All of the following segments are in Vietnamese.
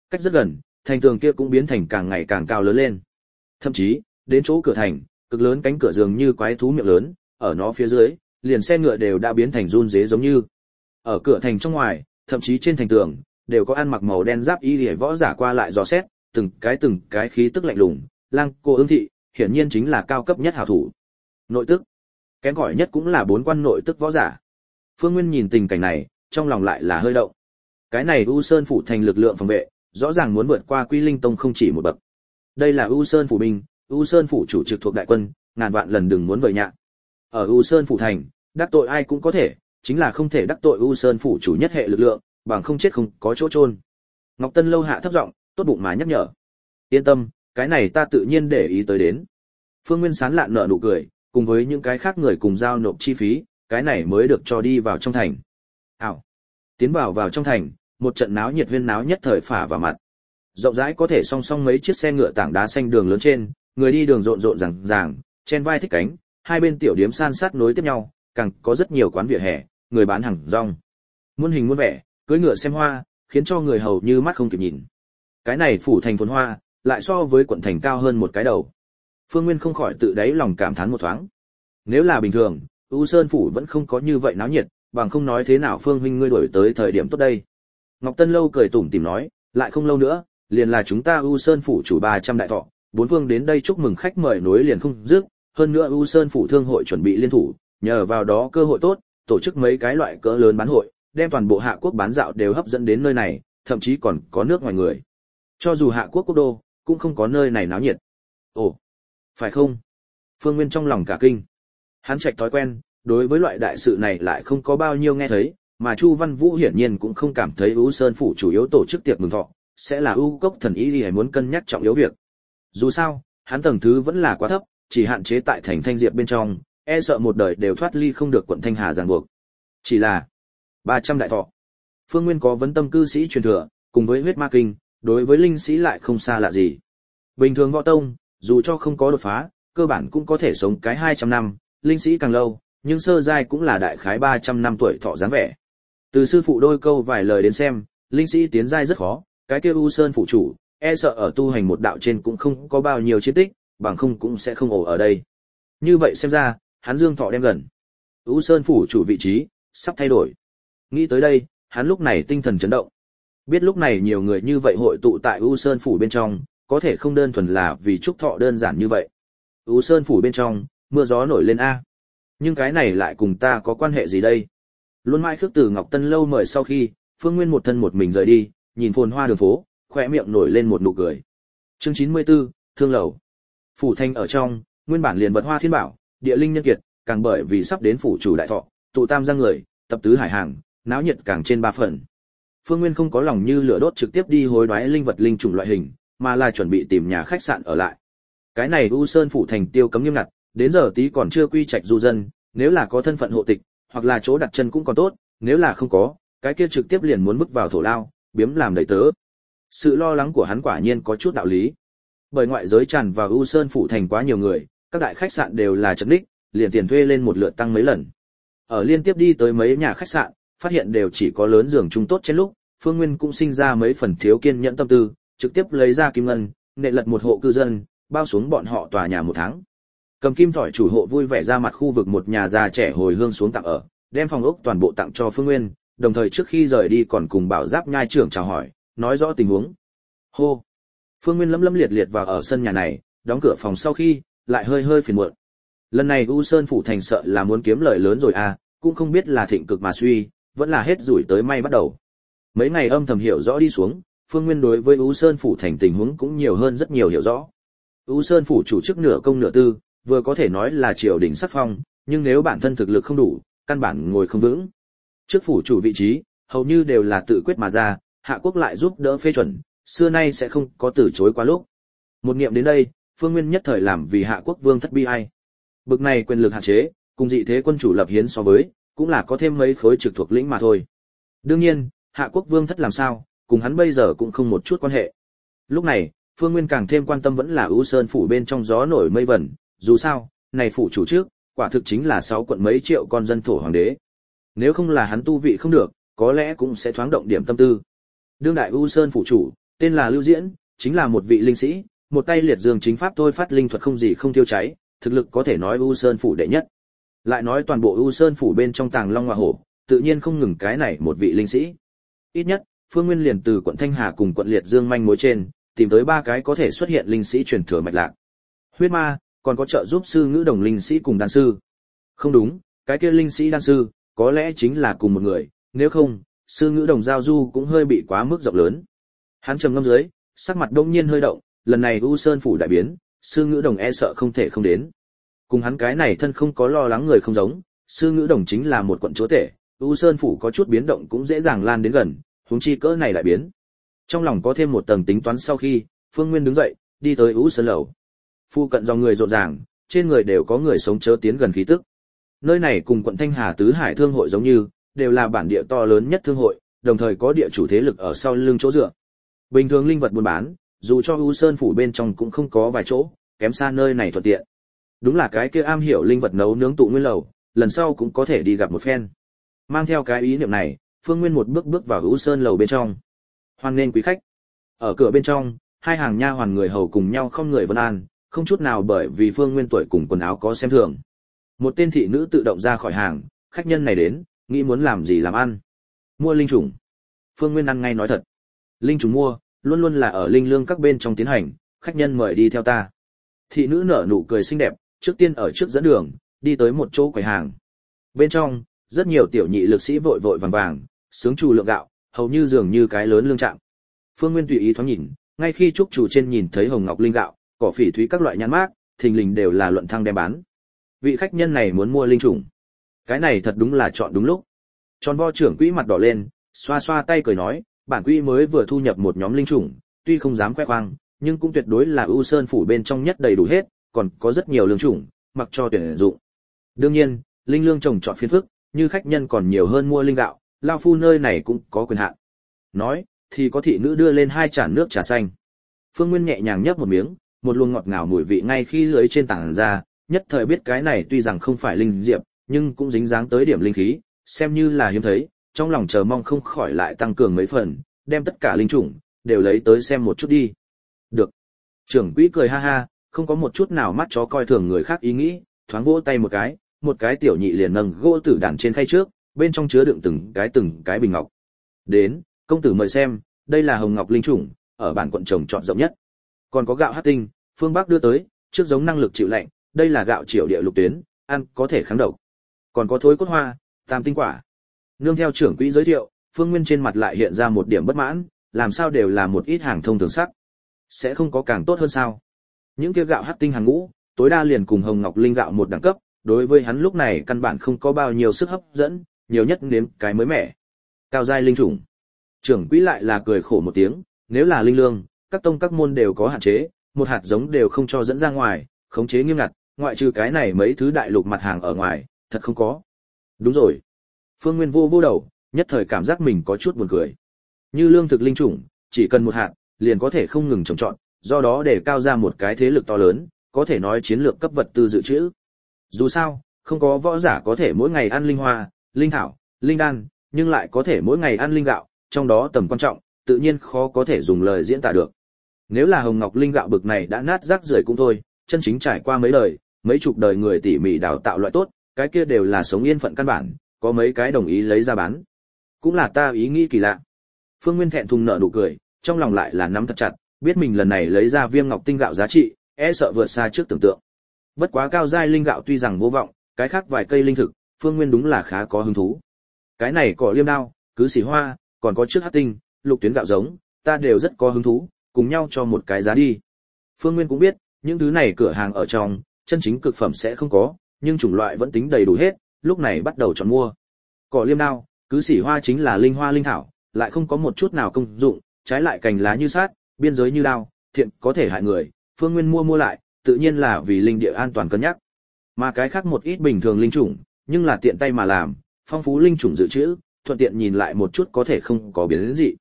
Cách rất gần, thành tường kia cũng biến thành càng ngày càng cao lớn lên. Thậm chí, đến chỗ cửa thành, cực lớn cánh cửa dường như quái thú miệng lớn, ở nó phía dưới, liền xe ngựa đều đã biến thành run rế giống như. Ở cửa thành trong ngoài, thậm chí trên thành tường, đều có ăn mặc màu đen giáp y liễu võ giả qua lại dò xét, từng cái khí tức lạnh lùng, Lang Cô Ương thị, hiển nhiên chính là cao cấp nhất hảo thủ. Nội tức, kém cỏi nhất cũng là 4 quan nội tức võ giả. Phương Nguyên nhìn tình cảnh này, trong lòng lại là hơi động. Cái này U Sơn phủ thành lực lượng phòng vệ, rõ ràng muốn vượt qua Quy Linh Tông không chỉ một bậc. Đây là U Sơn phủ binh, U Sơn phủ chủ trực thuộc đại quân, ngàn vạn lần đừng muốn vời nhạ. Ở U Sơn phủ thành, đắc tội ai cũng có thể, chính là không thể đắc tội U Sơn phủ chủ nhất hệ lực lượng, bằng không chết không có chỗ chôn. Ngọc Tân Lâu hạ thấp giọng, tốt bụng mà nhắc nhở. Yên tâm, cái này ta tự nhiên để ý tới đến. Phương Nguyên sán lạn nở nụ cười, cùng với những cái khác người cùng giao nộp chi phí, cái này mới được cho đi vào trong thành. Tiến vào trong thành, một trận náo nhiệt huyên náo nhất thời phả vào mặt. Rộng rãi có thể song song mấy chiếc xe ngựa tảng đá xanh đường lớn trên, người đi đường rộn rộn ràng, chen vai thích cánh, hai bên tiểu điếm san sát nối tiếp nhau, càng có rất nhiều quán vỉa hè, người bán hàng rong. Muôn hình muôn vẻ, cưỡi ngựa xem hoa, khiến cho người hầu như mắt không kịp nhìn. Cái này phủ thành phồn hoa, lại so với quận thành cao hơn một cái đầu. Phương Nguyên không khỏi tự đáy lòng cảm thán một thoáng. Nếu là bình thường, U Sơn phủ vẫn không có như vậy náo nhiệt, bằng không nói thế nào Phương huynh ngươi đổi tới thời điểm tốt đây. Ngọc Tân Lâu cười tủm tỉm nói, lại không lâu nữa, liền là chúng ta U Sơn phủ chủ 300 đại thọ, bốn phương đến đây chúc mừng khách mời nối liền không dứt, hơn nữa U Sơn phủ thương hội chuẩn bị liên thủ, nhờ vào đó cơ hội tốt, tổ chức mấy cái loại cỡ lớn bán hội, đem toàn bộ Hạ quốc bán dạo đều hấp dẫn đến nơi này, thậm chí còn có nước ngoài người. Cho dù Hạ quốc quốc đô, cũng không có nơi này náo nhiệt. Ồ, phải không? Phương Nguyên trong lòng cả kinh. Hắn trạch thói quen, đối với loại đại sự này lại không có bao nhiêu nghe thấy, mà Chu Văn Vũ hiển nhiên cũng không cảm thấy U Sơn phủ chủ yếu tổ chức tiệc mừng thọ sẽ là U Cốc thần ý hay muốn cân nhắc trọng yếu việc. Dù sao, hắn tầng thứ vẫn là quá thấp, chỉ hạn chế tại thành Thanh Diệp bên trong, e sợ một đời đều thoát ly không được quận Thanh Hà ràng buộc. Chỉ là 300 đại thọ. Phương Nguyên có vấn tâm cư sĩ truyền thừa, cùng với huyết ma kinh, đối với linh sĩ lại không xa lạ gì. Bình thường võ tông, dù cho không có đột phá, cơ bản cũng có thể sống cái 200 năm, linh sĩ càng lâu, nhưng sơ giai cũng là đại khái 300 năm tuổi thọ dáng vẻ. Từ sư phụ đôi câu vài lời đến xem, linh sĩ tiến giai rất khó, cái kia U Sơn phụ chủ, e sợ ở tu hành một đạo trên cũng không có bao nhiêu chiến tích, bằng không cũng sẽ không ổ ở đây. Như vậy xem ra, hắn dương thọ đem gần. U Sơn phủ chủ vị trí sắp thay đổi. Nghĩ tới đây, hắn lúc này tinh thần chấn động. Biết lúc này nhiều người như vậy hội tụ tại U Sơn phủ bên trong, có thể không đơn thuần là vì chúc thọ đơn giản như vậy. U Sơn phủ bên trong, mưa gió nổi lên a. Nhưng cái này lại cùng ta có quan hệ gì đây? Luôn mãi khước từ Ngọc Tân Lâu mời sau khi, Phương Nguyên một thân một mình rời đi, nhìn phồn hoa đường phố, khóe miệng nổi lên một nụ cười. Chương 94, Thương lầu. Phủ thành ở trong, nguyên bản liền vật hoa thiên bảo, địa linh nhân kiệt, càng bởi vì sắp đến phủ chủ đại thọ, tụ tam giang người, tập tứ hải hàng, náo nhiệt càng trên 3 phần. Phương Nguyên không có lòng như lửa đốt trực tiếp đi hối đoái linh vật linh chủng loại hình, mà là chuẩn bị tìm nhà khách sạn ở lại. Cái này U Sơn phủ thành tiêu cấm nghiêm ngặt, đến giờ tí còn chưa quy trạch du dân, nếu là có thân phận hộ tịch, hoặc là chỗ đặt chân cũng còn tốt, nếu là không có, cái kia trực tiếp liền muốn bước vào thổ lao, biếm làm đầy tớ. Sự lo lắng của hắn quả nhiên có chút đạo lý. Bởi ngoại giới tràn vào U Sơn phủ thành quá nhiều người, các đại khách sạn đều là chật ních, liền tiền thuê lên một lượt tăng mấy lần. Ở liên tiếp đi tới mấy nhà khách sạn, phát hiện đều chỉ có lớn giường chung tốt trên lúc, Phương Nguyên cũng sinh ra mấy phần thiếu kiên nhẫn tâm tư, trực tiếp lấy ra kim ngân, nệ lật một hộ cư dân, bao xuống bọn họ tòa nhà 1 tháng. Cầm kim thỏi chủ hộ vui vẻ ra mặt khu vực một nhà già trẻ hồi hương xuống tặng ở, đem phòng ốc toàn bộ tặng cho Phương Nguyên, đồng thời trước khi rời đi còn cùng Bảo Giáp nhai trưởng chào hỏi, nói rõ tình huống. Hô. Phương Nguyên lấm liệt liệt vào ở sân nhà này, đóng cửa phòng sau khi, lại hơi phiền muộn. Lần này U Sơn phủ thành sợ là muốn kiếm lời lớn rồi à, cũng không biết là thịnh cực mà suy, vẫn là hết rủi tới may bắt đầu. Mấy ngày âm thầm hiểu rõ đi xuống, Phương Nguyên đối với U Sơn phủ thành tình huống cũng nhiều hơn rất nhiều hiểu rõ. U Sơn phủ chủ chức nửa công nửa tư, vừa có thể nói là triều đình sắc phong, nhưng nếu bản thân thực lực không đủ, căn bản ngồi không vững. Trước phủ chủ vị trí, hầu như đều là tự quyết mà ra, Hạ quốc lại giúp đỡ phê chuẩn, xưa nay sẽ không có từ chối quá lúc. Một niệm đến đây, Phương Nguyên nhất thời làm vì Hạ quốc vương thất bi ai. Bực này quyền lực hạn chế, cùng dị thế quân chủ lập hiến so với, cũng là có thêm mấy khối trực thuộc lĩnh mà thôi. Đương nhiên, Hạ quốc vương thất làm sao, cùng hắn bây giờ cũng không một chút quan hệ. Lúc này, Phương Nguyên càng thêm quan tâm vẫn là U Sơn phủ bên trong gió nổi mây vẩn, dù sao, này phủ chủ trước, quả thực chính là 6 quận mấy triệu con dân thổ hoàng đế. Nếu không là hắn tu vị không được, có lẽ cũng sẽ thoáng động điểm tâm tư. Đương đại U Sơn phủ chủ, Tên là Lưu Diễn, chính là một vị linh sĩ, một tay liệt dương chính pháp thôi phát linh thuật không gì không tiêu cháy, thực lực có thể nói U Sơn phủ đệ nhất. Lại nói toàn bộ U Sơn phủ bên trong Tàng Long Ngọa Hổ, tự nhiên không ngừng cái này một vị linh sĩ. Ít nhất, Phương Nguyên liền từ quận Thanh Hà cùng quận Liệt Dương manh mối trên, tìm tới 3 cái có thể xuất hiện linh sĩ truyền thừa mạch lạc. Huyết Ma, còn có trợ giúp sư ngữ đồng linh sĩ cùng đan sư. Không đúng, cái kia linh sĩ đan sư, có lẽ chính là cùng một người, nếu không, sư ngữ đồng giao du cũng hơi bị quá mức rộng lớn. Hắn trầm ngâm dưới, sắc mặt đông nhiên hơi động, lần này U Sơn phủ đại biến, sư ngữ đồng e sợ không thể không đến. Cùng hắn cái này thân không có lo lắng người không giống, sư ngữ đồng chính là một quận chúa tể, U Sơn phủ có chút biến động cũng dễ dàng lan đến gần, huống chi cỡ này lại biến. Trong lòng có thêm một tầng tính toán sau khi, Phương Nguyên đứng dậy, đi tới U Sơn lầu. Phu cận dòng người rộn ràng, trên người đều có người sống chớ tiến gần khí tức. Nơi này cùng quận Thanh Hà tứ hải thương hội giống như, đều là bản địa to lớn nhất thương hội, đồng thời có địa chủ thế lực ở sau lưng chỗ dựa. Bình thường linh vật buôn bán, dù cho U Sơn phủ bên trong cũng không có vài chỗ, kém xa nơi này thuận tiện. Đúng là cái kia am hiểu linh vật nấu nướng tụ nguyên lầu, lần sau cũng có thể đi gặp một phen. Mang theo cái ý niệm này, Phương Nguyên một bước bước vào U Sơn lầu bên trong. Hoan nghênh quý khách. Ở cửa bên trong, 2 hàng nha hoàn người hầu cùng nhau không người vân an, không chút nào bởi vì Phương Nguyên tuổi cùng quần áo có xem thường. Một tên thị nữ tự động ra khỏi hàng, khách nhân này đến, nghĩ muốn làm gì làm ăn. Mua linh trùng. Phương Nguyên ăn ngay nói thật. Linh trùng mua, luôn luôn là ở linh lương các bên trong tiến hành, khách nhân mời đi theo ta. Thị nữ nở nụ cười xinh đẹp, trước tiên ở trước dẫn đường, đi tới một chỗ quầy hàng. Bên trong, rất nhiều tiểu nhị lực sĩ vội vội vàng vàng, sướng trù lượng gạo, hầu như dường như cái lớn lương trạng. Phương Nguyên tùy ý thoáng nhìn, ngay khi trúc chủ trên nhìn thấy hồng ngọc linh gạo, cỏ phỉ thúy các loại nhãn mác, thình lình đều là luận thăng đem bán. Vị khách nhân này muốn mua linh trùng. Cái này thật đúng là chọn đúng lúc. Tròn vo trưởng quỹ mặt đỏ lên, xoa xoa tay cười nói, bản quỹ mới vừa thu nhập một nhóm linh trùng, tuy không dám khoe khoang, nhưng cũng tuyệt đối là U Sơn phủ bên trong nhất đầy đủ hết, còn có rất nhiều lương chủng, mặc cho tuyển dụng. Đương nhiên, linh lương trồng trọt phiền phức, như khách nhân còn nhiều hơn mua linh gạo, lao phu nơi này cũng có quyền hạn. Nói, thì có thị nữ đưa lên 2 chản nước trà xanh. Phương Nguyên nhẹ nhàng nhấp một miếng, một luồng ngọt ngào mùi vị ngay khi lưỡi trên tảng ra, nhất thời biết cái này tuy rằng không phải linh diệp, nhưng cũng dính dáng tới điểm linh khí, xem như là hiếm thấy, trong lòng chờ mong không khỏi lại tăng cường mấy phần, đem tất cả linh chủng đều lấy tới xem một chút đi. Được. Trưởng quỹ cười ha ha, không có một chút nào mắt chó coi thường người khác ý nghĩ, thoáng vỗ tay một cái tiểu nhị liền nâng gỗ tử đàn trên khay trước, bên trong chứa đựng từng cái bình ngọc. Đến, công tử mời xem, đây là hồng ngọc linh chủng, ở bản quận trồng trọt rộng nhất. Còn có gạo hắc tinh, phương Bắc đưa tới, trước giống năng lực chịu lạnh, đây là gạo triều địa lục tuyến, ăn có thể kháng độc. Còn có thối cốt hoa, tam tinh quả. Nương theo trưởng quỹ giới thiệu, Phương Nguyên trên mặt lại hiện ra một điểm bất mãn, làm sao đều là một ít hàng thông thường sắc. Sẽ không có càng tốt hơn sao? Những kia gạo hắc tinh hàng ngũ, tối đa liền cùng hồng ngọc linh gạo một đẳng cấp, đối với hắn lúc này căn bản không có bao nhiêu sức hấp dẫn, nhiều nhất nếm cái mới mẻ. Cao giai linh chủng. Trưởng quỹ lại là cười khổ một tiếng, nếu là linh lương, các tông các môn đều có hạn chế, một hạt giống đều không cho dẫn ra ngoài, khống chế nghiêm ngặt, ngoại trừ cái này mấy thứ đại lục mặt hàng ở ngoài, thật không có. Đúng rồi. Phương Nguyên vô đầu, nhất thời cảm giác mình có chút buồn cười. Như lương thực linh chủng, chỉ cần một hạt, liền có thể không ngừng trồng trọt, do đó để cao ra một cái thế lực to lớn, có thể nói chiến lược cấp vật tư dự trữ. Dù sao, không có võ giả có thể mỗi ngày ăn linh hoa, linh thảo, linh đan, nhưng lại có thể mỗi ngày ăn linh gạo, trong đó tầm quan trọng, tự nhiên khó có thể dùng lời diễn tả được. Nếu là hồng ngọc linh gạo bực này đã nát rác rưởi cũng thôi, chân chính trải qua mấy đời, mấy chục đời người tỉ mỉ đào tạo loại tốt, cái kia đều là sống yên phận căn bản, có mấy cái đồng ý lấy ra bán. Cũng là ta ý nghĩ kỳ lạ. Phương Nguyên thẹn thùng nở nụ cười, trong lòng lại là nắm thật chặt, biết mình lần này lấy ra viêm ngọc tinh gạo giá trị, e sợ vượt xa trước tưởng tượng. Bất quá cao giai linh gạo tuy rằng vô vọng, cái khác vài cây linh thực, Phương Nguyên đúng là khá có hứng thú. Cái này cỏ liêm đao, cứ xỉ hoa, còn có trước hắc tinh, lục tuyến gạo giống, ta đều rất có hứng thú, cùng nhau cho một cái giá đi. Phương Nguyên cũng biết, những thứ này cửa hàng ở trong, chân chính cực phẩm sẽ không có, nhưng chủng loại vẫn tính đầy đủ hết, lúc này bắt đầu chọn mua. Cỏ liêm đao, cứ xỉ hoa chính là linh hoa linh thảo, lại không có một chút nào công dụng, trái lại cành lá như sát, biên giới như đao, thiện có thể hại người, Phương Nguyên mua lại, tự nhiên là vì linh địa an toàn cân nhắc. Mà cái khác một ít bình thường linh chủng, nhưng là tiện tay mà làm, phong phú linh chủng dự trữ, thuận tiện nhìn lại một chút có thể không có biến gì.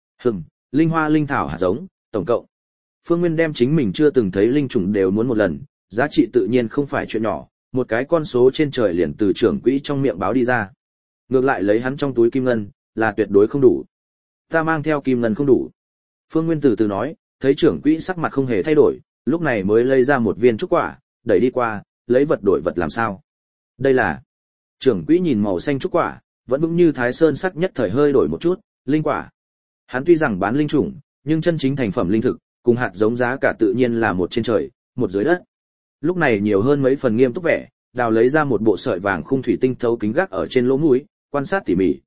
Linh hoa linh thảo hạt giống, tổng cộng. Phương Nguyên đem chính mình chưa từng thấy linh chủng đều muốn một lần, giá trị tự nhiên không phải chuyện nhỏ, một cái con số trên trời liền từ trưởng quỹ trong miệng báo đi ra. Ngược lại lấy hắn trong túi kim ngân, là tuyệt đối không đủ. Ta mang theo kim ngân không đủ. Phương Nguyên từ từ nói, thấy trưởng quỹ sắc mặt không hề thay đổi, lúc này mới lấy ra một viên trúc quả, đẩy đi qua, lấy vật đổi vật làm sao? Đây là. Trưởng quỹ nhìn màu xanh trúc quả, vẫn vững như Thái Sơn sắc nhất thời hơi đổi một chút, linh quả. Hắn tuy rằng bán linh chủng, nhưng chân chính thành phẩm linh thực, cùng hạt giống giá cả tự nhiên là một trên trời, một dưới đất. Lúc này nhiều hơn mấy phần nghiêm túc vẻ, đào lấy ra một bộ sợi vàng khung thủy tinh thấu kính gác ở trên lỗ mũi, quan sát tỉ mỉ.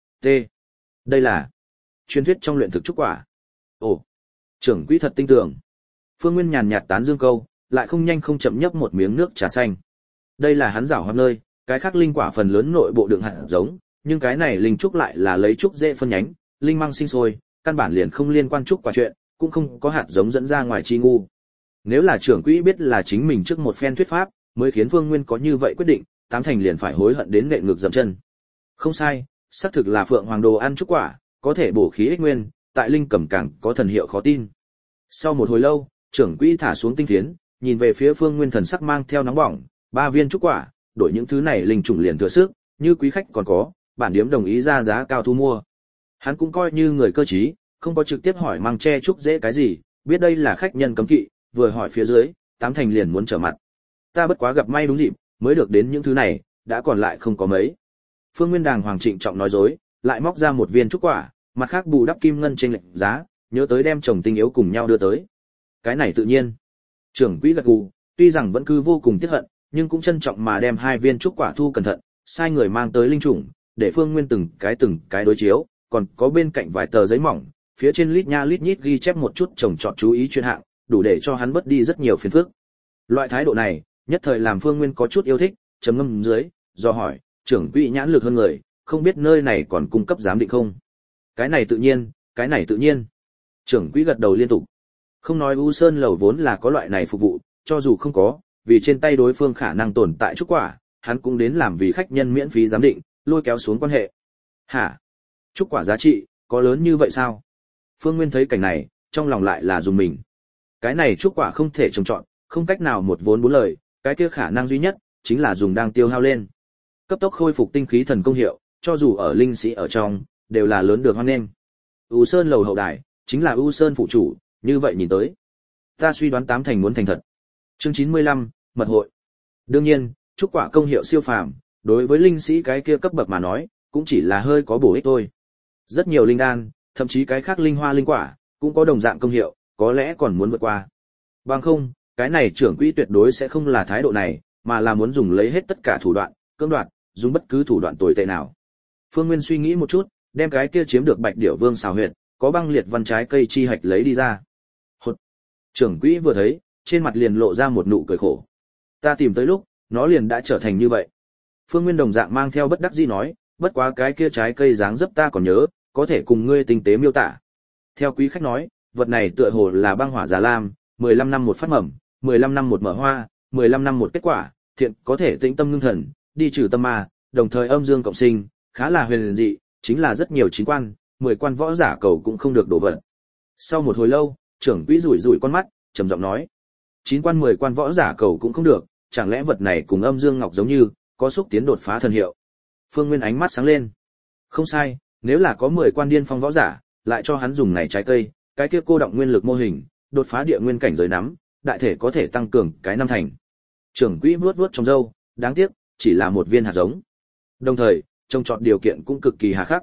Đây là truyền thuyết trong luyện thực trúc quả. Ồ, trưởng quỹ thật tinh tường. Phương Nguyên nhàn nhạt tán dương câu, lại không nhanh không chậm nhấp một miếng nước trà xanh. Đây là hắn giảo hoạt nơi, cái khác linh quả phần lớn nội bộ đựng hạt giống, nhưng cái này linh trúc lại là lấy trúc dễ phân nhánh, linh măng sinh sôi, căn bản liền không liên quan trúc quả chuyện, cũng không có hạt giống dẫn ra ngoài chi ngu. Nếu là trưởng quỹ biết là chính mình trước một phen thuyết pháp, mới khiến Phương Nguyên có như vậy quyết định, tám thành liền phải hối hận đến nện ngược dậm chân. Không sai, xác thực là phượng hoàng đồ ăn trúc quả, có thể bổ khí ích nguyên, tại linh cẩm càng có thần hiệu khó tin. Sau một hồi lâu, trưởng quỹ thả xuống tinh phiến, nhìn về phía Phương Nguyên thần sắc mang theo nóng bỏng, 3 viên trúc quả, đổi những thứ này linh chủng liền thừa sức, như quý khách còn có, bản điếm đồng ý ra giá cao thu mua. Hắn cũng coi như người cơ trí, không có trực tiếp hỏi mang che trúc dễ cái gì, biết đây là khách nhân cấm kỵ, vừa hỏi phía dưới, tám thành liền muốn trở mặt. Ta bất quá gặp may đúng dịp, mới được đến những thứ này, đã còn lại không có mấy. Phương Nguyên đàng hoàng trịnh trọng nói dối, lại móc ra một viên trúc quả, mặt khác bù đắp kim ngân trên lệnh giá, nhớ tới đem chồng tinh yếu cùng nhau đưa tới. Cái này tự nhiên. Trưởng quỹ gật gù, tuy rằng vẫn cứ vô cùng tiếc hận, nhưng cũng trân trọng mà đem 2 viên trúc quả thu cẩn thận, sai người mang tới linh chủng, để Phương Nguyên từng cái đối chiếu, còn có bên cạnh vài tờ giấy mỏng, phía trên lít nha lít nhít ghi chép một chút trồng trọt chú ý chuyên hạng, đủ để cho hắn bớt đi rất nhiều phiền phức. Loại thái độ này, nhất thời làm Phương Nguyên có chút yêu thích, trầm ngâm dưới, do hỏi, trưởng quỹ nhãn lực hơn người, không biết nơi này còn cung cấp giám định không? Cái này tự nhiên, cái này tự nhiên. Trưởng quỹ gật đầu liên tục. Không nói U Sơn lầu vốn là có loại này phục vụ, cho dù không có, vì trên tay đối phương khả năng tồn tại trúc quả, hắn cũng đến làm vì khách nhân miễn phí giám định, lôi kéo xuống quan hệ. Hả? Trúc quả giá trị, có lớn như vậy sao? Phương Nguyên thấy cảnh này, trong lòng lại là dùng mình. Cái này trúc quả không thể trồng trọt, không cách nào một vốn bốn lời, cái kia khả năng duy nhất, chính là dùng đang tiêu hao lên. Cấp tốc khôi phục tinh khí thần công hiệu, cho dù ở linh sĩ ở trong, đều là lớn được hoan nghênh. U Sơn lầu hậu đài, chính là U Sơn phụ chủ, như vậy nhìn tới. Ta suy đoán 8 thành muốn thành thật. Chương 95, mật hội. Đương nhiên, trúc quả công hiệu siêu phàm, đối với linh sĩ cái kia cấp bậc mà nói, cũng chỉ là hơi có bổ ích thôi. Rất nhiều linh đan, thậm chí cái khác linh hoa linh quả, cũng có đồng dạng công hiệu, có lẽ còn muốn vượt qua. Bằng không, cái này trưởng quỹ tuyệt đối sẽ không là thái độ này, mà là muốn dùng lấy hết tất cả thủ đoạn, cưỡng đoạt, dùng bất cứ thủ đoạn tồi tệ nào. Phương Nguyên suy nghĩ một chút, đem cái kia chiếm được Bạch Điểu Vương xào huyệt, có băng liệt văn trái cây chi hạch lấy đi ra. Hột. Trưởng quỹ vừa thấy, trên mặt liền lộ ra một nụ cười khổ. Ta tìm tới lúc, nó liền đã trở thành như vậy. Phương Nguyên đồng dạng mang theo bất đắc dĩ nói, bất quá cái kia trái cây dáng dấp ta còn nhớ, có thể cùng ngươi tinh tế miêu tả. Theo quý khách nói, vật này tựa hồ là băng hỏa già lam, 15 năm một phát mầm, 15 năm một mở hoa, 15 năm một kết quả, thiện có thể tĩnh tâm ngưng thần, đi trừ tâm ma, đồng thời âm dương cộng sinh, khá là huyền dị, chính là rất nhiều 9 quan, 10 quan võ giả cầu cũng không được đổ vật. Sau một hồi lâu, trưởng quỹ rủi rủi con mắt, trầm giọng nói: 9 quan 10 quan võ giả cầu cũng không được, chẳng lẽ vật này cùng âm dương ngọc giống như, có xúc tiến đột phá thần hiệu? Phương Nguyên ánh mắt sáng lên. Không sai, nếu là có 10 quan điên phong võ giả, lại cho hắn dùng này trái cây, cái kia cô động nguyên lực mô hình, đột phá địa nguyên cảnh giới nắm, đại thể có thể tăng cường cái 5 thành. Trưởng quỹ vuốt vuốt trong râu, đáng tiếc, chỉ là một viên hạt giống. Đồng thời, trồng trọt điều kiện cũng cực kỳ hà khắc.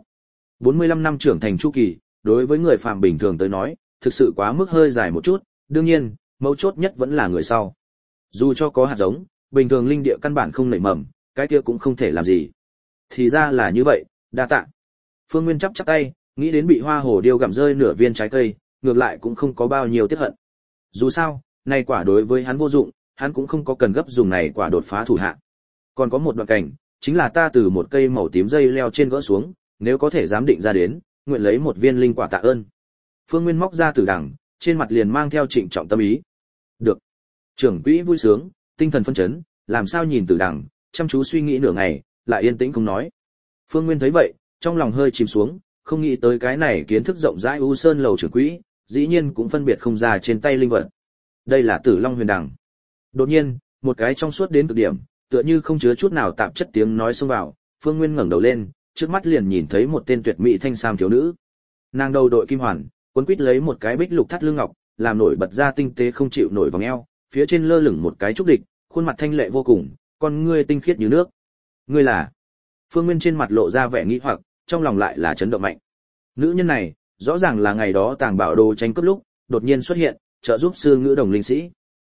45 năm trưởng thành chu kỳ, đối với người phàm bình thường tới nói, thực sự quá mức hơi dài một chút, đương nhiên, mấu chốt nhất vẫn là người sau. Dù cho có hạt giống, bình thường linh địa căn bản không nảy mầm, cái kia cũng không thể làm gì. Thì ra là như vậy, đa tạ. Phương Nguyên chắp tay, nghĩ đến bị hoa hồ điêu gặm rơi nửa viên trái cây, ngược lại cũng không có bao nhiêu tiếc hận. Dù sao, này quả đối với hắn vô dụng, hắn cũng không có cần gấp dùng này quả đột phá thủ hạ. Còn có một đoạn cảnh, chính là ta từ một cây màu tím dây leo trên gỡ xuống, nếu có thể giám định ra đến, nguyện lấy một viên linh quả tạ ơn. Phương Nguyên móc ra tử đằng, trên mặt liền mang theo trịnh trọng tâm ý. Được. Trưởng quỹ vui sướng, tinh thần phân chấn, làm sao nhìn tử đằng, chăm chú suy nghĩ nửa ngày, lại yên tĩnh không nói. Phương Nguyên thấy vậy, trong lòng hơi chìm xuống, không nghĩ tới cái này kiến thức rộng rãi U Sơn lầu trưởng quỹ, dĩ nhiên cũng phân biệt không ra trên tay linh vật. Đây là Tử Long Huyền Đằng. Đột nhiên, một cái trong suốt đến cực điểm, tựa như không chứa chút nào tạp chất tiếng nói xông vào, Phương Nguyên ngẩng đầu lên, trước mắt liền nhìn thấy một tên tuyệt mỹ thanh sam thiếu nữ. Nàng đầu đội kim hoàn, Quấn quít lấy một cái bích lục thắt lưng ngọc, làm nổi bật ra tinh tế không chịu nổi vòng eo, phía trên lơ lửng một cái trúc địch, khuôn mặt thanh lệ vô cùng, con ngươi tinh khiết như nước. Ngươi là? Phương Nguyên trên mặt lộ ra vẻ nghi hoặc, trong lòng lại là chấn động mạnh. Nữ nhân này, rõ ràng là ngày đó Tàng Bảo Đồ tranh cướp lúc, đột nhiên xuất hiện, trợ giúp sư ngữ đồng linh sĩ.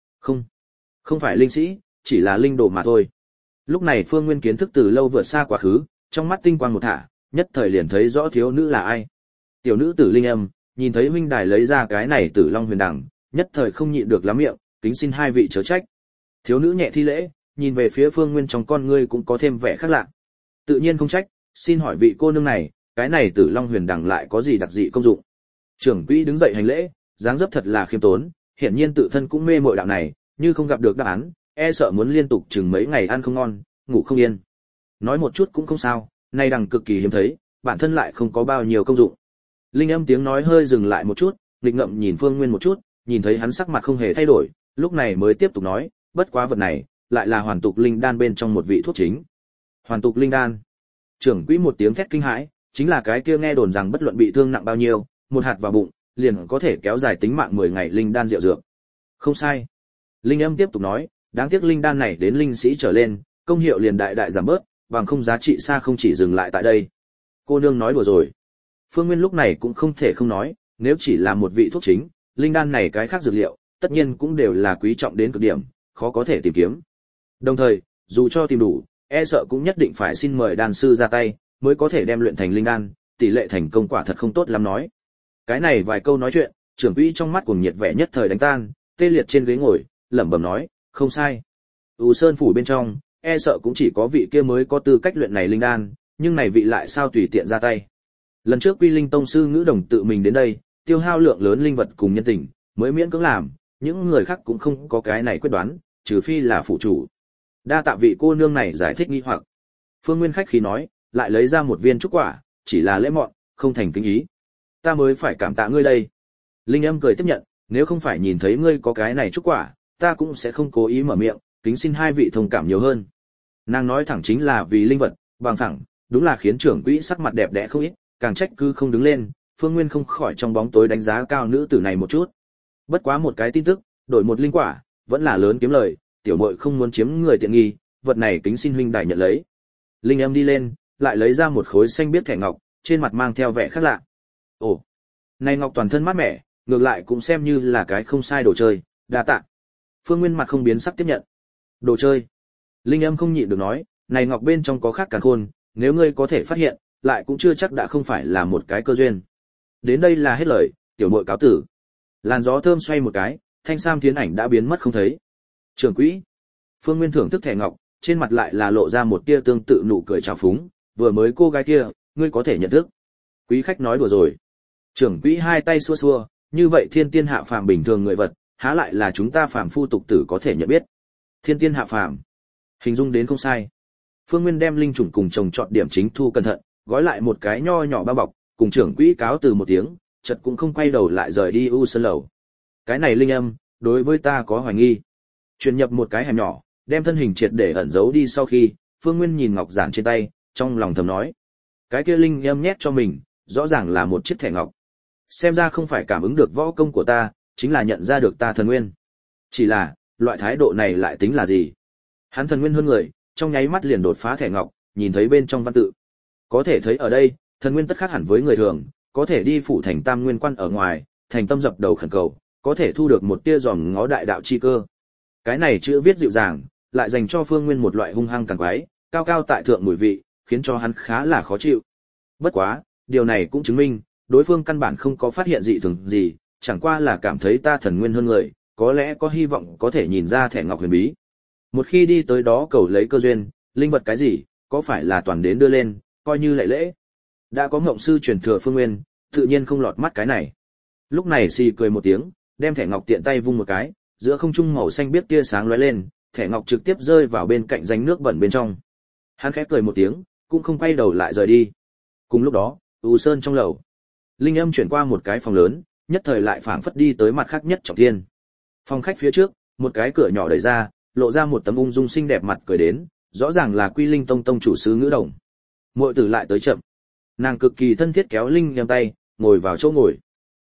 Không phải linh sĩ, chỉ là linh đồ mà thôi. Lúc này Phương Nguyên kiến thức từ lâu vượt xa quá khứ, trong mắt tinh quang một thả, nhất thời liền thấy rõ thiếu nữ là ai. Tiểu nữ Tử Linh Âm, nhìn thấy huynh đài lấy ra cái này Tử Long Huyền Đằng, nhất thời không nhịn được lắm miệng, kính xin hai vị chớ trách. Thiếu nữ nhẹ thi lễ, nhìn về phía Phương Nguyên trong con ngươi cũng có thêm vẻ khác lạ. Tự nhiên không trách, xin hỏi vị cô nương này, cái này Tử Long Huyền Đằng lại có gì đặc dị công dụng? Trưởng quỹ đứng dậy hành lễ, dáng dấp thật là khiêm tốn, hiển nhiên tự thân cũng mê mội đạo này, như không gặp được đáp án, e sợ muốn liên tục chừng mấy ngày ăn không ngon, ngủ không yên. Nói một chút cũng không sao, nay đằng cực kỳ hiếm thấy, bản thân lại không có bao nhiêu công dụng. Linh Âm tiếng nói hơi dừng lại một chút, nghịch ngậm nhìn Phương Nguyên một chút, nhìn thấy hắn sắc mặt không hề thay đổi, lúc này mới tiếp tục nói, bất quá vật này lại là hoàn tục linh đan bên trong một vị thuốc chính. Hoàn tục linh đan? Trưởng quỹ một tiếng thét kinh hãi, chính là cái kia nghe đồn rằng bất luận bị thương nặng bao nhiêu, một hạt vào bụng, liền có thể kéo dài tính mạng 10 ngày linh đan diệu dược. Không sai. Linh Âm tiếp tục nói, đáng tiếc linh đan này đến linh sĩ trở lên, công hiệu liền đại đại giảm bớt, bằng không giá trị xa không chỉ dừng lại tại đây. Cô nương nói đùa rồi. Phương Nguyên lúc này cũng không thể không nói, nếu chỉ là một vị thuốc chính, linh đan này cái khác dược liệu, tất nhiên cũng đều là quý trọng đến cực điểm, khó có thể tìm kiếm. Đồng thời, dù cho tìm đủ, e sợ cũng nhất định phải xin mời đan sư ra tay, mới có thể đem luyện thành linh đan, tỷ lệ thành công quả thật không tốt lắm nói. Cái này vài câu nói chuyện, trưởng quỹ trong mắt cuồng nhiệt vẻ nhất thời đánh tan, tê liệt trên ghế ngồi, lẩm bẩm nói, không sai. Sơn phủ bên trong, e sợ cũng chỉ có vị kia mới có tư cách luyện này linh đan, nhưng này vị lại sao tùy tiện ra tay. Lần trước Quy Linh tông sư Ngữ Đồng tự mình đến đây, tiêu hao lượng lớn linh vật cùng nhân tình, mới miễn cưỡng làm, những người khác cũng không có cái này quyết đoán, trừ phi là phụ chủ. Đa tạ vị cô nương này giải thích nghi hoặc. Phương Nguyên khách khí nói, lại lấy ra một viên trúc quả, chỉ là lễ mọn, không thành kính ý. Ta mới phải cảm tạ ngươi đây. Linh Âm cười tiếp nhận, nếu không phải nhìn thấy ngươi có cái này trúc quả, ta cũng sẽ không cố ý mở miệng, kính xin hai vị thông cảm nhiều hơn. Nàng nói thẳng chính là vì linh vật, bằng thẳng, đúng là khiến trưởng quỹ sắc mặt đẹp đẽ không ít, càng trách cứ không đứng lên, Phương Nguyên không khỏi trong bóng tối đánh giá cao nữ tử này một chút. Bất quá một cái tin tức, đổi một linh quả, vẫn là lớn kiếm lời, tiểu muội không muốn chiếm người tiện nghi, vật này kính xin huynh đài nhận lấy. Linh Âm đi lên, lại lấy ra một khối xanh biếc thẻ ngọc, trên mặt mang theo vẻ khác lạ. Ồ, này ngọc toàn thân mát mẻ, ngược lại cũng xem như là cái không sai đồ chơi, đa tạ. Phương Nguyên mặt không biến sắc tiếp nhận. Đồ chơi? Linh Âm không nhịn được nói, này ngọc bên trong có khác càn khôn, nếu ngươi có thể phát hiện, lại cũng chưa chắc đã không phải là một cái cơ duyên. Đến đây là hết lời, tiểu muội cáo tử. Làn gió thơm xoay một cái, thanh sam thiến ảnh đã biến mất không thấy. Trưởng quỹ. Phương Nguyên thưởng thức thẻ ngọc, trên mặt lại là lộ ra một tia tương tự nụ cười trào phúng, vừa mới cô gái kia, ngươi có thể nhận thức. Quý khách nói đùa rồi. Trưởng quỹ hai tay xua xua, như vậy thiên tiên hạ phàm bình thường người vật, há lại là chúng ta phàm phu tục tử có thể nhận biết. Thiên tiên hạ phàm, hình dung đến không sai. Phương Nguyên đem linh chủng cùng trồng trọt điểm chính thu cẩn thận, gói lại một cái nho nhỏ bao bọc, cùng trưởng quỹ cáo từ một tiếng, chợt cũng không quay đầu lại rời đi U Sơn lầu. Cái này Linh Âm, đối với ta có hoài nghi. Chuyển nhập một cái hẻm nhỏ, đem thân hình triệt để ẩn giấu đi sau khi, Phương Nguyên nhìn ngọc giản trên tay, trong lòng thầm nói: cái kia Linh Âm nhét cho mình, rõ ràng là một chiếc thẻ ngọc. Xem ra không phải cảm ứng được võ công của ta, chính là nhận ra được ta thần nguyên. Chỉ là, loại thái độ này lại tính là gì? Hắn thần nguyên hơn người, trong nháy mắt liền đột phá thẻ ngọc, nhìn thấy bên trong văn tự. Có thể thấy ở đây, thần nguyên tất khác hẳn với người thường, có thể đi phủ thành Tam Nguyên Quan ở ngoài, thành tâm dập đầu khẩn cầu, có thể thu được một tia dòm ngó đại đạo chi cơ. Cái này chữ viết dịu dàng, lại dành cho Phương Nguyên một loại hung hăng càng quái, cao cao tại thượng mùi vị, khiến cho hắn khá là khó chịu. Bất quá, điều này cũng chứng minh, đối phương căn bản không có phát hiện dị thường gì, chẳng qua là cảm thấy ta thần nguyên hơn người, có lẽ có hy vọng có thể nhìn ra thẻ ngọc huyền bí. Một khi đi tới đó cầu lấy cơ duyên, linh vật cái gì, có phải là toàn đến đưa lên, coi như lệ lễ. Đã có ngộng sư truyền thừa Phương Nguyên, tự nhiên không lọt mắt cái này. Lúc này xì cười một tiếng, đem thẻ ngọc tiện tay vung một cái, giữa không trung màu xanh biết tia sáng lóe lên, thẻ ngọc trực tiếp rơi vào bên cạnh rãnh nước bẩn bên trong. Hắn khẽ cười một tiếng, cũng không quay đầu lại rời đi. Cùng lúc đó, U Sơn trong lầu, Linh Âm chuyển qua một cái phòng lớn, nhất thời lại phảng phất đi tới mặt khác nhất trọng thiên. Phòng khách phía trước, một cái cửa nhỏ đẩy ra, lộ ra một tấm ung dung xinh đẹp mặt cười đến, rõ ràng là Quy Linh tông tông chủ sứ Ngữ Đồng. Muội tử lại tới chậm. Nàng cực kỳ thân thiết kéo Linh Âm tay, ngồi vào chỗ ngồi.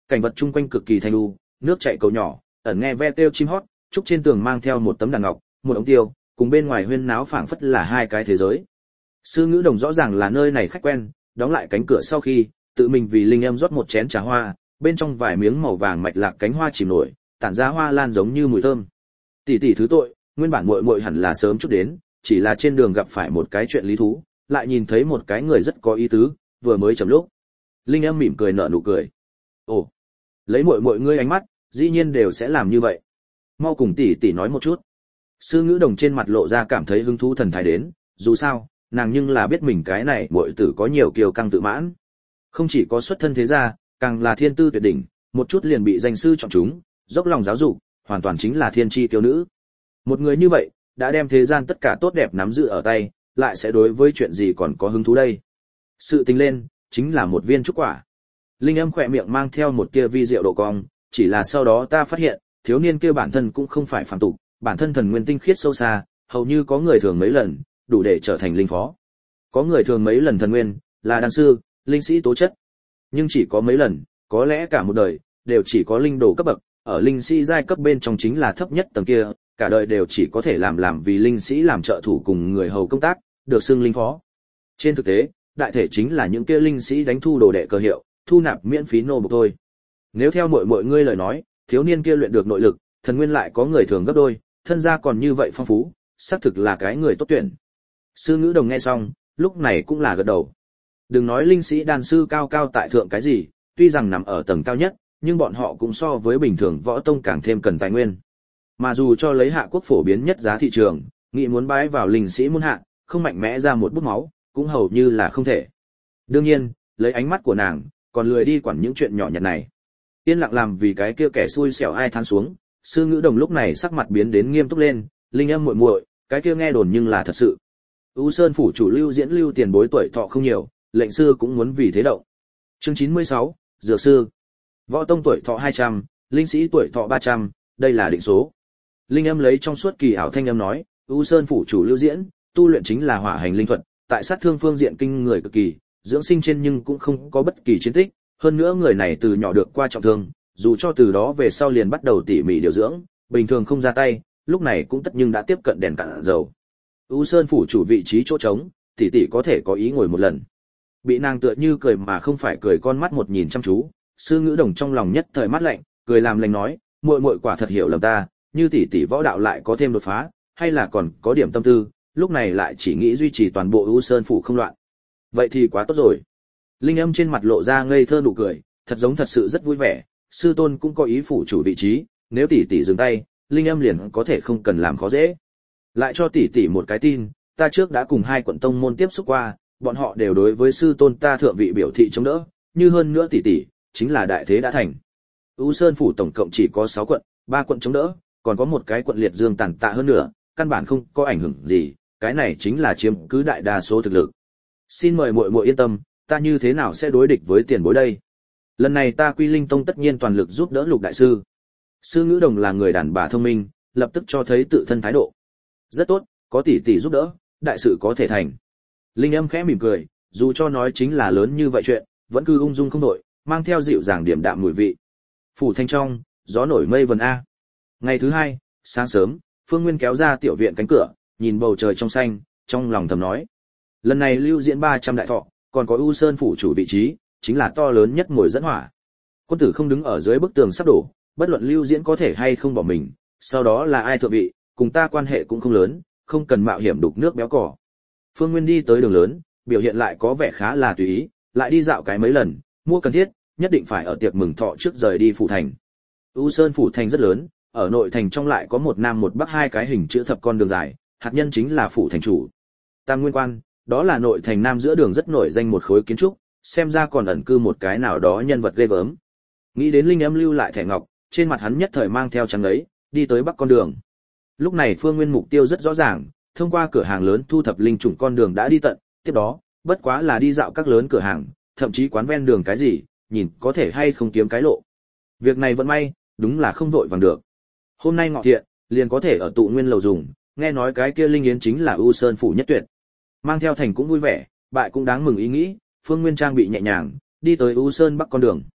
Cảnh vật chung quanh cực kỳ thanh lưu, nước chảy cầu nhỏ, ẩn nghe ve kêu chim hót, trúc trên tường mang theo một tấm đàn ngọc, một ống tiêu, cùng bên ngoài huyên náo phảng phất là hai cái thế giới. Sư Ngữ Đồng rõ ràng là nơi này khách quen, đóng lại cánh cửa sau khi, tự mình vì Linh Âm rót một chén trà hoa, bên trong vài miếng màu vàng mạch lạc cánh hoa chìm nổi, tản ra hoa lan giống như mùi thơm. Tỷ tỷ thứ tội, nguyên bản muội muội hẳn là sớm chút đến, chỉ là trên đường gặp phải một cái chuyện lý thú, lại nhìn thấy một cái người rất có ý tứ, vừa mới chậm lúc. Linh Âm mỉm cười nở nụ cười. Ồ, lấy muội muội ngươi ánh mắt, dĩ nhiên đều sẽ làm như vậy. Mau cùng tỷ tỷ nói một chút. Sư Ngữ Đồng trên mặt lộ ra cảm thấy hứng thú thần thái đến, dù sao, nàng nhưng là biết mình cái này muội tử có nhiều kiêu căng tự mãn. Không chỉ có xuất thân thế gia, càng là thiên tư tuyệt đỉnh, một chút liền bị danh sư chọn chúng, dốc lòng giáo dục, hoàn toàn chính là thiên chi kiêu nữ. Một người như vậy, đã đem thế gian tất cả tốt đẹp nắm giữ ở tay, lại sẽ đối với chuyện gì còn có hứng thú đây. Sự tính lên, chính là một viên trúc quả. Linh Âm khỏe miệng mang theo một tia vi diệu độ cong, chỉ là sau đó ta phát hiện, thiếu niên kia bản thân cũng không phải phàm tục, bản thân thần nguyên tinh khiết sâu xa, hầu như có người thường mấy lần, đủ để trở thành linh phó. Có người thường mấy lần thần nguyên, là đan sư, linh sĩ tố chất. Nhưng chỉ có mấy lần, có lẽ cả một đời, đều chỉ có linh đồ cấp bậc, ở linh sĩ giai cấp bên trong chính là thấp nhất tầng kia, cả đời đều chỉ có thể làm vì linh sĩ làm trợ thủ cùng người hầu công tác, được xưng linh phó. Trên thực tế, đại thể chính là những kia linh sĩ đánh thu đồ đệ cơ hiệu, thu nạp miễn phí nô bộc thôi. Nếu theo mọi ngươi lời nói, thiếu niên kia luyện được nội lực, thần nguyên lại có người thường gấp đôi, thân gia còn như vậy phong phú, xác thực là cái người tốt tuyển. Sư Ngữ Đồng nghe xong, lúc này cũng là gật đầu. Đừng nói linh sĩ đan sư cao cao tại thượng cái gì, tuy rằng nằm ở tầng cao nhất, nhưng bọn họ cũng so với bình thường võ tông càng thêm cần tài nguyên. Mà dù cho lấy hạ quốc phổ biến nhất giá thị trường, nghĩ muốn bái vào linh sĩ môn hạ, không mạnh mẽ ra một bút máu, cũng hầu như là không thể. Đương nhiên, lấy ánh mắt của nàng, còn lười đi quản những chuyện nhỏ nhặt này. Yên lặng làm vì cái kia kẻ xui xẻo ai than xuống, Sư Ngữ Đồng lúc này sắc mặt biến đến nghiêm túc lên, Linh Âm muội muội, cái kia nghe đồn nhưng là thật sự. U Sơn phủ chủ Lưu Diễn Lưu tiền bối tuổi thọ không nhiều, lệnh sư cũng muốn vì thế động. Chương 96, Dược sư. Võ tông tuổi thọ 200, linh sĩ tuổi thọ 300, đây là định số. Linh Âm lấy trong suốt kỳ ảo thanh âm nói, U Sơn phủ chủ Lưu Diễn, tu luyện chính là hỏa hành linh thuật, tại sát thương phương diện kinh người cực kỳ, dưỡng sinh trên nhưng cũng không có bất kỳ chiến tích, hơn nữa người này từ nhỏ được qua trọng thương, dù cho từ đó về sau liền bắt đầu tỉ mỉ điều dưỡng, bình thường không ra tay, lúc này cũng tất nhưng đã tiếp cận đèn cạn dầu. U Sơn phủ chủ vị trí chỗ trống, tỷ tỷ có thể có ý ngồi một lần. Bị nàng tựa như cười mà không phải cười con mắt một nhìn chăm chú, Sư Ngữ Đồng trong lòng nhất thời mát lạnh, cười làm lành nói, muội muội quả thật hiểu lầm ta, như tỷ tỷ võ đạo lại có thêm đột phá, hay là còn có điểm tâm tư, lúc này lại chỉ nghĩ duy trì toàn bộ U Sơn phủ không loạn. Vậy thì quá tốt rồi. Linh Âm trên mặt lộ ra ngây thơ nụ cười, thật giống thật sự rất vui vẻ, sư tôn cũng có ý phủ chủ vị trí, nếu tỷ tỷ dừng tay, Linh Âm liền có thể không cần làm khó dễ. Lại cho tỷ tỷ một cái tin, ta trước đã cùng hai quận tông môn tiếp xúc qua, bọn họ đều đối với sư tôn ta thượng vị biểu thị chống đỡ, như hơn nữa tỷ tỷ, chính là đại thế đã thành. U Sơn phủ tổng cộng chỉ có 6 quận, 3 quận chống đỡ, còn có một cái quận liệt dương tàn tạ hơn nữa, căn bản không có ảnh hưởng gì, cái này chính là chiếm cứ đại đa số thực lực. Xin mời muội muội yên tâm, ta như thế nào sẽ đối địch với tiền bối đây? Lần này ta Quy Linh Tông tất nhiên toàn lực giúp đỡ Lục đại sư. Sư Ngữ Đồng là người đàn bà thông minh, lập tức cho thấy tự thân thái độ. Rất tốt, có tỷ tỷ giúp đỡ, đại sự có thể thành. Linh Âm khẽ mỉm cười, dù cho nói chính là lớn như vậy chuyện, vẫn cứ ung dung không đổi, mang theo dịu dàng điềm đạm mùi vị. Phủ thanh trong, gió nổi mây vần a. Ngày thứ hai, sáng sớm, Phương Nguyên kéo ra tiểu viện cánh cửa, nhìn bầu trời trong xanh, trong lòng thầm nói: lần này Lưu Diễn 300 đại thọ, còn có U Sơn phủ chủ vị trí, chính là to lớn nhất mồi dẫn hỏa. Quân tử không đứng ở dưới bức tường sắp đổ, bất luận Lưu Diễn có thể hay không bỏ mình, sau đó là ai thượng vị, cùng ta quan hệ cũng không lớn, không cần mạo hiểm đục nước béo cỏ. Phương Nguyên đi tới đường lớn, biểu hiện lại có vẻ khá là tùy ý, lại đi dạo cái mấy lần, mua cần thiết, nhất định phải ở tiệc mừng thọ trước rời đi phủ thành. U Sơn phủ thành rất lớn, ở nội thành trong lại có một nam một bắc hai cái hình chữ thập con đường dài, hạt nhân chính là phủ thành chủ. Tam Nguyên Quan, đó là nội thành nam giữa đường rất nổi danh một khối kiến trúc, xem ra còn ẩn cư một cái nào đó nhân vật ghê gớm. Nghĩ đến Linh Âm lưu lại thẻ ngọc, trên mặt hắn nhất thời mang theo trắng ấy, đi tới bắc con đường. Lúc này Phương Nguyên mục tiêu rất rõ ràng, thông qua cửa hàng lớn thu thập linh chủng con đường đã đi tận, tiếp đó, bất quá là đi dạo các lớn cửa hàng, thậm chí quán ven đường cái gì, nhìn có thể hay không kiếm cái lộ. Việc này vẫn may, đúng là không vội vàng được. Hôm nay ngọ thiện, liền có thể ở tụ nguyên lầu dùng, nghe nói cái kia linh yến chính là U Sơn phủ nhất tuyệt. Mang theo thành cũng vui vẻ, bại cũng đáng mừng ý nghĩ, Phương Nguyên trang bị nhẹ nhàng, đi tới U Sơn bắc con đường.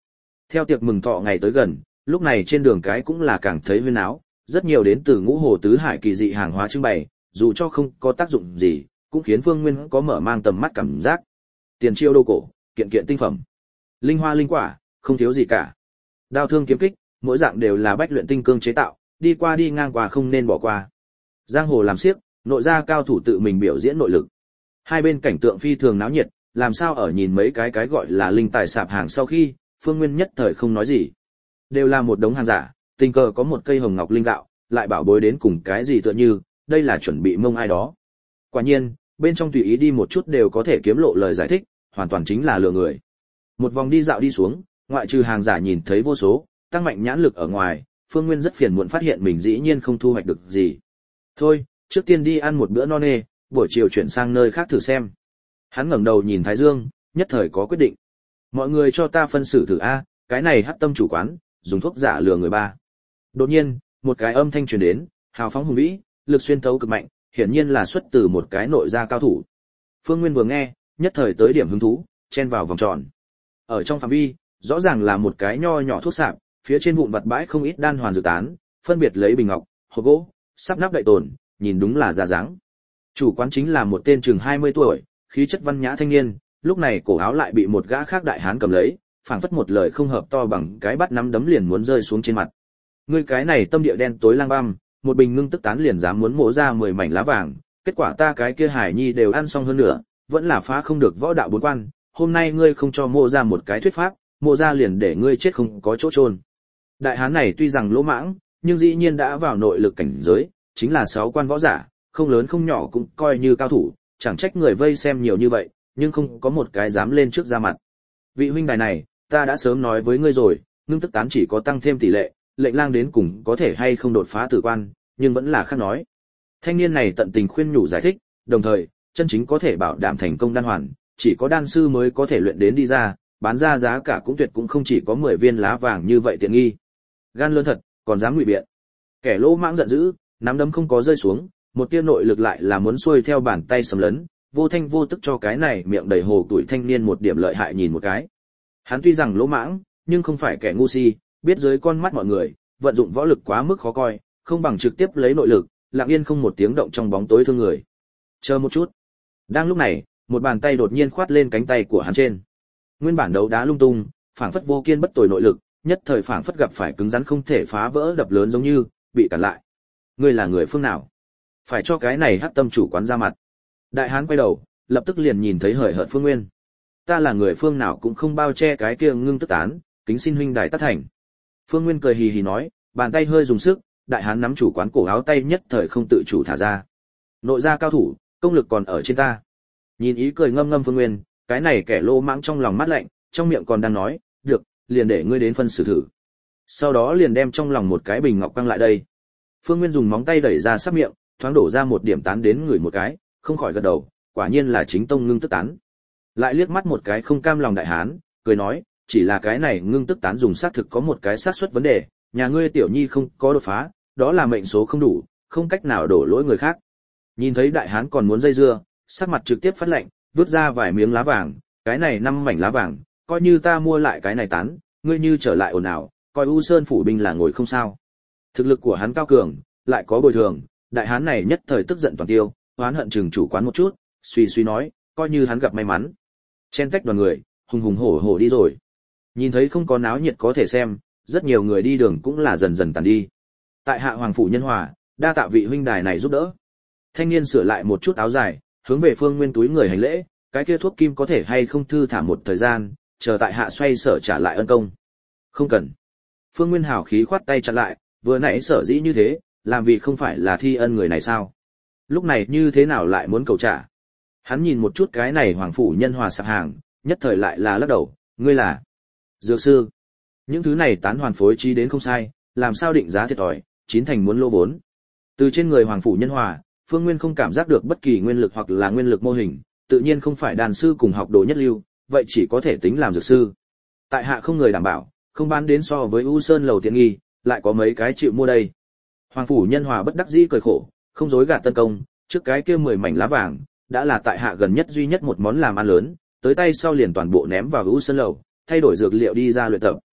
Theo tiệc mừng thọ ngày tới gần, lúc này trên đường cái cũng là càng thấy huyên áo, rất nhiều đến từ ngũ hồ tứ hải kỳ dị hàng hóa trưng bày, dù cho không có tác dụng gì, cũng khiến Phương Nguyên có mở mang tầm mắt cảm giác. Tiền triệu đồ cổ, kiện kiện tinh phẩm, linh hoa linh quả, không thiếu gì cả. Đao thương kiếm kích, mỗi dạng đều là bách luyện tinh cương chế tạo, đi qua đi ngang qua không nên bỏ qua. Giang hồ làm xiếc, nội gia cao thủ tự mình biểu diễn nội lực. Hai bên cảnh tượng phi thường náo nhiệt, làm sao ở nhìn mấy cái gọi là linh tài sạp hàng sau khi, Phương Nguyên nhất thời không nói gì. Đều là một đống hàng giả, tình cờ có một cây hồng ngọc linh gạo, lại bảo bối đến cùng cái gì tựa như, đây là chuẩn bị mông ai đó. Quả nhiên, bên trong tùy ý đi một chút đều có thể kiếm lộ lời giải thích, hoàn toàn chính là lừa người. Một vòng đi dạo đi xuống, ngoại trừ hàng giả nhìn thấy vô số, tăng mạnh nhãn lực ở ngoài, Phương Nguyên rất phiền muộn phát hiện mình dĩ nhiên không thu hoạch được gì. Thôi, trước tiên đi ăn một bữa no nê, buổi chiều chuyển sang nơi khác thử xem. Hắn ngẩng đầu nhìn Thái Dương, nhất thời có quyết định. Mọi người cho ta phân xử thử a, cái này hắc tâm chủ quán, dùng thuốc giả lừa người ba. Đột nhiên, một cái âm thanh truyền đến, hào phóng hùng vĩ, lực xuyên thấu cực mạnh, hiển nhiên là xuất từ một cái nội gia cao thủ. Phương Nguyên vừa nghe, nhất thời tới điểm hứng thú, chen vào vòng tròn. Ở trong phạm vi, rõ ràng là một cái nho nhỏ thuốc sạp, phía trên vụn vặt bãi không ít đan hoàn dược tán, phân biệt lấy bình ngọc, hộp gỗ, sắp nắp đậy tồn, nhìn đúng là ra dáng. Chủ quán chính là một tên chừng 20 tuổi, khí chất văn nhã thanh niên, lúc này cổ áo lại bị một gã khác đại hán cầm lấy, phảng phất một lời không hợp to bằng cái bắt nắm đấm liền muốn rơi xuống trên mặt. Ngươi cái này tâm địa đen tối lang băm, một bình ngưng tức tán liền dám muốn mổ ra 10 mảnh lá vàng, kết quả ta cái kia hải nhi đều ăn xong hơn nữa, vẫn là phá không được võ đạo bốn quan, hôm nay ngươi không cho mộ ra một cái thuyết pháp, mộ ra liền để ngươi chết không có chỗ chôn. Đại hán này tuy rằng lỗ mãng, nhưng dĩ nhiên đã vào nội lực cảnh giới, chính là 6 quan võ giả, không lớn không nhỏ cũng coi như cao thủ, chẳng trách người vây xem nhiều như vậy, nhưng không có một cái dám lên trước ra mặt. Vị huynh đài này, ta đã sớm nói với ngươi rồi, ngưng tức tán chỉ có tăng thêm tỷ lệ, lệnh lang đến cùng có thể hay không đột phá tử quan, nhưng vẫn là khác nói. Thanh niên này tận tình khuyên nhủ giải thích, đồng thời, chân chính có thể bảo đảm thành công đan hoàn, chỉ có đan sư mới có thể luyện đến đi ra, bán ra giá cả cũng tuyệt cũng không chỉ có 10 viên lá vàng như vậy tiện nghi. Gan lớn thật, còn dám ngụy biện. Kẻ lỗ mãng giận dữ, nắm đấm không có rơi xuống, một tia nội lực lại là muốn xuôi theo bàn tay sầm lấn, vô thanh vô tức cho cái này miệng đầy hồ tuổi thanh niên một điểm lợi hại nhìn một cái. Hắn tuy rằng lỗ mãng, nhưng không phải kẻ ngu si, biết dưới con mắt mọi người, vận dụng võ lực quá mức khó coi, không bằng trực tiếp lấy nội lực, lặng yên không một tiếng động trong bóng tối thương người. Chờ một chút. Đang lúc này, một bàn tay đột nhiên khoát lên cánh tay của hắn trên. Nguyên bản đấu đá lung tung, phảng phất vô kiên bất tồi nội lực, nhất thời phảng phất gặp phải cứng rắn không thể phá vỡ đập lớn giống như bị cản lại. Ngươi là người phương nào? Phải cho cái này hắc tâm chủ quán ra mặt. Đại hán quay đầu, lập tức liền nhìn thấy hời hợt Phương Nguyên. Ta là người phương nào cũng không bao che cái kia ngưng tức tán, kính xin huynh đài tác thành. Phương Nguyên cười hì hì nói, bàn tay hơi dùng sức, đại hán nắm chủ quán cổ áo tay nhất thời không tự chủ thả ra. Nội gia cao thủ, công lực còn ở trên ta. Nhìn ý cười ngâm ngâm Phương Nguyên, cái này kẻ lô mãng trong lòng mát lạnh, trong miệng còn đang nói, được, liền để ngươi đến phân xử thử. Sau đó liền đem trong lòng một cái bình ngọc căng lại đây. Phương Nguyên dùng móng tay đẩy ra sát miệng, thoáng đổ ra một điểm tán đến người một cái, không khỏi gật đầu, quả nhiên là chính tông ngưng tức tán. Lại liếc mắt một cái không cam lòng đại hán, cười nói, chỉ là cái này ngưng tức tán dùng xác thực có một cái xác suất vấn đề, nhà ngươi tiểu nhi không có đột phá, đó là mệnh số không đủ, không cách nào đổ lỗi người khác. Nhìn thấy đại hán còn muốn dây dưa, sắc mặt trực tiếp phát lệnh, vứt ra vài miếng lá vàng, cái này 5 mảnh lá vàng, coi như ta mua lại cái này tán, ngươi như trở lại ồn ào, coi U Sơn phủ binh là ngồi không sao. Thực lực của hắn cao cường, lại có bồi thường, đại hán này nhất thời tức giận toàn tiêu, oán hận chừng chủ quán một chút, suy suy nói, coi như hắn gặp may mắn. Chen cách đoàn người, hùng hùng hổ hổ đi rồi. Nhìn thấy không có náo nhiệt có thể xem, rất nhiều người đi đường cũng là dần dần tàn đi. Tại hạ hoàng phủ nhân hòa, đa tạ vị huynh đài này giúp đỡ. Thanh niên sửa lại một chút áo dài, hướng về Phương Nguyên túi người hành lễ, cái kia thuốc kim có thể hay không thư thả một thời gian, chờ tại hạ xoay sở trả lại ân công. Không cần. Phương Nguyên hào khí khoát tay chặn lại, vừa nãy sở dĩ như thế, làm vì không phải là thi ân người này sao? Lúc này như thế nào lại muốn cầu trả? Hắn nhìn một chút cái này hoàng phủ nhân hòa sạp hàng, nhất thời lại là lắc đầu, ngươi là dược sư. Những thứ này tán hoàn phối trí đến không sai, làm sao định giá thiệt thòi, chín thành muốn lô vốn. Từ trên người hoàng phủ nhân hòa, Phương Nguyên không cảm giác được bất kỳ nguyên lực hoặc là nguyên lực mô hình, tự nhiên không phải đàn sư cùng học đồ nhất lưu, vậy chỉ có thể tính làm dược sư. Tại hạ không người đảm bảo, không bán đến so với U Sơn lầu tiện nghi, lại có mấy cái chịu mua đây. Hoàng phủ nhân hòa bất đắc dĩ cười khổ, không dối gạt tân công, trước cái kia 10 mảnh lá vàng, đã là tại hạ gần nhất duy nhất một món làm ăn lớn, tới tay sau liền toàn bộ ném vào U Sơn lầu, thay đổi dược liệu đi ra luyện tập.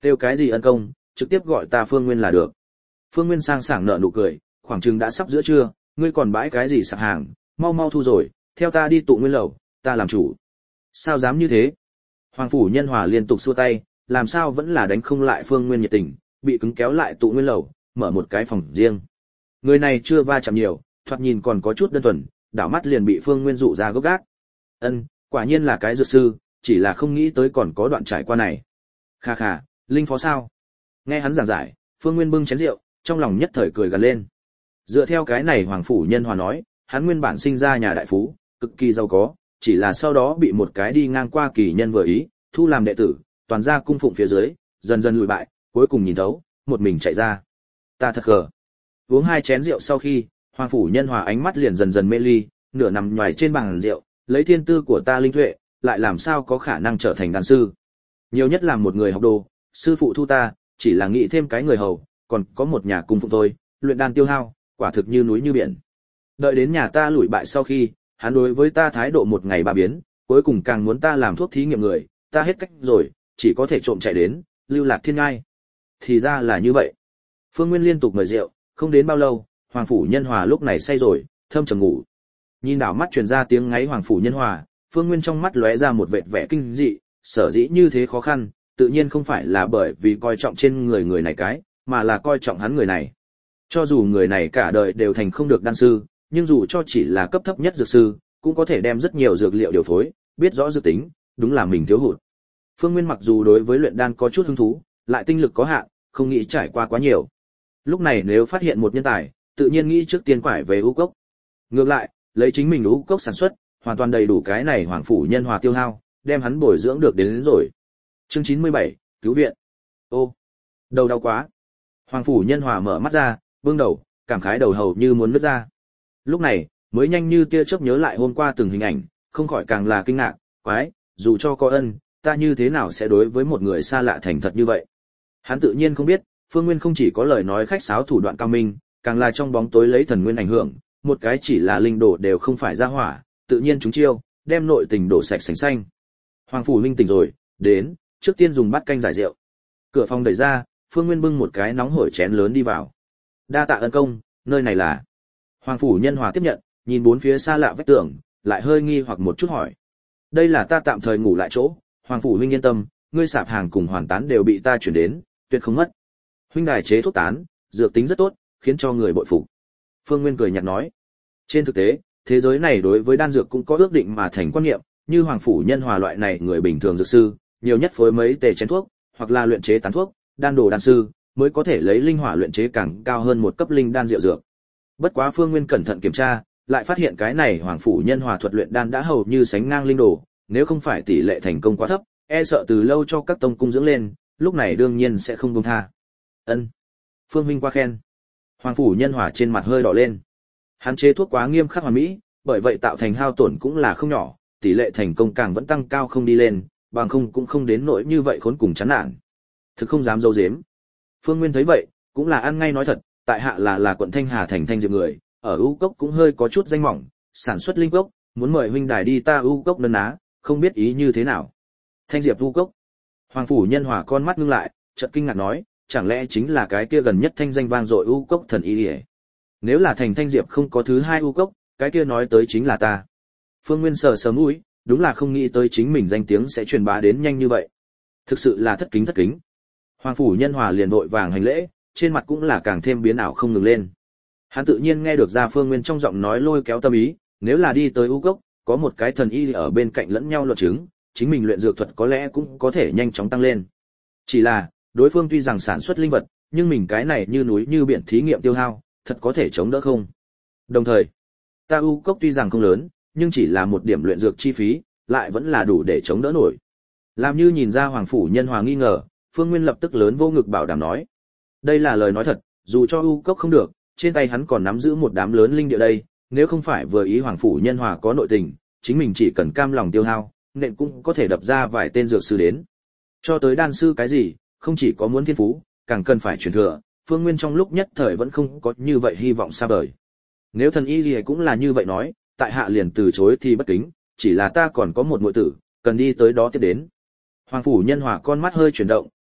Kêu cái gì ân công, trực tiếp gọi ta Phương Nguyên là được. Phương Nguyên sang sảng nở nụ cười, khoảng chừng đã sắp giữa trưa, ngươi còn bãi cái gì sạp hàng, mau mau thu rồi, theo ta đi tụ nguyên lầu, ta làm chủ. Sao dám như thế? Hoàng phủ Nhân Hòa liên tục xua tay, làm sao vẫn là đánh không lại Phương Nguyên nhiệt tình, bị cứng kéo lại tụ nguyên lầu, mở một cái phòng riêng. Người này chưa va chạm nhiều, thoạt nhìn còn có chút đơn thuần, đảo mắt liền bị Phương Nguyên dụ ra gốc gác. Ân, quả nhiên là cái dược sư, chỉ là không nghĩ tới còn có đoạn trải qua này. Kha kha, linh phó sao? Nghe hắn giảng giải, Phương Nguyên bưng chén rượu, trong lòng nhất thời cười gần lên. Dựa theo cái này Hoàng phủ Nhân Hòa nói, hắn nguyên bản sinh ra nhà đại phú, cực kỳ giàu có, chỉ là sau đó bị một cái đi ngang qua kỳ nhân vừa ý, thu làm đệ tử, toàn ra cung phụng phía dưới, dần dần lùi bại, cuối cùng nhìn thấu, một mình chạy ra. Ta thật gờ. Uống 2 chén rượu sau khi, Hoàng phủ Nhân Hòa ánh mắt liền dần dần mê ly, nửa nằm nhoài trên bàn rượu, lấy thiên tư của ta linh tuệ, lại làm sao có khả năng trở thành đan sư. Nhiều nhất là một người học đồ, sư phụ thu ta, chỉ là nghĩ thêm cái người hầu, còn có một nhà cung phụng thôi, luyện đan tiêu hao, quả thực như núi như biển. Đợi đến nhà ta lùi bại sau khi, hắn đối với ta thái độ một ngày ba biến, cuối cùng càng muốn ta làm thuốc thí nghiệm người, ta hết cách rồi, chỉ có thể trộm chạy đến, lưu lạc thiên ngai. Thì ra là như vậy. Phương Nguyên liên tục mời rượu, không đến bao lâu, Hoàng phủ Nhân Hòa lúc này say rồi, thâm trầm ngủ. Nhìn đảo mắt truyền ra tiếng ngáy Hoàng phủ Nhân Hòa, Phương Nguyên trong mắt lóe ra một vệt vẻ kinh dị, sở dĩ như thế khó khăn, tự nhiên không phải là bởi vì coi trọng trên người này cái, mà là coi trọng hắn người này. Cho dù người này cả đời đều thành không được đan sư, nhưng dù cho chỉ là cấp thấp nhất dược sư, cũng có thể đem rất nhiều dược liệu điều phối, biết rõ dược tính, đúng là mình thiếu hụt. Phương Nguyên mặc dù đối với luyện đan có chút hứng thú, lại tinh lực có hạn, không nghĩ trải qua quá nhiều. Lúc này nếu phát hiện một nhân tài, tự nhiên nghĩ trước tiên quải về u cốc. Ngược lại, lấy chính mình u cốc sản xuất, hoàn toàn đầy đủ cái này Hoàng phủ Nhân Hòa tiêu hao, đem hắn bồi dưỡng được đến rồi. Chương 97, cứu viện. Ô, đầu đau quá. Hoàng phủ Nhân Hòa mở mắt ra, vương đầu, cảm khái đầu hầu như muốn nứt ra. Lúc này, mới nhanh như tia chớp nhớ lại hôm qua từng hình ảnh, không khỏi càng là kinh ngạc, quái, dù cho có ân, ta như thế nào sẽ đối với một người xa lạ thành thật như vậy. Hắn tự nhiên không biết, Phương Nguyên không chỉ có lời nói khách sáo thủ đoạn cao minh, càng là trong bóng tối lấy thần nguyên ảnh hưởng, một cái chỉ là linh đồ đều không phải ra hỏa, tự nhiên chúng chiêu, đem nội tình đổ sạch sành xanh. Hoàng phủ Minh tỉnh rồi, đến, trước tiên dùng bát canh giải rượu. Cửa phòng đẩy ra, Phương Nguyên bưng một cái nóng hổi chén lớn đi vào. Đa tạ ân công, nơi này là. Hoàng phủ Nhân Hòa tiếp nhận, nhìn bốn phía xa lạ vách tường, lại hơi nghi hoặc một chút hỏi. Đây là ta tạm thời ngủ lại chỗ, Hoàng phủ huynh yên tâm, ngươi sạp hàng cùng hoàn tán đều bị ta chuyển đến, tuyệt không mất. Huynh đài chế thuốc tán, dược tính rất tốt, khiến cho người bội phục. Phương Nguyên cười nhạt nói. Trên thực tế, thế giới này đối với đan dược cũng có ước định mà thành quan niệm, như Hoàng phủ Nhân Hòa loại này người bình thường dược sư, nhiều nhất phối mấy tề chén thuốc, hoặc là luyện chế tán thuốc, đan đồ đan sư, mới có thể lấy linh hỏa luyện chế càng cao hơn một cấp linh đan rượu dược. Bất quá Phương Nguyên cẩn thận kiểm tra, lại phát hiện cái này Hoàng phủ Nhân Hòa thuật luyện đan đã hầu như sánh ngang linh đồ, nếu không phải tỷ lệ thành công quá thấp, e sợ từ lâu cho các tông cung dưỡng lên, lúc này đương nhiên sẽ không buông tha. Ân, Phương Minh qua khen. Hoàng phủ Nhân Hòa trên mặt hơi đỏ lên. Hắn chế thuốc quá nghiêm khắc hoàn mỹ, bởi vậy tạo thành hao tổn cũng là không nhỏ, tỷ lệ thành công càng vẫn tăng cao không đi lên, bằng không cũng không đến nỗi như vậy khốn cùng chán nản. Thực không dám giấu giếm. Phương Nguyên thấy vậy, cũng là ăn ngay nói thật, tại hạ là quận Thanh Hà thành Thanh Diệp người, ở U cốc cũng hơi có chút danh mỏng, sản xuất linh cốc, muốn mời huynh đài đi ta U cốc nấn ná, không biết ý như thế nào. Thanh Diệp U cốc. Hoàng phủ Nhân Hòa con mắt ngưng lại, chợt kinh ngạc nói, chẳng lẽ chính là cái kia gần nhất thanh danh vang dội U cốc thần y liễu? Nếu là thành Thanh Diệp không có thứ hai U cốc, cái kia nói tới chính là ta. Phương Nguyên sờ sờ mũi, đúng là không nghĩ tới chính mình danh tiếng sẽ truyền bá đến nhanh như vậy. Thực sự là thất kính. Hoàng phủ Nhân Hòa liền vội vàng hành lễ, trên mặt cũng là càng thêm biến ảo không ngừng lên. Hắn tự nhiên nghe được ra Phương Nguyên trong giọng nói lôi kéo tâm ý, nếu là đi tới U cốc, có một cái thần y ở bên cạnh lẫn nhau luận chứng, chính mình luyện dược thuật có lẽ cũng có thể nhanh chóng tăng lên. Chỉ là, đối phương tuy rằng sản xuất linh vật, nhưng mình cái này như núi như biển thí nghiệm tiêu hao, thật có thể chống đỡ không? Đồng thời, ta U cốc tuy rằng không lớn, nhưng chỉ là một điểm luyện dược chi phí, lại vẫn là đủ để chống đỡ nổi. Làm như nhìn ra Hoàng phủ Nhân Hòa nghi ngờ, Phương Nguyên lập tức lớn vô ngực bảo đảm nói. Đây là lời nói thật, dù cho U cốc không được, trên tay hắn còn nắm giữ một đám lớn linh địa đây, nếu không phải vừa ý Hoàng phủ Nhân Hòa có nội tình, chính mình chỉ cần cam lòng tiêu hao, nên cũng có thể đập ra vài tên dược sư đến. Cho tới đan sư cái gì, không chỉ có muốn thiên phú, càng cần phải truyền thừa, Phương Nguyên trong lúc nhất thời vẫn không có như vậy hy vọng xa vời. Nếu thần y gì cũng là như vậy nói, tại hạ liền từ chối thì bất kính, chỉ là ta còn có một muội tử, cần đi tới đó tiếp đến. Hoàng phủ Nhân Hòa con mắt hơi chuyển động,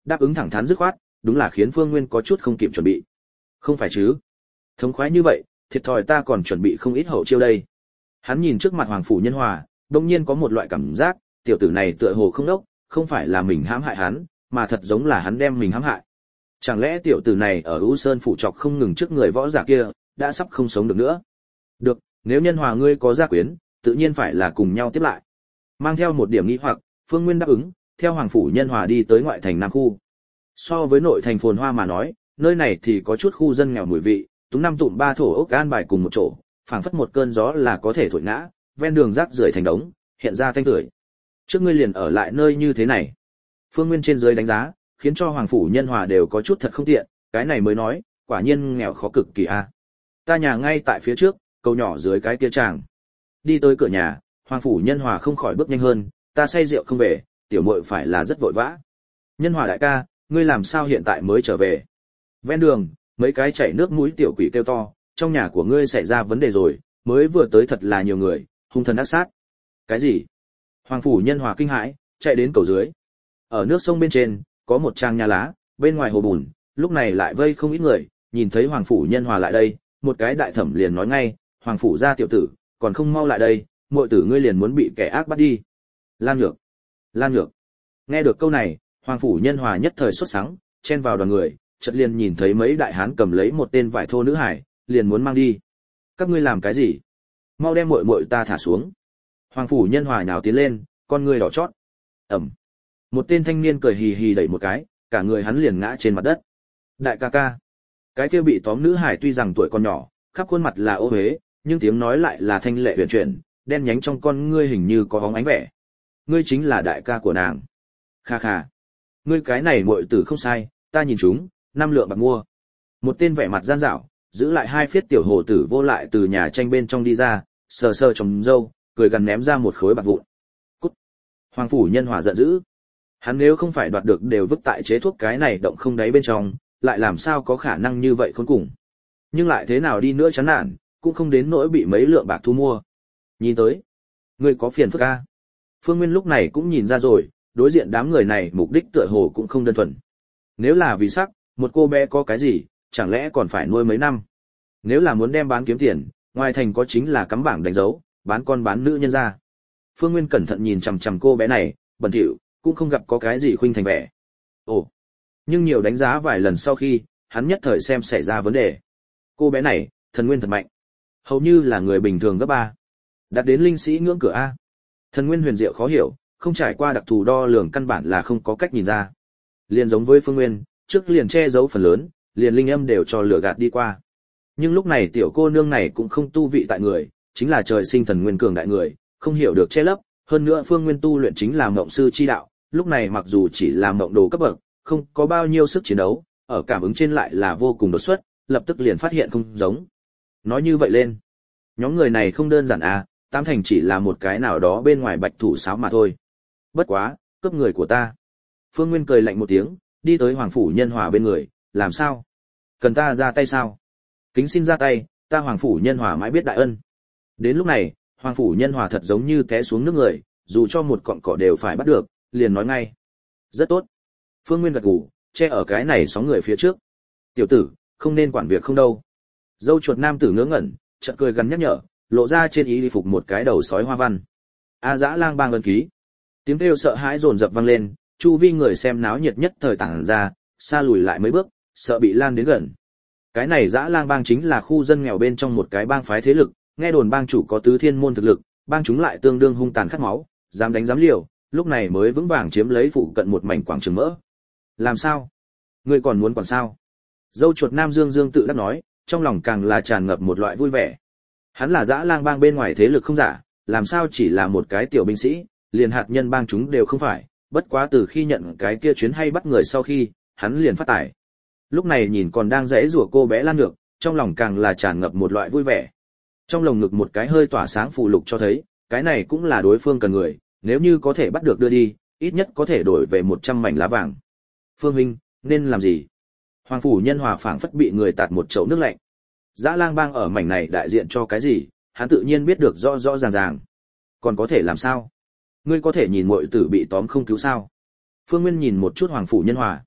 đáp ứng thẳng thắn dứt khoát, đúng là khiến Phương Nguyên có chút không kịp chuẩn bị. Không phải chứ? Thống khoái như vậy, thiệt thòi ta còn chuẩn bị không ít hậu chiêu đây. Hắn nhìn trước mặt Hoàng phủ Nhân Hòa, đột nhiên có một loại cảm giác, tiểu tử này tựa hồ không đốc, không phải là mình hãm hại hắn, mà thật giống là hắn đem mình hãm hại. Chẳng lẽ tiểu tử này ở U Sơn phủ chọc không ngừng trước người võ giả kia, đã sắp không sống được nữa. Được, nếu Nhân Hòa ngươi có gia quyến, tự nhiên phải là cùng nhau tiếp lại. Mang theo một điểm nghi hoặc, Phương Nguyên đáp ứng, theo Hoàng phủ Nhân Hòa đi tới ngoại thành Nam khu. So với nội thành phồn hoa mà nói, nơi này thì có chút khu dân nghèo mùi vị, túng năm tụm ba thổ ốc an bài cùng một chỗ, phảng phất một cơn gió là có thể thổi ngã, ven đường rác rưởi thành đống, hiện ra thanh tưởi. Trước ngươi liền ở lại nơi như thế này. Phương Nguyên trên dưới đánh giá, khiến cho Hoàng phủ Nhân Hòa đều có chút thật không tiện, cái này mới nói, quả nhiên nghèo khó cực kỳ a. Ta nhà ngay tại phía trước, cầu nhỏ dưới cái kia tràng. Đi tới cửa nhà, Hoàng phủ Nhân Hòa không khỏi bước nhanh hơn, ta say rượu không về, tiểu muội phải là rất vội vã. Nhân Hòa đại ca, ngươi làm sao hiện tại mới trở về? Ven đường, mấy cái chảy nước mũi tiểu quỷ kêu to, trong nhà của ngươi xảy ra vấn đề rồi, mới vừa tới thật là nhiều người, hung thần ác sát. Cái gì? Hoàng phủ Nhân Hòa kinh hãi, chạy đến cầu dưới. Ở nước sông bên trên, có một trang nhà lá, bên ngoài hồ bùn, lúc này lại vây không ít người, nhìn thấy Hoàng phủ Nhân Hòa lại đây, một cái đại thẩm liền nói ngay, Hoàng phủ gia tiểu tử, còn không mau lại đây, muội tử ngươi liền muốn bị kẻ ác bắt đi. Lan Nhược, Lan Nhược. Nghe được câu này, Hoàng phủ Nhân Hòa nhất thời sốt sắng, chen vào đoàn người, chợt liền nhìn thấy mấy đại hán cầm lấy một tên vải thô nữ hải, liền muốn mang đi. Các ngươi làm cái gì? Mau đem muội muội ta thả xuống. Hoàng phủ Nhân Hòa nhào tiến lên, con ngươi đỏ chót. Ầm. Một tên thanh niên cười hì hì đẩy một cái, cả người hắn liền ngã trên mặt đất. Đại ca ca. Cái kia bị tóm nữ hải tuy rằng tuổi còn nhỏ, khắp khuôn mặt là ô uế, nhưng tiếng nói lại là thanh lệ huyền chuyển, đen nhánh trong con ngươi hình như có bóng ánh vẻ. Ngươi chính là đại ca của nàng. Kha kha. Ngươi cái này muội tử không sai, ta nhìn chúng, 5 lượng bạc mua. Một tên vẻ mặt gian dảo, giữ lại hai phiết tiểu hồ tử vô lại từ nhà tranh bên trong đi ra, sờ sờ trồng râu, cười gần ném ra một khối bạc vụn. Cút. Hoàng phủ Nhân Hòa giận dữ. Hắn nếu không phải đoạt được đều vứt tại chế thuốc cái này động không đáy bên trong, lại làm sao có khả năng như vậy khốn cùng. Nhưng lại thế nào đi nữa chán nản, cũng không đến nỗi bị mấy lượng bạc thu mua. Nhìn tới, ngươi có phiền phức a. Phương Nguyên lúc này cũng nhìn ra rồi, đối diện đám người này mục đích tựa hồ cũng không đơn thuần. Nếu là vì sắc, một cô bé có cái gì, chẳng lẽ còn phải nuôi mấy năm. Nếu là muốn đem bán kiếm tiền, ngoài thành có chính là cắm bảng đánh dấu, bán con bán nữ nhân ra. Phương Nguyên cẩn thận nhìn chằm chằm cô bé này, bẩn thỉu, cũng không gặp có cái gì khuynh thành vẻ. Ồ, nhưng nhiều đánh giá vài lần sau khi, hắn nhất thời xem xảy ra vấn đề. Cô bé này, thần nguyên thật mạnh, hầu như là người bình thường gấp 3. Đạt đến linh sĩ ngưỡng cửa a. Thần nguyên huyền diệu khó hiểu, không trải qua đặc thù đo lường căn bản là không có cách nhìn ra. Liền giống với Phương Nguyên, trước liền che giấu phần lớn, liền linh âm đều cho lửa gạt đi qua. Nhưng lúc này tiểu cô nương này cũng không tu vị tại người, chính là trời sinh thần nguyên cường đại người, không hiểu được che lấp, hơn nữa Phương Nguyên tu luyện chính là mộng sư chi đạo, lúc này mặc dù chỉ là mộng đồ cấp bậc, không có bao nhiêu sức chiến đấu, ở cảm ứng trên lại là vô cùng đột xuất, lập tức liền phát hiện không giống. Nói như vậy lên, nhóm người này không đơn giản à, tam thành chỉ là một cái nào đó bên ngoài bạch thủ sáo mà thôi. Bất quá, cướp người của ta. Phương Nguyên cười lạnh một tiếng, đi tới Hoàng phủ Nhân Hòa bên người, làm sao? Cần ta ra tay sao? Kính xin ra tay, ta Hoàng phủ Nhân Hòa mãi biết đại ân. Đến lúc này, Hoàng phủ Nhân Hòa thật giống như té xuống nước người, dù cho một cọng cỏ đều phải bắt được, liền nói ngay. Rất tốt. Phương Nguyên gật gù, che ở cái này sóng người phía trước. Tiểu tử, không nên quản việc không đâu. Dâu chuột nam tử ngớ ngẩn, chợt cười gằn nhắc nhở, lộ ra trên y phục một cái đầu sói hoa văn. A Dã Lang Bang ân ký. Tiếng kêu sợ hãi dồn dập vang lên, chu vi người xem náo nhiệt nhất thời tản ra, xa lùi lại mấy bước, sợ bị lan đến gần. Cái này Dã Lang Bang chính là khu dân nghèo bên trong một cái bang phái thế lực, nghe đồn bang chủ có tứ thiên môn thực lực, bang chúng lại tương đương hung tàn khát máu, dám đánh dám liều, lúc này mới vững vàng chiếm lấy phụ cận một mảnh quảng trường mỡ. Làm sao? Ngươi còn muốn còn sao? Dâu chuột nam Dương Dương tự đắc nói, trong lòng càng là tràn ngập một loại vui vẻ. Hắn là Dã Lang Bang bên ngoài thế lực không giả, làm sao chỉ là một cái tiểu binh sĩ, liền hạt nhân bang chúng đều không phải, bất quá từ khi nhận cái kia chuyến hay bắt người sau khi, hắn liền phát tài. Lúc này nhìn còn đang giãy giụa cô bé Lan Nhược, trong lòng càng là tràn ngập một loại vui vẻ. Trong lồng ngực một cái hơi tỏa sáng phù lục cho thấy, cái này cũng là đối phương cần người, nếu như có thể bắt được đưa đi, ít nhất có thể đổi về 100 mảnh lá vàng. Phương huynh, nên làm gì? Hoàng phủ Nhân Hòa phảng phất bị người tạt một chậu nước lạnh. Dã Lang Bang ở mảnh này đại diện cho cái gì, hắn tự nhiên biết được rõ rõ ràng ràng. Còn có thể làm sao? Ngươi có thể nhìn muội tử bị tóm không cứu sao? Phương Nguyên nhìn một chút Hoàng phủ Nhân Hòa.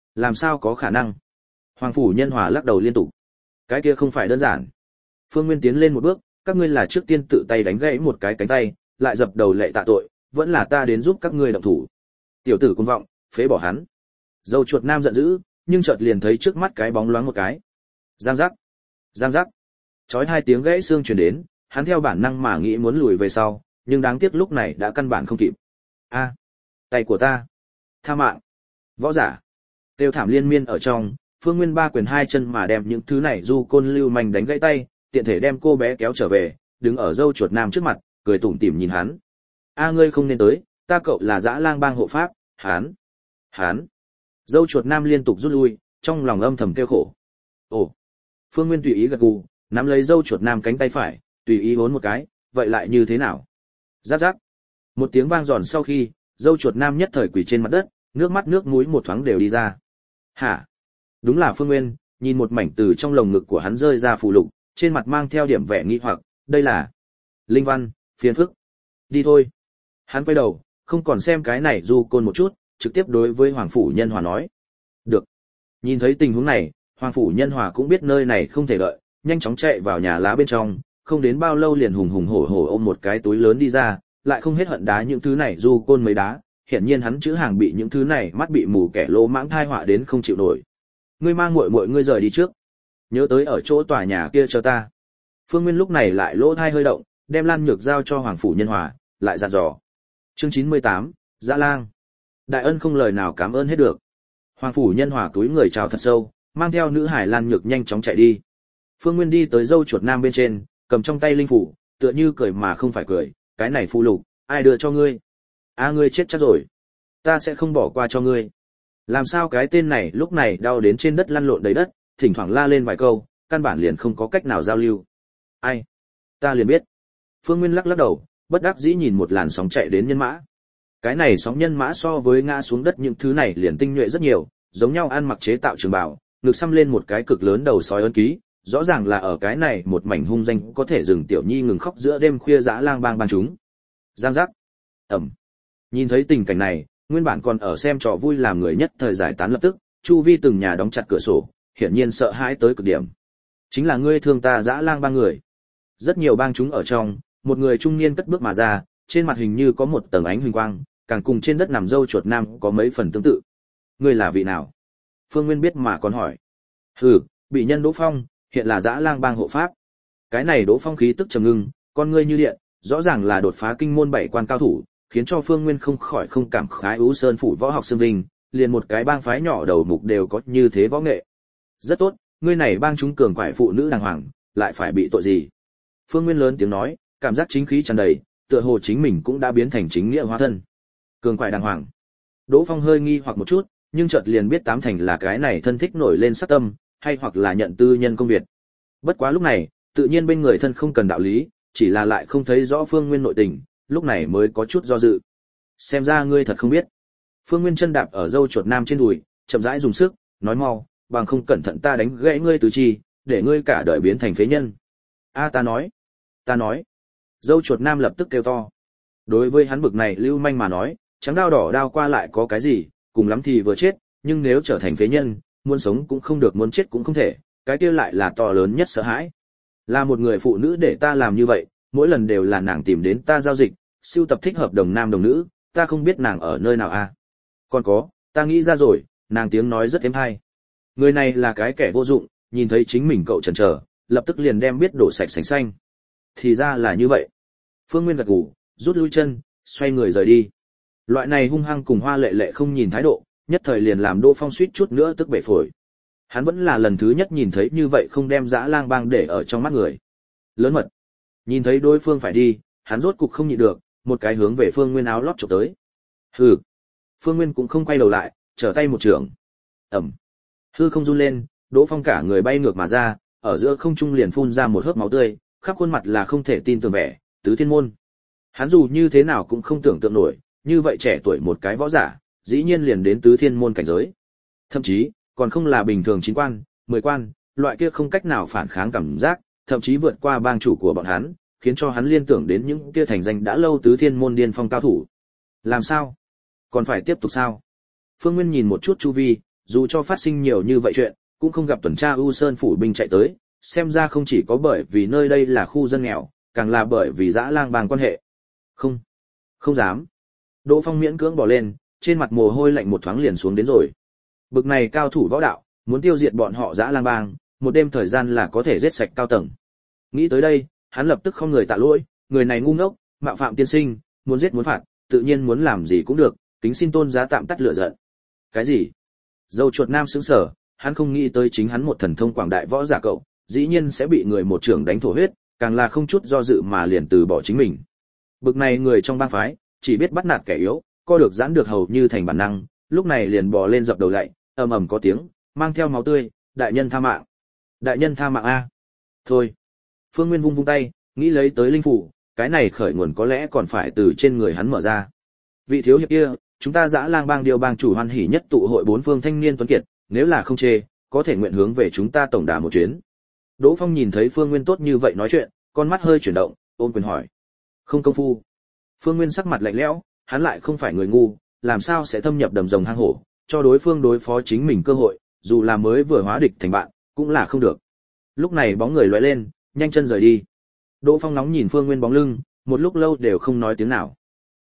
Làm sao có khả năng? Hoàng phủ Nhân Hòa lắc đầu liên tục. Cái kia không phải đơn giản. Phương Nguyên tiến lên một bước, các ngươi là trước tiên tự tay đánh gãy một cái cánh tay, lại dập đầu lệ tạ tội, vẫn là ta đến giúp các ngươi động thủ. Tiểu tử cuồng vọng, phế bỏ hắn. Dâu chuột nam giận dữ, nhưng chợt liền thấy trước mắt cái bóng loáng một cái. Giang giác, giang giác. Chói hai tiếng gãy xương truyền đến, hắn theo bản năng mà nghĩ muốn lùi về sau, nhưng đáng tiếc lúc này đã căn bản không kịp. A, tay của ta. Tha mạng. Võ giả. Tiêu thảm liên miên ở trong, Phương Nguyên ba quyền hai chân mà đem những thứ này du côn lưu manh đánh gãy tay, tiện thể đem cô bé kéo trở về, đứng ở dâu chuột nam trước mặt, cười tủm tỉm nhìn hắn. A ngươi không nên tới, ta cậu là dã lang bang hộ pháp, hắn. Dâu chuột nam liên tục rút lui, trong lòng âm thầm kêu khổ. Ồ. Phương Nguyên tùy ý gật gù, nắm lấy dâu chuột nam cánh tay phải, tùy ý uốn một cái, vậy lại như thế nào? Rắc rắc. Một tiếng vang giòn sau khi, dâu chuột nam nhất thời quỳ trên mặt đất, nước mắt nước mũi một thoáng đều đi ra. Hả? Đúng là Phương Nguyên, nhìn một mảnh từ trong lồng ngực của hắn rơi ra phù lục, trên mặt mang theo điểm vẻ nghi hoặc, đây là linh văn, phiền phức. Đi thôi. Hắn quay đầu, không còn xem cái này du côn một chút, trực tiếp đối với Hoàng phủ Nhân Hòa nói. Được. Nhìn thấy tình huống này, Hoàng phủ Nhân Hòa cũng biết nơi này không thể đợi, nhanh chóng chạy vào nhà lá bên trong, không đến bao lâu liền hùng hùng hổ hổ ôm một cái túi lớn đi ra, lại không hết hận đá những thứ này du côn mấy đá, hiển nhiên hắn chữ hàng bị những thứ này mắt bị mù kẻ lỗ mãng thai họa đến không chịu nổi. Ngươi mang muội muội ngươi rời đi trước, nhớ tới ở chỗ tòa nhà kia chờ ta. Phương Nguyên lúc này lại lỗ thai hơi động, đem Lan Nhược giao cho Hoàng phủ Nhân Hòa, lại dặn dò. Chương 98, Dã Lang. Đại ân không lời nào cảm ơn hết được. Hoàng phủ Nhân Hòa túi người chào thật sâu, mang theo nữ hải Lan Nhược nhanh chóng chạy đi. Phương Nguyên đi tới dâu chuột nam bên trên, cầm trong tay linh phủ, tựa như cười mà không phải cười, cái này phù lục, ai đưa cho ngươi? A ngươi chết chắc rồi. Ta sẽ không bỏ qua cho ngươi. Làm sao cái tên này lúc này đau đến trên đất lăn lộn đầy đất, thỉnh thoảng la lên vài câu, căn bản liền không có cách nào giao lưu. Ai? Ta liền biết. Phương Nguyên lắc lắc đầu, bất đắc dĩ nhìn một làn sóng chạy đến nhân mã. Cái này sóng nhân mã so với ngã xuống đất những thứ này liền tinh nhuệ rất nhiều, giống nhau ăn mặc chế tạo trường bào, ngực xăm lên một cái cực lớn đầu sói ấn ký, rõ ràng là ở cái này một mảnh hung danh có thể dừng tiểu nhi ngừng khóc giữa đêm khuya dã lang bang chúng. Giang giác. Ẩm. Nhìn thấy tình cảnh này, nguyên bản còn ở xem trò vui làm người nhất thời giải tán lập tức, chu vi từng nhà đóng chặt cửa sổ, hiển nhiên sợ hãi tới cực điểm. Chính là ngươi thương ta dã lang bang người. Rất nhiều bang chúng ở trong, một người trung niên cất bước mà ra, trên mặt hình như có một tầng ánh huỳnh quang, càng cùng trên đất nằm dâu chuột nam có mấy phần tương tự. Ngươi là vị nào? Phương Nguyên biết mà còn hỏi. Hừ, bị nhân Đỗ Phong, hiện là dã lang bang hộ pháp. Cái này Đỗ Phong khí tức trầm ngưng, con ngươi như điện, rõ ràng là đột phá kinh môn bảy quan cao thủ, khiến cho Phương Nguyên không khỏi không cảm khái Ú Sơn phủ võ học xương vinh, liền một cái bang phái nhỏ đầu mục đều có như thế võ nghệ. Rất tốt, ngươi này bang chúng cường quải phụ nữ đàng hoàng, lại phải bị tội gì? Phương Nguyên lớn tiếng nói, cảm giác chính khí tràn đầy, tựa hồ chính mình cũng đã biến thành chính nghĩa hóa thân. Cường quải đàng hoàng. Đỗ Phong hơi nghi hoặc một chút, nhưng chợt liền biết tám thành là cái này thân thích nổi lên sát tâm, hay hoặc là nhận tư nhân công việc. Bất quá lúc này, tự nhiên bên người thân không cần đạo lý, chỉ là lại không thấy rõ Phương Nguyên nội tình, lúc này mới có chút do dự. Xem ra ngươi thật không biết. Phương Nguyên chân đạp ở dâu chuột nam trên đùi, chậm rãi dùng sức, nói mau, bằng không cẩn thận ta đánh gãy ngươi tứ chi, để ngươi cả đời biến thành phế nhân. A ta nói. Dâu chuột nam lập tức kêu to. Đối với hắn bực này lưu manh mà nói, trắng đao đỏ đao qua lại có cái gì, cùng lắm thì vừa chết, nhưng nếu trở thành phế nhân, muốn sống cũng không được muốn chết cũng không thể, cái kia lại là to lớn nhất sợ hãi. Là một người phụ nữ để ta làm như vậy, mỗi lần đều là nàng tìm đến ta giao dịch, sưu tập thích hợp đồng nam đồng nữ, ta không biết nàng ở nơi nào à. Còn có, ta nghĩ ra rồi, nàng tiếng nói rất êm hay. Người này là cái kẻ vô dụng, nhìn thấy chính mình cậu chần chờ, lập tức liền đem biết đổ sạch sành xanh. Thì ra là như vậy. Phương Nguyên gật gù, rút lui chân, xoay người rời đi. Loại này hung hăng cùng Hoa Lệ Lệ không nhìn thái độ, nhất thời liền làm Đỗ Phong suýt chút nữa tức bể phổi. Hắn vẫn là lần thứ nhất nhìn thấy như vậy không đem dã lang bang để ở trong mắt người. Lớn mật. Nhìn thấy đối phương phải đi, hắn rốt cục không nhịn được, một cái hướng về Phương Nguyên áo lót chụp tới. Hừ. Phương Nguyên cũng không quay đầu lại, trở tay một trường. Ầm. Hư không run lên, Đỗ Phong cả người bay ngược mà ra, ở giữa không trung liền phun ra một hớp máu tươi, khắp khuôn mặt là không thể tin tưởng vẻ, tứ thiên môn. Hắn dù như thế nào cũng không tưởng tượng nổi, như vậy trẻ tuổi một cái võ giả, dĩ nhiên liền đến tứ thiên môn cảnh giới. Thậm chí, còn không là bình thường 9 quan, 10 quan, loại kia không cách nào phản kháng cảm giác, thậm chí vượt qua bang chủ của bọn hắn, khiến cho hắn liên tưởng đến những kia thành danh đã lâu tứ thiên môn điên phong cao thủ. Làm sao? Còn phải tiếp tục sao? Phương Nguyên nhìn một chút chu vi, Dù cho phát sinh nhiều như vậy chuyện, cũng không gặp tuần tra U Sơn phủ binh chạy tới, xem ra không chỉ có bởi vì nơi đây là khu dân nghèo, càng là bởi vì dã lang bang quan hệ. Không, không dám. Đỗ Phong miễn cưỡng bỏ lên, trên mặt mồ hôi lạnh một thoáng liền xuống đến rồi. Bực này cao thủ võ đạo, muốn tiêu diệt bọn họ dã lang bang, một đêm thời gian là có thể giết sạch cao tầng. Nghĩ tới đây, hắn lập tức không người tạ lỗi, người này ngu ngốc, mạo phạm tiên sinh, muốn giết muốn phạt, tự nhiên muốn làm gì cũng được, kính xin tôn giá tạm tắt lửa giận. Cái gì? Dâu chuột nam sững sờ, hắn không nghĩ tới chính hắn một thần thông quảng đại võ giả cậu, dĩ nhiên sẽ bị người một trưởng đánh thổ huyết, càng là không chút do dự mà liền từ bỏ chính mình. Bực này người trong bang phái, chỉ biết bắt nạt kẻ yếu, co được giãn được hầu như thành bản năng, lúc này liền bò lên dập đầu lạy, ầm ầm có tiếng, mang theo máu tươi, đại nhân tha mạng. Đại nhân tha mạng a. Thôi. Phương Nguyên vung vung tay, nghĩ lấy tới linh phủ, cái này khởi nguồn có lẽ còn phải từ trên người hắn mở ra. Vị thiếu hiệp kia, chúng ta dã lang bang điều bang chủ hoan hỉ nhất tụ hội bốn phương thanh niên tuấn kiệt, nếu là không chê, có thể nguyện hướng về chúng ta tổng đà một chuyến. Đỗ Phong nhìn thấy Phương Nguyên tốt như vậy nói chuyện, con mắt hơi chuyển động, ôn quyền hỏi. Không công phu. Phương Nguyên sắc mặt lạnh lẽo, hắn lại không phải người ngu, làm sao sẽ thâm nhập đầm rồng hang hổ, cho đối phương đối phó chính mình cơ hội, dù là mới vừa hóa địch thành bạn, cũng là không được. Lúc này bóng người lóe lên, nhanh chân rời đi. Đỗ Phong nóng nhìn Phương Nguyên bóng lưng, một lúc lâu đều không nói tiếng nào.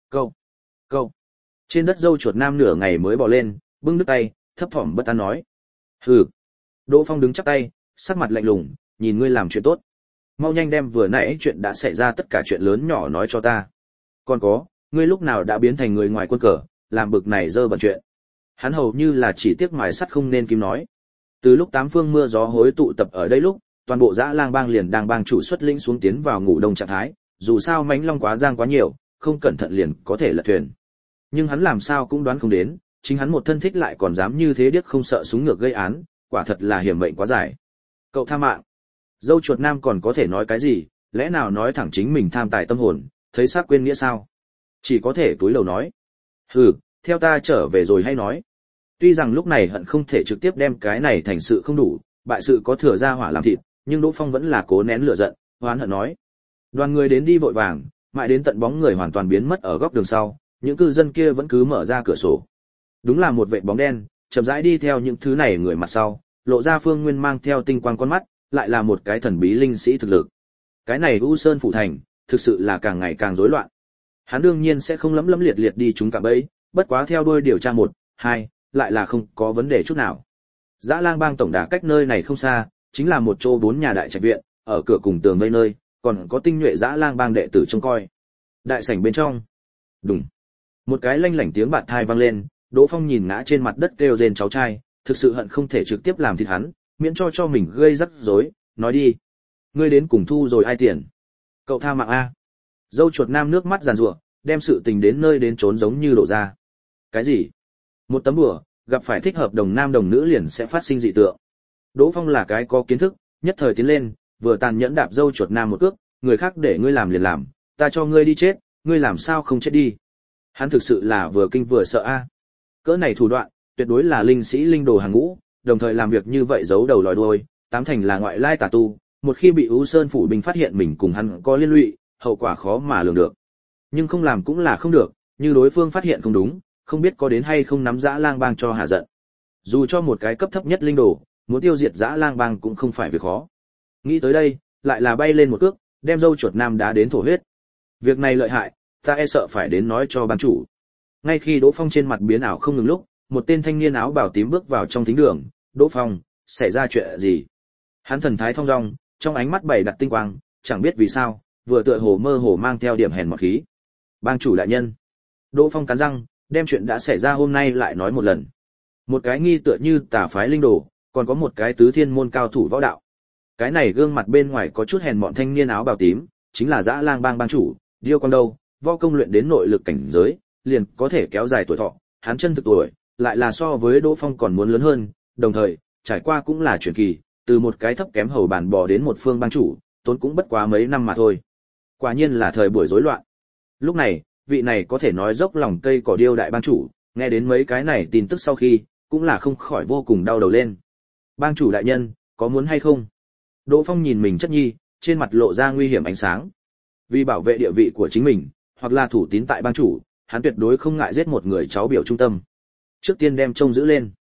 Câu. Trên đất dâu chuột nam nửa ngày mới bò lên, bưng đứt tay, thấp thỏm bất an nói. Hừ. Đỗ Phong đứng chắp tay, sắc mặt lạnh lùng, nhìn ngươi làm chuyện tốt. Mau nhanh đem vừa nãy chuyện đã xảy ra tất cả chuyện lớn nhỏ nói cho ta. Còn có, ngươi lúc nào đã biến thành người ngoài quân cờ, làm bực này dơ bẩn chuyện. Hắn hầu như là chỉ tiếc mài sắt không nên kim nói. Từ lúc tám phương mưa gió hối tụ tập ở đây lúc, toàn bộ dã lang bang liền đang bang chủ xuất lĩnh xuống tiến vào ngủ đông trạng thái, dù sao mánh long quá giang quá nhiều, không cẩn thận liền có thể lật thuyền. Nhưng hắn làm sao cũng đoán không đến, chính hắn một thân thích lại còn dám như thế điếc không sợ súng ngược gây án, quả thật là hiểm mệnh quá dài. Cậu tha mạng. Dâu chuột nam còn có thể nói cái gì, lẽ nào nói thẳng chính mình tham tài tâm hồn, thấy xác quên nghĩa sao? Chỉ có thể túi lầu nói. Hừ, theo ta trở về rồi hay nói. Tuy rằng lúc này hận không thể trực tiếp đem cái này thành sự không đủ, bại sự có thừa ra hỏa làm thịt, nhưng Đỗ Phong vẫn là cố nén lửa giận, hoán hận nói. Đoàn người đến đi vội vàng, mãi đến tận bóng người hoàn toàn biến mất ở góc đường sau, những cư dân kia vẫn cứ mở ra cửa sổ. Đúng là một vệt bóng đen, chậm rãi đi theo những thứ này người mặt sau, lộ ra Phương Nguyên mang theo tinh quang con mắt, lại là một cái thần bí linh sĩ thực lực. Cái này U Sơn phủ thành, thực sự là càng ngày càng rối loạn. Hắn đương nhiên sẽ không lấm lấm liệt liệt đi chúng cả bẫy, bất quá theo đuôi điều tra 1, 2, lại là không có vấn đề chút nào. Dã lang bang tổng đà cách nơi này không xa, chính là một chỗ 4 nhà đại trạch viện, ở cửa cùng tường vây nơi, còn có tinh nhuệ dã lang bang đệ tử trông coi. Đại sảnh bên trong, đùng, một cái lanh lảnh tiếng bạt tai vang lên, Đỗ Phong nhìn ngã trên mặt đất kêu rên cháu trai, thực sự hận không thể trực tiếp làm thịt hắn, miễn cho mình gây rắc rối, nói đi, ngươi đến cùng thu rồi ai tiền? Cậu tha mạng a. Dâu chuột nam nước mắt giàn giụa, đem sự tình đến nơi đến trốn giống như đổ ra. Cái gì? Một tấm bùa, gặp phải thích hợp đồng nam đồng nữ liền sẽ phát sinh dị tượng. Đỗ Phong là cái có kiến thức, nhất thời tiến lên, vừa tàn nhẫn đạp dâu chuột nam một cước, người khác để ngươi làm liền làm, ta cho ngươi đi chết, ngươi làm sao không chết đi? Hắn thực sự là vừa kinh vừa sợ a. Cỡ này thủ đoạn, tuyệt đối là linh sĩ linh đồ hàng ngũ, đồng thời làm việc như vậy giấu đầu lòi đuôi, tám thành là ngoại lai tà tu, một khi bị U Sơn phủ binh phát hiện mình cùng hắn có liên lụy, hậu quả khó mà lường được. Nhưng không làm cũng là không được, như đối phương phát hiện không đúng, không biết có đến hay không nắm dã lang bang cho hạ giận. Dù cho một cái cấp thấp nhất linh đồ, muốn tiêu diệt dã lang bang cũng không phải việc khó. Nghĩ tới đây, lại là bay lên một cước, đem dâu chuột nam đá đến thổ huyết. Việc này lợi hại, ta e sợ phải đến nói cho bang chủ. Ngay khi Đỗ Phong trên mặt biến ảo không ngừng lúc, một tên thanh niên áo bào tím bước vào trong thính đường. Đỗ Phong, xảy ra chuyện gì? Hắn thần thái thong dong, trong ánh mắt bảy đặt tinh quang, chẳng biết vì sao, vừa tựa hồ mơ hồ mang theo điểm hèn mọt khí. Bang chủ đại nhân. Đỗ Phong cắn răng, đem chuyện đã xảy ra hôm nay lại nói một lần. Một cái nghi tựa như tà phái linh đồ, còn có một cái tứ thiên môn cao thủ võ đạo. Cái này gương mặt bên ngoài có chút hèn mọn thanh niên áo bào tím, chính là dã lang bang bang chủ, Điêu Con đâu, võ công luyện đến nội lực cảnh giới, liền có thể kéo dài tuổi thọ, hắn chân thực tuổi, lại là so với Đỗ Phong còn muốn lớn hơn, đồng thời, trải qua cũng là chuyển kỳ, từ một cái thấp kém hầu bàn bò đến một phương bang chủ, tốn cũng bất quá mấy năm mà thôi. Quả nhiên là thời buổi rối loạn. Lúc này, vị này có thể nói dốc lòng cây cỏ điêu đại bang chủ, nghe đến mấy cái này tin tức sau khi, cũng là không khỏi vô cùng đau đầu lên. Bang chủ đại nhân, có muốn hay không? Đỗ Phong nhìn mình chất nhi, trên mặt lộ ra nguy hiểm ánh sáng. Vì bảo vệ địa vị của chính mình, hoặc là thủ tín tại bang chủ, hắn tuyệt đối không ngại giết một người cháu biểu trung tâm. Trước tiên đem trông giữ lên.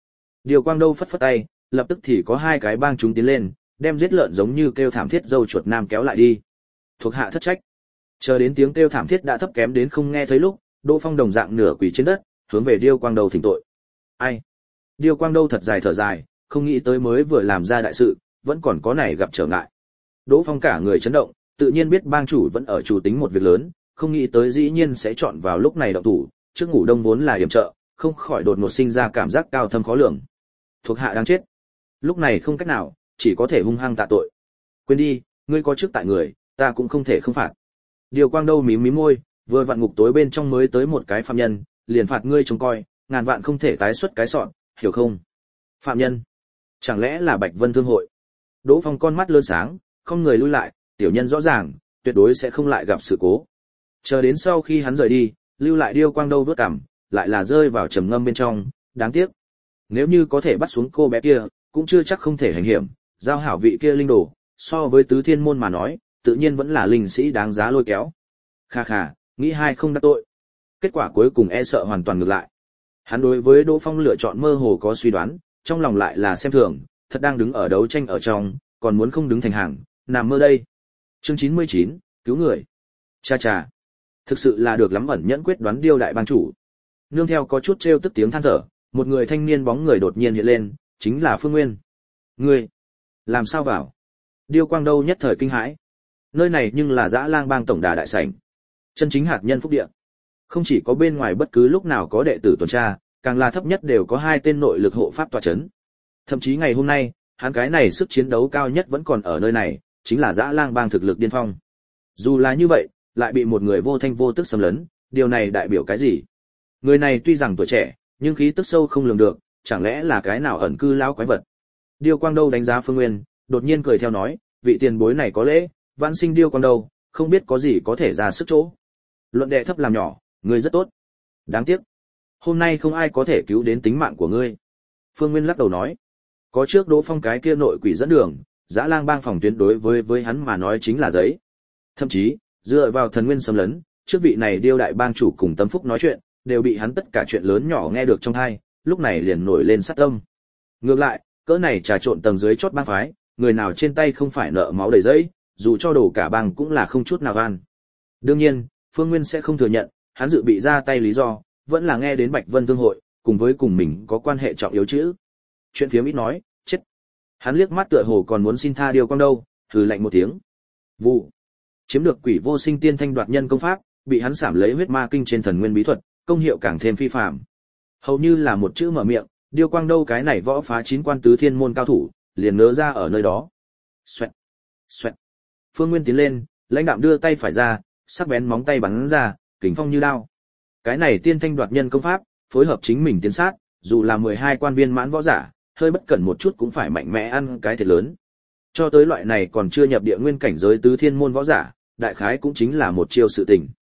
Điều Quang Đâu phất phất tay, lập tức thì có hai cái bang chúng tiến lên, đem giết lợn giống như kêu thảm thiết dâu chuột nam kéo lại đi. Thuộc hạ thất trách. Chờ đến tiếng kêu thảm thiết đã thấp kém đến không nghe thấy lúc, Đỗ Phong đồng dạng nửa quỳ trên đất, hướng về Điêu Quang Đâu thỉnh tội. Ai? Điêu Quang Đâu thật dài thở dài, không nghĩ tới mới vừa làm ra đại sự, vẫn còn có này gặp trở ngại. Đỗ Phong cả người chấn động, tự nhiên biết bang chủ vẫn ở chủ tính một việc lớn, không nghĩ tới dĩ nhiên sẽ chọn vào lúc này động thủ, trước ngủ đông vốn là hiểm trợ, không khỏi đột ngột sinh ra cảm giác cao thâm khó lường. Thuộc hạ đáng chết. Lúc này không cách nào, chỉ có thể hung hăng tạ tội. Quên đi, ngươi có chức tại người, ta cũng không thể không phạt. Điều Quang Đâu mím mím môi, vừa vặn ngục tối bên trong mới tới một cái phạm nhân, liền phạt ngươi trông coi, ngàn vạn không thể tái xuất cái sọn, hiểu không? Phạm nhân? Chẳng lẽ là Bạch Vân Thương hội? Đỗ Phong con mắt lơn sáng, không người lui lại, tiểu nhân rõ ràng, tuyệt đối sẽ không lại gặp sự cố. Chờ đến sau khi hắn rời đi, lưu lại Điêu Quang Đâu vớt cằm, lại là rơi vào trầm ngâm bên trong, đáng tiếc. Nếu như có thể bắt xuống cô bé kia, cũng chưa chắc không thể hành hiểm, giao hảo vị kia linh đồ, so với tứ thiên môn mà nói, tự nhiên vẫn là linh sĩ đáng giá lôi kéo. Kha kha, nghĩ hai không đắc tội. Kết quả cuối cùng e sợ hoàn toàn ngược lại. Hắn đối với Đỗ Phong lựa chọn mơ hồ có suy đoán, trong lòng lại là xem thường, thật đang đứng ở đấu tranh ở trong, còn muốn không đứng thành hàng, nằm mơ đây. Chương 99, cứu người. Cha cha, thực sự là được lắm ẩn nhẫn quyết đoán Điêu đại bang chủ. Nương theo có chút trêu tức tiếng than thở, một người thanh niên bóng người đột nhiên hiện lên, chính là Phương Nguyên. Ngươi, làm sao vào? Điêu Quang Đâu nhất thời kinh hãi. Nơi này nhưng là Dã Lang bang tổng đà đại sảnh, chân chính hạt nhân phúc địa. Không chỉ có bên ngoài bất cứ lúc nào có đệ tử tuần tra, càng là thấp nhất đều có hai tên nội lực hộ pháp tọa chấn. Thậm chí ngày hôm nay, hắn cái này sức chiến đấu cao nhất vẫn còn ở nơi này, chính là Dã Lang bang thực lực điên phong. Dù là như vậy, lại bị một người vô thanh vô tức xâm lấn, điều này đại biểu cái gì? Người này tuy rằng tuổi trẻ, nhưng khí tức sâu không lường được, chẳng lẽ là cái nào ẩn cư lão quái vật? Điêu Quang Đâu đánh giá Phương Nguyên, đột nhiên cười theo nói, vị tiền bối này có lễ, vãn sinh Điêu Quang Đâu, không biết có gì có thể ra sức chỗ. Luận đệ thấp làm nhỏ, ngươi rất tốt. Đáng tiếc, hôm nay không ai có thể cứu đến tính mạng của ngươi. Phương Nguyên lắc đầu nói, có trước Đỗ Phong cái kia nội quỷ dẫn đường, Dã Lang bang phòng tuyến đối với hắn mà nói chính là giấy. Thậm chí, dựa vào thần nguyên xâm lấn, trước vị này Điêu đại bang chủ cùng Tâm Phúc nói chuyện, đều bị hắn tất cả chuyện lớn nhỏ nghe được trong tai, lúc này liền nổi lên sát tâm. Ngược lại, cỡ này trà trộn tầng dưới chót bang phái, người nào trên tay không phải nợ máu đầy giấy, dù cho đổ cả bang cũng là không chút nào van. Đương nhiên, Phương Nguyên sẽ không thừa nhận, hắn dự bị ra tay lý do, vẫn là nghe đến Bạch Vân Thương hội, cùng với cùng mình có quan hệ trọng yếu chữ. Chuyện phía ít nói, chết. Hắn liếc mắt tựa hồ còn muốn xin tha Điêu Quang Đâu, hừ lạnh một tiếng. Vụ. Chiếm được Quỷ Vô Sinh Tiên Thanh đoạt nhân công pháp, bị hắn sảm lấy huyết ma kinh trên thần nguyên bí thuật, công hiệu càng thêm phi phàm. Hầu như là một chữ mở miệng, Điêu Quang Đâu cái này võ phá chín quan tứ thiên môn cao thủ, liền nớ ra ở nơi đó. Xoẹt, xoẹt. Phương Nguyên tiến lên, lãnh đạm đưa tay phải ra, sắc bén móng tay bắn ra, kình phong như đao. Cái này tiên thanh đoạt nhân công pháp, phối hợp chính mình tiến sát, dù là 12 quan viên mãn võ giả, hơi bất cẩn một chút cũng phải mạnh mẽ ăn cái thiệt lớn. Cho tới loại này còn chưa nhập địa nguyên cảnh giới tứ thiên môn võ giả, đại khái cũng chính là một chiêu sự tình.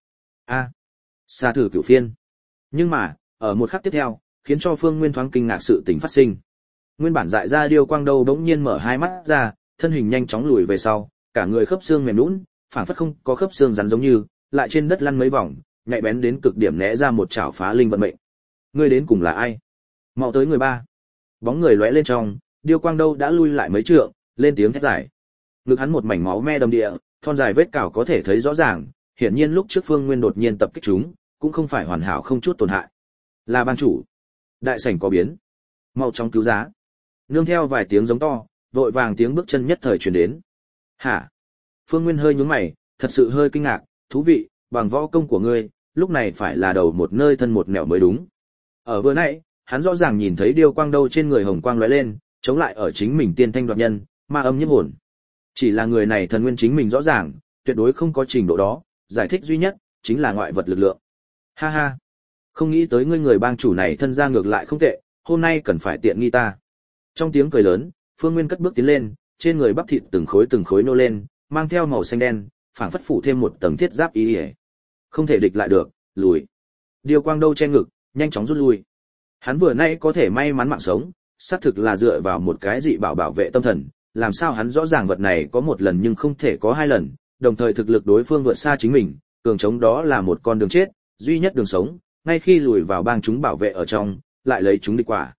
Xa thử cửu phiên. Nhưng mà, ở một khắc tiếp theo, khiến cho Phương Nguyên thoáng kinh ngạc sự tình phát sinh. Nguyên bản dại ra Điêu Quang Đâu bỗng nhiên mở hai mắt ra, thân hình nhanh chóng lùi về sau, cả người khớp xương mềm nhũn, phảng phất không có khớp xương rắn giống như, lại trên đất lăn mấy vòng, nhạy bén đến cực điểm né ra một chảo phá linh vận mệnh. Ngươi đến cùng là ai? Mau tới người ba. Bóng người lóe lên trong, Điêu Quang Đâu đã lui lại mấy trượng, lên tiếng thét giải. Ngực hắn một mảnh máu me đầm địa, thon dài vết cào có thể thấy rõ ràng, hiển nhiên lúc trước Phương Nguyên đột nhiên tập kích chúng, cũng không phải hoàn hảo không chút tổn hại. Là ban chủ. Đại sảnh có biến. Mau chóng cứu giá. Nương theo vài tiếng giống to, vội vàng tiếng bước chân nhất thời truyền đến. Hả? Phương Nguyên hơi nhướng mày, thật sự hơi kinh ngạc, thú vị, bằng võ công của ngươi, lúc này phải là đầu một nơi thân một nẻo mới đúng. Ở vừa nãy, hắn rõ ràng nhìn thấy Điêu Quang Đâu trên người hồng quang lóe lên, chống lại ở chính mình tiên thanh đoạt nhân, ma âm nhiếp hồn. Chỉ là người này thần nguyên chính mình rõ ràng, tuyệt đối không có trình độ đó, giải thích duy nhất chính là ngoại vật lực lượng. Ha ha, không nghĩ tới ngươi người bang chủ này thân ra ngược lại không tệ, hôm nay cần phải tiện nghi ta. Trong tiếng cười lớn, Phương Nguyên cất bước tiến lên, trên người bắp thịt từng khối nô lên, mang theo màu xanh đen, phảng phất phủ thêm một tầng thiết giáp ý ỉa. Không thể địch lại được, lùi. Điêu Quang Đâu che ngực, nhanh chóng rút lui. Hắn vừa nãy có thể may mắn mạng sống, xác thực là dựa vào một cái dị bảo bảo vệ tâm thần, làm sao hắn rõ ràng vật này có một lần nhưng không thể có hai lần, đồng thời thực lực đối phương vượt xa chính mình, cường chống đó là một con đường chết, duy nhất đường sống, ngay khi lùi vào bang chúng bảo vệ ở trong, lại lấy chúng địch quả.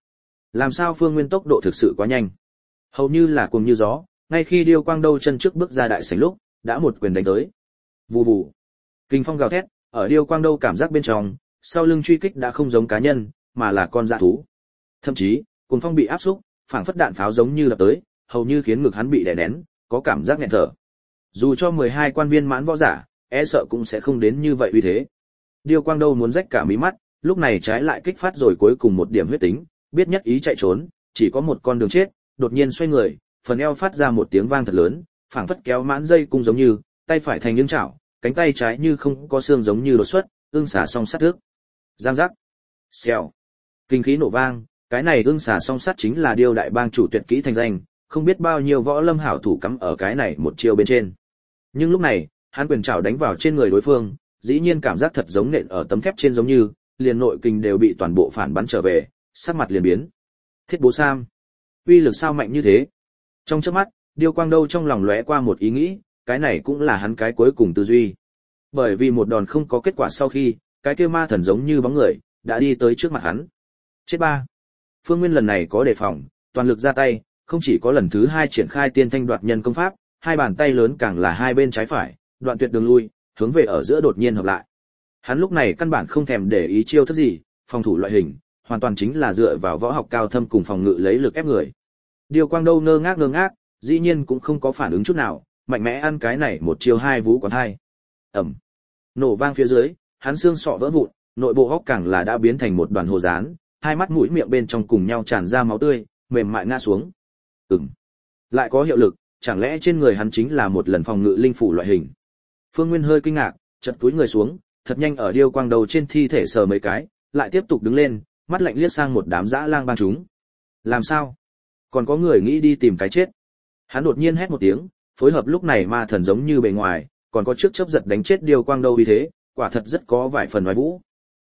Làm sao Phương Nguyên tốc độ thực sự quá nhanh, hầu như là cuồng như gió, ngay khi Điêu Quang Đâu chân trước bước ra đại sảnh lúc, đã một quyền đánh tới. Vù vù. Kinh phong gào thét, ở Điêu Quang Đâu cảm giác bên trong, sau lưng truy kích đã không giống cá nhân, mà là con dã thú. Thậm chí, cuồng phong bị áp xúc, phảng phất đạn pháo giống như lập tới, hầu như khiến ngực hắn bị đè nén, có cảm giác nghẹn thở. Dù cho 12 quan viên mãn võ giả, e sợ cũng sẽ không đến như vậy uy thế. Điêu Quang Đâu muốn rách cả mí mắt, lúc này trái lại kích phát rồi cuối cùng một điểm huyết tính, biết nhất ý chạy trốn, chỉ có một con đường chết, đột nhiên xoay người, phần eo phát ra một tiếng vang thật lớn, phảng phất kéo mãn dây cung giống như, tay phải thành những chảo, cánh tay trái như không có xương giống như đột xuất, ương xả song sắt thước. Giang giác. Xèo. Kinh khí nổ vang, cái này ương xả song sắt chính là Điêu đại bang chủ tuyệt kỹ thành danh, không biết bao nhiêu võ lâm hảo thủ cắm ở cái này một chiêu bên trên. Nhưng lúc này, hắn quyền chảo đánh vào trên người đối phương, dĩ nhiên cảm giác thật giống nện ở tấm thép trên giống như, liền nội kình đều bị toàn bộ phản bắn trở về, sắc mặt liền biến. Thiết Bố Sam, uy lực sao mạnh như thế? Trong chớp mắt, Điêu Quang Đâu trong lòng lóe qua một ý nghĩ, cái này cũng là hắn cái cuối cùng tư duy. Bởi vì một đòn không có kết quả sau khi, cái kia ma thần giống như bóng người, đã đi tới trước mặt hắn. Chết ba. Phương Nguyên lần này có đề phòng, toàn lực ra tay, không chỉ có lần thứ 2 triển khai tiên thanh đoạt nhân công pháp, hai bàn tay lớn càng là hai bên trái phải, đoạn tuyệt đường lui, hướng về ở giữa đột nhiên hợp lại. Hắn lúc này căn bản không thèm để ý chiêu thức gì, phòng thủ loại hình, hoàn toàn chính là dựa vào võ học cao thâm cùng phòng ngự lấy lực ép người. Điêu Quang Đâu ngơ ngác, dĩ nhiên cũng không có phản ứng chút nào, mạnh mẽ ăn cái này một chiêu hai vú quán hai. Ầm. Nổ vang phía dưới, hắn xương sọ vỡ vụn, nội bộ hốc càng là đã biến thành một đoàn hồ dán, hai mắt mũi miệng bên trong cùng nhau tràn ra máu tươi, mềm mại ngã xuống. Lại có hiệu lực, chẳng lẽ trên người hắn chính là một lần phòng ngự linh phủ loại hình. Phương Nguyên hơi kinh ngạc, chợt cúi người xuống, thật nhanh ở Điêu Quang Đầu trên thi thể sờ mấy cái, lại tiếp tục đứng lên, mắt lạnh liếc sang một đám dã lang bang chúng. Làm sao? Còn có người nghĩ đi tìm cái chết. Hắn đột nhiên hét một tiếng, phối hợp lúc này ma thần giống như bề ngoài, còn có trước chớp giật đánh chết Điêu Quang Đâu vì thế, quả thật rất có vài phần oai vũ.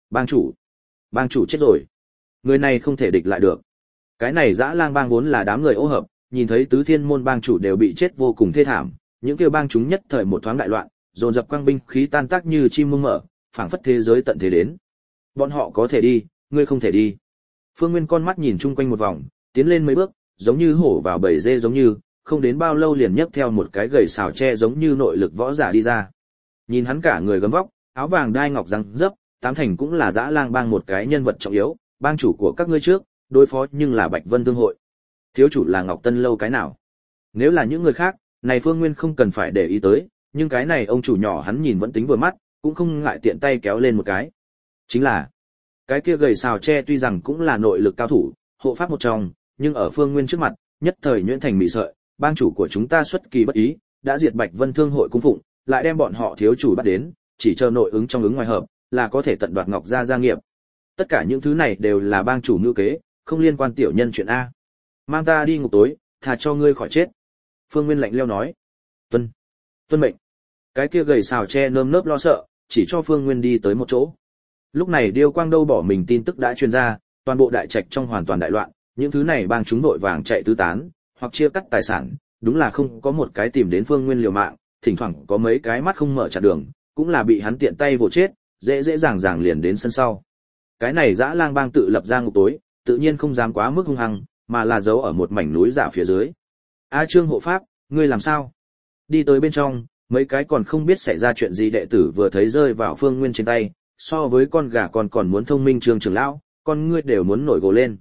Bang chủ chết rồi. Người này không thể địch lại được. Cái này dã lang bang vốn là đám người ô hợp, nhìn thấy tứ thiên môn bang chủ đều bị chết vô cùng thê thảm, những kêu bang chúng nhất thời một thoáng đại loạn, dồn dập quang binh khí tan tác như chim muông mở, phảng phất thế giới tận thế đến. Bọn họ có thể đi, ngươi không thể đi. Phương Nguyên con mắt nhìn chung quanh một vòng, tiến lên mấy bước, giống như hổ vào bầy dê giống như, không đến bao lâu liền nhấc theo một cái gầy xào tre giống như nội lực võ giả đi ra. Nhìn hắn cả người gấm vóc, áo vàng đai ngọc răng dấp, tám thành cũng là dã lang bang một cái nhân vật trọng yếu, bang chủ của các ngươi trước, đối phó nhưng là Bạch Vân Thương hội. Thiếu chủ là Ngọc Tân Lâu cái nào? Nếu là những người khác, này Phương Nguyên không cần phải để ý tới, nhưng cái này ông chủ nhỏ hắn nhìn vẫn tính vừa mắt, cũng không ngại tiện tay kéo lên một cái. Chính là, cái kia gầy xào tre tuy rằng cũng là nội lực cao thủ, hộ pháp một trong, nhưng ở Phương Nguyên trước mặt, nhất thời nhuyễn thành mị sợi, bang chủ của chúng ta xuất kỳ bất ý, đã diệt Bạch Vân Thương hội cung phụng, lại đem bọn họ thiếu chủ bắt đến, chỉ chờ nội ứng trong ứng ngoài hợp, là có thể tận đoạt Ngọc gia nghiệp. Tất cả những thứ này đều là bang chủ mưu kế, không liên quan tiểu nhân chuyện a. Mang ta đi ngục tối, thà cho ngươi khỏi chết. Phương Nguyên lạnh lẽo nói. Tuân mệnh. Cái kia gầy xào tre nơm nớp lo sợ, chỉ cho Phương Nguyên đi tới một chỗ. Lúc này Điêu Quang Đâu bỏ mình tin tức đã truyền ra, toàn bộ đại trạch trong hoàn toàn đại loạn, những thứ này bang chúng vội vàng chạy tứ tán, hoặc chia cắt tài sản, đúng là không có một cái tìm đến Phương Nguyên liều mạng, thỉnh thoảng có mấy cái mắt không mở chặn đường, cũng là bị hắn tiện tay vồ chết, dễ dàng liền đến sân sau. Cái này dã lang bang tự lập ra ngục tối, tự nhiên không dám quá mức hung hăng, mà là giấu ở một mảnh núi giả phía dưới. A Trương hộ pháp, ngươi làm sao? Đi tới bên trong, mấy cái còn không biết xảy ra chuyện gì đệ tử vừa thấy rơi vào Phương Nguyên trên tay, so với con gà còn muốn thông minh Trương trưởng lão, con ngươi đều muốn nổi gồ lên.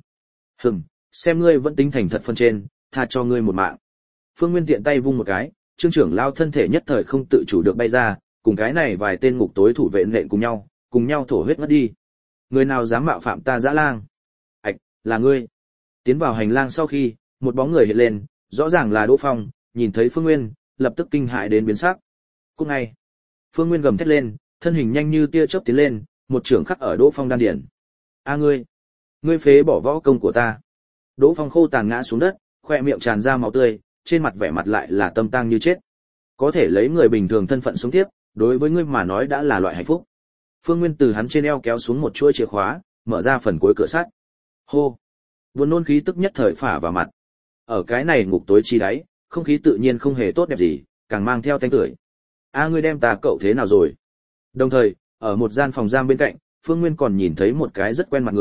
Xem ngươi vẫn tính thành thật phân trên, tha cho ngươi một mạng. Phương Nguyên tiện tay vung một cái, Trương trưởng lão thân thể nhất thời không tự chủ được bay ra, cùng cái này vài tên ngục tối thủ vệ nện cùng nhau thổ huyết mất đi. Người nào dám mạo phạm ta dã lang? Ảch, là ngươi. Tiến vào hành lang sau khi, một bóng người hiện lên, rõ ràng là Đỗ Phong, nhìn thấy Phương Nguyên, lập tức kinh hãi đến biến sắc. Cùng ngay, Phương Nguyên gầm thét lên, thân hình nhanh như tia chớp tiến lên, một chưởng khắc ở Đỗ Phong đan điển. A ngươi phế bỏ võ công của ta. Đỗ Phong khô tàn ngã xuống đất, khoe miệng tràn ra máu tươi, trên mặt vẻ mặt lại là tâm tang như chết. Có thể lấy người bình thường thân phận sống tiếp, đối với ngươi mà nói đã là loại hạnh phúc. Phương Nguyên từ hắn trên eo kéo xuống một chuôi chìa khóa, mở ra phần cuối cửa sắt. Hô! Buồn nôn khí tức nhất thời phả vào mặt. Ở cái này ngục tối chi đáy, không khí tự nhiên không hề tốt đẹp gì, càng mang theo tanh tưởi. A ngươi đem ta cậu thế nào rồi? Đồng thời, ở một gian phòng giam bên cạnh, Phương Nguyên còn nhìn thấy một cái rất quen mặt người,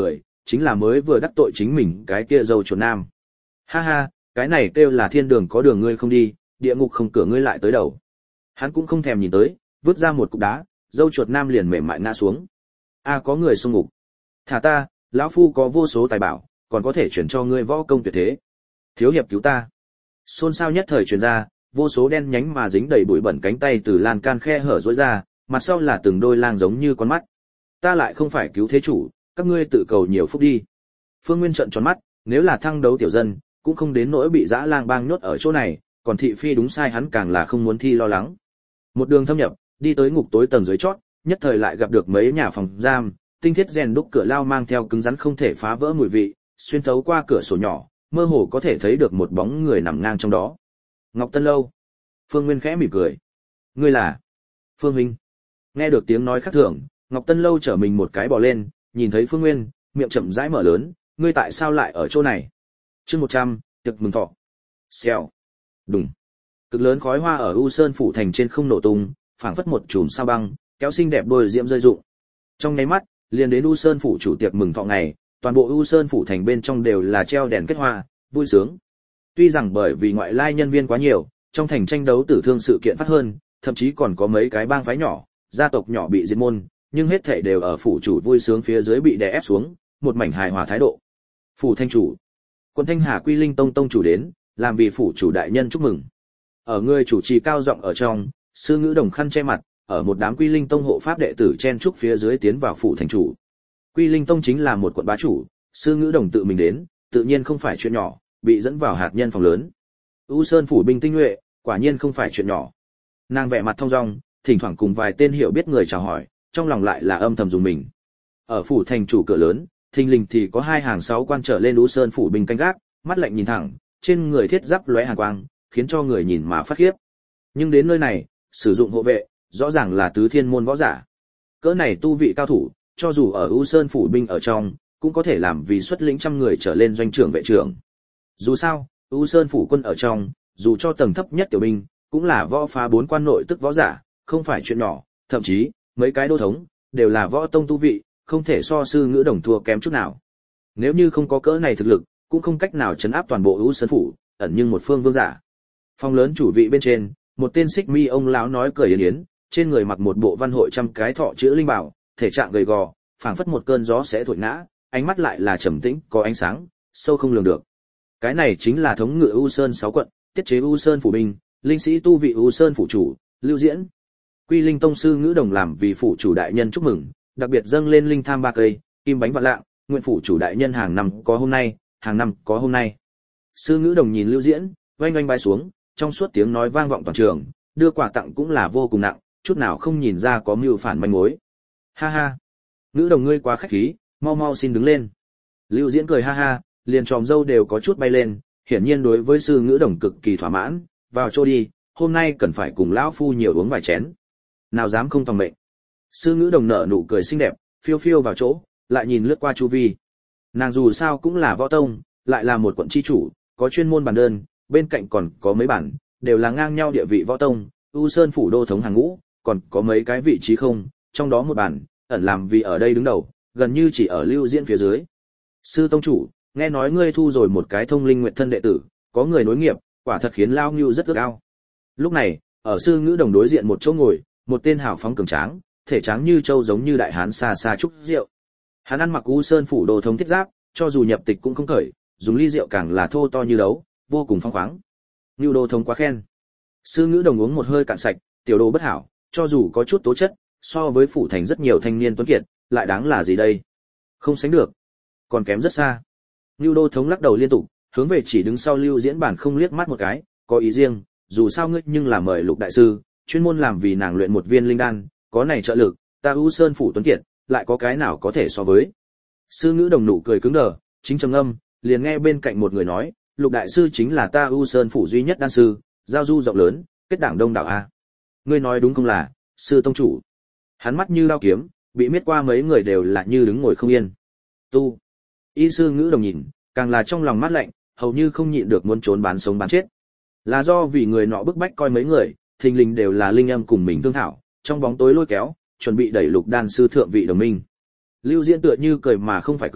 chính là mới vừa đắc tội chính mình cái kia dâu chuột nam. Ha ha, cái này kêu là thiên đường có đường ngươi không đi, địa ngục không cửa ngươi lại tới đầu. Hắn cũng không thèm nhìn tới, vứt ra một cục đá, dâu chuột nam liền mềm mại ngã xuống. A có người xung ngục. Thả ta, lão phu có vô số tài bảo, còn có thể chuyển cho ngươi võ công tuyệt thế. Thiếu hiệp cứu ta. Xôn xao nhất thời truyền ra, vô số đen nhánh mà dính đầy bụi bẩn cánh tay từ lan can khe hở rỗi ra, mặt sau là từng đôi lang giống như con mắt. Ta lại không phải cứu thế chủ, các ngươi tự cầu nhiều phúc đi. Phương Nguyên trợn tròn mắt, nếu là thăng đấu tiểu dân, cũng không đến nỗi bị dã lang bang nhốt ở chỗ này, còn thị phi đúng sai hắn càng là không muốn thi lo lắng. Một đường thâm nhập, đi tới ngục tối tầng dưới chót, nhất thời lại gặp được mấy nhà phòng giam, tinh thiết rèn đúc cửa lao mang theo cứng rắn không thể phá vỡ mùi vị, xuyên thấu qua cửa sổ nhỏ, mơ hồ có thể thấy được một bóng người nằm ngang trong đó. Ngọc Tân Lâu. Phương Nguyên khẽ mỉm cười. Ngươi là? Phương Huynh. Nghe được tiếng nói khác thường, Ngọc Tân Lâu trở mình một cái bò lên, nhìn thấy Phương Nguyên, miệng chậm rãi mở lớn, ngươi tại sao lại ở chỗ này? Chương 100, tiệc mừng thọ. Xèo. Đùng. Cực lớn khói hoa ở U Sơn phủ thành trên không nổ tung, phảng phất một chùm sao băng, kéo xinh đẹp đôi diễm rơi rụng. Trong nháy mắt, liền đến U Sơn phủ chủ tiệc mừng thọ ngày, toàn bộ U Sơn phủ thành bên trong đều là treo đèn kết hoa, vui sướng. Tuy rằng bởi vì ngoại lai nhân viên quá nhiều, trong thành tranh đấu tử thương sự kiện phát hơn, thậm chí còn có mấy cái bang phái nhỏ, gia tộc nhỏ bị diệt môn, nhưng hết thảy đều ở phủ chủ vui sướng phía dưới bị đè ép xuống, một mảnh hài hòa thái độ. Phủ thanh chủ, Quân Thanh Hà Quy Linh Tông tông chủ đến, làm vì phủ chủ đại nhân chúc mừng. Ở người chủ trì cao giọng ở trong, sư ngữ đồng khăn che mặt, ở một đám Quy Linh Tông hộ pháp đệ tử chen chúc phía dưới tiến vào phủ thành chủ. Quy Linh Tông chính là một quận bá chủ, sư ngữ đồng tự mình đến, tự nhiên không phải chuyện nhỏ, bị dẫn vào hạt nhân phòng lớn. U Sơn phủ binh tinh nhuệ, quả nhiên không phải chuyện nhỏ. Nàng vẻ mặt thông dong, thỉnh thoảng cùng vài tên hiểu biết người chào hỏi, trong lòng lại là âm thầm dùng mình. Ở phủ thành chủ cửa lớn, thình lình thì có hai hàng 6 quan trở lên U Sơn phủ binh canh gác, mắt lạnh nhìn thẳng, trên người thiết giáp lóe hàn quang, khiến cho người nhìn mà phát khiếp. Nhưng đến nơi này, sử dụng hộ vệ, rõ ràng là tứ thiên môn võ giả. Cỡ này tu vị cao thủ, cho dù ở U Sơn phủ binh ở trong, cũng có thể làm vì xuất lĩnh trăm người trở lên doanh trưởng vệ trưởng. Dù sao, U Sơn phủ quân ở trong, dù cho tầng thấp nhất tiểu binh, cũng là võ phá 4 quan nội tức võ giả, không phải chuyện nhỏ, thậm chí, mấy cái đô thống, đều là võ tông tu vị, không thể so sư ngữ đồng thua kém chút nào. Nếu như không có cỡ này thực lực, cũng không cách nào chấn áp toàn bộ U Sơn phủ, ẩn nhưng một phương vương giả. Phòng lớn chủ vị bên trên, một tên xích mi ông lão nói cười yến yến, trên người mặc một bộ văn hội trăm cái thọ chữ linh bảo, thể trạng gầy gò, phảng phất một cơn gió sẽ thổi ngã, ánh mắt lại là trầm tĩnh, có ánh sáng, sâu không lường được. Cái này chính là thống ngự U Sơn 6 quận, tiết chế U Sơn phủ binh, linh sĩ tu vị U Sơn phủ chủ, Lưu Diễn. Quy Linh tông sư ngữ đồng làm vì phủ chủ đại nhân chúc mừng, đặc biệt dâng lên linh tham 3 cây, kim bánh vạn lạng, nguyện phủ chủ đại nhân hàng năm có hôm nay, hàng năm có hôm nay. Sư ngữ đồng nhìn Lưu Diễn, oanh oanh bái xuống, trong suốt tiếng nói vang vọng toàn trường, đưa quà tặng cũng là vô cùng nặng, chút nào không nhìn ra có mưu phản manh mối. Ha ha, ngữ đồng ngươi quá khách khí, mau mau xin đứng lên. Lưu Diễn cười ha ha, liền tròm dâu đều có chút bay lên, hiển nhiên đối với sư ngữ đồng cực kỳ thỏa mãn, vào chỗ đi, hôm nay cần phải cùng lão phu nhiều uống vài chén. Nào dám không tòng mệnh. Sư ngữ đồng nở nụ cười xinh đẹp, phiêu phiêu vào chỗ, lại nhìn lướt qua chu vi. Nàng dù sao cũng là võ tông, lại là một quận chi chủ, có chuyên môn bàn đơn, bên cạnh còn có mấy bản, đều là ngang nhau địa vị võ tông, U Sơn phủ đô thống hàng ngũ, còn có mấy cái vị trí không, trong đó một bản, ẩn làm vì ở đây đứng đầu, gần như chỉ ở Lưu Diễn phía dưới. Sư tông chủ, nghe nói ngươi thu rồi một cái thông linh nguyện thân đệ tử, có người nối nghiệp, quả thật khiến Lao Ngưu rất ước ao. Lúc này, ở sư ngữ đồng đối diện một chỗ ngồi, một tên hào phóng cường tráng, thể tráng như châu giống như đại hán xa xa trúc rượu. Hắn ăn mặc U Sơn phủ đồ thống thiết giáp, cho dù nhập tịch cũng không cởi, dùng ly rượu càng là thô to như đấu, vô cùng phong khoáng. Ngưu đô thống quá khen. Sư ngữ đồng uống một hơi cạn sạch, tiểu đồ bất hảo, cho dù có chút tố chất, so với phủ thành rất nhiều thanh niên tuấn kiệt, lại đáng là gì đây? Không sánh được, còn kém rất xa. Ngưu đô thống lắc đầu liên tục, hướng về chỉ đứng sau Lưu Diễn bản không liếc mắt một cái, có ý riêng, dù sao ngươi nhưng là mời Lục đại sư, chuyên môn làm vì nàng luyện một viên linh đan, có này trợ lực, ta U Sơn phủ tuấn kiệt, lại có cái nào có thể so với. Sư ngữ đồng nụ cười cứng đờ, chính trầm âm, liền nghe bên cạnh một người nói, Lục đại sư chính là ta U Sơn phủ duy nhất đan sư, giao du rộng lớn, kết đảng đông đảo a. Ngươi nói đúng không là, sư tông chủ? Hắn mắt như lao kiếm, bị miết qua mấy người đều là như đứng ngồi không yên. Tu. Y sư ngữ đồng nhìn, càng là trong lòng mát lạnh, hầu như không nhịn được muốn trốn bán sống bán chết. Là do vì người nọ bức bách coi mấy người, thình lình đều là linh âm cùng mình thương thảo, trong bóng tối lôi kéo, chuẩn bị đẩy Lục đan sư thượng vị đồng minh. Lưu Diễn tựa như cười mà không phải cười,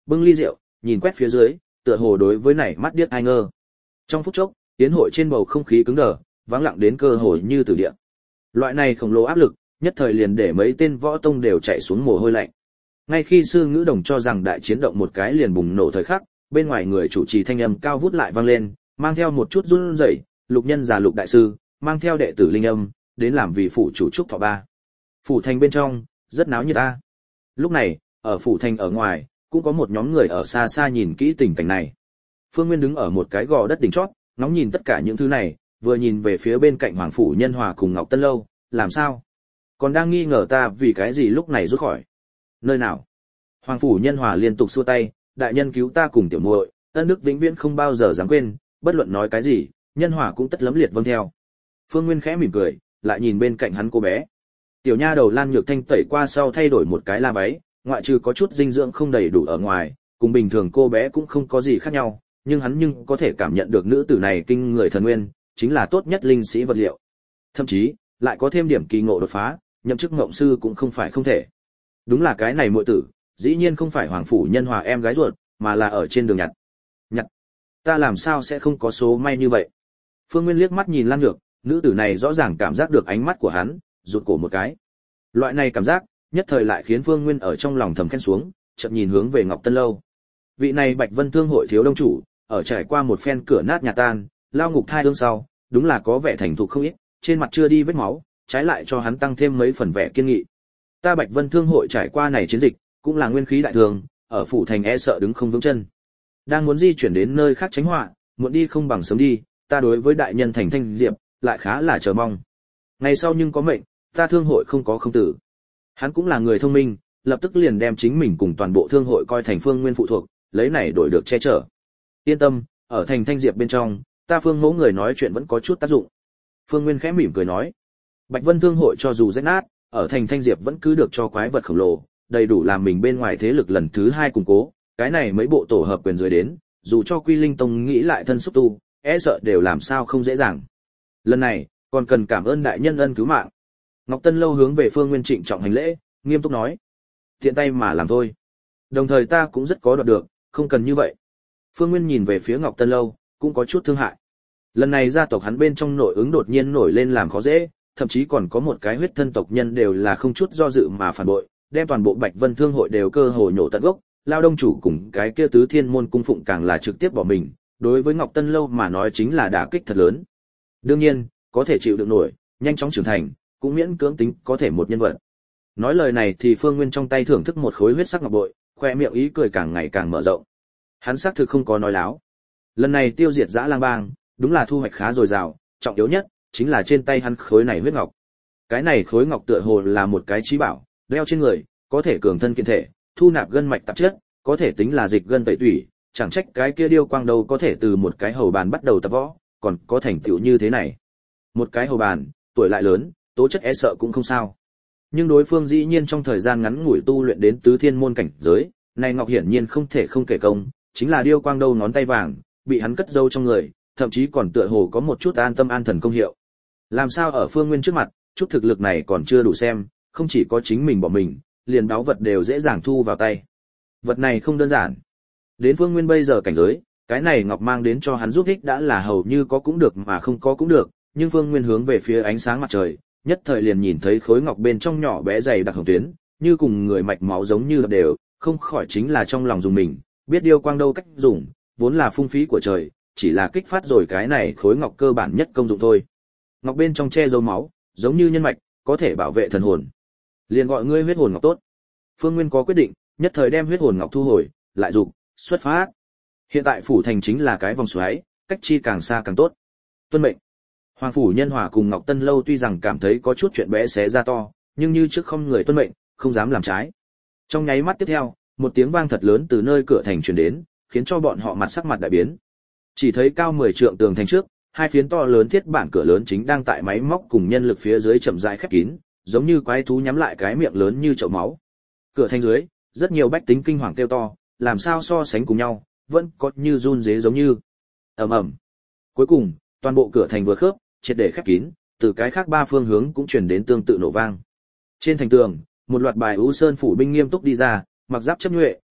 bưng ly rượu, nhìn quét phía dưới, tựa hồ đối với này mắt điếc ai ngơ. Trong phút chốc, tiến hội trên bầu không khí cứng đờ, vắng lặng đến cơ hồ như tử địa. Loại này khổng lồ áp lực, nhất thời liền để mấy tên võ tông đều chạy xuống mồ hôi lạnh. Ngay khi sư ngữ đồng cho rằng đại chiến động một cái liền bùng nổ thời khắc, bên ngoài người chủ trì thanh âm cao vút lại vang lên, mang theo một chút run rẩy, Lục nhân già Lục đại sư, mang theo đệ tử linh âm, đến làm vì phủ chủ trúc thọ ba. Phủ thành bên trong, rất náo nhiệt ta. Lúc này, ở phủ thành ở ngoài, cũng có một nhóm người ở xa xa nhìn kỹ tình cảnh này. Phương Nguyên đứng ở một cái gò đất đỉnh chót, ngóng nhìn tất cả những thứ này, vừa nhìn về phía bên cạnh Hoàng phủ Nhân Hòa cùng Ngọc Tân Lâu, làm sao? Còn đang nghi ngờ ta vì cái gì lúc này rút khỏi? Nơi nào? Hoàng phủ Nhân Hòa liên tục xua tay, đại nhân cứu ta cùng tiểu muội, ân đức vĩnh viễn không bao giờ dám quên, bất luận nói cái gì, Nhân Hòa cũng tất lấm liệt vâng theo. Phương Nguyên khẽ mỉm cười, lại nhìn bên cạnh hắn cô bé. Tiểu nha đầu Lan Nhược Thanh tẩy qua sau thay đổi một cái la váy, ngoại trừ có chút dinh dưỡng không đầy đủ ở ngoài, cùng bình thường cô bé cũng không có gì khác nhau, nhưng hắn có thể cảm nhận được nữ tử này kinh người thần nguyên, chính là tốt nhất linh sĩ vật liệu. Thậm chí, lại có thêm điểm kỳ ngộ đột phá, nhậm chức ngộng sư cũng không phải không thể. Đúng là cái này muội tử, dĩ nhiên không phải Hoàng phủ Nhân Hòa em gái ruột, mà là ở trên đường nhặt. Nhặt? Ta làm sao sẽ không có số may như vậy? Phương Nguyên liếc mắt nhìn Lan Nhược, nữ tử này rõ ràng cảm giác được ánh mắt của hắn, rụt cổ một cái. Loại này cảm giác, nhất thời lại khiến Phương Nguyên ở trong lòng thầm khen xuống, chợt nhìn hướng về Ngọc Tân Lâu. Vị này Bạch Vân Thương hội thiếu đông chủ, ở trải qua một phen cửa nát nhà tan, lao ngục thai ương sau, đúng là có vẻ thành thục không ít, trên mặt chưa đi vết máu, trái lại cho hắn tăng thêm mấy phần vẻ kiên nghị. Ta Bạch Vân Thương hội trải qua này chiến dịch, cũng là nguyên khí đại thường, ở phủ thành e sợ đứng không vững chân. Đang muốn di chuyển đến nơi khác tránh họa, muộn đi không bằng sớm đi, ta đối với đại nhân thành Thanh Diệp, lại khá là chờ mong. Ngày sau nhưng có mệnh, ta thương hội không có không tử. Hắn cũng là người thông minh, lập tức liền đem chính mình cùng toàn bộ thương hội coi thành Phương Nguyên phụ thuộc, lấy này đổi được che chở. Yên tâm, ở thành Thanh Diệp bên trong, ta Phương mẫu người nói chuyện vẫn có chút tác dụng. Phương Nguyên khẽ mỉm cười nói, Bạch Vân Thương hội cho dù rách nát, ở thành Thanh Diệp vẫn cứ được cho quái vật khổng lồ, đầy đủ làm mình bên ngoài thế lực lần thứ 2 củng cố. Cái này mấy bộ tổ hợp quyền dưới đến, dù cho Quy Linh Tông nghĩ lại thân xúc tu, e sợ đều làm sao không dễ dàng. Lần này, còn cần cảm ơn đại nhân ân cứu mạng. Ngọc Tân Lâu hướng về Phương Nguyên trịnh trọng hành lễ, nghiêm túc nói, tiện tay mà làm thôi. Đồng thời ta cũng rất có đoạt được, không cần như vậy. Phương Nguyên nhìn về phía Ngọc Tân Lâu, cũng có chút thương hại. Lần này gia tộc hắn bên trong nội ứng đột nhiên nổi lên làm khó dễ, thậm chí còn có một cái huyết thân tộc nhân đều là không chút do dự mà phản bội, đem toàn bộ Bạch Vân Thương hội đều cơ hồ nhổ tận gốc, lao đông chủ cùng cái kia Tứ Thiên môn cung phụng càng là trực tiếp bỏ mình, đối với Ngọc Tân Lâu mà nói chính là đả kích thật lớn. Đương nhiên, có thể chịu đựng nổi, nhanh chóng trưởng thành, cũng miễn cưỡng tính có thể một nhân vật. Nói lời này thì Phương Nguyên trong tay thưởng thức một khối huyết sắc ngọc bội, khoe miệng ý cười càng ngày càng mở rộng. Hắn xác thực không có nói láo. Lần này tiêu diệt Dã Lang Bang, đúng là thu hoạch khá dồi dào, trọng yếu nhất chính là trên tay hắn khối này huyết ngọc. Cái này khối ngọc tựa hồ là một cái trí bảo, đeo trên người, có thể cường thân kiện thể, thu nạp gân mạch tạp chất, có thể tính là dịch gân tẩy tủy, chẳng trách cái kia Điêu Quang đâu có thể từ một cái hầu bàn bắt đầu tập võ, còn có thành tựu như thế này. Một cái hầu bàn, tuổi lại lớn, tố chất e sợ cũng không sao. Nhưng đối phương dĩ nhiên trong thời gian ngắn ngủi tu luyện đến Tứ Thiên môn cảnh giới, này ngọc hiển nhiên không thể không kể công, chính là Điêu Quang đâu ngón tay vàng, bị hắn cất giấu trong người, thậm chí còn tựa hồ có một chút an tâm an thần công hiệu. Làm sao ở Phương Nguyên trước mặt, chút thực lực này còn chưa đủ xem, không chỉ có chính mình bỏ mình, liền báu vật đều dễ dàng thu vào tay. Vật này không đơn giản. Đến Phương Nguyên bây giờ cảnh giới, cái này ngọc mang đến cho hắn giúp ích đã là hầu như có cũng được mà không có cũng được, nhưng Phương Nguyên hướng về phía ánh sáng mặt trời, nhất thời liền nhìn thấy khối ngọc bên trong nhỏ bé dày đặc hồng tuyến, như cùng người mạch máu giống như đều, không khỏi chính là trong lòng dùng mình, biết Điêu Quang đâu cách dùng, vốn là phung phí của trời, chỉ là kích phát rồi cái này khối ngọc cơ bản nhất công dụng thôi. Ngọc bên trong che dấu máu, giống như nhân mạch, có thể bảo vệ thần hồn. Liền gọi ngươi huyết hồn ngọc tốt. Phương Nguyên có quyết định, nhất thời đem huyết hồn ngọc thu hồi, lại dục xuất phát. Hiện tại phủ thành chính là cái vòng xoáy, cách chi càng xa càng tốt. Tuân mệnh. Hoàng phủ Nhân Hòa cùng Ngọc Tân Lâu tuy rằng cảm thấy có chút chuyện bé xé ra to, nhưng như trước không người tuân mệnh, không dám làm trái. Trong nháy mắt tiếp theo, một tiếng vang thật lớn từ nơi cửa thành truyền đến, khiến cho bọn họ mặt sắc mặt đại biến. Chỉ thấy cao 10 trượng tường thành trước, hai phiến to lớn thiết bản cửa lớn chính đang tại máy móc cùng nhân lực phía dưới chậm rãi khép kín, giống như quái thú nhắm lại cái miệng lớn như chậu máu. Cửa thành dưới, rất nhiều bách tính kinh hoàng kêu to, làm sao so sánh cùng nhau, vẫn có như run rế giống như. Ầm ầm. Cuối cùng, toàn bộ cửa thành vừa khớp, triệt để khép kín, từ cái khác 3 phương hướng cũng truyền đến tương tự nổ vang. Trên thành tường, một loạt bài U Sơn phủ binh nghiêm túc đi ra, mặc giáp chấp nhuệ,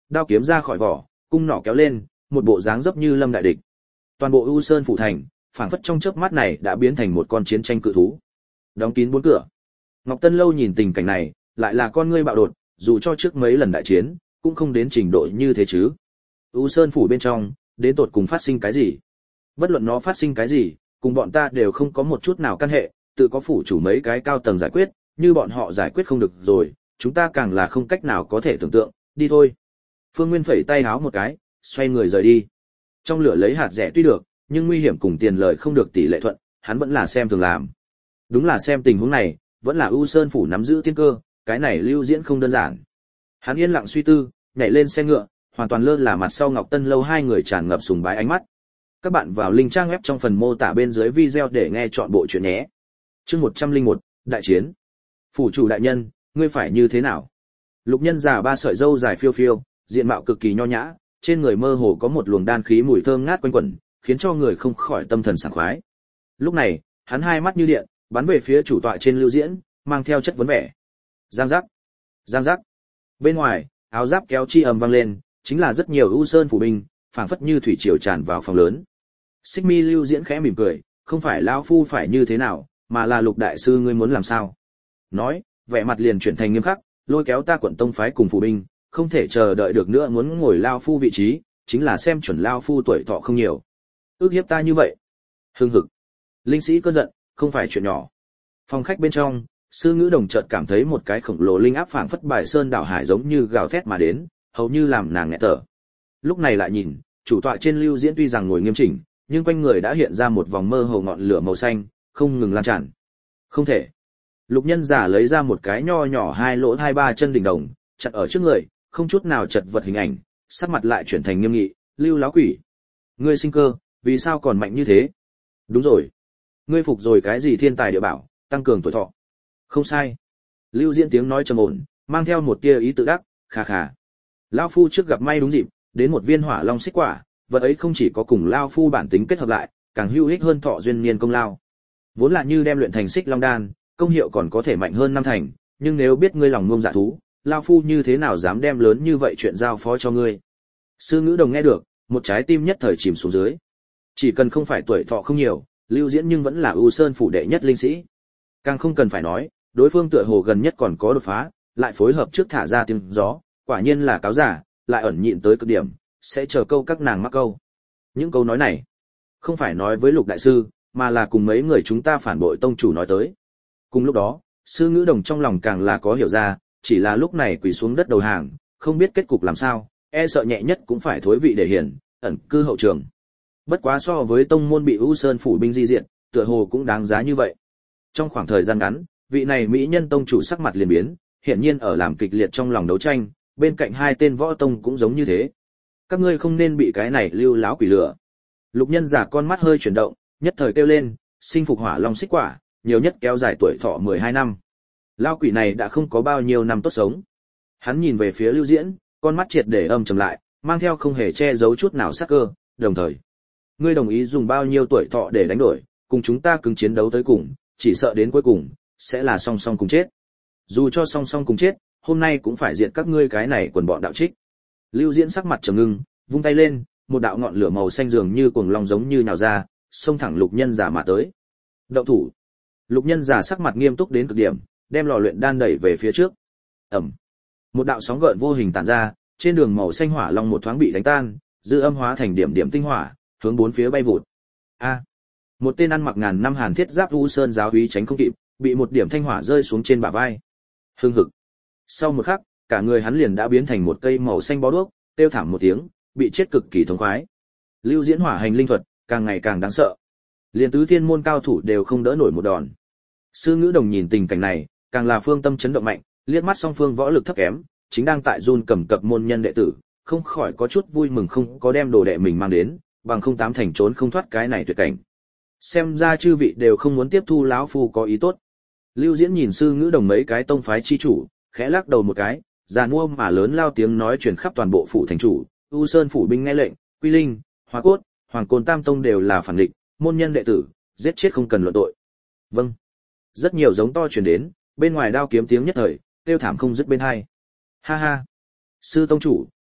đao kiếm ra khỏi vỏ, cung nỏ kéo lên, một bộ dáng dấp như lâm đại địch. Toàn bộ U Sơn phủ thành, phảng phất trong chớp mắt này đã biến thành một con chiến tranh cự thú. Đóng kín bốn cửa. Ngọc Tân Lâu nhìn tình cảnh này, lại là con ngươi bạo đột, dù cho trước mấy lần đại chiến, cũng không đến trình độ như thế chứ. U Sơn phủ bên trong, đến tột cùng phát sinh cái gì? Bất luận nó phát sinh cái gì, cùng bọn ta đều không có một chút nào căn hệ, tự có phủ chủ mấy cái cao tầng giải quyết, như bọn họ giải quyết không được rồi, chúng ta càng là không cách nào có thể tưởng tượng, đi thôi. Phương Nguyên phẩy tay háo một cái, xoay người rời đi. Trong lửa lấy hạt rẻ tuy được, nhưng nguy hiểm cùng tiền lời không được tỷ lệ thuận, hắn vẫn là xem thường làm. Đúng là xem tình huống này, vẫn là U Sơn phủ nắm giữ tiên cơ, cái này Lưu Diễn không đơn giản. Hắn yên lặng suy tư, nhảy lên xe ngựa, hoàn toàn lơ là mặt sau Ngọc Tân Lâu hai người tràn ngập sùng bái ánh mắt. Các bạn vào link trang web trong phần mô tả bên dưới video để nghe chọn bộ truyện nhé. Chương 101, đại chiến. Phủ chủ đại nhân, ngươi phải như thế nào? Lục Nhân già ba sợi râu dài phiêu phiêu, diện mạo cực kỳ nho nhã, trên người mơ hồ có một luồng đan khí mùi thơm ngát quanh quẩn, khiến cho người không khỏi tâm thần sảng khoái. Lúc này, hắn hai mắt như điện, bắn về phía chủ tọa trên Lưu Diễn, mang theo chất vấn vẻ. Giang giác, giang giác. Bên ngoài, áo giáp kéo chi ầm vang lên, chính là rất nhiều U Sơn phủ binh, phảng phất như thủy triều tràn vào phòng lớn. Xích Mi Lưu Diễn khẽ mỉm cười, không phải lão phu phải như thế nào, mà là Lục đại sư ngươi muốn làm sao? Nói, vẻ mặt liền chuyển thành nghiêm khắc, lôi kéo ta quận tông phái cùng phủ binh, không thể chờ đợi được nữa muốn ngồi lão phu vị trí, chính là xem chuẩn lão phu tuổi thọ không nhiều. Ước hiếp ta như vậy. Hưng hực. Linh sĩ cơn giận, không phải chuyện nhỏ. Phòng khách bên trong, Sư Ngữ Đồng chợt cảm thấy một cái khổng lồ linh áp phảng phất bài sơn đảo hải giống như gào thét mà đến, hầu như làm nàng nghẹt thở. Lúc này lại nhìn, chủ tọa trên Lưu Diễn tuy rằng ngồi nghiêm chỉnh, nhưng quanh người đã hiện ra một vòng mơ hồ ngọn lửa màu xanh, không ngừng lan tràn. Không thể. Lục Nhân giả lấy ra một cái nho nhỏ hai lỗ hai ba chân đỉnh đồng, chặt ở trước người, không chút nào chật vật hình ảnh, sắc mặt lại chuyển thành nghiêm nghị, Lưu láo quỷ. Ngươi sinh cơ, vì sao còn mạnh như thế? Đúng rồi. Ngươi phục rồi cái gì thiên tài địa bảo, tăng cường tuổi thọ? Không sai. Lưu Diễn tiếng nói trầm ổn, mang theo một tia ý tự đắc, khà khà. Lão phu trước gặp may đúng dịp, đến một viên hỏa long xích quả, vật ấy không chỉ có cùng lão phu bản tính kết hợp lại, càng hữu ích hơn thọ duyên niên công lao. Vốn là như đem luyện thành xích long đan, công hiệu còn có thể mạnh hơn năm thành, nhưng nếu biết ngươi lòng ngông dạ thú, lão phu như thế nào dám đem lớn như vậy chuyện giao phó cho ngươi? Sư Ngữ Đồng nghe được, một trái tim nhất thời chìm xuống dưới. Chỉ cần không phải tuổi thọ không nhiều, Lưu Diễn nhưng vẫn là U Sơn phủ đệ nhất linh sĩ. Càng không cần phải nói, đối phương tựa hồ gần nhất còn có đột phá, lại phối hợp trước thả ra tiếng gió, quả nhiên là cáo giả, lại ẩn nhịn tới cực điểm, sẽ chờ câu các nàng mắc câu. Những câu nói này, không phải nói với Lục đại sư, mà là cùng mấy người chúng ta phản bội tông chủ nói tới. Cùng lúc đó, Sư Ngữ Đồng trong lòng càng là có hiểu ra, chỉ là lúc này quỳ xuống đất đầu hàng, không biết kết cục làm sao, e sợ nhẹ nhất cũng phải thối vị để hiển, ẩn cư hậu trường. Bất quá so với tông môn bị U Sơn phủ binh di diện, tựa hồ cũng đáng giá như vậy. Trong khoảng thời gian ngắn, vị này mỹ nhân tông chủ sắc mặt liền biến, hiển nhiên ở làm kịch liệt trong lòng đấu tranh, bên cạnh hai tên võ tông cũng giống như thế. Các ngươi không nên bị cái này Lưu láo quỷ lửa. Lục Nhân giả con mắt hơi chuyển động, nhất thời kêu lên, sinh phục hỏa long xích quả, nhiều nhất kéo dài tuổi thọ 12 năm. Lao quỷ này đã không có bao nhiêu năm tốt sống. Hắn nhìn về phía Lưu Diễn, con mắt triệt để âm trầm lại, mang theo không hề che giấu chút nào sắc cơ, đồng thời, ngươi đồng ý dùng bao nhiêu tuổi thọ để đánh đổi, cùng chúng ta cứng chiến đấu tới cùng, chỉ sợ đến cuối cùng sẽ là song song cùng chết. Dù cho song song cùng chết, hôm nay cũng phải diệt các ngươi cái này quần bọn đạo trích. Lưu Diễn sắc mặt trầm ngưng, vung tay lên, một đạo ngọn lửa màu xanh dường như cuồng long giống như nhào ra, xông thẳng Lục Nhân giả mà tới. Động thủ. Lục Nhân giả sắc mặt nghiêm túc đến cực điểm, đem lò luyện đan đẩy về phía trước. Ầm. Một đạo sóng gợn vô hình tản ra, trên đường màu xanh hỏa long một thoáng bị đánh tan, dư âm hóa thành điểm điểm tinh hỏa, hướng bốn phía bay vụt. A. Một tên ăn mặc ngàn năm hàn thiết giáp U Sơn giáo úy tránh không kịp, bị một điểm thanh hỏa rơi xuống trên bả vai. Hưng hực. Sau một khắc, cả người hắn liền đã biến thành một cây màu xanh bó đuốc, kêu thảm một tiếng, bị chết cực kỳ thống khoái. Lưu Diễn hỏa hành linh thuật, càng ngày càng đáng sợ. Liên tứ thiên môn cao thủ đều không đỡ nổi một đòn. Sư Ngữ Đồng nhìn tình cảnh này, càng là phương tâm chấn động mạnh, liếc mắt song phương võ lực thấp kém, chính đang tại run cầm cập môn nhân đệ tử, không khỏi có chút vui mừng không có đem đồ đệ mình mang đến, bằng không tám thành trốn không thoát cái này tuyệt cảnh. Xem ra chư vị đều không muốn tiếp thu lão phu có ý tốt. Lưu Diễn nhìn Sư Ngữ Đồng mấy cái tông phái chi chủ, khẽ lắc đầu một cái, già nua mà lớn lao tiếng nói truyền khắp toàn bộ phủ thành chủ, U Sơn phủ binh nghe lệnh, Quy Linh, Hóa Cốt, Hoàng Côn Tam tông đều là phản địch, môn nhân đệ tử, giết chết không cần luận tội. Vâng. Rất nhiều giống to truyền đến, bên ngoài đao kiếm tiếng nhất thời, kêu thảm không dứt bên hai. Ha ha. Sư tông chủ,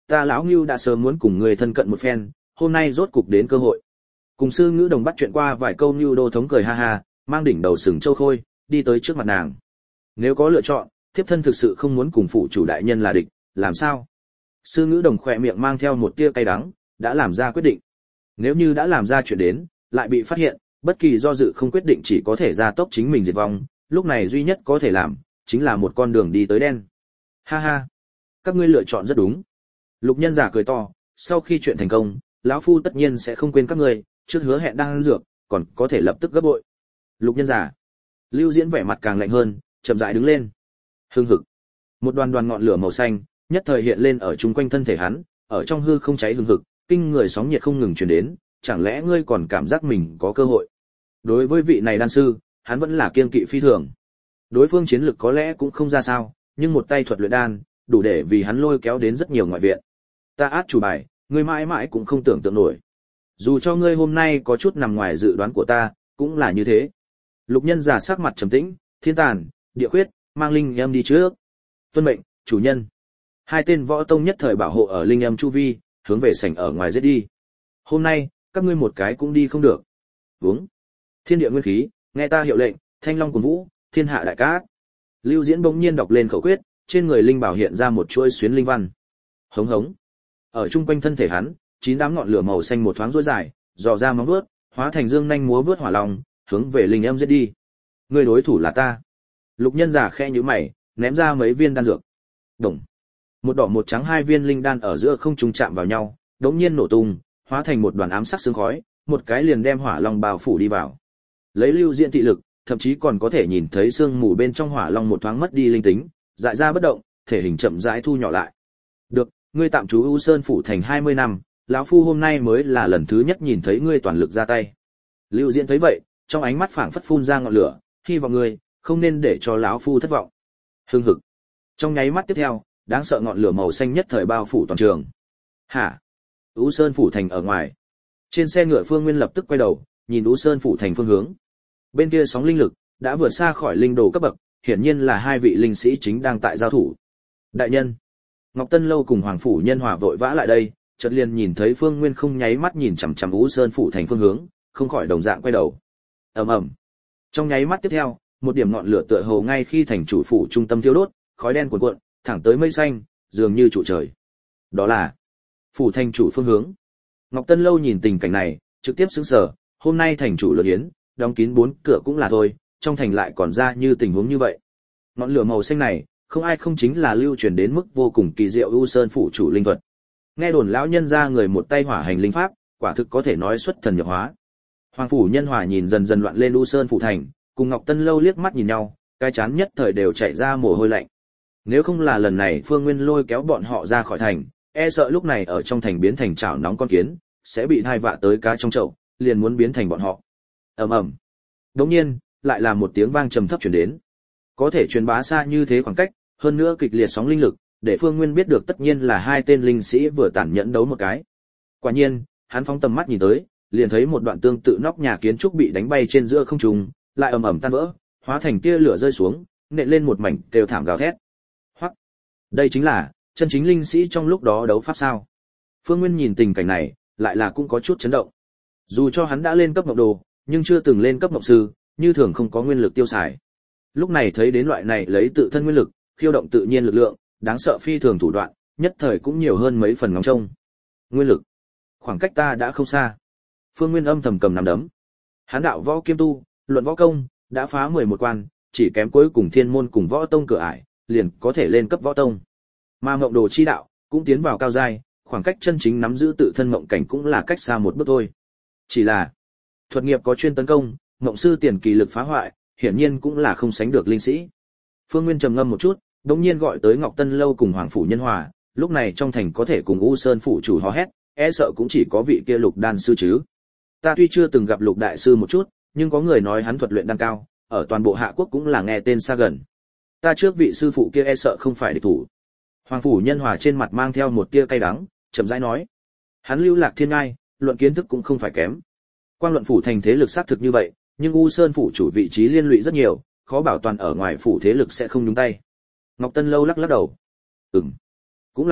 ta lão Ngưu đã sớm muốn cùng người thân cận một phen, hôm nay rốt cục đến cơ hội. Cùng sư ngữ đồng bắt chuyện qua vài câu, Ngưu Đô thống cười ha ha, mang đỉnh đầu sừng châu khôi, đi tới trước mặt nàng. Nếu có lựa chọn, thiếp thân thực sự không muốn cùng phụ chủ đại nhân là địch, làm sao? Sư ngữ đồng khỏe miệng mang theo một tia cay đắng, đã làm ra quyết định. Nếu như đã làm ra chuyện đến, lại bị phát hiện, bất kỳ do dự không quyết định chỉ có thể gia tốc chính mình diệt vong, lúc này duy nhất có thể làm, chính là một con đường đi tới đen. Ha ha, các ngươi lựa chọn rất đúng. Lục Nhân giả cười to, sau khi chuyện thành công, lão phu tất nhiên sẽ không quên các ngươi, trước hứa hẹn đang ăn dược, còn có thể lập tức gấp bội. Lục Nhân giả. Lưu Diễn vẻ mặt càng lạnh hơn, chậm rãi đứng lên. Hưng hực. Một đoàn đoàn ngọn lửa màu xanh, nhất thời hiện lên ở chung quanh thân thể hắn, ở trong hư không cháy hừng hực, kinh người sóng nhiệt không ngừng truyền đến, chẳng lẽ ngươi còn cảm giác mình có cơ hội? Đối với vị này đan sư, hắn vẫn là kiêng kỵ phi thường. Đối phương chiến lực có lẽ cũng không ra sao, nhưng một tay thuật luyện đan, đủ để vì hắn lôi kéo đến rất nhiều ngoại viện. Ta át chủ bài, ngươi mãi mãi cũng không tưởng tượng nổi. Dù cho ngươi hôm nay có chút nằm ngoài dự đoán của ta, cũng là như thế. Lục Nhân giả sắc mặt trầm tĩnh, Thiên Tàn, Địa Khuyết, mang linh âm đi trước. Tuân mệnh, chủ nhân. Hai tên võ tông nhất thời bảo hộ ở linh âm chu vi, hướng về sảnh ở ngoài giết đi. Hôm nay, các ngươi một cái cũng đi không được. Uống. Thiên địa nguyên khí, nghe ta hiệu lệnh, thanh long cuồn vũ, thiên hạ đại cát. Lưu Diễn bỗng nhiên đọc lên khẩu quyết, trên người linh bảo hiện ra một chuỗi xuyến linh văn. Hống hống. Ở trung quanh thân thể hắn, 9 đám ngọn lửa màu xanh một thoáng rối dài, dò ra móng vuốt, hóa thành dương nhanh múa vớt hỏa long, hướng về linh âm giết đi. Người đối thủ là ta. Lục Nhân giả khẽ nhíu mày, ném ra mấy viên đan dược. Đồng. Một đỏ một trắng hai viên linh đan ở giữa không trùng chạm vào nhau, đống nhiên nổ tung, hóa thành một đoàn ám sắc sương khói, một cái liền đem hỏa long bao phủ đi vào. Lấy Lưu Diễn thị lực, thậm chí còn có thể nhìn thấy sương mù bên trong hỏa long một thoáng mất đi linh tính, dại ra bất động, thể hình chậm rãi thu nhỏ lại. Được, ngươi tạm trú U Sơn phủ thành 20 năm, lão phu hôm nay mới là lần thứ nhất nhìn thấy ngươi toàn lực ra tay. Lưu Diễn thấy vậy, trong ánh mắt phảng phất phun ra ngọn lửa, hy vọng ngươi không nên để cho lão phu thất vọng. Hưng hực. Trong nháy mắt tiếp theo, đáng sợ ngọn lửa màu xanh nhất thời bao phủ toàn trường. Hả? U Sơn phủ thành ở ngoài. Trên xe ngựa Phương Nguyên lập tức quay đầu, nhìn U Sơn phủ thành phương hướng. Bên kia sóng linh lực đã vượt xa khỏi linh đồ cấp bậc, hiển nhiên là hai vị linh sĩ chính đang tại giao thủ. Đại nhân, Ngọc Tân Lâu cùng Hoàng phủ Nhân Hòa vội vã lại đây, chợt liền nhìn thấy Phương Nguyên không nháy mắt nhìn chằm chằm U Sơn phủ thành phương hướng, không khỏi đồng dạng quay đầu. Ầm ầm. Trong nháy mắt tiếp theo, một điểm ngọn lửa tựa hồ ngay khi thành chủ phủ trung tâm thiêu đốt, khói đen cuồn cuộn, thẳng tới mây xanh, dường như trụ trời. Đó là phủ thành chủ phương hướng. Ngọc Tân Lâu nhìn tình cảnh này, trực tiếp sững sờ, hôm nay thành chủ lớn yến, đóng kín 4 cửa cũng là thôi, trong thành lại còn ra như tình huống như vậy. Ngọn lửa màu xanh này, không ai không chính là lưu truyền đến mức vô cùng kỳ diệu U Sơn phủ chủ linh thuật. Nghe đồn lão nhân ra người một tay hỏa hành linh pháp, quả thực có thể nói xuất thần nhập hóa. Hoàng phủ Nhân Hòa nhìn dần dần loạn lên U Sơn phủ thành, cùng Ngọc Tân Lâu liếc mắt nhìn nhau, cái chán nhất thời đều chảy ra mồ hôi lạnh. Nếu không là lần này Phương Nguyên lôi kéo bọn họ ra khỏi thành, e sợ lúc này ở trong thành biến thành chảo nóng con kiến, sẽ bị hai vạ tới cá trong chậu, liền muốn biến thành bọn họ. Ầm ầm. Đột nhiên, lại là một tiếng vang trầm thấp truyền đến. Có thể truyền bá xa như thế khoảng cách, hơn nữa kịch liệt sóng linh lực, để Phương Nguyên biết được tất nhiên là hai tên linh sĩ vừa tàn nhẫn đấu một cái. Quả nhiên, hắn phóng tầm mắt nhìn tới, liền thấy một đoạn tương tự nóc nhà kiến trúc bị đánh bay trên giữa không trung, lại ầm ầm tan vỡ, hóa thành tia lửa rơi xuống, nện lên một mảnh kêu thảm gào thét. Hoặc, đây chính là chân chính linh sĩ trong lúc đó đấu pháp sao? Phương Nguyên nhìn tình cảnh này, lại là cũng có chút chấn động. Dù cho hắn đã lên cấp ngọc đồ, nhưng chưa từng lên cấp ngọc sư, như thường không có nguyên lực tiêu xài. Lúc này thấy đến loại này lấy tự thân nguyên lực, khiêu động tự nhiên lực lượng, đáng sợ phi thường thủ đoạn, nhất thời cũng nhiều hơn mấy phần ngóng trông. Nguyên lực, khoảng cách ta đã không xa. Phương Nguyên âm thầm cầm nắm đấm. Hán đạo võ kiêm tu, luận võ công, đã phá 11 quan, chỉ kém cuối cùng thiên môn cùng võ tông cửa ải, liền có thể lên cấp võ tông. Mà ngộng đồ chi đạo cũng tiến vào cao giai, khoảng cách chân chính nắm giữ tự thân ngộng cảnh cũng là cách xa một bước thôi. Chỉ là thuật nghiệp có chuyên tấn công, ngộng sư tiền kỳ lực phá hoại, hiển nhiên cũng là không sánh được linh sĩ. Phương Nguyên trầm ngâm một chút, đống nhiên gọi tới Ngọc Tân Lâu cùng Hoàng phủ Nhân Hòa, lúc này trong thành có thể cùng U Sơn phủ chủ hò hét, e sợ cũng chỉ có vị kia Lục đan sư chứ. Ta tuy chưa từng gặp Lục đại sư một chút, nhưng có người nói hắn thuật luyện đan cao, ở toàn bộ Hạ Quốc cũng là nghe tên xa gần. Ta trước vị sư phụ kia e sợ không phải địch thủ. Hoàng phủ Nhân Hòa trên mặt mang theo một tia cay đắng, chậm rãi nói: hắn lưu lạc thiên ngai, luận kiến thức cũng không phải kém. Quang luận phủ thành thế lực xác thực như vậy, nhưng U Sơn phủ chủ vị trí liên lụy rất nhiều, khó bảo toàn ở ngoài phủ thế lực sẽ không nhúng tay. Ngọc Tân Lâu lắc lắc đầu. Cũng là,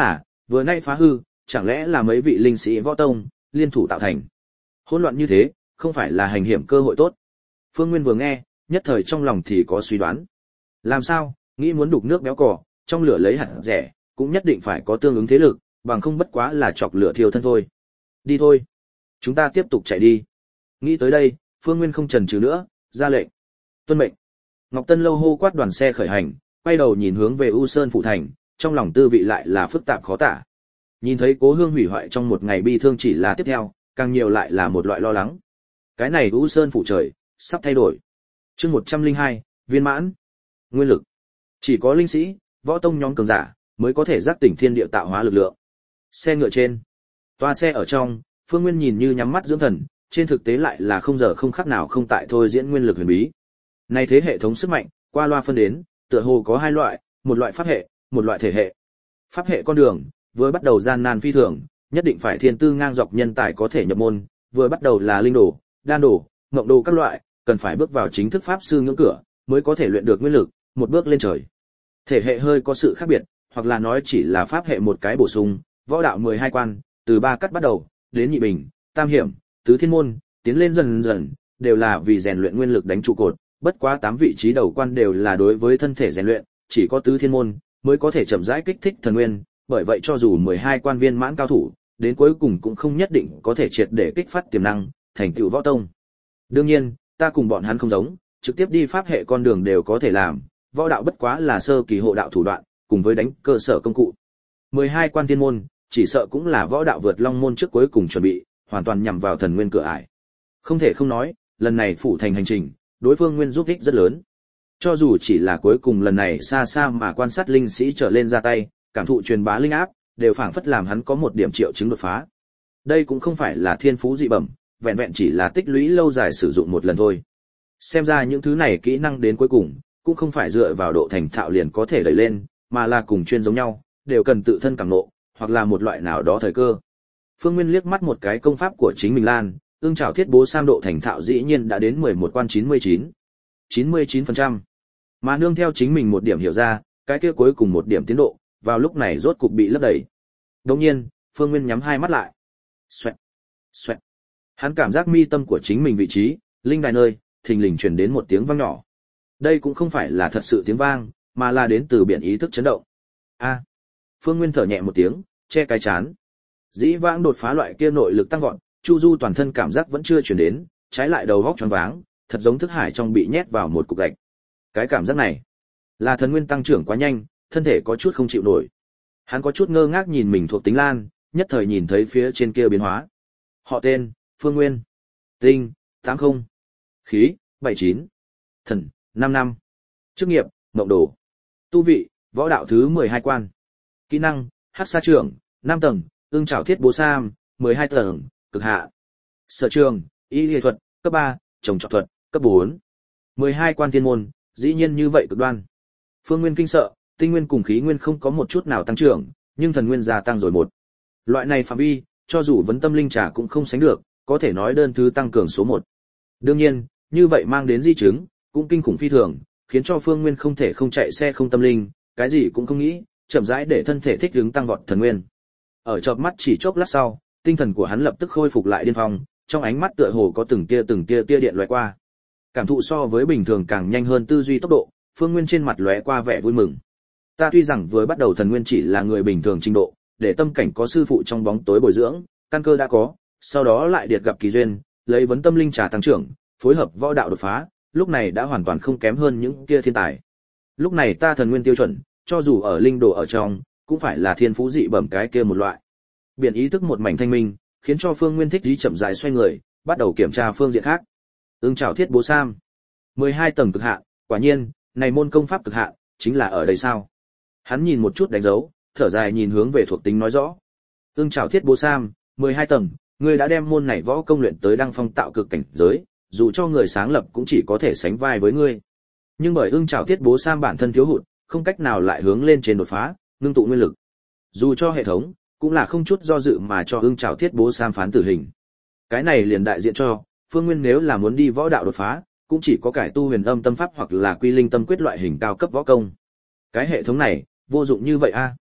vừa nay phá hư, chẳng lẽ là mấy vị linh sĩ võ tông liên thủ tạo thành? Hỗn loạn như thế, không phải là hành hiểm cơ hội tốt. Phương Nguyên vừa nghe, nhất thời trong lòng thì có suy đoán. Làm sao, nghĩ muốn đục nước béo cò, trong lửa lấy hạt rẻ, cũng nhất định phải có tương ứng thế lực, bằng không bất quá là chọc lửa thiêu thân thôi. Đi thôi, chúng ta tiếp tục chạy đi. Nghĩ tới đây, Phương Nguyên không chần chừ nữa, ra lệnh. Tuân mệnh. Ngọc Tân Lâu hô quát đoàn xe khởi hành, quay đầu nhìn hướng về U Sơn phủ thành, trong lòng tư vị lại là phức tạp khó tả. Nhìn thấy Cố Hương hủy hoại trong một ngày bi thương chỉ là tiếp theo, càng nhiều lại là một loại lo lắng. Cái này U Sơn phủ trời sắp thay đổi. Chương 102, viên mãn. Nguyên lực. Chỉ có linh sĩ, võ tông nhóm cường giả mới có thể giác tỉnh thiên địa tạo hóa lực lượng. Xe ngựa trên, toa xe ở trong, Phương Nguyên nhìn như nhắm mắt dưỡng thần, trên thực tế lại là không giờ không khác nào không tại thôi diễn nguyên lực huyền bí. Này thế hệ thống sức mạnh, qua loa phân đến, tựa hồ có hai loại, một loại pháp hệ, một loại thể hệ. Pháp hệ con đường, vừa bắt đầu gian nan phi thường, nhất định phải thiên tư ngang dọc nhân tài có thể nhập môn, vừa bắt đầu là linh đồ, đan đồ, ngộng đồ các loại, cần phải bước vào chính thức pháp sư ngưỡng cửa, mới có thể luyện được nguyên lực, một bước lên trời. Thể hệ hơi có sự khác biệt, hoặc là nói chỉ là pháp hệ một cái bổ sung, võ đạo 12 quan, từ 3 cắt bắt đầu, đến nhị bình, tam hiểm, tứ thiên môn, tiến lên dần dần, đều là vì rèn luyện nguyên lực đánh trụ cột, bất quá 8 vị trí đầu quan đều là đối với thân thể rèn luyện, chỉ có tứ thiên môn mới có thể chậm rãi kích thích thần nguyên, bởi vậy cho dù 12 quan viên mãn cao thủ, đến cuối cùng cũng không nhất định có thể triệt để kích phát tiềm năng, thành tựu võ tông. Đương nhiên, ta cùng bọn hắn không giống, trực tiếp đi pháp hệ con đường đều có thể làm, võ đạo bất quá là sơ kỳ hộ đạo thủ đoạn, cùng với đánh cơ sở công cụ. 12 quan thiên môn, chỉ sợ cũng là võ đạo vượt long môn trước cuối cùng chuẩn bị, hoàn toàn nhằm vào thần nguyên cửa ải. Không thể không nói, lần này phủ thành hành trình, đối phương nguyên giúp ích rất lớn. Cho dù chỉ là cuối cùng lần này xa xa mà quan sát linh sĩ trở lên ra tay, cảm thụ truyền bá linh áp, đều phảng phất làm hắn có một điểm triệu chứng đột phá. Đây cũng không phải là thiên phú dị bẩm, vẹn vẹn chỉ là tích lũy lâu dài sử dụng một lần thôi. Xem ra những thứ này kỹ năng đến cuối cùng, cũng không phải dựa vào độ thành thạo liền có thể đẩy lên, mà là cùng chuyên giống nhau, đều cần tự thân cảm ngộ, hoặc là một loại nào đó thời cơ. Phương Nguyên liếc mắt một cái công pháp của chính mình Lan, ương trảo thiết bố sam độ thành thạo dĩ nhiên đã đến 11 quan 99%. Mà nương theo chính mình một điểm hiểu ra, cái kia cuối cùng một điểm tiến độ, vào lúc này rốt cục bị lấp đầy. Đột nhiên, Phương Nguyên nhắm hai mắt lại. Xoẹt, xoẹt. Hắn cảm giác mi tâm của chính mình vị trí, linh đài nơi, thình lình truyền đến một tiếng vang nhỏ. Đây cũng không phải là thật sự tiếng vang, mà là đến từ biển ý thức chấn động. A. Phương Nguyên thở nhẹ một tiếng, che cái chán. Dĩ vãng đột phá loại kia nội lực tăng vọt, Chu Du toàn thân cảm giác vẫn chưa truyền đến, trái lại đầu óc choáng váng, thật giống thức hải trong bị nhét vào một cục gạch. Cái cảm giác này, là thần nguyên tăng trưởng quá nhanh, thân thể có chút không chịu nổi. Hắn có chút ngơ ngác nhìn mình thuộc tính Lan, nhất thời nhìn thấy phía trên kia biến hóa. Họ tên, Phương Nguyên. Tinh, 80. Khí, 79. Thần, 55. Chức nghiệp, mộng đồ. Tu vị, võ đạo thứ 12 quan. Kỹ năng, hắc sa trưởng, 5 tầng, ương trảo thiết bố sam, 12 tầng, cực hạ. Sở trường, y y thuật, cấp 3, trồng trọt thuật, cấp 4. 12 quan thiên môn, dĩ nhiên như vậy cực đoan. Phương Nguyên kinh sợ, tinh nguyên cùng khí nguyên không có một chút nào tăng trưởng, nhưng thần nguyên gia tăng rồi một. Loại này phạm vi, cho dù vấn tâm linh trà cũng không sánh được, có thể nói đơn thứ tăng cường số 1. Đương nhiên, như vậy mang đến di chứng, cũng kinh khủng phi thường, khiến cho Phương Nguyên không thể không chạy xe không tâm linh, cái gì cũng không nghĩ, chậm rãi để thân thể thích ứng tăng vọt thần nguyên. Ở chợp mắt chỉ chốc lát sau, tinh thần của hắn lập tức khôi phục lại điên phong, trong ánh mắt tựa hồ có từng tia điện lóe qua. Cảm thụ so với bình thường càng nhanh hơn tư duy tốc độ, Phương Nguyên trên mặt lóe qua vẻ vui mừng. Ta tuy rằng vừa bắt đầu thần nguyên chỉ là người bình thường trình độ, để tâm cảnh có sư phụ trong bóng tối bồi dưỡng, căn cơ đã có, sau đó lại điệt gặp kỳ duyên, lấy vấn tâm linh trà tăng trưởng, phối hợp võ đạo đột phá, lúc này đã hoàn toàn không kém hơn những kia thiên tài. Lúc này ta thần nguyên tiêu chuẩn, cho dù ở linh đồ ở trong, cũng phải là thiên phú dị bẩm cái kia một loại. Biển ý thức một mảnh thanh minh, khiến cho Phương Nguyên thích ý chậm rãi xoay người, bắt đầu kiểm tra phương diện khác. Ương trảo thiết bố sam, 12 tầng cực hạn, quả nhiên, này môn công pháp cực hạn, chính là ở đây sao? Hắn nhìn một chút đánh dấu, thở dài nhìn hướng về thuộc tính nói rõ. Ương trảo thiết bố sam, 12 tầng, ngươi đã đem môn này võ công luyện tới đăng phong tạo cực cảnh giới, dù cho người sáng lập cũng chỉ có thể sánh vai với ngươi. Nhưng bởi ương trảo thiết bố sam bản thân thiếu hụt, không cách nào lại hướng lên trên đột phá, ngưng tụ nguyên lực. Dù cho hệ thống, cũng là không chút do dự mà cho ương trảo thiết bố sam phán tử hình. Cái này liền đại diện cho, Phương Nguyên nếu là muốn đi võ đạo đột phá, cũng chỉ có cải tu huyền âm tâm pháp hoặc là quy linh tâm quyết loại hình cao cấp võ công. Cái hệ thống này, vô dụng như vậy a.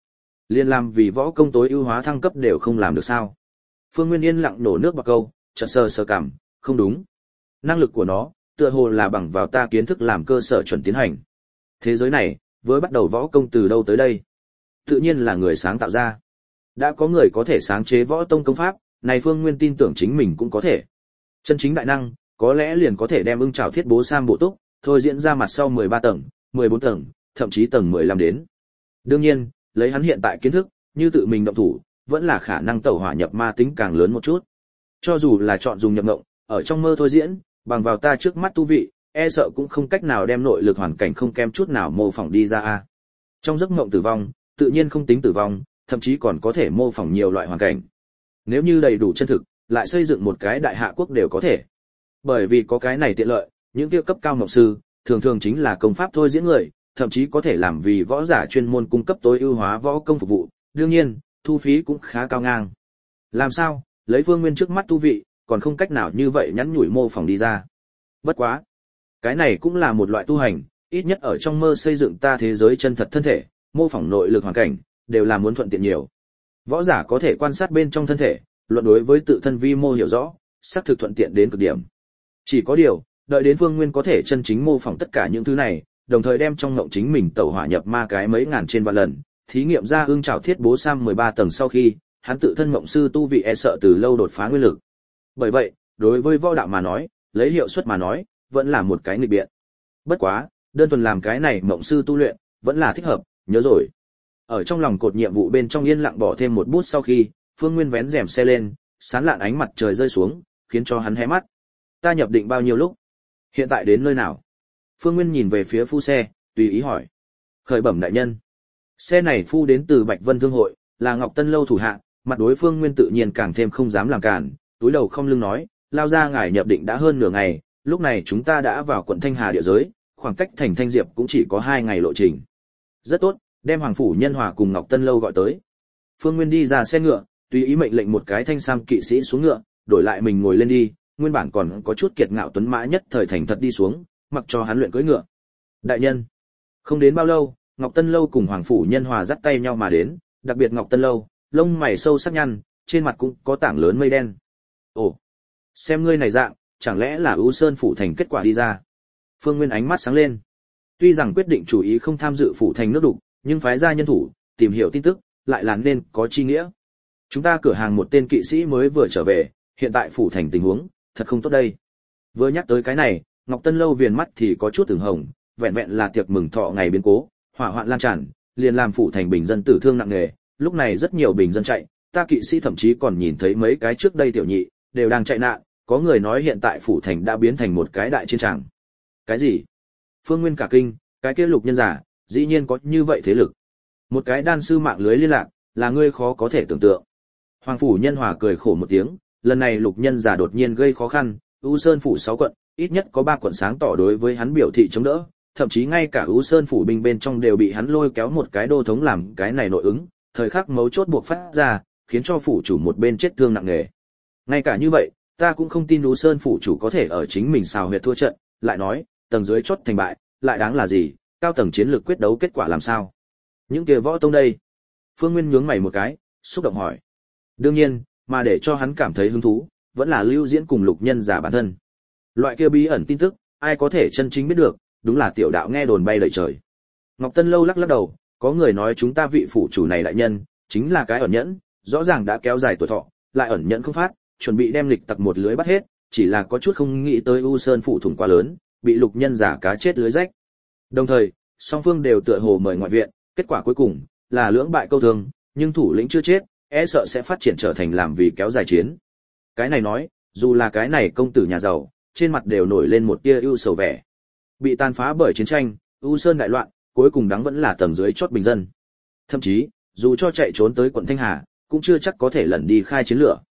Liên làm vì võ công tối ưu hóa thăng cấp đều không làm được sao? Phương Nguyên yên lặng nổ nước vào câu, chợt sờ cảm, không đúng. Năng lực của nó, tựa hồ là bằng vào ta kiến thức làm cơ sở chuẩn tiến hành. Thế giới này, với bắt đầu võ công từ đâu tới đây? Tự nhiên là người sáng tạo ra. Đã có người có thể sáng chế võ tông công pháp, này Phương Nguyên tin tưởng chính mình cũng có thể. Chân chính đại năng, có lẽ liền có thể đem ưng trảo thiết bố sam bộ túc, thôi diễn ra mặt sau 13 tầng, 14 tầng, thậm chí tầng 15 đến. Đương nhiên, lấy hắn hiện tại kiến thức, như tự mình động thủ, vẫn là khả năng tẩu hỏa nhập ma tính càng lớn một chút. Cho dù là chọn dùng nhập ngộng, ở trong mơ thôi diễn, bằng vào ta trước mắt tu vị, e sợ cũng không cách nào đem nội lực hoàn cảnh không kém chút nào mô phỏng đi ra a. Trong giấc mộng tử vong, tự nhiên không tính tử vong, thậm chí còn có thể mô phỏng nhiều loại hoàn cảnh. Nếu như đầy đủ chân thực, lại xây dựng một cái đại hạ quốc đều có thể. Bởi vì có cái này tiện lợi, những kia cấp cao ngọc sư, thường thường chính là công pháp thôi diễn người, thậm chí có thể làm vì võ giả chuyên môn cung cấp tối ưu hóa võ công phục vụ, đương nhiên, thu phí cũng khá cao ngang. Làm sao, lấy Phương Nguyên trước mắt tu vị, còn không cách nào như vậy nhắn nhủi mô phỏng đi ra. Bất quá, cái này cũng là một loại tu hành, ít nhất ở trong mơ xây dựng ta thế giới chân thật thân thể, mô phỏng nội lực hoàn cảnh, đều là muốn thuận tiện nhiều. Võ giả có thể quan sát bên trong thân thể, luận đối với tự thân vi mô hiểu rõ, xác thực thuận tiện đến cực điểm. Chỉ có điều, đợi đến Phương Nguyên có thể chân chính mô phỏng tất cả những thứ này, đồng thời đem trong ngộng chính mình tẩu hỏa nhập ma cái mấy ngàn trên vạn lần, thí nghiệm ra ương trảo thiết bố sam 13 tầng sau khi, hắn tự thân ngộng sư tu vị e sợ từ lâu đột phá nguyên lực. Bởi vậy, đối với võ đạo mà nói, lấy hiệu suất mà nói, vẫn là một cái nghịch biện. Bất quá, đơn thuần làm cái này ngộng sư tu luyện, vẫn là thích hợp, nhớ rồi. Ở trong lòng cột nhiệm vụ bên trong yên lặng bỏ thêm một bút sau khi, Phương Nguyên vén rèm xe lên, sáng lạn ánh mặt trời rơi xuống, khiến cho hắn hé mắt. Ta nhập định bao nhiêu lúc? Hiện tại đến nơi nào? Phương Nguyên nhìn về phía phu xe, tùy ý hỏi. Khởi bẩm đại nhân. Xe này phu đến từ Bạch Vân Thương hội, là Ngọc Tân lâu thủ hạ, mặt đối Phương Nguyên tự nhiên càng thêm không dám làm cản, túi đầu không lưng nói, lao ra ngài nhập định đã hơn nửa ngày, lúc này chúng ta đã vào quận Thanh Hà địa giới, khoảng cách thành Thanh Diệp cũng chỉ có 2 ngày lộ trình. Rất tốt, đem Hoàng phủ Nhân Hòa cùng Ngọc Tân lâu gọi tới. Phương Nguyên đi ra xe ngựa, tùy ý mệnh lệnh một cái thanh sam kỵ sĩ xuống ngựa, đổi lại mình ngồi lên đi, nguyên bản còn có chút kiệt ngạo tuấn mã nhất thời thành thật đi xuống, mặc cho hắn luyện cưỡi ngựa. Đại nhân. Không đến bao lâu, Ngọc Tân lâu cùng Hoàng phủ Nhân Hòa dắt tay nhau mà đến, đặc biệt Ngọc Tân lâu, lông mày sâu sắc nhăn, trên mặt cũng có tảng lớn mây đen. Ồ, xem ngươi này dạng, chẳng lẽ là Ưu Sơn phủ thành kết quả đi ra? Phương Nguyên ánh mắt sáng lên. Tuy rằng quyết định chủ ý không tham dự phủ thành nước đục, nhưng phái ra nhân thủ, tìm hiểu tin tức, lại là nên có chi nghĩa. Chúng ta cửa hàng một tên kỵ sĩ mới vừa trở về, hiện tại phủ thành tình huống, thật không tốt đây. Vừa nhắc tới cái này, Ngọc Tân lâu viền mắt thì có chút ửng hồng, vẹn vẹn là tiệc mừng thọ ngày biến cố, hỏa hoạn lan tràn, liền làm phủ thành bình dân tử thương nặng nề, lúc này rất nhiều bình dân chạy, ta kỵ sĩ thậm chí còn nhìn thấy mấy cái trước đây tiểu nhị đều đang chạy nạn, có người nói hiện tại phủ thành đã biến thành một cái đại chiến tràng. Cái gì? Phương Nguyên cả kinh, cái kia Lục Nhân giả, dĩ nhiên có như vậy thế lực. Một cái đan sư mạng lưới liên lạc, là ngươi khó có thể tưởng tượng. Hoàng phủ Nhân Hòa cười khổ một tiếng, lần này Lục Nhân giả đột nhiên gây khó khăn, U Sơn phủ 6 quận, ít nhất có 3 quận sáng tỏ đối với hắn biểu thị chống đỡ, thậm chí ngay cả U Sơn phủ binh bên trong đều bị hắn lôi kéo một cái đô thống làm cái này nội ứng, thời khắc mấu chốt buộc phát ra, khiến cho phủ chủ một bên chết thương nặng nề. Ngay cả như vậy, ta cũng không tin U Sơn phủ chủ có thể ở chính mình xào huyệt thua trận, lại nói, tầng dưới chót thành bại, lại đáng là gì, cao tầng chiến lược quyết đấu kết quả làm sao? Những kia võ tông đây? Phương Nguyên nhướng mày một cái, xúc động hỏi. Đương nhiên, mà để cho hắn cảm thấy hứng thú, vẫn là Lưu Diễn cùng Lục Nhân giả bản thân. Loại kia bí ẩn tin tức, ai có thể chân chính biết được, đúng là tiểu đạo nghe đồn bay lời trời. Ngọc Tân lâu lắc lắc đầu, có người nói chúng ta vị phủ chủ này đại nhân, chính là cái ẩn nhẫn, rõ ràng đã kéo dài tuổi thọ, lại ẩn nhẫn không phát, chuẩn bị đem lịch tặc một lưới bắt hết, chỉ là có chút không nghĩ tới U Sơn phủ thủng quá lớn, bị Lục Nhân giả cá chết lưới rách. Đồng thời, song phương đều tựa hồ mời ngoại viện, kết quả cuối cùng là lưỡng bại câu thương, nhưng thủ lĩnh chưa chết, e sợ sẽ phát triển trở thành làm vì kéo dài chiến. Cái này nói, dù là cái này công tử nhà giàu, trên mặt đều nổi lên một tia ưu sầu vẻ. Bị tàn phá bởi chiến tranh, U Sơn đại loạn, cuối cùng đáng vẫn là tầng dưới chót bình dân. Thậm chí, dù cho chạy trốn tới quận Thanh Hà, cũng chưa chắc có thể lẩn đi khai chiến lửa.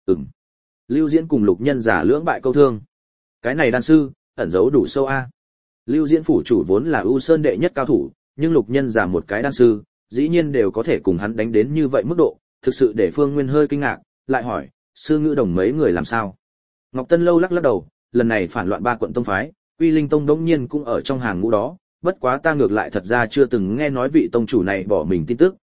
Lưu Diễn cùng Lục Nhân giả lưỡng bại câu thương. Cái này đan sư, ẩn giấu đủ sâu a. Lưu Diễn phủ chủ vốn là U Sơn đệ nhất cao thủ, nhưng Lục Nhân giả một cái đan sư, dĩ nhiên đều có thể cùng hắn đánh đến như vậy mức độ, thực sự để Phương Nguyên hơi kinh ngạc, lại hỏi, sư ngữ đồng mấy người làm sao? Ngọc Tân lâu lắc lắc đầu, lần này phản loạn 3 quận tông phái, Quy Linh tông đống nhiên cũng ở trong hàng ngũ đó, bất quá ta ngược lại thật ra chưa từng nghe nói vị tông chủ này bỏ mình tin tức,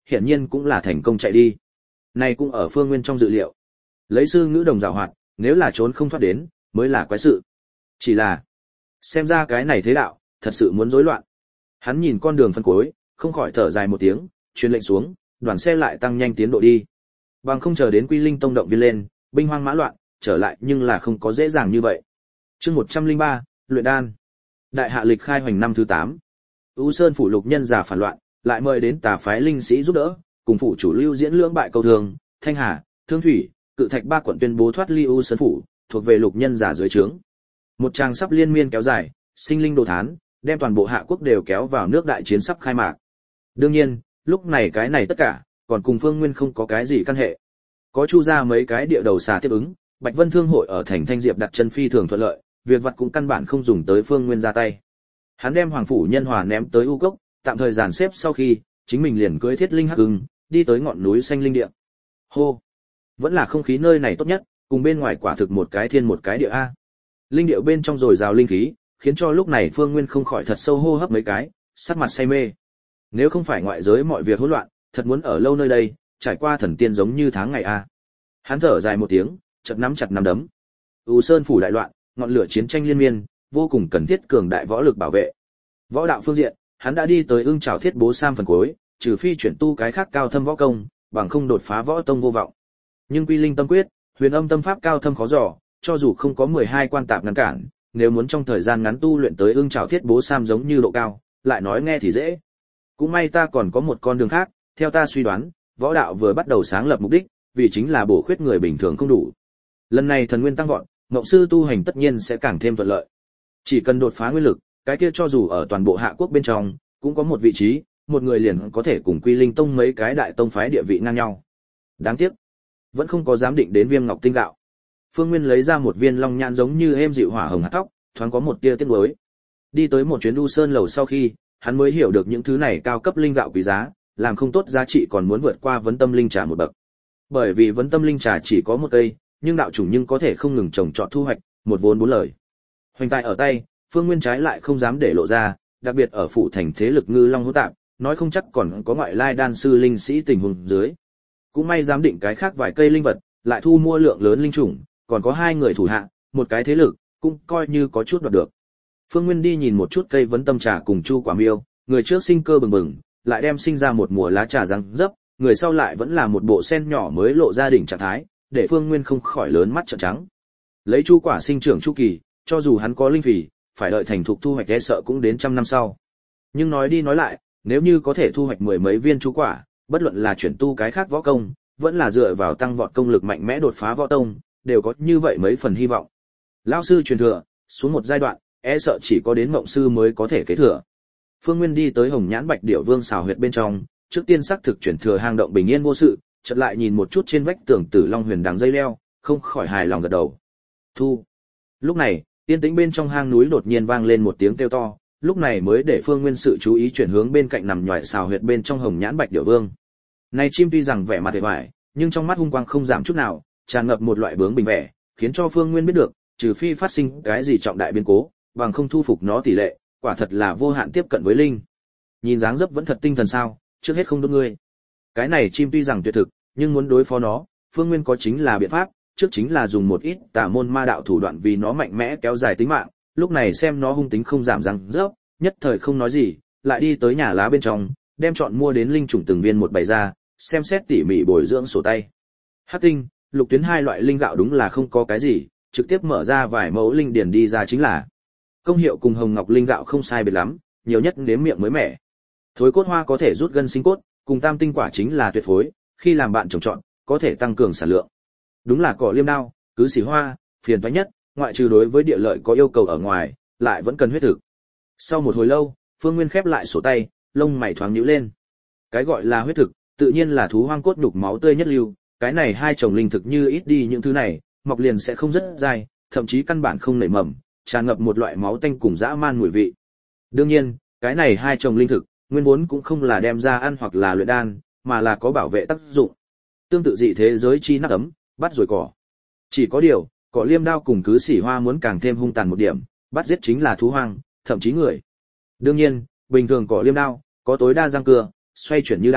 hiển nhiên cũng là thành công chạy đi. Này cũng ở Phương Nguyên trong dự liệu. Lấy sư ngữ đồng giảo hoạt, nếu là trốn không thoát đến, mới là quái sự. Chỉ là, xem ra cái này thế đạo, thật sự muốn rối loạn. Hắn nhìn con đường phân cuối, không khỏi thở dài một tiếng, truyền lệnh xuống, đoàn xe lại tăng nhanh tiến độ đi. Bằng không chờ đến Quy Linh Tông động viên lên, binh hoang mã loạn, trở lại nhưng là không có dễ dàng như vậy. Chương 103, luyện đan. Đại hạ lịch khai hoành năm thứ 8. U Sơn phủ lục nhân giả phản loạn, lại mời đến tà phái linh sĩ giúp đỡ, cùng phủ chủ Lưu Diễn lưỡng bại câu thường, Thanh Hà, Thương Thủy, Cự Thạch ba quận tuyên bố thoát ly U Sơn phủ, thuộc về lục nhân giả dưới trướng. Một tràng sắp liên miên kéo dài, sinh linh đồ thán, đem toàn bộ hạ quốc đều kéo vào nước đại chiến sắp khai mạc. Đương nhiên, lúc này cái này tất cả, còn cùng Phương Nguyên không có cái gì căn hệ. Có Chu ra mấy cái địa đầu xà tiếp ứng, Bạch Vân Thương hội ở thành Thanh Diệp đặt chân phi thường thuận lợi, việc vật cũng căn bản không dùng tới Phương Nguyên ra tay. Hắn đem Hoàng phủ Nhân Hòa ném tới U Cốc, tạm thời dàn xếp sau khi, chính mình liền cưỡi Thiết Linh Hắc Hưng, đi tới ngọn núi xanh linh địa. Hô, vẫn là không khí nơi này tốt nhất, cùng bên ngoài quả thực một cái thiên một cái địa a. Linh điệu bên trong dồi dào linh khí, khiến cho lúc này Phương Nguyên không khỏi thật sâu hô hấp mấy cái, sắc mặt say mê. Nếu không phải ngoại giới mọi việc hỗn loạn, thật muốn ở lâu nơi đây, trải qua thần tiên giống như tháng ngày a. Hắn thở dài một tiếng, chợt nắm chặt nắm đấm. U Sơn phủ đại loạn, ngọn lửa chiến tranh liên miên, vô cùng cần thiết cường đại võ lực bảo vệ. Võ đạo phương diện, hắn đã đi tới Ưng Trảo Thiết Bố Sam phần cuối, trừ phi chuyển tu cái khác cao thâm võ công, bằng không đột phá võ tông vô vọng. Nhưng Quy Linh Tâm Quyết, Huyền Âm Tâm Pháp cao thâm khó dò, cho dù không có 12 quan tạp ngăn cản, nếu muốn trong thời gian ngắn tu luyện tới Ưng Trảo Thiết Bố Sam giống như độ cao, lại nói nghe thì dễ. Cũng may ta còn có một con đường khác, theo ta suy đoán, võ đạo vừa bắt đầu sáng lập mục đích, vì chính là bổ khuyết người bình thường không đủ. Lần này thần nguyên tăng vọt, ngộng sư tu hành tất nhiên sẽ càng thêm thuận lợi. Chỉ cần đột phá nguyên lực, cái kia cho dù ở toàn bộ hạ quốc bên trong, cũng có một vị trí, một người liền có thể cùng Quy Linh Tông mấy cái đại tông phái địa vị ngang nhau. Đáng tiếc, vẫn không có dám định đến Viêm Ngọc Tinh gạo. Phương Nguyên lấy ra một viên long nhãn giống như êm dịu hỏa hồng hạt tóc, thoáng có một tia tiếc nuối. Đi tới một chuyến U Sơn lầu sau khi, hắn mới hiểu được những thứ này cao cấp linh gạo quý giá, làm không tốt giá trị còn muốn vượt qua vấn tâm linh trà một bậc. Bởi vì vấn tâm linh trà chỉ có một cây, nhưng đạo chủ nhưng có thể không ngừng trồng trọt thu hoạch, một vốn bốn lời. Hoành tài ở tay, Phương Nguyên trái lại không dám để lộ ra, đặc biệt ở phụ thành thế lực ngư long hỗn tạp, nói không chắc còn có ngoại lai đan sư linh sĩ tình huống dưới. Cũng may dám định cái khác vài cây linh vật, lại thu mua lượng lớn linh chủng, còn có 2 người thủ hạ, một cái thế lực, cũng coi như có chút đoạt được. Phương Nguyên đi nhìn một chút cây vấn tâm trà cùng chu quả miêu, người trước sinh cơ bừng bừng, lại đem sinh ra một mùa lá trà răng dấp, người sau lại vẫn là một bộ sen nhỏ mới lộ ra đỉnh trạng thái, để Phương Nguyên không khỏi lớn mắt trợn trắng. Lấy chu quả sinh trưởng chu kỳ, cho dù hắn có linh phì, phải đợi thành thục thu hoạch e sợ cũng đến 100 năm sau. Nhưng nói đi nói lại, nếu như có thể thu hoạch 10 mấy viên chu quả, bất luận là chuyển tu cái khác võ công, vẫn là dựa vào tăng vọt công lực mạnh mẽ đột phá võ tông, đều có như vậy mấy phần hy vọng. Lão sư truyền thừa, xuống một giai đoạn, e sợ chỉ có đến mộng sư mới có thể kế thừa. Phương Nguyên đi tới Hồng Nhãn Bạch Điểu Vương xào huyệt bên trong, trước tiên xác thực chuyển thừa hang động bình yên vô sự, chợt lại nhìn một chút trên vách tường Tử Long Huyền đằng dây leo, không khỏi hài lòng gật đầu. Thu. Lúc này, yên tĩnh bên trong hang núi đột nhiên vang lên một tiếng kêu to, lúc này mới để Phương Nguyên sự chú ý chuyển hướng bên cạnh nằm nhòi xào huyệt bên trong Hồng Nhãn Bạch Điểu Vương. Này chim tuy rằng vẻ mặt hề bại, nhưng trong mắt hung quang không giảm chút nào, tràn ngập một loại bướng bỉnh vẻ, khiến cho Phương Nguyên biết được, trừ phi phát sinh cái gì trọng đại biến cố, bằng không thu phục nó tỷ lệ, quả thật là vô hạn tiếp cận với linh. Nhìn dáng dấp vẫn thật tinh thần sao, trước hết không đốt ngươi. Cái này chim tuy rằng tuyệt thực, nhưng muốn đối phó nó, Phương Nguyên có chính là biện pháp, trước chính là dùng một ít tà môn ma đạo thủ đoạn vì nó mạnh mẽ kéo dài tính mạng, lúc này xem nó hung tính không giảm dáng dấp, nhất thời không nói gì, lại đi tới nhà lá bên trong, đem chọn mua đến linh chủng từng viên một bày ra, xem xét tỉ mỉ bồi dưỡng sổ tay. Hắc tinh, lục tuyến 2 loại linh gạo đúng là không có cái gì, trực tiếp mở ra vài mẫu linh điển đi ra chính là. Công hiệu cùng hồng ngọc linh gạo không sai biệt lắm, nhiều nhất nếm miệng mới mẻ. Thối cốt hoa có thể rút gân sinh cốt, cùng tam tinh quả chính là tuyệt phối, khi làm bạn trồng trọt, có thể tăng cường sản lượng. Đúng là cỏ liêm đao, cứ xỉ hoa, phiền toái nhất, ngoại trừ đối với địa lợi có yêu cầu ở ngoài, lại vẫn cần huyết thực. Sau một hồi lâu, Phương Nguyên khép lại sổ tay, lông mày thoáng nhíu lên. Cái gọi là huyết thực, tự nhiên là thú hoang cốt nhục máu tươi nhất lưu, cái này hai chồng linh thực như ít đi những thứ này, mọc liền sẽ không rất dai, thậm chí căn bản không nảy mầm, tràn ngập một loại máu tanh cùng dã man mùi vị. Đương nhiên, cái này hai chồng linh thực, nguyên vốn cũng không là đem ra ăn hoặc là luyện đan, mà là có bảo vệ tác dụng. Tương tự dị thế giới chi nắp ấm, bắt rồi cỏ. Chỉ có điều, cỏ liêm đao cùng cứ xỉ hoa muốn càng thêm hung tàn một điểm, bắt giết chính là thú hoang, thậm chí người. Đương nhiên, bình thường cỏ liêm đao có tối đa răng cưa, xoay chuyển như đao,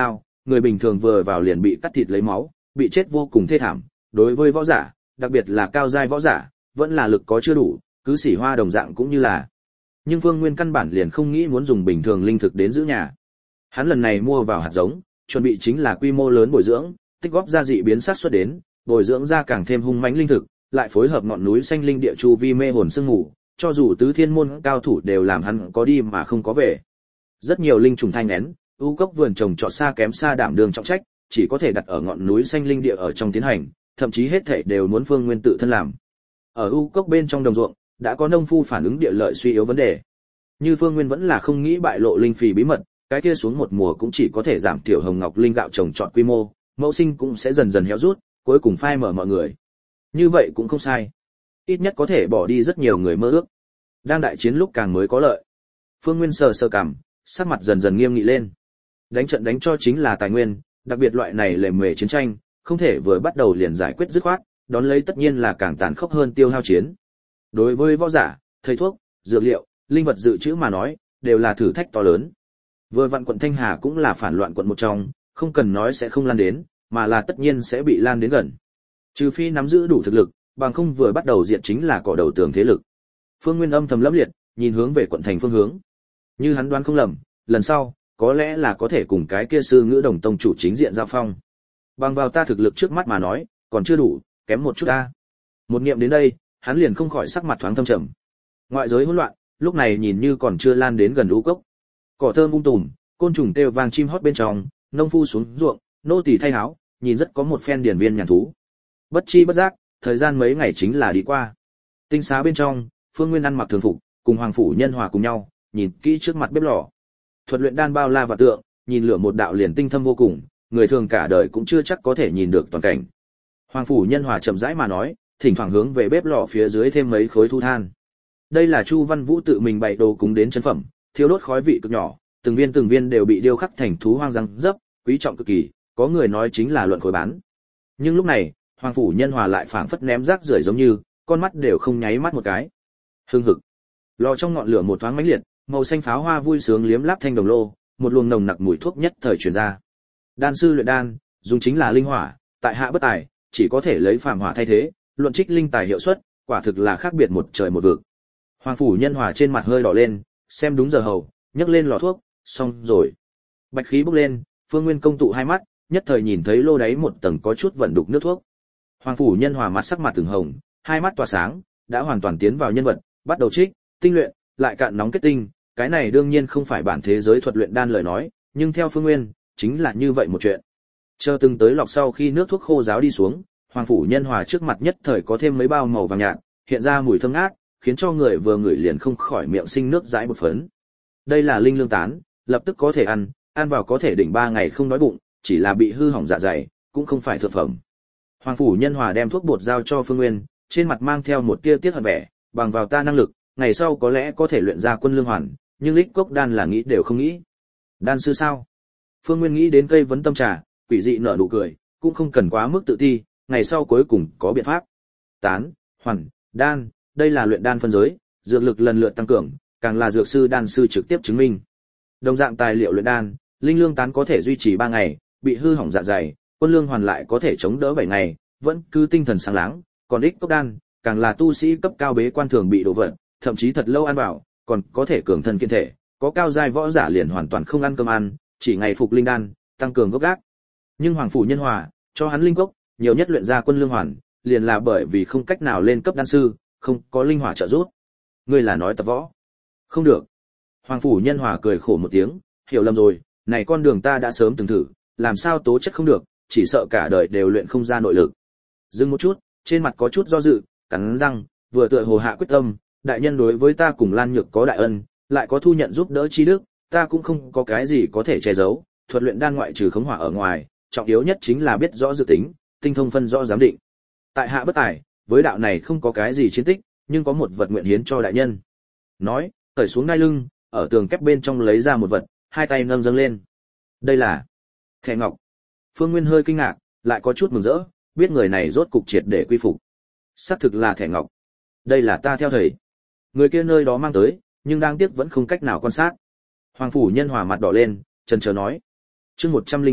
người bình thường vừa vào liền bị cắt thịt lấy máu, bị chết vô cùng thê thảm. Đối với võ giả, đặc biệt là cao giai võ giả, vẫn là lực có chưa đủ, cứ xỉ hoa đồng dạng cũng như là. Nhưng Phương Nguyên căn bản liền không nghĩ muốn dùng bình thường linh thực đến giữ nhà. Hắn lần này mua vào hạt giống, chuẩn bị chính là quy mô lớn bồi dưỡng, tích góp ra dị biến sát xuất đến, bồi dưỡng ra càng thêm hung mãnh linh thực, lại phối hợp ngọn núi xanh linh địa chu vi mê hồn sương ngủ, cho dù tứ thiên môn cao thủ đều làm hắn có đi mà không có về. Rất nhiều linh trùng thanh nén, u cốc vườn trồng trọt xa kém xa đảm đường trọng trách, chỉ có thể đặt ở ngọn núi xanh linh địa ở trong tiến hành, thậm chí hết thảy đều muốn Phương Nguyên tự thân làm. Ở u cốc bên trong đồng ruộng, đã có nông phu phản ứng địa lợi suy yếu vấn đề. Như Phương Nguyên vẫn là không nghĩ bại lộ linh phì bí mật, cái kia xuống một mùa cũng chỉ có thể giảm thiểu hồng ngọc linh gạo trồng trọt quy mô, mẫu sinh cũng sẽ dần dần héo rút, cuối cùng phai mở mọi người. Như vậy cũng không sai. Ít nhất có thể bỏ đi rất nhiều người mơ ước. Đang đại chiến lúc càng mới có lợi. Phương Nguyên sờ sờ cằm, sắc mặt dần dần nghiêm nghị lên. Đánh trận đánh cho chính là tài nguyên, đặc biệt loại này lề mề chiến tranh, không thể vừa bắt đầu liền giải quyết dứt khoát, đón lấy tất nhiên là càng tàn khốc hơn tiêu hao chiến. Đối với võ giả, thầy thuốc, dược liệu, linh vật dự trữ mà nói, đều là thử thách to lớn. Vừa vặn quận Thanh Hà cũng là phản loạn quận một trong, không cần nói sẽ không lan đến, mà là tất nhiên sẽ bị lan đến gần. Trừ phi nắm giữ đủ thực lực, bằng không vừa bắt đầu diện chính là cỏ đầu tường thế lực. Phương Nguyên âm thầm lẫm liệt, nhìn hướng về quận thành phương hướng. Như hắn đoán không lầm, lần sau, có lẽ là có thể cùng cái kia sư ngữ đồng tông chủ chính diện giao phong. Bằng vào ta thực lực trước mắt mà nói, còn chưa đủ, kém một chút ta. Một niệm đến đây, hắn liền không khỏi sắc mặt thoáng thâm trầm. Ngoại giới hỗn loạn, lúc này nhìn như còn chưa lan đến gần u cốc. Cỏ thơm tùm, côn trùng kêu vang chim hót bên trong, nông phu xuống ruộng, nô tỳ thay áo, nhìn rất có một phen điển viên nhàn thú. Bất chi bất giác, thời gian mấy ngày chính là đi qua. Tinh xá bên trong, Phương Nguyên ăn mặc thường phục, cùng Hoàng phủ Nhân Hòa cùng nhau, nhìn kỹ trước mặt bếp lò. Thuật luyện đan bao la và tượng, nhìn lửa một đạo liền tinh thâm vô cùng, người thường cả đời cũng chưa chắc có thể nhìn được toàn cảnh. Hoàng phủ Nhân Hòa chậm rãi mà nói, thỉnh thoảng hướng về bếp lò phía dưới thêm mấy khối thu than. Đây là Chu Văn Vũ tự mình bày đồ cúng đến chân phẩm, thiêu đốt khói vị cực nhỏ, từng viên đều bị điêu khắc thành thú hoang răng dấp, quý trọng cực kỳ, có người nói chính là luận khối bán. Nhưng lúc này, Hoàng phủ Nhân Hòa lại phảng phất ném rác rưởi giống như, con mắt đều không nháy mắt một cái. Hưng hực. Lò trong ngọn lửa một thoáng mãnh liệt, màu xanh pháo hoa vui sướng liếm láp thanh đồng lô, một luồng nồng nặc mùi thuốc nhất thời truyền ra. Đan sư luyện đan, dùng chính là linh hỏa, tại hạ bất tài, chỉ có thể lấy phàm hỏa thay thế, luận trích linh tài hiệu suất, quả thực là khác biệt một trời một vực. Hoàng phủ Nhân Hòa trên mặt hơi đỏ lên, xem đúng giờ hầu, nhấc lên lò thuốc, xong rồi. Bạch khí bốc lên, Phương Nguyên công tụ hai mắt, nhất thời nhìn thấy lô đáy một tầng có chút vận đục nước thuốc. Hoàng phủ Nhân Hòa mặt sắc mặt từng hồng, hai mắt tỏa sáng, đã hoàn toàn tiến vào nhân vật, bắt đầu trích, tinh luyện, lại cạn nóng kết tinh, cái này đương nhiên không phải bản thế giới thuật luyện đan lời nói, nhưng theo Phương Nguyên, chính là như vậy một chuyện. Chờ từng tới lọc sau khi nước thuốc khô ráo đi xuống, Hoàng phủ Nhân Hòa trước mặt nhất thời có thêm mấy bao màu vàng nhạt, hiện ra mùi thơm ngát, khiến cho người vừa ngửi liền không khỏi miệng sinh nước dãi bột phấn. Đây là linh lương tán, lập tức có thể ăn vào có thể đỉnh 3 ngày không đói bụng, chỉ là bị hư hỏng dạ dày, cũng không phải thượng phẩm. Hoàng phủ Nhân Hòa đem thuốc bột giao cho Phương Nguyên, trên mặt mang theo một tia tiếc hận vẻ, bằng vào ta năng lực, ngày sau có lẽ có thể luyện ra quân lương hoàn, nhưng lích cốc đan là nghĩ đều không nghĩ. Đan sư sao? Phương Nguyên nghĩ đến cây vấn tâm trà, quỷ dị nở nụ cười, cũng không cần quá mức tự ti, ngày sau cuối cùng có biện pháp. Tán, hoàn, đan, đây là luyện đan phân giới, dược lực lần lượt tăng cường, càng là dược sư đan sư trực tiếp chứng minh. Đồng dạng tài liệu luyện đan, linh lương tán có thể duy trì 3 ngày, bị hư hỏng dạ dày, quân lương hoàn lại có thể chống đỡ 7 ngày, vẫn cứ tinh thần sáng láng, còn ích cốc đan, càng là tu sĩ cấp cao bế quan thường bị đổ vật, thậm chí thật lâu ăn vào, còn có thể cường thân kiên thể, có cao giai võ giả liền hoàn toàn không ăn cơm ăn, chỉ ngày phục linh đan, tăng cường gốc gác. Nhưng Hoàng phủ Nhân Hòa cho hắn linh cốc, nhiều nhất luyện ra quân lương hoàn, liền là bởi vì không cách nào lên cấp đan sư, không có linh hỏa trợ giúp. Ngươi là nói tập võ? Không được. Hoàng phủ Nhân Hòa cười khổ một tiếng, hiểu lầm rồi, này con đường ta đã sớm từng thử, làm sao tố chất không được, chỉ sợ cả đời đều luyện không ra nội lực. Dừng một chút, trên mặt có chút do dự, cắn răng, vừa tựa hồ hạ quyết tâm, đại nhân đối với ta cùng Lan Nhược có đại ân, lại có thu nhận giúp đỡ chi đức, ta cũng không có cái gì có thể che giấu, thuật luyện đan ngoại trừ khống hỏa ở ngoài, trọng yếu nhất chính là biết rõ dự tính, tinh thông phân rõ giám định. Tại hạ bất tài, với đạo này không có cái gì chiến tích, nhưng có một vật nguyện hiến cho đại nhân. Nói, cởi xuống đai lưng, ở tường kép bên trong lấy ra một vật, hai tay nâng dâng lên. Đây là thẻ ngọc. Phương Nguyên hơi kinh ngạc, lại có chút mừng rỡ, biết người này rốt cục triệt để quy phục. Xác thực là thẻ ngọc. Đây là ta theo thầy. Người kia nơi đó mang tới, nhưng đáng tiếc vẫn không cách nào quan sát. Hoàng phủ Nhân Hòa mặt đỏ lên, chần chờ nói. Chương 104,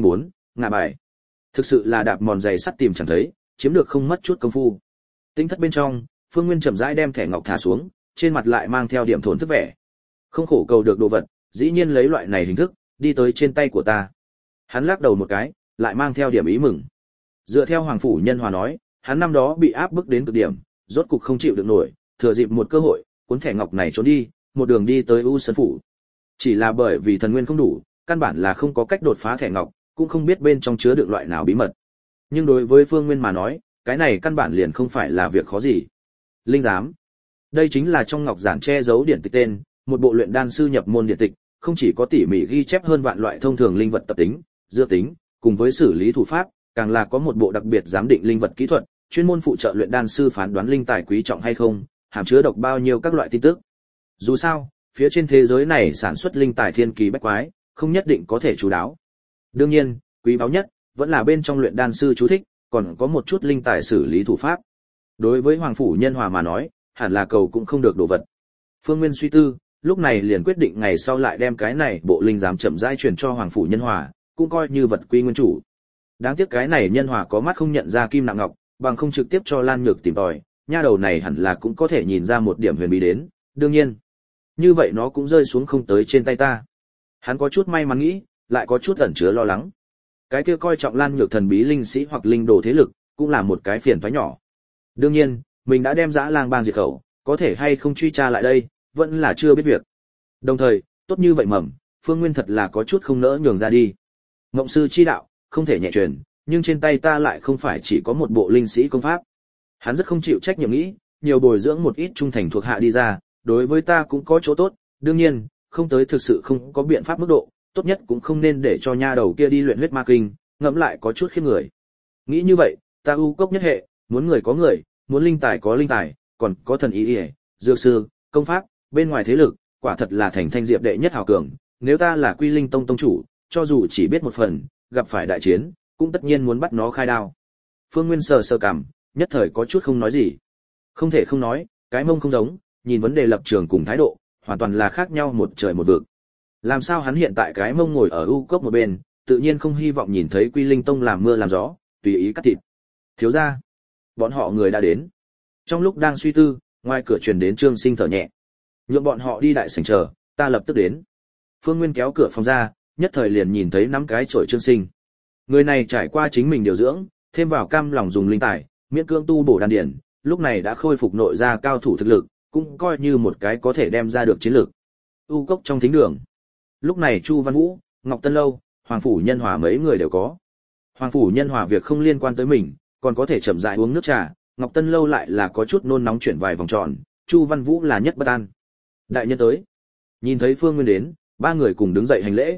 ngả bài. Thực sự là đạp mòn giày sắt tìm chẳng thấy, chiếm được không mất chút công phu. Tinh thất bên trong, Phương Nguyên chậm rãi đem thẻ ngọc thả xuống, trên mặt lại mang theo điểm thốn thức vẻ. Không khổ cầu được đồ vật, dĩ nhiên lấy loại này hình thức, đi tới trên tay của ta. Hắn lắc đầu một cái, lại mang theo điểm ý mừng. Dựa theo Hoàng phủ Nhân Hòa nói, hắn năm đó bị áp bức đến cực điểm, rốt cục không chịu được nổi, thừa dịp một cơ hội, cuốn thẻ ngọc này trốn đi, một đường đi tới U Sơn phủ. Chỉ là bởi vì thần nguyên không đủ, căn bản là không có cách đột phá thẻ ngọc, cũng không biết bên trong chứa đựng loại nào bí mật. Nhưng đối với Phương Nguyên mà nói, cái này căn bản liền không phải là việc khó gì. Linh giám. Đây chính là trong ngọc giản che giấu điển tịch tên, một bộ luyện đan sư nhập môn điển tịch, không chỉ có tỉ mỉ ghi chép hơn vạn loại thông thường linh vật tập tính, dược tính, cùng với xử lý thủ pháp, càng là có một bộ đặc biệt giám định linh vật kỹ thuật, chuyên môn phụ trợ luyện đan sư phán đoán linh tài quý trọng hay không, hàm chứa độc bao nhiêu các loại tin tức. Dù sao, phía trên thế giới này sản xuất linh tài thiên kỳ bách quái, không nhất định có thể chú đáo. Đương nhiên, quý báu nhất vẫn là bên trong luyện đan sư chú thích, còn có một chút linh tài xử lý thủ pháp. Đối với Hoàng phủ Nhân Hòa mà nói, hẳn là cầu cũng không được đồ vật. Phương Nguyên suy tư, lúc này liền quyết định ngày sau lại đem cái này bộ linh giám chậm rãi truyền cho Hoàng phủ Nhân Hòa, cũng coi như vật quy nguyên chủ. Đáng tiếc cái này Nhân Hòa có mắt không nhận ra kim nặng ngọc, bằng không trực tiếp cho Lan Nhược tìm tòi, nha đầu này hẳn là cũng có thể nhìn ra một điểm huyền bí đến, đương nhiên, như vậy nó cũng rơi xuống không tới trên tay ta. Hắn có chút may mắn nghĩ, lại có chút ẩn chứa lo lắng. Cái kia coi trọng Lan Nhược thần bí linh sĩ hoặc linh đồ thế lực, cũng là một cái phiền toái nhỏ. Đương nhiên, mình đã đem Dã Lang bang diệt khẩu, có thể hay không truy tra lại đây, vẫn là chưa biết việc. Đồng thời, tốt như vậy mầm, Phương Nguyên thật là có chút không nỡ nhường ra đi. Ngộng sư chi đạo, không thể nhẹ truyền, nhưng trên tay ta lại không phải chỉ có một bộ linh sĩ công pháp. Hắn rất không chịu trách nhiệm nghĩ, nhiều bồi dưỡng một ít trung thành thuộc hạ đi ra, đối với ta cũng có chỗ tốt, đương nhiên, không tới thực sự không có biện pháp mức độ, tốt nhất cũng không nên để cho nha đầu kia đi luyện huyết ma kinh, ngẫm lại có chút khiếp người. Nghĩ như vậy, ta ưu cốc nhất hệ, muốn người có người, muốn linh tài có linh tài, còn có thần ý y, dược sư, công pháp, bên ngoài thế lực, quả thật là thành thanh diệp đệ nhất hào cường, nếu ta là Quy Linh Tông tông chủ, cho dù chỉ biết một phần, gặp phải đại chiến, cũng tất nhiên muốn bắt nó khai đao. Phương Nguyên sờ sờ cằm, nhất thời có chút không nói gì. Không thể không nói, cái mông không giống, nhìn vấn đề lập trường cùng thái độ, hoàn toàn là khác nhau một trời một vực. Làm sao hắn hiện tại cái mông ngồi ở u cốc một bên, tự nhiên không hy vọng nhìn thấy Quy Linh Tông làm mưa làm gió, tùy ý cắt thịt. Thiếu gia, bọn họ người đã đến. Trong lúc đang suy tư, ngoài cửa truyền đến Trương Sinh thở nhẹ. Nhượng bọn họ đi đại sảnh chờ, ta lập tức đến. Phương Nguyên kéo cửa phòng ra, nhất thời liền nhìn thấy 5 cái chổi Trương Sinh. Người này trải qua chính mình điều dưỡng, thêm vào cam lòng dùng linh tài, miễn cưỡng tu bổ đan điển, lúc này đã khôi phục nội gia cao thủ thực lực, cũng coi như một cái có thể đem ra được chiến lược. U cốc trong thính đường. Lúc này Chu Văn Vũ, Ngọc Tân Lâu, Hoàng phủ Nhân Hòa mấy người đều có. Hoàng phủ Nhân Hòa việc không liên quan tới mình, còn có thể chậm rãi uống nước trà, Ngọc Tân Lâu lại là có chút nôn nóng chuyển vài vòng tròn, Chu Văn Vũ là nhất bất an. Đại nhân tới. Nhìn thấy Phương Nguyên đến, 3 người cùng đứng dậy hành lễ.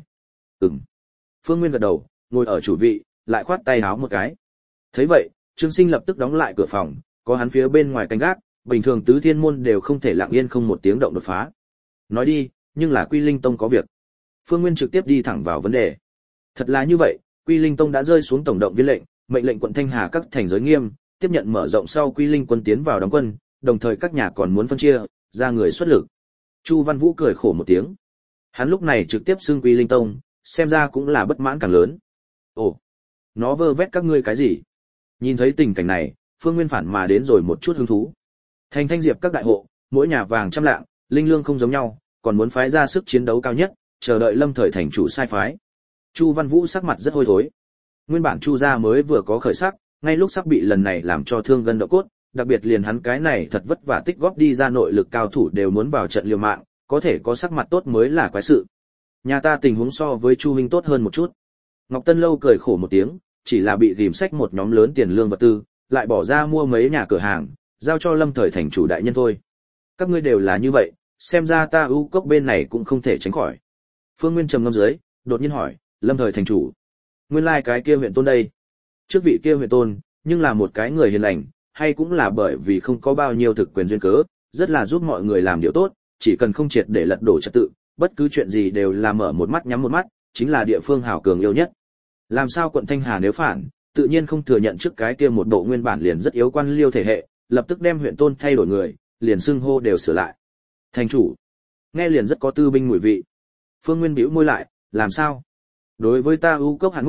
Phương Nguyên gật đầu, ngồi ở chủ vị, lại khoát tay áo một cái. Thấy vậy, Trương Sinh lập tức đóng lại cửa phòng, có hắn phía bên ngoài canh gác, bình thường tứ thiên môn đều không thể lặng yên không một tiếng động đột phá. Nói đi, nhưng là Quy Linh Tông có việc. Phương Nguyên trực tiếp đi thẳng vào vấn đề. Thật là như vậy, Quy Linh Tông đã rơi xuống tổng động viên lệnh, mệnh lệnh quận Thanh Hà các thành giới nghiêm, tiếp nhận mở rộng sau Quy Linh quân tiến vào đóng quân, đồng thời các nhà còn muốn phân chia, ra người xuất lực. Chu Văn Vũ cười khổ một tiếng. Hắn lúc này trực tiếp xưng Quy Linh Tông, xem ra cũng là bất mãn càng lớn. Ồ, nó vơ vét các ngươi cái gì? Nhìn thấy tình cảnh này, Phương Nguyên phản mà đến rồi một chút hứng thú. Thành Thanh Diệp các đại hộ, mỗi nhà vàng trăm lạng, linh lương không giống nhau, còn muốn phái ra sức chiến đấu cao nhất, chờ đợi Lâm Thời thành chủ sai phái. Chu Văn Vũ sắc mặt rất hôi thối. Nguyên bản Chu gia mới vừa có khởi sắc, ngay lúc sắp bị lần này làm cho thương gân động cốt, đặc biệt liền hắn cái này thật vất vả tích góp đi ra nội lực cao thủ đều muốn vào trận liều mạng, có thể có sắc mặt tốt mới là quái sự. Nhà ta tình huống so với Chu huynh tốt hơn một chút. Ngọc Tân Lâu cười khổ một tiếng, chỉ là bị ghim sách một nhóm lớn tiền lương vật tư, lại bỏ ra mua mấy nhà cửa hàng, giao cho Lâm Thời thành chủ đại nhân thôi. Các ngươi đều là như vậy, xem ra ta ưu cốc bên này cũng không thể tránh khỏi. Phương Nguyên trầm ngâm dưới, đột nhiên hỏi, Lâm Thời thành chủ, nguyên lai cái kia huyện tôn đây? Trước vị kia huyện tôn, nhưng là một cái người hiền lành, hay cũng là bởi vì không có bao nhiêu thực quyền duyên cớ, rất là giúp mọi người làm điều tốt, chỉ cần không triệt để lật đổ trật tự, bất cứ chuyện gì đều là mở một mắt nhắm một mắt, chính là địa phương hảo cường yêu nhất. Làm sao quận Thanh Hà nếu phản, tự nhiên không thừa nhận trước cái kia một bộ nguyên bản liền rất yếu quan liêu thể hệ, lập tức đem huyện tôn thay đổi người, liền xưng hô đều sửa lại. Thành chủ, nghe liền rất có tư binh mùi vị. Phương Nguyên bĩu môi lại, làm sao? Đối với ta ưu cốc hạn mức,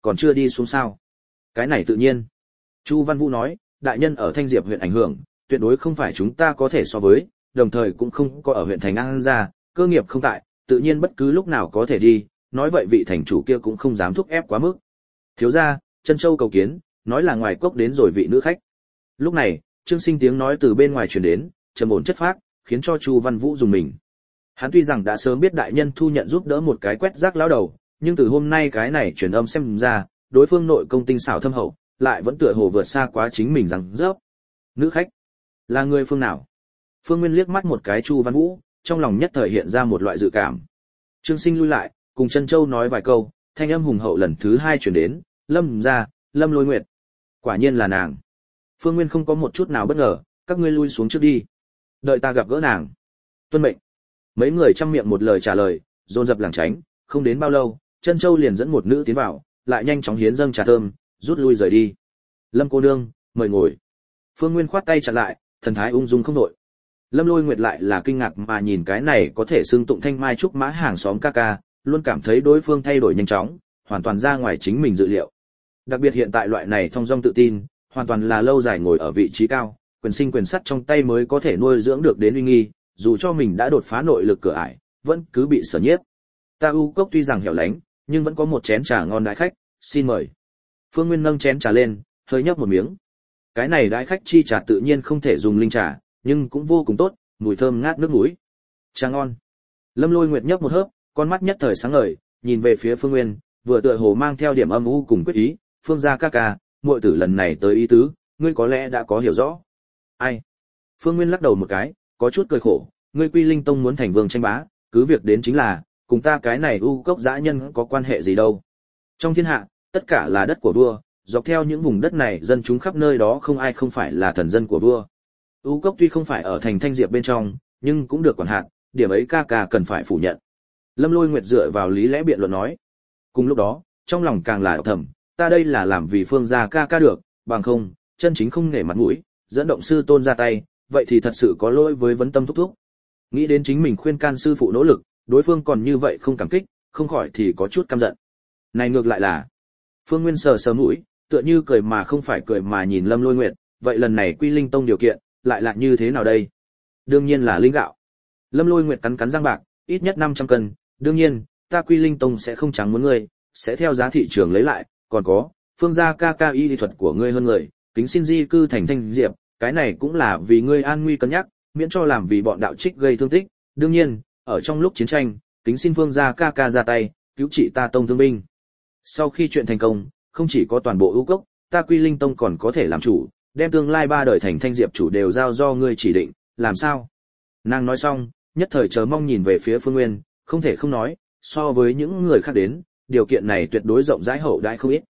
còn chưa đi xuống sao? Cái này tự nhiên. Chu Văn Vũ nói, đại nhân ở Thanh Diệp huyện ảnh hưởng, tuyệt đối không phải chúng ta có thể so với, đồng thời cũng không có ở huyện thành An gia, cơ nghiệp không tại, tự nhiên bất cứ lúc nào có thể đi, nói vậy vị thành chủ kia cũng không dám thúc ép quá mức. Thiếu gia, Chân Châu cầu kiến, nói là ngoài cốc đến rồi vị nữ khách. Lúc này, Trương Sinh tiếng nói từ bên ngoài truyền đến, trầm ổn chất phác, khiến cho Chu Văn Vũ dùng mình. Hắn tuy rằng đã sớm biết đại nhân thu nhận giúp đỡ một cái quét rác lão đầu, nhưng từ hôm nay cái này truyền âm xem ra, đối phương nội công tinh xảo thâm hậu, lại vẫn tựa hồ vượt xa quá chính mình rằng rớp. Nữ khách, là người phương nào? Phương Nguyên liếc mắt một cái Chu Văn Vũ, trong lòng nhất thời hiện ra một loại dự cảm. Trương Sinh lui lại, cùng Chân Châu nói vài câu, thanh âm hùng hậu lần thứ hai truyền đến, Lâm gia, Lâm Lôi Nguyệt. Quả nhiên là nàng. Phương Nguyên không có một chút nào bất ngờ, các ngươi lui xuống trước đi, đợi ta gặp gỡ nàng. Tuân mệnh. Mấy người trăm miệng một lời trả lời, dồn dập lảng tránh, không đến bao lâu, Chân Châu liền dẫn một nữ tiến vào, lại nhanh chóng hiến dâng trà thơm, rút lui rời đi. Lâm cô nương, mời ngồi. Phương Nguyên khoát tay chặn lại, thần thái ung dung không nội. Lâm Lôi Nguyệt lại là kinh ngạc mà nhìn cái này có thể xưng tụng thanh mai trúc mã hàng xóm ca ca, luôn cảm thấy đối phương thay đổi nhanh chóng, hoàn toàn ra ngoài chính mình dự liệu. Đặc biệt hiện tại loại này thong dong tự tin, hoàn toàn là lâu dài ngồi ở vị trí cao, quyền sinh quyền sắt trong tay mới có thể nuôi dưỡng được đến uy nghi, dù cho mình đã đột phá nội lực cửa ải, vẫn cứ bị sở nhiếp. Ta U cốc tuy rằng hẻo lánh, nhưng vẫn có một chén trà ngon đãi khách, xin mời. Phương Nguyên nâng chén trà lên, hơi nhấp một miếng. Cái này đãi khách chi trà tự nhiên không thể dùng linh trà, nhưng cũng vô cùng tốt, mùi thơm ngát nước mũi. Trà ngon. Lâm Lôi Nguyệt nhấp một hớp, con mắt nhất thời sáng ngời, nhìn về phía Phương Nguyên, vừa tựa hồ mang theo điểm âm u cùng quyết ý, Phương gia ca ca, muội tử lần này tới ý tứ, ngươi có lẽ đã có hiểu rõ. Ai? Phương Nguyên lắc đầu một cái, có chút cười khổ, ngươi Quy Linh Tông muốn thành vương tranh bá, cứ việc đến chính là, cùng ta cái này U cốc dã nhân có quan hệ gì đâu. Trong thiên hạ, tất cả là đất của vua, dọc theo những vùng đất này dân chúng khắp nơi đó không ai không phải là thần dân của vua. U cốc tuy không phải ở thành Thanh Diệp bên trong, nhưng cũng được quản hạt, điểm ấy ca ca cần phải phủ nhận. Lâm Lôi Nguyệt dựa vào lý lẽ biện luận nói. Cùng lúc đó, trong lòng càng là thầm, ta đây là làm vì Phương gia ca ca được, bằng không, chân chính không nể mặt mũi, dẫn động sư tôn ra tay, vậy thì thật sự có lỗi với vấn tâm thúc thúc. Nghĩ đến chính mình khuyên can sư phụ nỗ lực, đối phương còn như vậy không cảm kích, không khỏi thì có chút căm giận. Này ngược lại là, Phương Nguyên sờ sờ mũi, tựa như cười mà không phải cười mà nhìn Lâm Lôi Nguyệt, vậy lần này Quy Linh Tông điều kiện, lại là như thế nào đây? Đương nhiên là linh gạo. Lâm Lôi Nguyệt cắn cắn răng bạc, ít nhất 500 cân, đương nhiên, ta Quy Linh Tông sẽ không trắng muốn ngươi, sẽ theo giá thị trường lấy lại, còn có, Phương gia ca ca y lý thuật của ngươi hơn người, kính xin di cư thành Thanh Diệp, cái này cũng là vì ngươi an nguy cân nhắc, miễn cho làm vì bọn đạo trích gây thương tích, đương nhiên, ở trong lúc chiến tranh, kính xin Phương gia ca ca ra tay, cứu trị ta tông thương binh. Sau khi chuyện thành công, không chỉ có toàn bộ ưu cốc, ta Quy Linh Tông còn có thể làm chủ, đem tương lai 3 đời thành Thanh Diệp chủ đều giao do ngươi chỉ định, làm sao? Nàng nói xong, nhất thời chờ mong nhìn về phía Phương Nguyên, không thể không nói, so với những người khác đến, điều kiện này tuyệt đối rộng rãi hậu đãi không ít.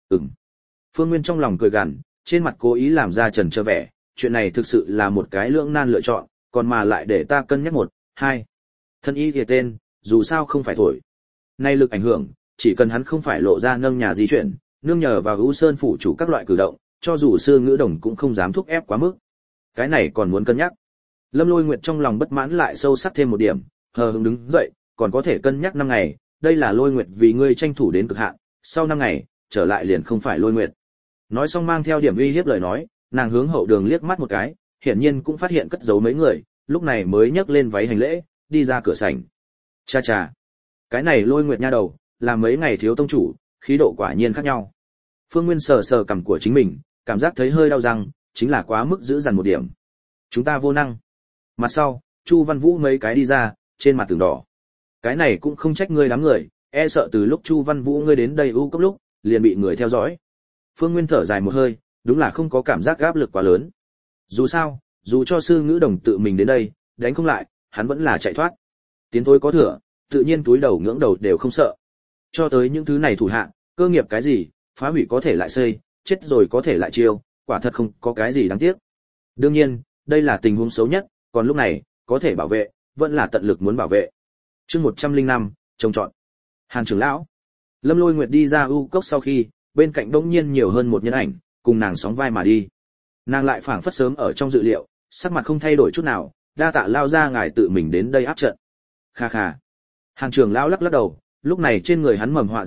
Phương Nguyên trong lòng cười gằn, trên mặt cố ý làm ra trần trơ vẻ, chuyện này thực sự là một cái lưỡng nan lựa chọn, còn mà lại để ta cân nhắc 1, 2. Thân y kìa tên, dù sao không phải thổi. Nay lực ảnh hưởng, chỉ cần hắn không phải lộ ra nâng nhà di chuyển, nương nhờ vào U Sơn phủ chủ các loại cử động, cho dù sư ngữ đồng cũng không dám thúc ép quá mức. Cái này còn muốn cân nhắc. Lâm Lôi Nguyệt trong lòng bất mãn lại sâu sắc thêm một điểm, hờ hững đứng dậy, còn có thể cân nhắc 5 ngày, đây là Lôi Nguyệt vì ngươi tranh thủ đến cực hạn, sau 5 ngày, trở lại liền không phải Lôi Nguyệt. Nói xong mang theo điểm uy hiếp lời nói, nàng hướng hậu đường liếc mắt một cái, hiển nhiên cũng phát hiện cất giấu mấy người, lúc này mới nhấc lên váy hành lễ, đi ra cửa sảnh. Cha cha, cái này Lôi Nguyệt nha đầu, là mấy ngày thiếu tông chủ, khí độ quả nhiên khác nhau. Phương Nguyên sờ sờ cằm của chính mình, cảm giác thấy hơi đau răng, chính là quá mức giữ dằn một điểm. Chúng ta vô năng. Mặt sau, Chu Văn Vũ mấy cái đi ra, trên mặt tường đỏ. Cái này cũng không trách ngươi đám người, e sợ từ lúc Chu Văn Vũ ngươi đến đây u cốc lúc, liền bị người theo dõi. Phương Nguyên thở dài một hơi, đúng là không có cảm giác áp lực quá lớn. Dù sao, dù cho sư ngữ đồng tự mình đến đây, đánh không lại, hắn vẫn là chạy thoát. Tiến thối có thừa, tự nhiên túi đầu ngưỡng đầu đều không sợ. Cho tới những thứ này thủ hạ, cơ nghiệp cái gì, phá hủy có thể lại xây, chết rồi có thể lại chiêu, quả thật không có cái gì đáng tiếc. Đương nhiên, đây là tình huống xấu nhất, còn lúc này, có thể bảo vệ, vẫn là tận lực muốn bảo vệ. Chương 105, trông chọn. Hàn trưởng lão. Lâm Lôi Nguyệt đi ra u cốc sau khi, bên cạnh đống nhiên nhiều hơn một nhân ảnh, cùng nàng sóng vai mà đi. Nàng lại phảng phất sớm ở trong dự liệu, sắc mặt không thay đổi chút nào, đa tạ lao ra ngài tự mình đến đây áp trận. Kha kha. Hàn trưởng lão lắc lắc đầu, lúc này trên người hắn mầm họa diệt hết,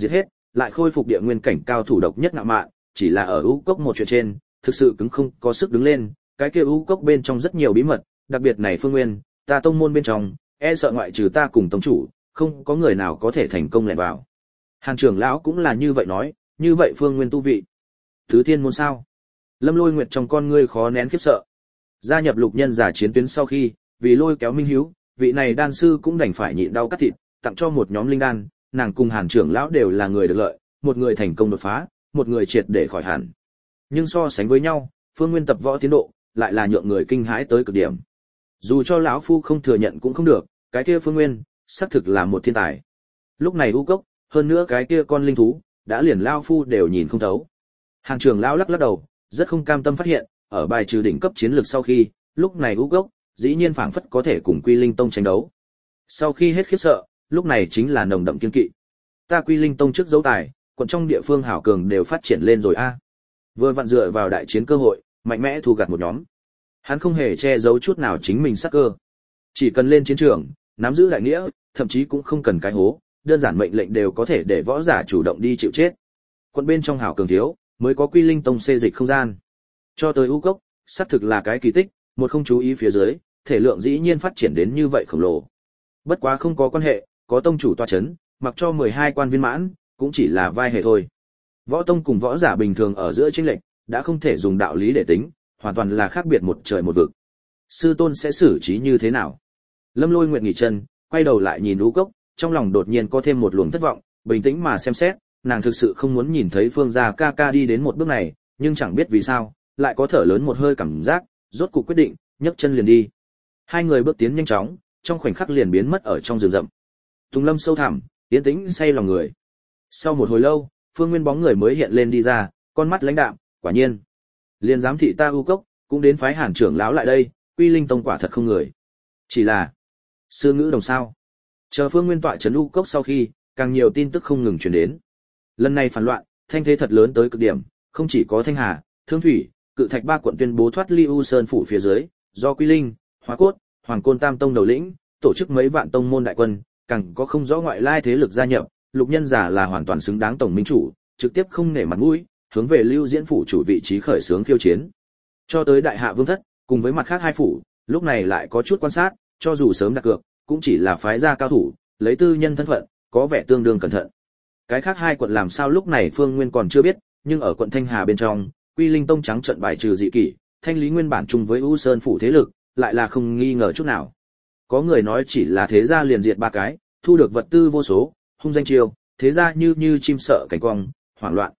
lại khôi phục địa nguyên cảnh cao thủ độc nhất ngạo mạn, chỉ là ở u cốc một chuyện trên, thực sự cứng không có sức đứng lên, cái kia u cốc bên trong rất nhiều bí mật, đặc biệt này Phương Nguyên, ta tông môn bên trong, e sợ ngoại trừ ta cùng tông chủ, không có người nào có thể thành công lẻn vào. Hàn trưởng lão cũng là như vậy nói, như vậy Phương Nguyên tu vị. Thứ thiên môn sao? Lâm Lôi Nguyệt trong con ngươi khó nén khiếp sợ. Gia nhập lục nhân giả chiến tuyến sau khi, vì lôi kéo Minh Hiếu, vị này đan sư cũng đành phải nhịn đau cắt thịt, tặng cho một nhóm linh đan, nàng cùng Hàn trưởng lão đều là người được lợi, một người thành công đột phá, một người triệt để khỏi hẳn. Nhưng so sánh với nhau, Phương Nguyên tập võ tiến độ lại là nhượng người kinh hãi tới cực điểm. Dù cho lão phu không thừa nhận cũng không được, cái kia Phương Nguyên xác thực là một thiên tài. Lúc này u cốc, hơn nữa cái kia con linh thú, đã liền lão phu đều nhìn không thấu. Hàn trưởng lão lắc lắc đầu, rất không cam tâm phát hiện, ở bài trừ đỉnh cấp chiến lược sau khi, lúc này u cốc dĩ nhiên phảng phất có thể cùng Quy Linh Tông tranh đấu. Sau khi hết khiếp sợ, lúc này chính là nồng đậm kiên kỵ. Ta Quy Linh Tông trước dấu tài, còn trong địa phương hảo cường đều phát triển lên rồi a. Vừa vặn dựa vào đại chiến cơ hội, mạnh mẽ thu gặt một nhóm. Hắn không hề che giấu chút nào chính mình sắc cơ. Chỉ cần lên chiến trường, nắm giữ đại nghĩa, thậm chí cũng không cần cái hố, đơn giản mệnh lệnh đều có thể để võ giả chủ động đi chịu chết. Quân bên trong hảo cường thiếu, mới có Quy Linh Tông xê dịch không gian. Cho tới u cốc, xác thực là cái kỳ tích, một không chú ý phía dưới, thể lượng dĩ nhiên phát triển đến như vậy khổng lồ. Bất quá không có quan hệ, có tông chủ tọa chấn, mặc cho 12 quan viên mãn, cũng chỉ là vai hề thôi. Võ tông cùng võ giả bình thường ở giữa chênh lệch, đã không thể dùng đạo lý để tính, hoàn toàn là khác biệt một trời một vực. Sư tôn sẽ xử trí như thế nào? Lâm Lôi Nguyệt nghỉ chân, quay đầu lại nhìn u cốc, trong lòng đột nhiên có thêm một luồng thất vọng, bình tĩnh mà xem xét, nàng thực sự không muốn nhìn thấy Phương gia ca ca đi đến một bước này, nhưng chẳng biết vì sao, lại có thở lớn một hơi cảm giác, rốt cuộc quyết định, nhấc chân liền đi. Hai người bước tiến nhanh chóng, trong khoảnh khắc liền biến mất ở trong rừng rậm. Tùng lâm sâu thẳm, yên tĩnh say lòng người. Sau một hồi lâu, Phương Nguyên bóng người mới hiện lên đi ra, con mắt lãnh đạm, quả nhiên, liền giám thị ta u cốc, cũng đến phái Hàn trưởng lão lại đây, Quy Linh Tông quả thật không người. Chỉ là sư ngữ đồng sao? Chờ Phương Nguyên tọa trấn u cốc sau khi, càng nhiều tin tức không ngừng truyền đến. Lần này phản loạn, thanh thế thật lớn tới cực điểm, không chỉ có Thanh Hà, Thương Thủy, Cự Thạch ba quận tuyên bố thoát ly U Sơn phủ phía dưới, do Quy Linh, Hóa Cốt, Hoàng Côn Tam tông đầu lĩnh, tổ chức mấy vạn tông môn đại quân, càng có không rõ ngoại lai thế lực gia nhập, lục nhân giả là hoàn toàn xứng đáng tổng minh chủ, trực tiếp không nể mặt mũi, hướng về Lưu Diễn phủ chủ vị trí khởi xướng khiêu chiến. Cho tới Đại Hạ Vương thất, cùng với mặt khác hai phủ, lúc này lại có chút quan sát, cho dù sớm đặt cược, cũng chỉ là phái gia cao thủ, lấy tư nhân thân phận, có vẻ tương đương cẩn thận. Cái khác hai quận làm sao lúc này Phương Nguyên còn chưa biết, nhưng ở quận Thanh Hà bên trong, Quy Linh Tông trắng trận bài trừ dị kỷ, thanh lý nguyên bản chung với U Sơn phủ thế lực, lại là không nghi ngờ chút nào. Có người nói chỉ là thế gia liền diệt ba cái, thu được vật tư vô số, hung danh chiêu, thế gia như chim sợ cảnh quang, hoảng loạn.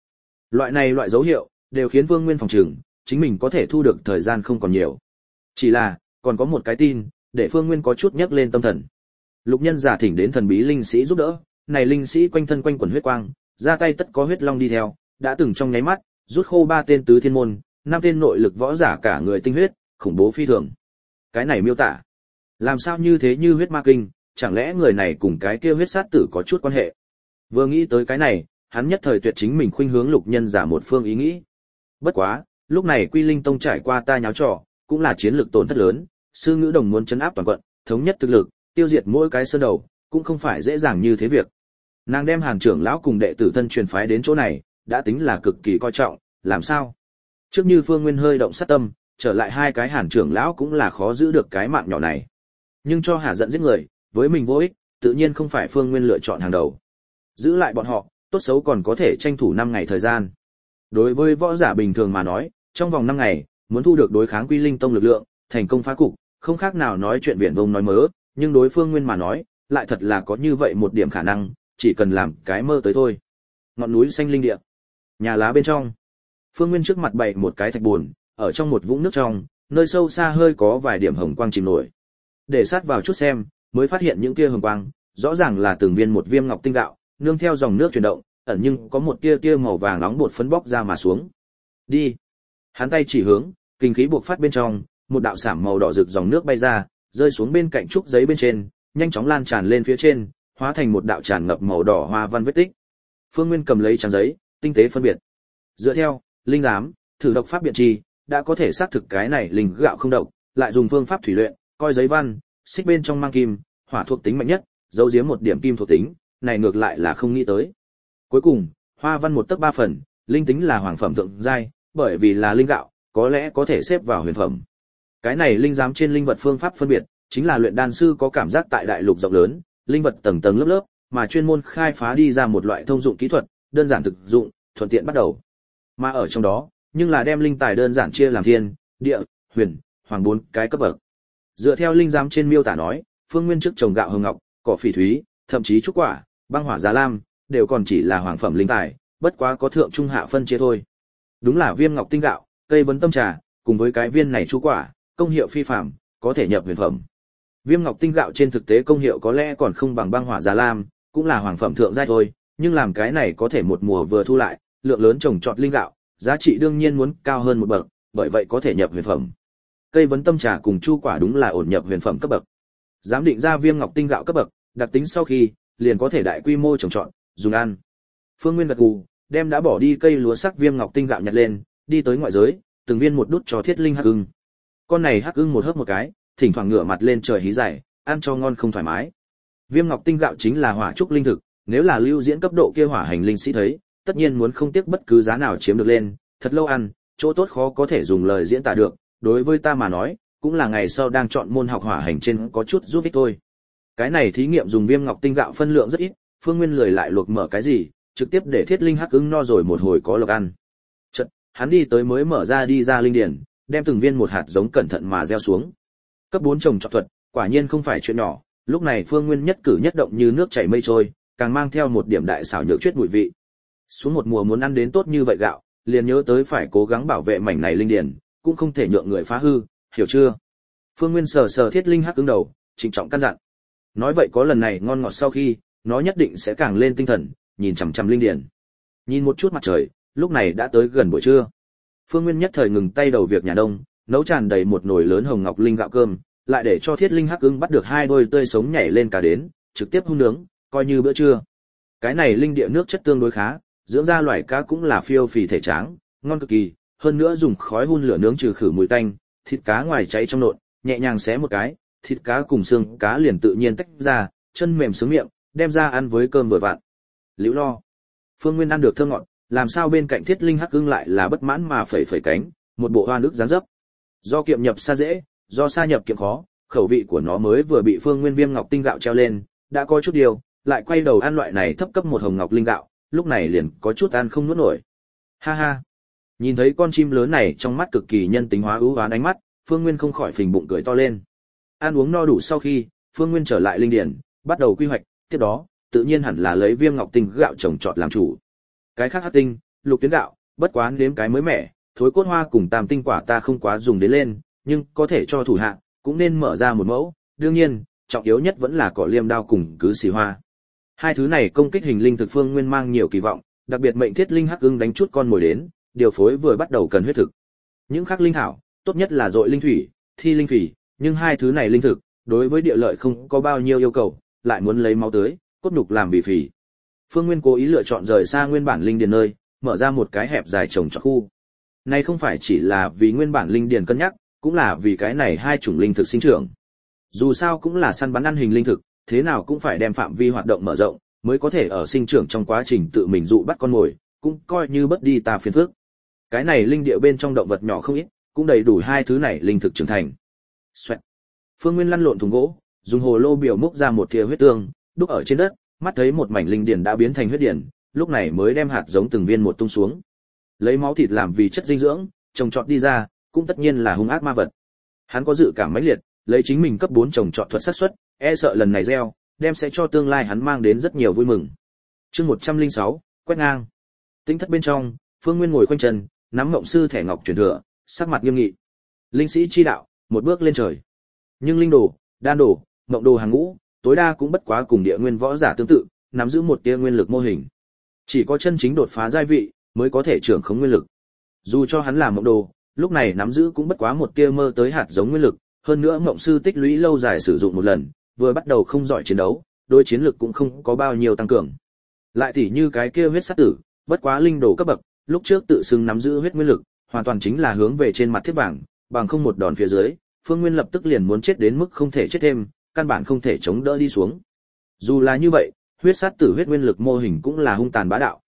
Loại dấu hiệu đều khiến Vương Nguyên phòng trừng, chính mình có thể thu được thời gian không còn nhiều. Chỉ là, còn có một cái tin, để Phương Nguyên có chút nhấc lên tâm thần. Lục nhân giả thỉnh đến thần bí linh sĩ giúp đỡ, này linh sĩ quanh thân quanh quần huyết quang, ra tay tất có huyết long đi theo, đã từng trong nháy mắt, rút khô 3 tên tứ thiên môn, 5 tên nội lực võ giả cả người tinh huyết, khủng bố phi thường. Cái này miêu tả, làm sao như thế như huyết ma kinh, chẳng lẽ người này cùng cái kia huyết sát tử có chút quan hệ? Vừa nghĩ tới cái này, hắn nhất thời tuyệt chính mình khuynh hướng lục nhân giả một phương ý nghĩ. Bất quá, lúc này Quy Linh Tông trải qua ta nháo trò, cũng là chiến lược tổn thất lớn, sư ngữ đồng muốn chấn áp toàn quận, thống nhất thực lực, tiêu diệt mỗi cái sơn đầu, cũng không phải dễ dàng như thế việc. Nàng đem Hàn trưởng lão cùng đệ tử thân truyền phái đến chỗ này, đã tính là cực kỳ coi trọng, làm sao? Trước như Phương Nguyên hơi động sát tâm, trở lại hai cái Hàn trưởng lão cũng là khó giữ được cái mạng nhỏ này. Nhưng cho Hà giận giết người, với mình vô ích, tự nhiên không phải Phương Nguyên lựa chọn hàng đầu. Giữ lại bọn họ, tốt xấu còn có thể tranh thủ 5 ngày thời gian. Đối với võ giả bình thường mà nói, trong vòng 5 ngày, muốn thu được đối kháng Quy Linh Tông lực lượng, thành công phá cục, không khác nào nói chuyện viển vông nói mớ, nhưng đối Phương Nguyên mà nói, lại thật là có như vậy một điểm khả năng, chỉ cần làm cái mơ tới thôi. Ngọn núi xanh linh địa, nhà lá bên trong, Phương Nguyên trước mặt bày một cái thạch buồn, ở trong một vũng nước trong, nơi sâu xa hơi có vài điểm hồng quang chìm nổi. Để sát vào chút xem, mới phát hiện những tia hồng quang, rõ ràng là từng viên một viêm ngọc tinh gạo, nương theo dòng nước chuyển động, ẩn nhưng có một tia màu vàng nóng bột phấn bốc ra mà xuống. Đi. Hắn tay chỉ hướng, kinh khí buộc phát bên trong, một đạo sảm màu đỏ rực dòng nước bay ra, rơi xuống bên cạnh trúc giấy bên trên, nhanh chóng lan tràn lên phía trên, hóa thành một đạo tràn ngập màu đỏ hoa văn vết tích. Phương Nguyên cầm lấy trang giấy, tinh tế phân biệt. Dựa theo linh giám, thử độc pháp biện trì, đã có thể xác thực cái này linh gạo không độc, lại dùng phương pháp thủy luyện, coi giấy văn, xích bên trong mang kim, hỏa thuộc tính mạnh nhất, giấu giếm một điểm kim thuộc tính, này ngược lại là không nghĩ tới. Cuối cùng, hoa văn 1 tấc 3 phần, linh tính là hoàng phẩm thượng giai, bởi vì là linh gạo, có lẽ có thể xếp vào huyền phẩm. Cái này linh giám trên linh vật phương pháp phân biệt, chính là luyện đan sư có cảm giác tại đại lục rộng lớn, linh vật tầng tầng lớp lớp, mà chuyên môn khai phá đi ra một loại thông dụng kỹ thuật, đơn giản thực dụng, thuận tiện bắt đầu. Mà ở trong đó, nhưng là đem linh tài đơn giản chia làm thiên, địa, huyền, hoàng 4 cái cấp bậc. Dựa theo linh giám trên miêu tả nói, Phương Nguyên trước trồng gạo hồng ngọc, cỏ phỉ thúy, thậm chí trúc quả, băng hỏa giá lam, đều còn chỉ là hoàng phẩm linh tài, bất quá có thượng trung hạ phân chia thôi. Đúng là viêm ngọc tinh gạo, cây vấn tâm trà, cùng với cái viên này trúc quả, công hiệu phi phàm, có thể nhập huyền phẩm. Viêm ngọc tinh gạo trên thực tế công hiệu có lẽ còn không bằng băng hỏa giá lam, cũng là hoàng phẩm thượng giai thôi, nhưng làm cái này có thể một mùa vừa thu lại, lượng lớn trồng trọt linh gạo, giá trị đương nhiên muốn cao hơn một bậc, bởi vậy có thể nhập huyền phẩm. Cây vấn tâm trà cùng chu quả đúng là ổn nhập huyền phẩm cấp bậc. Giám định ra viêm ngọc tinh gạo cấp bậc, đặc tính sau khi, liền có thể đại quy mô trồng trọt, dùng ăn. Phương Nguyên gật gù, đem đã bỏ đi cây lúa sắc viêm ngọc tinh gạo nhặt lên, đi tới ngoại giới, từng viên một đút cho Thiết Linh Hắc Ưng. Con này Hắc Ưng một hớp một cái, thỉnh thoảng ngửa mặt lên trời hí giải, ăn cho ngon không thoải mái. Viêm ngọc tinh gạo chính là hỏa trúc linh thực, nếu là lưu diễn cấp độ kia hỏa hành linh sĩ thấy, tất nhiên muốn không tiếc bất cứ giá nào chiếm được lên, thật lâu ăn, chỗ tốt khó có thể dùng lời diễn tả được, đối với ta mà nói, cũng là ngày sau đang chọn môn học hỏa hành trên có chút giúp ích thôi. Cái này thí nghiệm dùng viêm ngọc tinh gạo phân lượng rất ít, Phương Nguyên lười lại luộc mở cái gì, trực tiếp để Thiết Linh Hắc Ưng no rồi một hồi có lộc ăn. Chợt, hắn đi tới mới mở ra đi ra linh điển, đem từng viên một hạt giống cẩn thận mà gieo xuống. Cấp 4 trồng trọt thuật, quả nhiên không phải chuyện nhỏ, lúc này Phương Nguyên nhất cử nhất động như nước chảy mây trôi, càng mang theo một điểm đại xảo nhược chuyết mùi vị. Xuống một mùa muốn ăn đến tốt như vậy gạo, liền nhớ tới phải cố gắng bảo vệ mảnh này linh điển, cũng không thể nhượng người phá hư, hiểu chưa? Phương Nguyên sờ sờ Thiết Linh Hắc Ưng đầu, trịnh trọng căn dặn. Nói vậy có lần này ngon ngọt sau khi, nó nhất định sẽ càng lên tinh thần, nhìn chằm chằm linh điển. Nhìn một chút mặt trời, lúc này đã tới gần buổi trưa. Phương Nguyên nhất thời ngừng tay đầu việc nhà nông, nấu tràn đầy một nồi lớn hồng ngọc linh gạo cơm, lại để cho Thiết Linh Hắc Ưng bắt được 2 đôi tươi sống nhảy lên cả đến, trực tiếp hun nướng, coi như bữa trưa. Cái này linh địa nước chất tương đối khá, dưỡng ra loài cá cũng là phiêu phì thể tráng, ngon cực kỳ, hơn nữa dùng khói hun lửa nướng trừ khử mùi tanh, thịt cá ngoài cháy trong nộn, nhẹ nhàng xé một cái, thịt cá cùng xương cá liền tự nhiên tách ra, chân mềm sướng miệng, đem ra ăn với cơm vừa vặn. Liễu Lo. Phương Nguyên ăn được thơm ngọt, làm sao bên cạnh Thiết Linh Hắc Ưng lại là bất mãn mà phẩy phẩy cánh, một bộ hoa nước dáng dấp. Do kiệm nhập xa dễ, do xa nhập kiệm khó, khẩu vị của nó mới vừa bị Phương Nguyên viêm ngọc tinh gạo treo lên, đã có chút điều, lại quay đầu ăn loại này thấp cấp một hồng ngọc linh gạo, lúc này liền có chút ăn không nuốt nổi. Ha ha. Nhìn thấy con chim lớn này trong mắt cực kỳ nhân tính hóa ưu oán ánh mắt, Phương Nguyên không khỏi phình bụng cười to lên. Ăn uống no đủ sau khi, Phương Nguyên trở lại linh điển, bắt đầu quy hoạch, tiếp đó, tự nhiên hẳn là lấy viêm ngọc tinh gạo trồng trọt làm chủ. Cái khác hắc tinh, lục tuyến gạo, bất quá nếm cái mới mẻ, thối cốt hoa cùng tam tinh quả ta không quá dùng đến lên, nhưng có thể cho thủ hạ, cũng nên mở ra một mẫu, đương nhiên, trọng yếu nhất vẫn là cỏ liêm đao cùng cứ xì hoa. Hai thứ này công kích hình linh thực Phương Nguyên mang nhiều kỳ vọng, đặc biệt mệnh Thiết Linh Hắc Ưng đánh chút con mồi đến, điều phối vừa bắt đầu cần huyết thực. Những khác linh thảo, tốt nhất là dội linh thủy, thi linh phỉ, nhưng hai thứ này linh thực, đối với địa lợi không có bao nhiêu yêu cầu, lại muốn lấy máu tưới, cốt nhục làm bì phỉ. Phương Nguyên cố ý lựa chọn rời xa nguyên bản linh điền nơi, mở ra một cái hẹp dài trồng trọt khu. Này không phải chỉ là vì nguyên bản linh điền cân nhắc, cũng là vì cái này hai chủng linh thực sinh trưởng. Dù sao cũng là săn bắn ăn hình linh thực, thế nào cũng phải đem phạm vi hoạt động mở rộng, mới có thể ở sinh trưởng trong quá trình tự mình dụ bắt con mồi, cũng coi như bất đi ta phiền phức. Cái này linh địa bên trong động vật nhỏ không ít, cũng đầy đủ hai thứ này linh thực trưởng thành. Xoẹt. Phương Nguyên lăn lộn thùng gỗ, dùng hồ lô biểu múc ra một thìa huyết tương, đúc ở trên đất, mắt thấy một mảnh linh điển đã biến thành huyết điển, lúc này mới đem hạt giống từng viên một tung xuống. Lấy máu thịt làm vì chất dinh dưỡng, trồng trọt đi ra, cũng tất nhiên là hung ác ma vật. Hắn có dự cảm mãnh liệt, lấy chính mình cấp 4 trồng trọt thuật xác suất, e sợ lần này gieo, đem sẽ cho tương lai hắn mang đến rất nhiều vui mừng. Chương 106, quét ngang. Tinh thất bên trong, Phương Nguyên ngồi khoanh chân, nắm ngộng sư thẻ ngọc truyền thừa, sắc mặt nghiêm nghị. Linh sĩ chi đạo, một bước lên trời. Nhưng linh đồ, đan đồ, ngộng đồ hàng ngũ, tối đa cũng bất quá cùng địa nguyên võ giả tương tự, nắm giữ một tia nguyên lực mô hình. Chỉ có chân chính đột phá giai vị, mới có thể trưởng khống nguyên lực. Dù cho hắn là ngộng đồ, lúc này nắm giữ cũng bất quá một tia mơ tới hạt giống nguyên lực, hơn nữa ngộng sư tích lũy lâu dài sử dụng một lần, vừa bắt đầu không giỏi chiến đấu, đối chiến lực cũng không có bao nhiêu tăng cường. Lại tỉ như cái kia huyết sát tử, bất quá linh đồ cấp bậc, lúc trước tự xưng nắm giữ huyết nguyên lực, hoàn toàn chính là hướng về trên mặt thiết vàng, bằng không một đòn phía dưới, Phương Nguyên lập tức liền muốn chết đến mức không thể chết thêm, căn bản không thể chống đỡ đi xuống. Dù là như vậy, huyết sát tử huyết nguyên lực mô hình cũng là hung tàn bá đạo,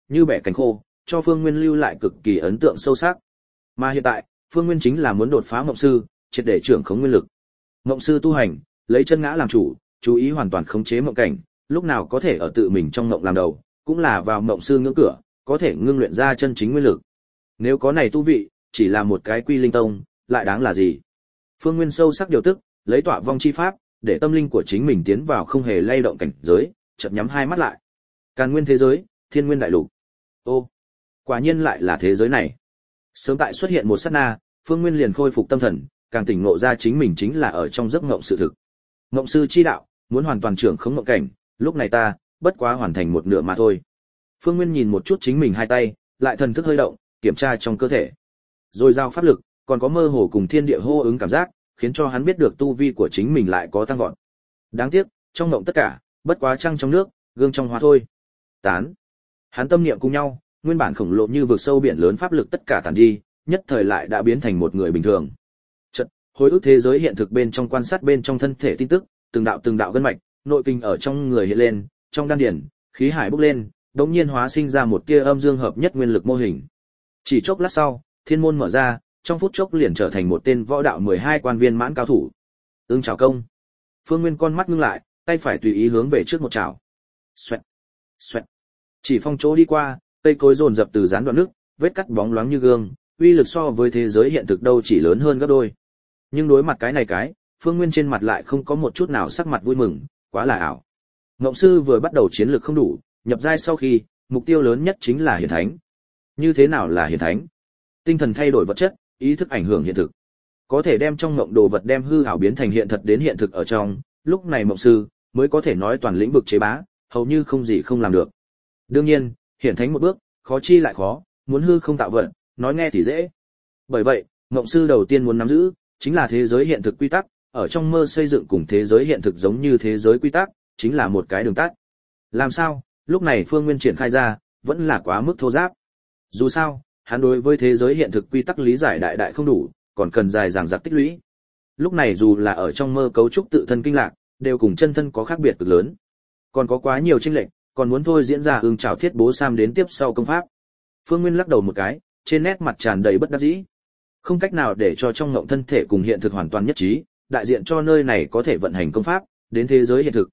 như bẻ cánh khô, cho Phương Nguyên lưu lại cực kỳ ấn tượng sâu sắc. Mà hiện tại, Phương Nguyên chính là muốn đột phá Mộng sư, triệt để trưởng khống nguyên lực. Mộng sư tu hành, lấy chân ngã làm chủ, chú ý hoàn toàn khống chế mộng cảnh, lúc nào có thể ở tự mình trong mộng làm đầu, cũng là vào mộng sư ngưỡng cửa, có thể ngưng luyện ra chân chính nguyên lực. Nếu có này tu vị, chỉ là một cái quy linh tông, lại đáng là gì? Phương Nguyên sâu sắc điều tức, lấy tọa vong chi pháp, để tâm linh của chính mình tiến vào không hề lay động cảnh giới, chợt nhắm hai mắt lại. Càn nguyên thế giới, thiên nguyên đại lục. Ô, quả nhiên lại là thế giới này. Sớm tại xuất hiện một sát na, Phương Nguyên liền khôi phục tâm thần, càng tỉnh ngộ ra chính mình chính là ở trong giấc mộng sự thực. Mộng sư chi đạo, muốn hoàn toàn trưởng khống mộng cảnh, lúc này ta, bất quá hoàn thành một nửa mà thôi. Phương Nguyên nhìn một chút chính mình hai tay, lại thần thức hơi động, kiểm tra trong cơ thể. Rồi giao pháp lực, còn có mơ hồ cùng thiên địa hô ứng cảm giác, khiến cho hắn biết được tu vi của chính mình lại có tăng vọt. Đáng tiếc, trong mộng tất cả, bất quá trăng trong nước, gương trong hoa thôi. Tán. Hắn tâm niệm cùng nhau, nguyên bản khổng lồ như vực sâu biển lớn pháp lực tất cả tàn đi, nhất thời lại đã biến thành một người bình thường. Chợt, hồi ức thế giới hiện thực bên trong quan sát bên trong thân thể tin tức, từng đạo gân mạch, nội kinh ở trong người hiện lên, trong đan điển, khí hải bốc lên, đống nhiên hóa sinh ra một tia âm dương hợp nhất nguyên lực mô hình. Chỉ chốc lát sau, thiên môn mở ra, trong phút chốc liền trở thành một tên võ đạo 12 quan viên mãn cao thủ. Ưng chào công. Phương Nguyên con mắt ngưng lại, tay phải tùy ý hướng về trước một chảo. Xoẹt, xoẹt. Chỉ phong chỗ đi qua, cây cối rồn rập từ gián đoạn nước, vết cắt bóng loáng như gương, uy lực so với thế giới hiện thực đâu chỉ lớn hơn gấp đôi. Nhưng đối mặt cái này, Phương Nguyên trên mặt lại không có một chút nào sắc mặt vui mừng, quá là ảo. Ngộng sư vừa bắt đầu chiến lực không đủ, nhập giai sau khi, mục tiêu lớn nhất chính là hiển thánh. Như thế nào là hiển thánh? Tinh thần thay đổi vật chất, ý thức ảnh hưởng hiện thực. Có thể đem trong mộng đồ vật đem hư ảo biến thành hiện thật đến hiện thực ở trong, lúc này mộng sư mới có thể nói toàn lĩnh vực chế bá, hầu như không gì không làm được. Đương nhiên, hiển thánh một bước, khó chi lại khó, muốn hư không tạo vật, nói nghe thì dễ. Bởi vậy, mộng sư đầu tiên muốn nắm giữ chính là thế giới hiện thực quy tắc, ở trong mơ xây dựng cùng thế giới hiện thực giống như thế giới quy tắc, chính là một cái đường tắt. Làm sao? Lúc này Phương Nguyên triển khai ra, vẫn là quá mức thô ráp. Dù sao, hắn đối với thế giới hiện thực quy tắc lý giải đại không đủ, còn cần dài dằng dặc tích lũy. Lúc này dù là ở trong mơ cấu trúc tự thân kinh lạc, đều cùng chân thân có khác biệt cực lớn. Còn có quá nhiều chênh lệch, còn muốn thôi diễn ra ưng trảo thiết bố sam đến tiếp sau công pháp. Phương Nguyên lắc đầu một cái, trên nét mặt tràn đầy bất đắc dĩ. Không cách nào để cho trong ngộng thân thể cùng hiện thực hoàn toàn nhất trí, đại diện cho nơi này có thể vận hành công pháp, đến thế giới hiện thực,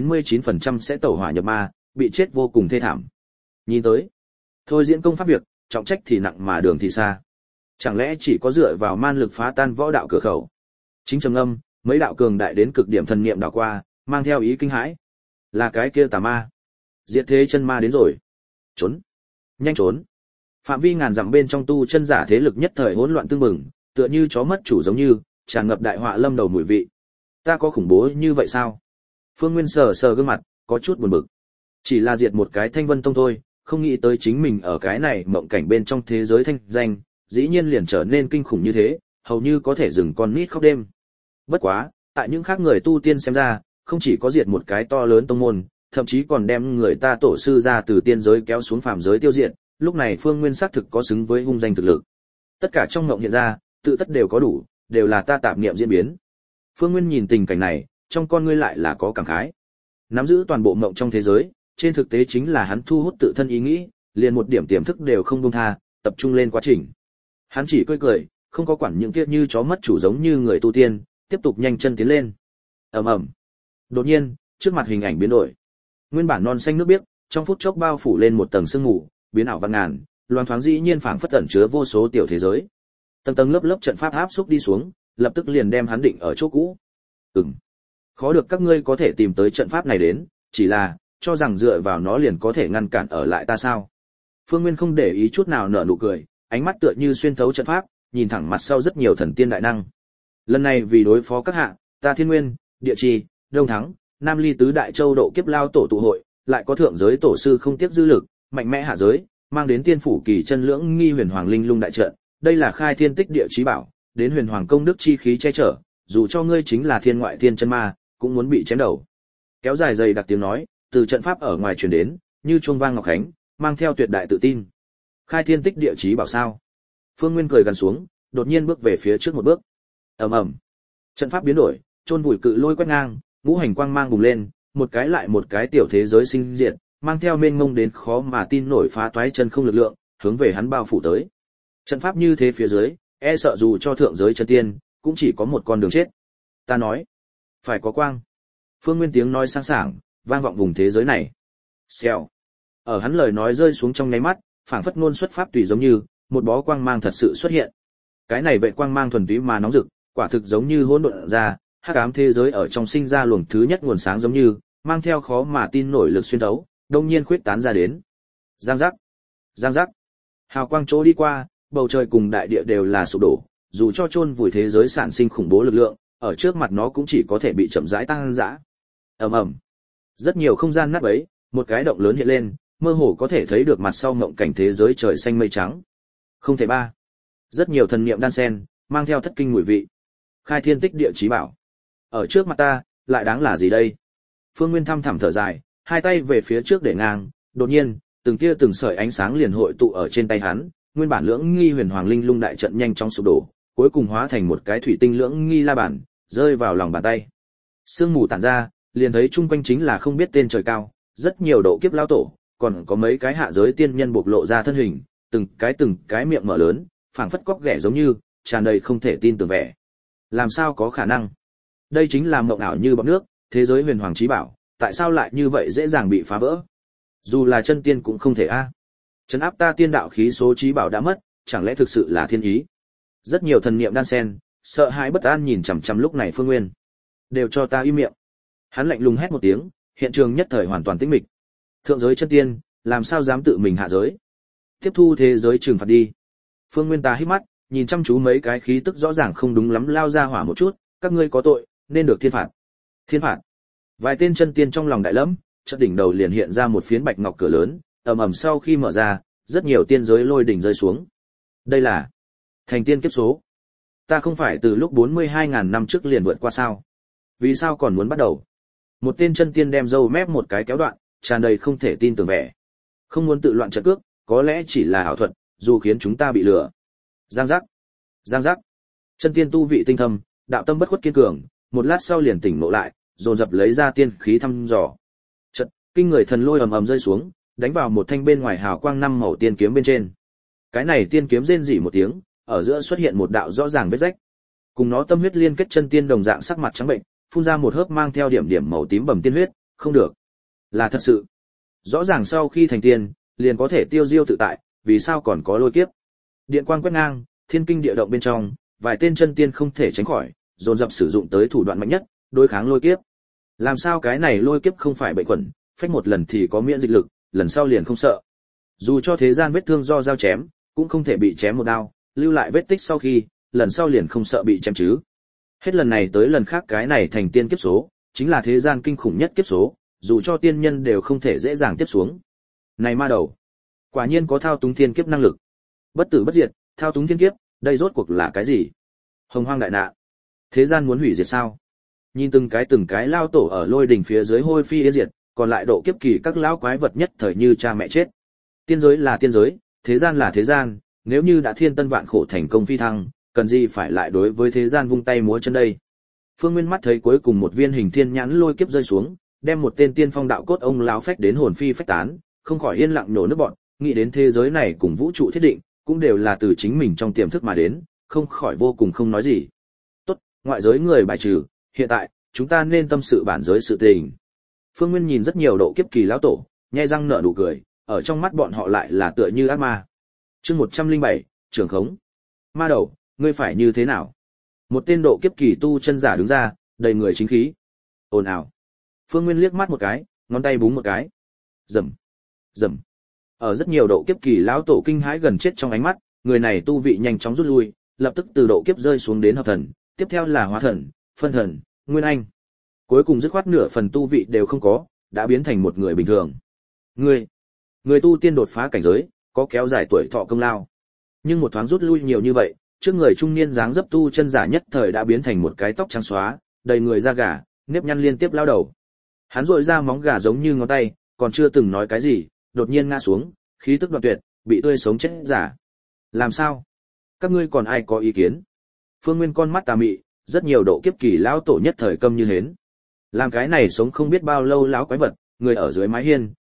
99% sẽ tẩu hỏa nhập ma, bị chết vô cùng thê thảm. Nhìn tới, thôi diễn công pháp việc, trọng trách thì nặng mà đường thì xa. Chẳng lẽ chỉ có dựa vào man lực phá tan võ đạo cửa khẩu? Chính trầm âm, mấy đạo cường đại đến cực điểm thần niệm đảo qua, mang theo ý kinh hãi. Là cái kia tà ma. Diệt thế chân ma đến rồi. Trốn. Nhanh trốn. Phạm vi ngàn dặm bên trong tu chân giả thế lực nhất thời hỗn loạn tương mừng, tựa như chó mất chủ giống như, tràn ngập đại họa lâm đầu mùi vị. Ta có khủng bố như vậy sao? Phương Nguyên sờ gương mặt, có chút buồn bực. Chỉ là diệt một cái Thanh Vân Tông thôi, không nghĩ tới chính mình ở cái này mộng cảnh bên trong thế giới thanh danh, dĩ nhiên liền trở nên kinh khủng như thế, hầu như có thể dừng con nít khóc đêm. Bất quá, tại những khác người tu tiên xem ra, không chỉ có diệt một cái to lớn tông môn, thậm chí còn đem người ta tổ sư ra từ tiên giới kéo xuống phàm giới tiêu diệt, lúc này Phương Nguyên xác thực có xứng với hung danh thực lực. Tất cả trong mộng hiện ra, tự tất đều có đủ, đều là ta tạp niệm diễn biến. Phương Nguyên nhìn tình cảnh này, trong con ngươi lại là có cảm khái. Nắm giữ toàn bộ mộng trong thế giới, trên thực tế chính là hắn thu hút tự thân ý nghĩ, liền một điểm tiềm thức đều không buông tha, tập trung lên quá trình. Hắn chỉ cười, không có quản những kia như chó mất chủ giống như người tu tiên, tiếp tục nhanh chân tiến lên. Ầm ầm. Đột nhiên, trước mặt hình ảnh biến đổi. Nguyên bản non xanh nước biếc, trong phút chốc bao phủ lên một tầng sương mù, biến ảo vạn ngàn, loan thoáng dĩ nhiên phảng phất tẩn chứa vô số tiểu thế giới. Tầng tầng lớp trận pháp áp xúc đi xuống, lập tức liền đem hắn định ở chỗ cũ. Khó được các ngươi có thể tìm tới trận pháp này đến, chỉ là cho rằng dựa vào nó liền có thể ngăn cản ở lại ta sao? Phương Nguyên không để ý chút nào nở nụ cười, ánh mắt tựa như xuyên thấu trận pháp, nhìn thẳng mặt sau rất nhiều thần tiên đại năng. Lần này vì đối phó các hạ, ta Thiên Nguyên, Địa Trì, Đông Thắng, Nam Ly tứ đại châu độ kiếp lao tổ tụ hội, lại có thượng giới tổ sư không tiếc dư lực, mạnh mẽ hạ giới, mang đến tiên phủ kỳ chân lưỡng nghi huyền hoàng linh lung đại trận, đây là khai thiên tích địa chí bảo, đến huyền hoàng công đức chi khí che chở, dù cho ngươi chính là thiên ngoại thiên chân ma, cũng muốn bị chém đầu. Kéo dài dày đặc tiếng nói, từ trận pháp ở ngoài truyền đến, như chuông vang ngọc khánh, mang theo tuyệt đại tự tin. Khai thiên tích địa chí bảo sao? Phương Nguyên cười gần xuống, đột nhiên bước về phía trước một bước. Ầm ầm. Trận pháp biến đổi, chôn vùi cự lôi quét ngang, ngũ hành quang mang bùng lên, một cái lại một cái tiểu thế giới sinh diệt, mang theo mênh mông đến khó mà tin nổi phá toái chân không lực lượng, hướng về hắn bao phủ tới. Trận pháp như thế phía dưới, e sợ dù cho thượng giới chân tiên, cũng chỉ có một con đường chết. Ta nói, phải có quang. Phương Nguyên tiếng nói sáng sảng, vang vọng vùng thế giới này. Xèo. Ở hắn lời nói rơi xuống trong nháy mắt, phảng phất ngôn xuất pháp tùy giống như, một bó quang mang thật sự xuất hiện. Cái này vệ quang mang thuần túy mà nóng rực, quả thực giống như hỗn độn ra, hắc ám thế giới ở trong sinh ra luồng thứ nhất nguồn sáng giống như, mang theo khó mà tin nổi lực xuyên thấu, đông nhiên khuyết tán ra đến. Giang giác, giang giác. Hào quang chỗ đi qua, bầu trời cùng đại địa đều là sụp đổ, dù cho chôn vùi thế giới sản sinh khủng bố lực lượng, ở trước mặt nó cũng chỉ có thể bị chậm rãi tăng dã. Ầm ầm. Rất nhiều không gian nát bấy, một cái động lớn hiện lên, mơ hồ có thể thấy được mặt sau ngộng cảnh thế giới trời xanh mây trắng. Không thể ba. Rất nhiều thần niệm đan sen, mang theo thất kinh mùi vị. Khai thiên tích địa chí bảo. Ở trước mặt ta, lại đáng là gì đây? Phương Nguyên thăm thẳm thở dài, hai tay về phía trước để ngang, đột nhiên, từng tia từng sợi ánh sáng liền hội tụ ở trên tay hắn, nguyên bản lưỡng nghi huyền hoàng linh lung đại trận nhanh chóng sụp đổ, cuối cùng hóa thành một cái thủy tinh lưỡng nghi la bàn, rơi vào lòng bàn tay. Sương mù tản ra, liền thấy chung quanh chính là không biết tên trời cao, rất nhiều độ kiếp lao tổ, còn có mấy cái hạ giới tiên nhân bộc lộ ra thân hình, từng cái miệng mở lớn, phảng phất cóc ghẻ giống như, tràn đầy không thể tin tưởng vẻ. Làm sao có khả năng? Đây chính là mộng ảo như bọt nước, thế giới huyền hoàng chí bảo, tại sao lại như vậy dễ dàng bị phá vỡ? Dù là chân tiên cũng không thể a. Trấn áp ta tiên đạo khí số chí bảo đã mất, chẳng lẽ thực sự là thiên ý? Rất nhiều thần niệm đan sen, sợ hãi bất an nhìn chằm chằm lúc này Phương Nguyên. Đều cho ta im miệng. Hắn lạnh lùng hét một tiếng, hiện trường nhất thời hoàn toàn tĩnh mịch. Thượng giới chân tiên, làm sao dám tự mình hạ giới? Tiếp thu thế giới trừng phạt đi. Phương Nguyên ta hít mắt, nhìn chăm chú mấy cái khí tức rõ ràng không đúng lắm lao ra hỏa một chút, các ngươi có tội, nên được thiên phạt. Thiên phạt. Vài tên chân tiên trong lòng đại lẫm, chợt đỉnh đầu liền hiện ra một phiến bạch ngọc cửa lớn, ầm ầm sau khi mở ra, rất nhiều tiên giới lôi đỉnh rơi xuống. Đây là thành tiên kiếp số. Ta không phải từ lúc 42.000 năm trước liền vượt qua sao? Vì sao còn muốn bắt đầu? Một tên chân tiên đem râu mép một cái kéo đoạn, tràn đầy không thể tin tưởng vẻ. Không muốn tự loạn trận cước, có lẽ chỉ là ảo thuật, dù khiến chúng ta bị lừa. Giang giác, giang giác. Chân tiên tu vị tinh thâm, đạo tâm bất khuất kiên cường, một lát sau liền tỉnh ngộ lại, dồn dập lấy ra tiên khí thăm dò. Chợt, kinh người thần lôi ầm ầm rơi xuống, đánh vào một thanh bên ngoài hào quang năm màu tiên kiếm bên trên. Cái này tiên kiếm rên rỉ một tiếng, ở giữa xuất hiện một đạo rõ ràng vết rách. Cùng nó tâm huyết liên kết chân tiên đồng dạng sắc mặt trắng bệnh, phun ra một hớp mang theo điểm điểm màu tím bầm tiên huyết, không được. Là thật sự. Rõ ràng sau khi thành tiên, liền có thể tiêu diêu tự tại, vì sao còn có lôi kiếp? Điện quang quét ngang, thiên kinh địa động bên trong, vài tên chân tiên không thể tránh khỏi, dồn dập sử dụng tới thủ đoạn mạnh nhất, đối kháng lôi kiếp. Làm sao cái này lôi kiếp không phải bệnh quẩn, phách một lần thì có miễn dịch lực, lần sau liền không sợ. Dù cho thế gian vết thương do dao chém, cũng không thể bị chém một đao, lưu lại vết tích sau khi, lần sau liền không sợ bị chém chứ. Hết lần này tới lần khác cái này thành tiên kiếp số, chính là thế gian kinh khủng nhất kiếp số, dù cho tiên nhân đều không thể dễ dàng tiếp xuống. Này ma đầu, quả nhiên có thao túng thiên kiếp năng lực. Bất tử bất diệt, thao túng thiên kiếp, đây rốt cuộc là cái gì? Hồng hoang đại nạn. Thế gian muốn hủy diệt sao? Nhìn từng cái lao tổ ở lôi đỉnh phía dưới hôi phi yên diệt, còn lại độ kiếp kỳ các lão quái vật nhất thời như cha mẹ chết. Tiên giới là tiên giới, thế gian là thế gian, nếu như đã thiên tân vạn khổ thành công phi thăng, cần gì phải lại đối với thế gian vung tay múa chân đây? Phương Nguyên mắt thấy cuối cùng một viên hình thiên nhãn lôi kiếp rơi xuống, đem một tên tiên phong đạo cốt ông lão phách đến hồn phi phách tán, không khỏi yên lặng nổ nước bọt, nghĩ đến thế giới này cùng vũ trụ thiết định, cũng đều là từ chính mình trong tiềm thức mà đến, không khỏi vô cùng không nói gì. Tốt, ngoại giới người bài trừ, hiện tại, chúng ta nên tâm sự bản giới sự tình. Phương Nguyên nhìn rất nhiều độ kiếp kỳ lão tổ, nhe răng nở nụ cười, ở trong mắt bọn họ lại là tựa như ác ma. Chương 107, trưởng khống. Ma đầu, ngươi phải như thế nào? Một tên độ kiếp kỳ tu chân giả đứng ra, đầy người chính khí. Ồn ào. Phương Nguyên liếc mắt một cái, ngón tay búng một cái. Rầm, rầm. Ở rất nhiều độ kiếp kỳ lão tổ kinh hãi gần chết trong ánh mắt, người này tu vị nhanh chóng rút lui, lập tức từ độ kiếp rơi xuống đến hợp thần, tiếp theo là hóa thần, phân thần, nguyên anh. Cuối cùng dứt khoát nửa phần tu vị đều không có, đã biến thành một người bình thường. Người tu tiên đột phá cảnh giới, có kéo dài tuổi thọ công lao. Nhưng một thoáng rút lui nhiều như vậy, trước người trung niên dáng dấp tu chân giả nhất thời đã biến thành một cái tóc trắng xóa, đầy người da gà, nếp nhăn liên tiếp lao đầu. Hắn rội ra móng gà giống như ngón tay, còn chưa từng nói cái gì, đột nhiên ngã xuống, khí tức đoạn tuyệt, bị tươi sống chết giả. Làm sao? Các ngươi còn ai có ý kiến? Phương Nguyên con mắt tà mị, rất nhiều độ kiếp kỳ lão tổ nhất thời câm như hến. Làm cái này sống không biết bao lâu lão quái vật, người ở dưới mái hiên,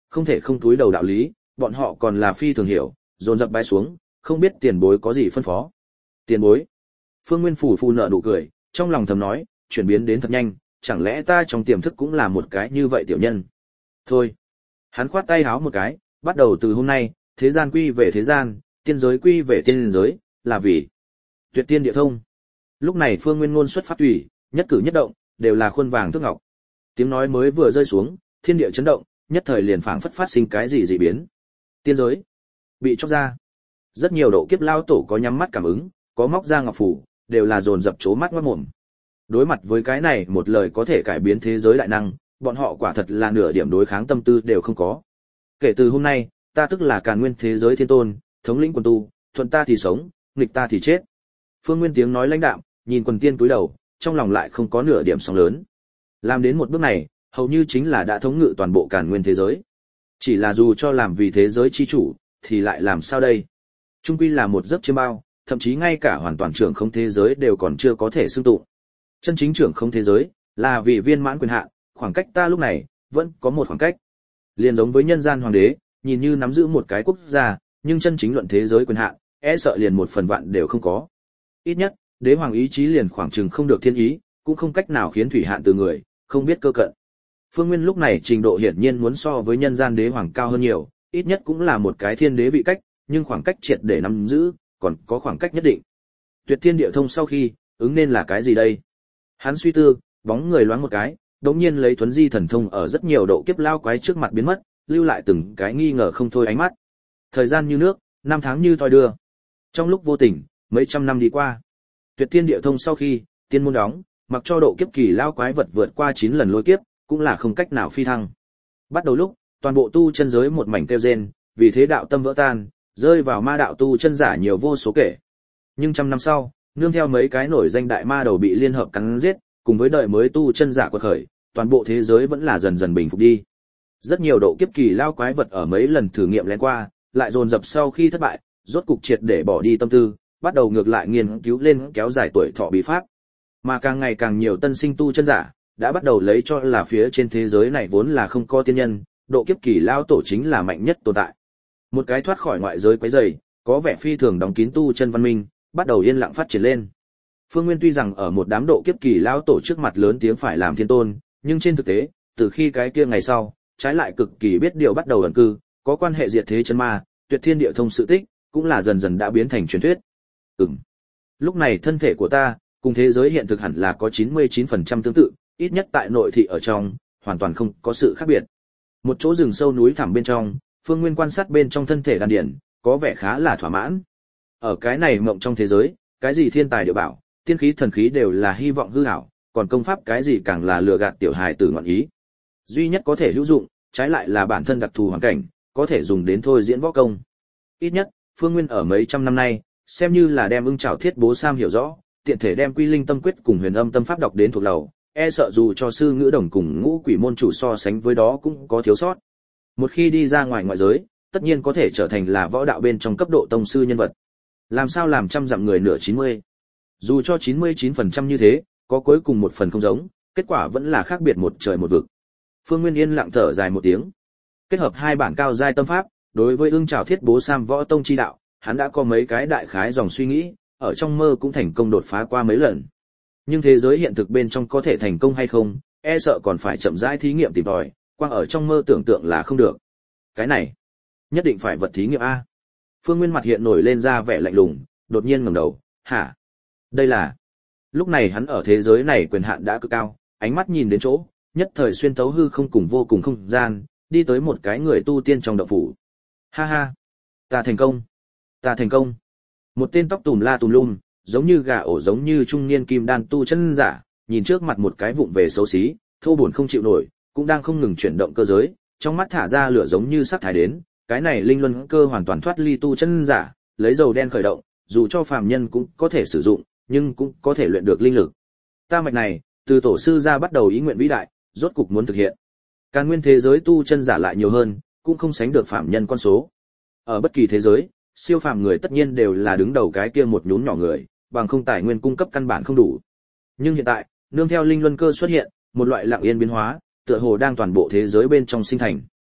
không thể không túi đầu đạo lý, bọn họ còn là phi thường hiểu, dồn dập bái xuống, không biết tiền bối có gì phân phó. Tiền bối. Phương Nguyên phủ phù nợ nụ cười, trong lòng thầm nói, chuyển biến đến thật nhanh, chẳng lẽ ta trong tiềm thức cũng là một cái như vậy tiểu nhân. Thôi. Hắn khoát tay háo một cái, bắt đầu từ hôm nay, thế gian quy về thế gian, tiên giới quy về tiên giới, là vì tuyệt tiên địa thông. Lúc này Phương Nguyên ngôn xuất pháp tùy, nhất cử nhất động đều là khuôn vàng thước ngọc. Tiếng nói mới vừa rơi xuống, thiên địa chấn động, nhất thời liền phảng phất phát sinh cái gì dị biến. Tiên giới bị chóc ra. Rất nhiều độ kiếp lao tổ có nhắm mắt cảm ứng, có móc ra ngọc phủ, đều là dồn dập chố mắt ngoác mồm. Đối mặt với cái này một lời có thể cải biến thế giới đại năng, bọn họ quả thật là nửa điểm đối kháng tâm tư đều không có. Kể từ hôm nay, ta tức là Càn Nguyên thế giới thiên tôn, thống lĩnh quần tu, thuận ta thì sống, nghịch ta thì chết. Phương Nguyên tiếng nói lãnh đạm, nhìn quần tiên cúi đầu, trong lòng lại không có nửa điểm sóng lớn. Làm đến một bước này, hầu như chính là đã thống ngự toàn bộ Càn Nguyên thế giới. Chỉ là dù cho làm vì thế giới chi chủ, thì lại làm sao đây? Trung quy là một giấc chiêm bao, thậm chí ngay cả hoàn toàn trưởng không thế giới đều còn chưa có thể xưng tụng. Chân chính trưởng không thế giới, là vì viên mãn quyền hạn, khoảng cách ta lúc này vẫn có một khoảng cách. Liên giống với nhân gian hoàng đế, nhìn như nắm giữ một cái quốc gia, nhưng chân chính luận thế giới quyền hạn, e sợ liền một phần vạn đều không có. Ít nhất, đế hoàng ý chí liền khoảng chừng không được thiên ý, cũng không cách nào khiến thủy hạn từ người, không biết cơ cận. Phương Nguyên lúc này trình độ hiển nhiên muốn so với nhân gian đế hoàng cao hơn nhiều, ít nhất cũng là một cái thiên đế vị cách, nhưng khoảng cách triệt để nắm giữ, còn có khoảng cách nhất định. Tuyệt thiên địa thông sau khi, ứng nên là cái gì đây? Hắn suy tư, bóng người loáng một cái, đống nhiên lấy thuấn di thần thông ở rất nhiều độ kiếp lao quái trước mặt biến mất, lưu lại từng cái nghi ngờ không thôi ánh mắt. Thời gian như nước, năm tháng như thoi đưa. Trong lúc vô tình, mấy trăm năm đi qua. Tuyệt thiên địa thông sau khi, tiên môn đóng, mặc cho độ kiếp kỳ lao quái vật vượt qua 9 lần lôi kiếp, cũng là không cách nào phi thăng. Bắt đầu lúc, toàn bộ tu chân giới một mảnh kêu rên, vì thế đạo tâm vỡ tan, rơi vào ma đạo tu chân giả nhiều vô số kể. Nhưng trăm năm sau, nương theo mấy cái nổi danh đại ma đầu bị liên hợp cắn giết, cùng với đời mới tu chân giả quật khởi, toàn bộ thế giới vẫn là dần dần bình phục đi. Rất nhiều độ kiếp kỳ lao quái vật ở mấy lần thử nghiệm lén qua, lại dồn dập sau khi thất bại, rốt cục triệt để bỏ đi tâm tư, bắt đầu ngược lại nghiên cứu lên kéo dài tuổi thọ bí pháp. Mà càng ngày càng nhiều tân sinh tu chân giả đã bắt đầu lấy cho là phía trên thế giới này vốn là không có tiên nhân, độ kiếp kỳ lao tổ chính là mạnh nhất tồn tại. Một cái thoát khỏi ngoại giới quấy rầy, có vẻ phi thường đóng kín tu chân văn minh, bắt đầu yên lặng phát triển lên. Phương Nguyên tuy rằng ở một đám độ kiếp kỳ lao tổ trước mặt lớn tiếng phải làm thiên tôn, nhưng trên thực tế, từ khi cái kia ngày sau, trái lại cực kỳ biết điều bắt đầu ẩn cư, có quan hệ diệt thế chân ma, tuyệt thiên địa thông sự tích, cũng là dần dần đã biến thành truyền thuyết. Lúc này thân thể của ta, cùng thế giới hiện thực hẳn là có 99% tương tự, ít nhất tại nội thị ở trong, hoàn toàn không có sự khác biệt. Một chỗ rừng sâu núi thẳm bên trong, Phương Nguyên quan sát bên trong thân thể đan điển, có vẻ khá là thỏa mãn. Ở cái này mộng trong thế giới, cái gì thiên tài địa bảo, tiên khí thần khí đều là hy vọng hư ảo, còn công pháp cái gì càng là lừa gạt tiểu hài tử ngọn ý. Duy nhất có thể hữu dụng, trái lại là bản thân đặc thù hoàn cảnh, có thể dùng đến thôi diễn võ công. Ít nhất, Phương Nguyên ở mấy trăm năm nay, xem như là đem ưng trảo thiết bố sam hiểu rõ, tiện thể đem quy linh tâm quyết cùng huyền âm tâm pháp đọc đến thuộc lầu, e sợ dù cho sư ngữ đồng cùng ngũ quỷ môn chủ so sánh với đó cũng có thiếu sót. Một khi đi ra ngoài ngoại giới, tất nhiên có thể trở thành là võ đạo bên trong cấp độ tông sư nhân vật. Làm sao làm trăm dặm người nửa 90? Dù cho 99% như thế, có cuối cùng một phần không giống, kết quả vẫn là khác biệt một trời một vực. Phương Nguyên yên lặng thở dài một tiếng. Kết hợp hai bản cao giai tâm pháp, đối với ưng trảo thiết bố sam võ tông chi đạo, hắn đã có mấy cái đại khái dòng suy nghĩ, ở trong mơ cũng thành công đột phá qua mấy lần. Nhưng thế giới hiện thực bên trong có thể thành công hay không, e sợ còn phải chậm rãi thí nghiệm tìm tòi, quang ở trong mơ tưởng tượng là không được. Cái này, nhất định phải vật thí nghiệm a. Phương Nguyên mặt hiện nổi lên ra vẻ lạnh lùng, đột nhiên ngẩng đầu, "Hả? Đây là?" Lúc này hắn ở thế giới này quyền hạn đã cực cao, ánh mắt nhìn đến chỗ, nhất thời xuyên thấu hư không cùng vô cùng không gian, đi tới một cái người tu tiên trong động phủ. "Ha ha, ta thành công, ta thành công." Một tên tóc tùm la tùm lum, giống như gà ổ giống như trung niên kim đan tu chân giả, nhìn trước mặt một cái vụng về xấu xí, thô buồn không chịu nổi, cũng đang không ngừng chuyển động cơ giới, trong mắt thả ra lửa giống như sắp thải đến, cái này linh luân cơ hoàn toàn thoát ly tu chân giả, lấy dầu đen khởi động, dù cho phàm nhân cũng có thể sử dụng, nhưng cũng có thể luyện được linh lực. Ta mạch này, từ tổ sư ra bắt đầu ý nguyện vĩ đại, rốt cục muốn thực hiện. Càn nguyên thế giới tu chân giả lại nhiều hơn, cũng không sánh được phàm nhân con số. Ở bất kỳ thế giới, siêu phàm người tất nhiên đều là đứng đầu cái kia một nhún nhỏ người, bằng không tài nguyên cung cấp căn bản không đủ. Nhưng hiện tại, nương theo linh luân cơ xuất hiện, một loại lặng yên biến hóa, tựa hồ đang toàn bộ thế giới bên trong sinh thành.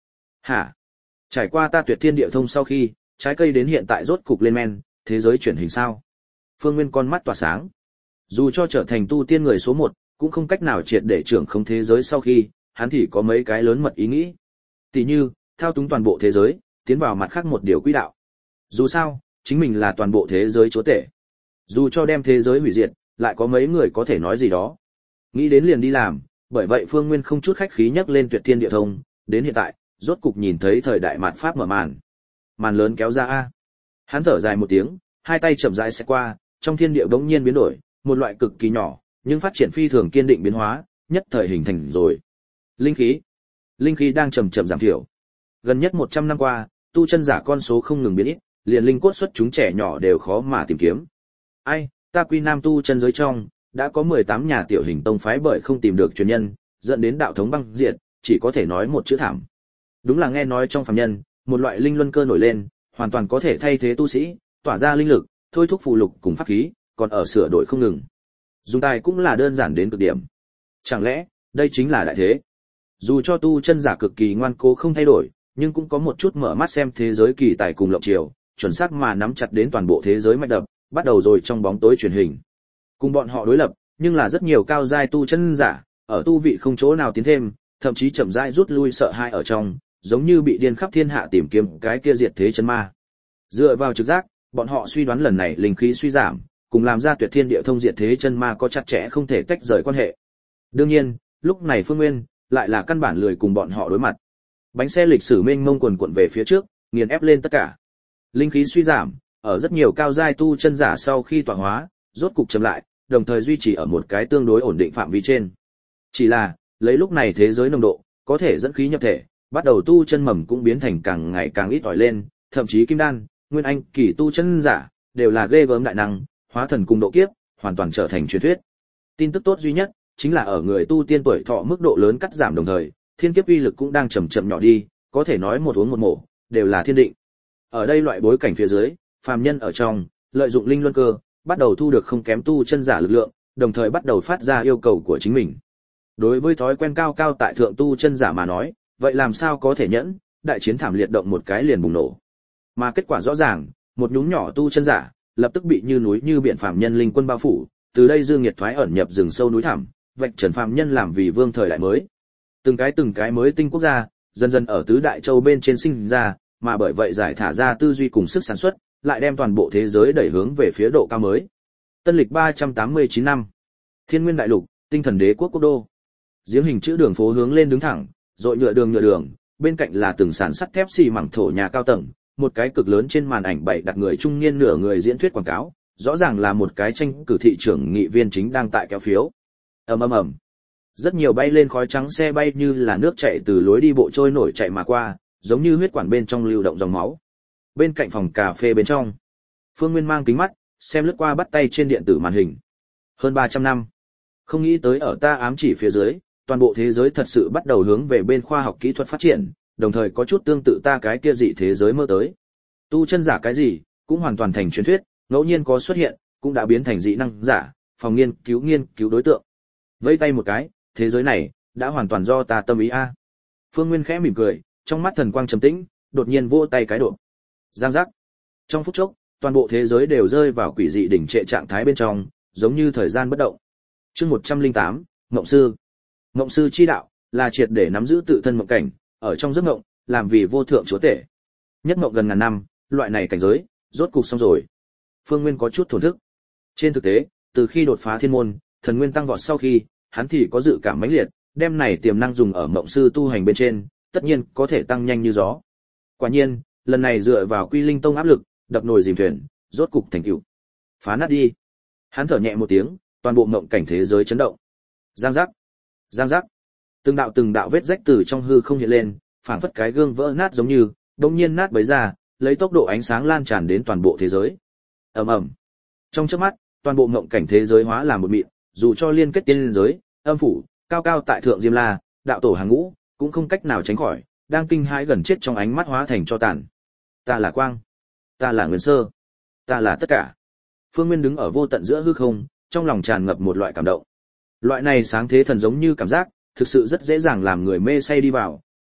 Hả? Trải qua ta tuyệt thiên địa thông sau khi, trái cây đến hiện tại rốt cục lên men, thế giới chuyển hình sao? Phương Nguyên con mắt tỏa sáng. Dù cho trở thành tu tiên người số 1, cũng không cách nào triệt để trưởng không thế giới sau khi, hắn thì có mấy cái lớn mật ý nghĩ. Tỷ như, thao túng toàn bộ thế giới, tiến vào mặt khác một điều quỹ đạo. Dù sao, chính mình là toàn bộ thế giới chúa tể. Dù cho đem thế giới hủy diệt, lại có mấy người có thể nói gì đó. Nghĩ đến liền đi làm, bởi vậy Phương Nguyên không chút khách khí nhắc lên tuyệt thiên địa thông, đến hiện tại, rốt cục nhìn thấy thời đại mạt Pháp mở màn. Màn lớn kéo ra a. Hắn thở dài một tiếng, hai tay chậm rãi sẽ qua, trong thiên địa bỗng nhiên biến đổi, một loại cực kỳ nhỏ, nhưng phát triển phi thường kiên định biến hóa, nhất thời hình thành rồi. Linh khí. Linh khí đang chậm chậm giảm thiểu. Gần nhất 100 năm qua, tu chân giả con số không ngừng biến ít, liền linh cốt xuất chúng trẻ nhỏ đều khó mà tìm kiếm. Ai, ta quy nam tu chân giới trong, đã có 18 nhà tiểu hình tông phái bởi không tìm được truyền nhân, dẫn đến đạo thống băng diệt, chỉ có thể nói một chữ thảm. Đúng là nghe nói trong phàm nhân, một loại linh luân cơ nổi lên, hoàn toàn có thể thay thế tu sĩ, tỏa ra linh lực, thôi thúc phù lục cùng pháp khí, còn ở sửa đổi không ngừng. Dùng tài cũng là đơn giản đến cực điểm. Chẳng lẽ, đây chính là đại thế? Dù cho tu chân giả cực kỳ ngoan cố không thay đổi, nhưng cũng có một chút mở mắt xem thế giới kỳ tài cùng lộng chiều, chuẩn xác mà nắm chặt đến toàn bộ thế giới mạch đập, bắt đầu rồi trong bóng tối truyền hình. Cùng bọn họ đối lập, nhưng là rất nhiều cao giai tu chân giả, ở tu vị không chỗ nào tiến thêm, thậm chí chậm rãi rút lui sợ hãi ở trong, giống như bị điên khắp thiên hạ tìm kiếm cái kia diệt thế chân ma. Dựa vào trực giác, bọn họ suy đoán lần này linh khí suy giảm, cùng làm ra tuyệt thiên địa thông diệt thế chân ma có chặt chẽ không thể tách rời quan hệ. Đương nhiên, lúc này Phương Nguyên lại là căn bản lười cùng bọn họ đối mặt. Bánh xe lịch sử mênh mông quần quật về phía trước, nghiền ép lên tất cả. Linh khí suy giảm, ở rất nhiều cao giai tu chân giả sau khi tọa hóa, rốt cục chậm lại, đồng thời duy trì ở một cái tương đối ổn định phạm vi trên. Chỉ là, lấy lúc này thế giới nồng độ, có thể dẫn khí nhập thể, bắt đầu tu chân mầm cũng biến thành càng ngày càng ít ỏi lên, thậm chí kim đan, nguyên anh, kỳ tu chân giả, đều là ghê gớm đại năng, hóa thần cùng độ kiếp, hoàn toàn trở thành truyền thuyết. Tin tức tốt duy nhất, chính là ở người tu tiên tuổi thọ mức độ lớn cắt giảm đồng thời, thiên kiếp uy lực cũng đang chậm chậm nhỏ đi, có thể nói một uống một mổ, đều là thiên định. Ở đây loại bối cảnh phía dưới, phàm nhân ở trong, lợi dụng linh luân cơ, bắt đầu thu được không kém tu chân giả lực lượng, đồng thời bắt đầu phát ra yêu cầu của chính mình. Đối với thói quen cao cao tại thượng tu chân giả mà nói, vậy làm sao có thể nhẫn, đại chiến thảm liệt động một cái liền bùng nổ. Mà kết quả rõ ràng, một nhúm nhỏ tu chân giả, lập tức bị như núi như biển phàm nhân linh quân bao phủ, từ đây Dương Nghiệt thoái ẩn nhập rừng sâu núi thẳm, vạch trần phàm nhân làm vì vương thời đại mới. Từng cái mới tinh quốc gia, dần dần ở tứ đại châu bên trên sinh ra, mà bởi vậy giải thả ra tư duy cùng sức sản xuất, lại đem toàn bộ thế giới đẩy hướng về phía độ cao mới. Tân lịch 389 năm. Thiên Nguyên đại lục, Tinh Thần Đế quốc quốc đô. Giếng hình chữ đường phố hướng lên đứng thẳng, rồi nhựa đường, bên cạnh là từng sàn sắt thép xi mảng thổ nhà cao tầng, một cái cực lớn trên màn ảnh bày đặt người trung niên nửa người diễn thuyết quảng cáo, rõ ràng là một cái tranh cử thị trưởng nghị viên chính đang tại kéo phiếu. Ầm. Rất nhiều bay lên khói trắng xe bay như là nước chảy từ lối đi bộ trôi nổi chạy mà qua, giống như huyết quản bên trong lưu động dòng máu. Bên cạnh phòng cà phê bên trong, Phương Nguyên mang kính mắt, xem lướt qua bắt tay trên điện tử màn hình. Hơn 300 năm. Không nghĩ tới ở ta ám chỉ phía dưới, toàn bộ thế giới thật sự bắt đầu hướng về bên khoa học kỹ thuật phát triển, đồng thời có chút tương tự ta cái kia dị thế giới mơ tới. Tu chân giả cái gì, cũng hoàn toàn thành truyền thuyết, ngẫu nhiên có xuất hiện, cũng đã biến thành dị năng giả, phòng nghiên cứu đối tượng. Vẫy tay một cái, thế giới này đã hoàn toàn do ta tâm ý a. Phương Nguyên khẽ mỉm cười, trong mắt thần quang trầm tĩnh, đột nhiên vỗ tay cái độ. Giang giác. Trong phút chốc, toàn bộ thế giới đều rơi vào quỷ dị đỉnh trệ trạng thái bên trong, giống như thời gian bất động. Chương 108, Mộng sư. Mộng sư chi đạo là triệt để nắm giữ tự thân mộng cảnh, ở trong giấc mộng, làm vì vô thượng chúa tể. Nhất mộng gần ngàn năm, loại này cảnh giới, rốt cục xong rồi. Phương Nguyên có chút thổn thức. Trên thực tế, từ khi đột phá thiên môn, thần nguyên tăng vọt sau khi, hắn thì có dự cảm mãnh liệt, đem này tiềm năng dùng ở mộng sư tu hành bên trên, tất nhiên có thể tăng nhanh như gió. Quả nhiên, lần này dựa vào Quy Linh Tông áp lực, đập nồi dìm thuyền, rốt cục thành tựu. Phá nát đi. Hắn thở nhẹ một tiếng, toàn bộ mộng cảnh thế giới chấn động. Giang giác. Từng đạo vết rách từ trong hư không hiện lên, phảng phất cái gương vỡ nát giống như, đột nhiên nát bấy ra, lấy tốc độ ánh sáng lan tràn đến toàn bộ thế giới. Ầm. Trong chớp mắt, toàn bộ mộng cảnh thế giới hóa làm một mịn, dù cho liên kết tiên giới, âm phủ, cao cao tại thượng Diêm La, đạo tổ hàng ngũ, cũng không cách nào tránh khỏi, đang kinh hãi gần chết trong ánh mắt hóa thành cho tàn. Ta là quang, ta là nguyên sơ, ta là tất cả. Phương Nguyên đứng ở vô tận giữa hư không, trong lòng tràn ngập một loại cảm động. Loại này sáng thế thần giống như cảm giác, thực sự rất dễ dàng làm người mê say đi vào,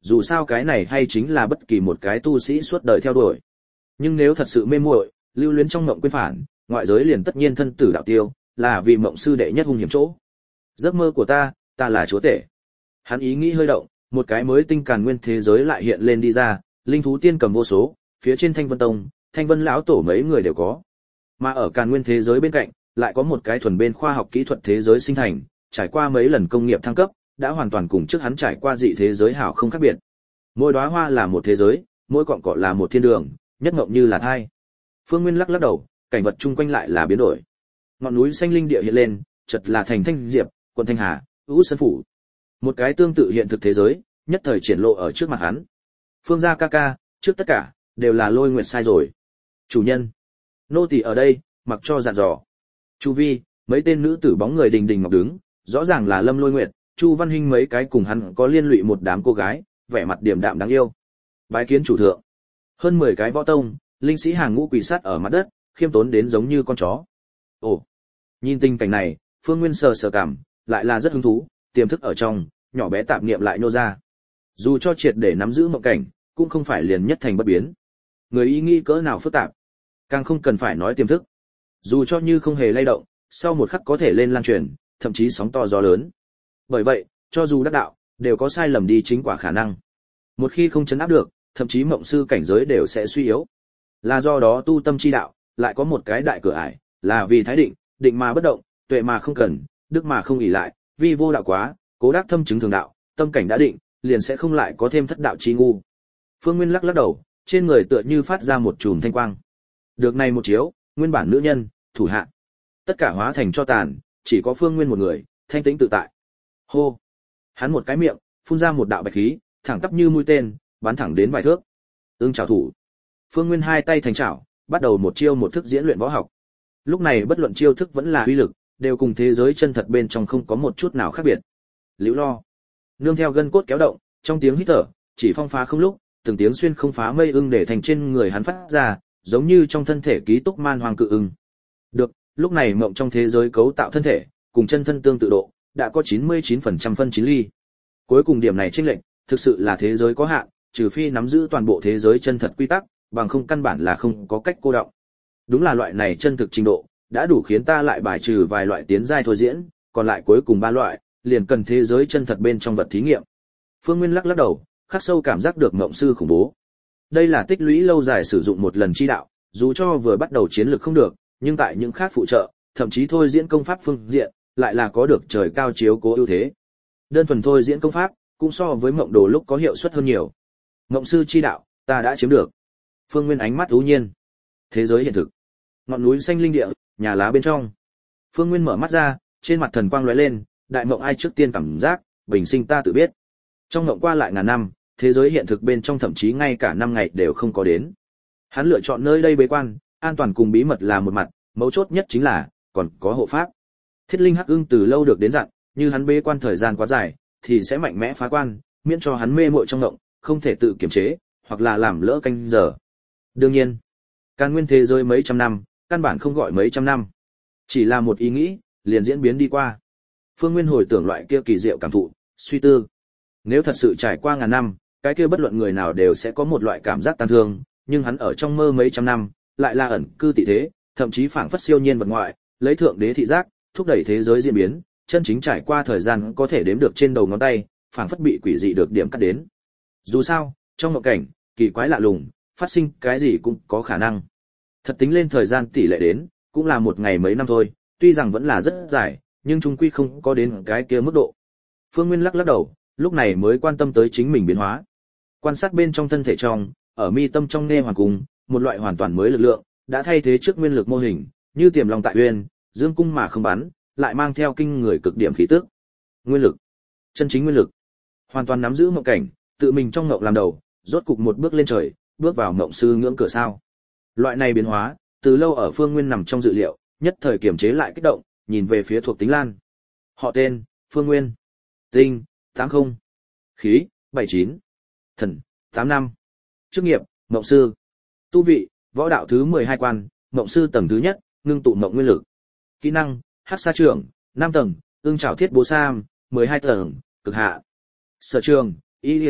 dù sao cái này hay chính là bất kỳ một cái tu sĩ suốt đời theo đuổi. Nhưng nếu thật sự mê muội, lưu luyến trong mộng quên phản, ngoại giới liền tất nhiên thân tử đạo tiêu, là vì mộng sư đệ nhất hung hiểm chỗ. Giấc mơ của ta là chúa tể. Hắn ý nghĩ hơi động, một cái mới tinh càn nguyên thế giới lại hiện lên đi ra, linh thú tiên cầm vô số, phía trên Thanh Vân Tông, Thanh Vân lão tổ mấy người đều có. Mà ở càn nguyên thế giới bên cạnh, lại có một cái thuần bên khoa học kỹ thuật thế giới sinh thành, trải qua mấy lần công nghiệp thăng cấp, đã hoàn toàn cùng trước hắn trải qua dị thế giới hảo không khác biệt. Mỗi đóa hoa là một thế giới, mỗi cọng cỏ là một thiên đường, nhất ngộng như là thai. Phương Nguyên lắc lắc đầu, cảnh vật chung quanh lại là biến đổi. Ngọn núi xanh linh địa hiện lên, chợt là thành Thanh Diệp, quận Thanh Hà, Ưu Sơn phủ. Một cái tương tự hiện thực thế giới, nhất thời triển lộ ở trước mặt hắn. Phương gia ca ca, trước tất cả đều là Lôi Nguyệt sai rồi. Chủ nhân, nô tỳ ở đây, mặc cho dặn dò. Chu vi, mấy tên nữ tử bóng người đình đình ngọc đứng, rõ ràng là Lâm Lôi Nguyệt, Chu Văn Hinh mấy cái cùng hắn có liên lụy một đám cô gái, vẻ mặt điềm đạm đáng yêu. Bái kiến chủ thượng. Hơn 10 cái võ tông, linh sĩ hàng ngũ quỳ sát ở mặt đất, khiêm tốn đến giống như con chó. Ồ, nhìn tình cảnh này, Phương Nguyên sờ sờ cảm, lại là rất hứng thú, tiềm thức ở trong, nhỏ bé tạp niệm lại nô ra. Dù cho triệt để nắm giữ mộng cảnh, cũng không phải liền nhất thành bất biến. Người ý nghĩ cỡ nào phức tạp, càng không cần phải nói tiềm thức. Dù cho như không hề lay động, sau một khắc có thể lên lan truyền, thậm chí sóng to gió lớn. Bởi vậy, cho dù đắc đạo, đều có sai lầm đi chính quả khả năng. Một khi không chấn áp được, thậm chí mộng sư cảnh giới đều sẽ suy yếu. Là do đó tu tâm chi đạo, lại có một cái đại cửa ải, là vì thái định, định mà bất động, tuệ mà không cần, đức mà không ỷ lại, vi vô đạo quá, cố đắc thâm chứng thường đạo, tâm cảnh đã định, liền sẽ không lại có thêm thất đạo chi ngu. Phương Nguyên lắc lắc đầu, trên người tựa như phát ra một chùm thanh quang. Được này một chiếu, nguyên bản nữ nhân, thủ hạ, tất cả hóa thành cho tàn, chỉ có Phương Nguyên một người, thanh tĩnh tự tại. Hô, hắn một cái miệng, phun ra một đạo bạch khí, thẳng tắp như mũi tên, bắn thẳng đến vài thước. Ưng chảo thủ. Phương Nguyên hai tay thành chảo, bắt đầu một chiêu một thức diễn luyện võ học. Lúc này bất luận chiêu thức vẫn là uy lực, đều cùng thế giới chân thật bên trong không có một chút nào khác biệt. Liễu lo, nương theo gân cốt kéo động, trong tiếng hít thở, chỉ phong phá không lúc, từng tiếng xuyên không phá mây ưng để thành trên người hắn phát ra, giống như trong thân thể ký túc man hoàng cự ưng. Được, lúc này mộng trong thế giới cấu tạo thân thể, cùng chân thân tương tự độ, đã có 99% phân chín ly. Cuối cùng điểm này chênh lệch, thực sự là thế giới có hạn, trừ phi nắm giữ toàn bộ thế giới chân thật quy tắc, bằng không căn bản là không có cách cô động. Đúng là loại này chân thực trình độ, đã đủ khiến ta lại bài trừ vài loại tiến giai thôi diễn, còn lại cuối cùng ba loại, liền cần thế giới chân thật bên trong vật thí nghiệm. Phương Nguyên lắc lắc đầu, khắc sâu cảm giác được mộng sư khủng bố. Đây là tích lũy lâu dài sử dụng một lần chi đạo, dù cho vừa bắt đầu chiến lược không được, nhưng tại những khác phụ trợ, thậm chí thôi diễn công pháp phương diện, lại là có được trời cao chiếu cố ưu thế. Đơn thuần thôi diễn công pháp, cũng so với mộng đồ lúc có hiệu suất hơn nhiều. Mộng sư chi đạo, ta đã chiếm được. Phương Nguyên ánh mắt thú nhiên. Thế giới hiện thực. Ngọn núi xanh linh địa, nhà lá bên trong. Phương Nguyên mở mắt ra, trên mặt thần quang lóe lên, đại mộng ai trước tiên cảm giác, bình sinh ta tự biết. Trong mộng qua lại ngàn năm, thế giới hiện thực bên trong thậm chí ngay cả 5 ngày đều không có đến. Hắn lựa chọn nơi đây bế quan, an toàn cùng bí mật là một mặt, mấu chốt nhất chính là còn có hộ pháp. Thiết Linh Hắc Ưng từ lâu được đến dặn, như hắn bế quan thời gian quá dài, thì sẽ mạnh mẽ phá quan, miễn cho hắn mê muội trong mộng, không thể tự kiềm chế, hoặc là làm lỡ canh giờ. Đương nhiên, Càn nguyên thế giới mấy trăm năm, căn bản không gọi mấy trăm năm, chỉ là một ý nghĩ, liền diễn biến đi qua. Phương Nguyên hồi tưởng loại kia kỳ diệu cảm thụ, suy tư. Nếu thật sự trải qua ngàn năm, cái kia bất luận người nào đều sẽ có một loại cảm giác tàn thương, nhưng hắn ở trong mơ mấy trăm năm, lại là ẩn cư tị thế, thậm chí phảng phất siêu nhiên vật ngoại, lấy thượng đế thị giác, thúc đẩy thế giới diễn biến, chân chính trải qua thời gian có thể đếm được trên đầu ngón tay, phảng phất bị quỷ dị được điểm cắt đến. Dù sao, trong mộng cảnh, kỳ quái lạ lùng, phát sinh cái gì cũng có khả năng. Thật tính lên thời gian tỷ lệ đến, cũng là một ngày mấy năm thôi, tuy rằng vẫn là rất dài, nhưng chung quy không có đến cái kia mức độ. Phương Nguyên lắc lắc đầu, lúc này mới quan tâm tới chính mình biến hóa. Quan sát bên trong thân thể trong, ở mi tâm trong nghe hoàng cung, một loại hoàn toàn mới lực lượng, đã thay thế trước nguyên lực mô hình, như tiềm long tại uyên, dương cung mà không bắn, lại mang theo kinh người cực điểm khí tức. Nguyên lực, chân chính nguyên lực, hoàn toàn nắm giữ mộng cảnh, tự mình trong mộng làm đầu, rốt cục một bước lên trời, bước vào mộng sư ngưỡng cửa sao. Loại này biến hóa, từ lâu ở Phương Nguyên nằm trong dự liệu, nhất thời kiềm chế lại kích động, nhìn về phía thuộc tính lan. Họ tên, Phương Nguyên. Tinh, 80. Khí, 79. Thần, 85. Chức nghiệp, mộng sư. Tu vị, võ đạo thứ 12 quan, mộng sư tầng thứ nhất, ngưng tụ mộng nguyên lực. Kỹ năng, hắc sa trưởng, 5 tầng, ương trảo thiết bố sam, 12 tầng, cực hạ. Sở trường, y lý thuật,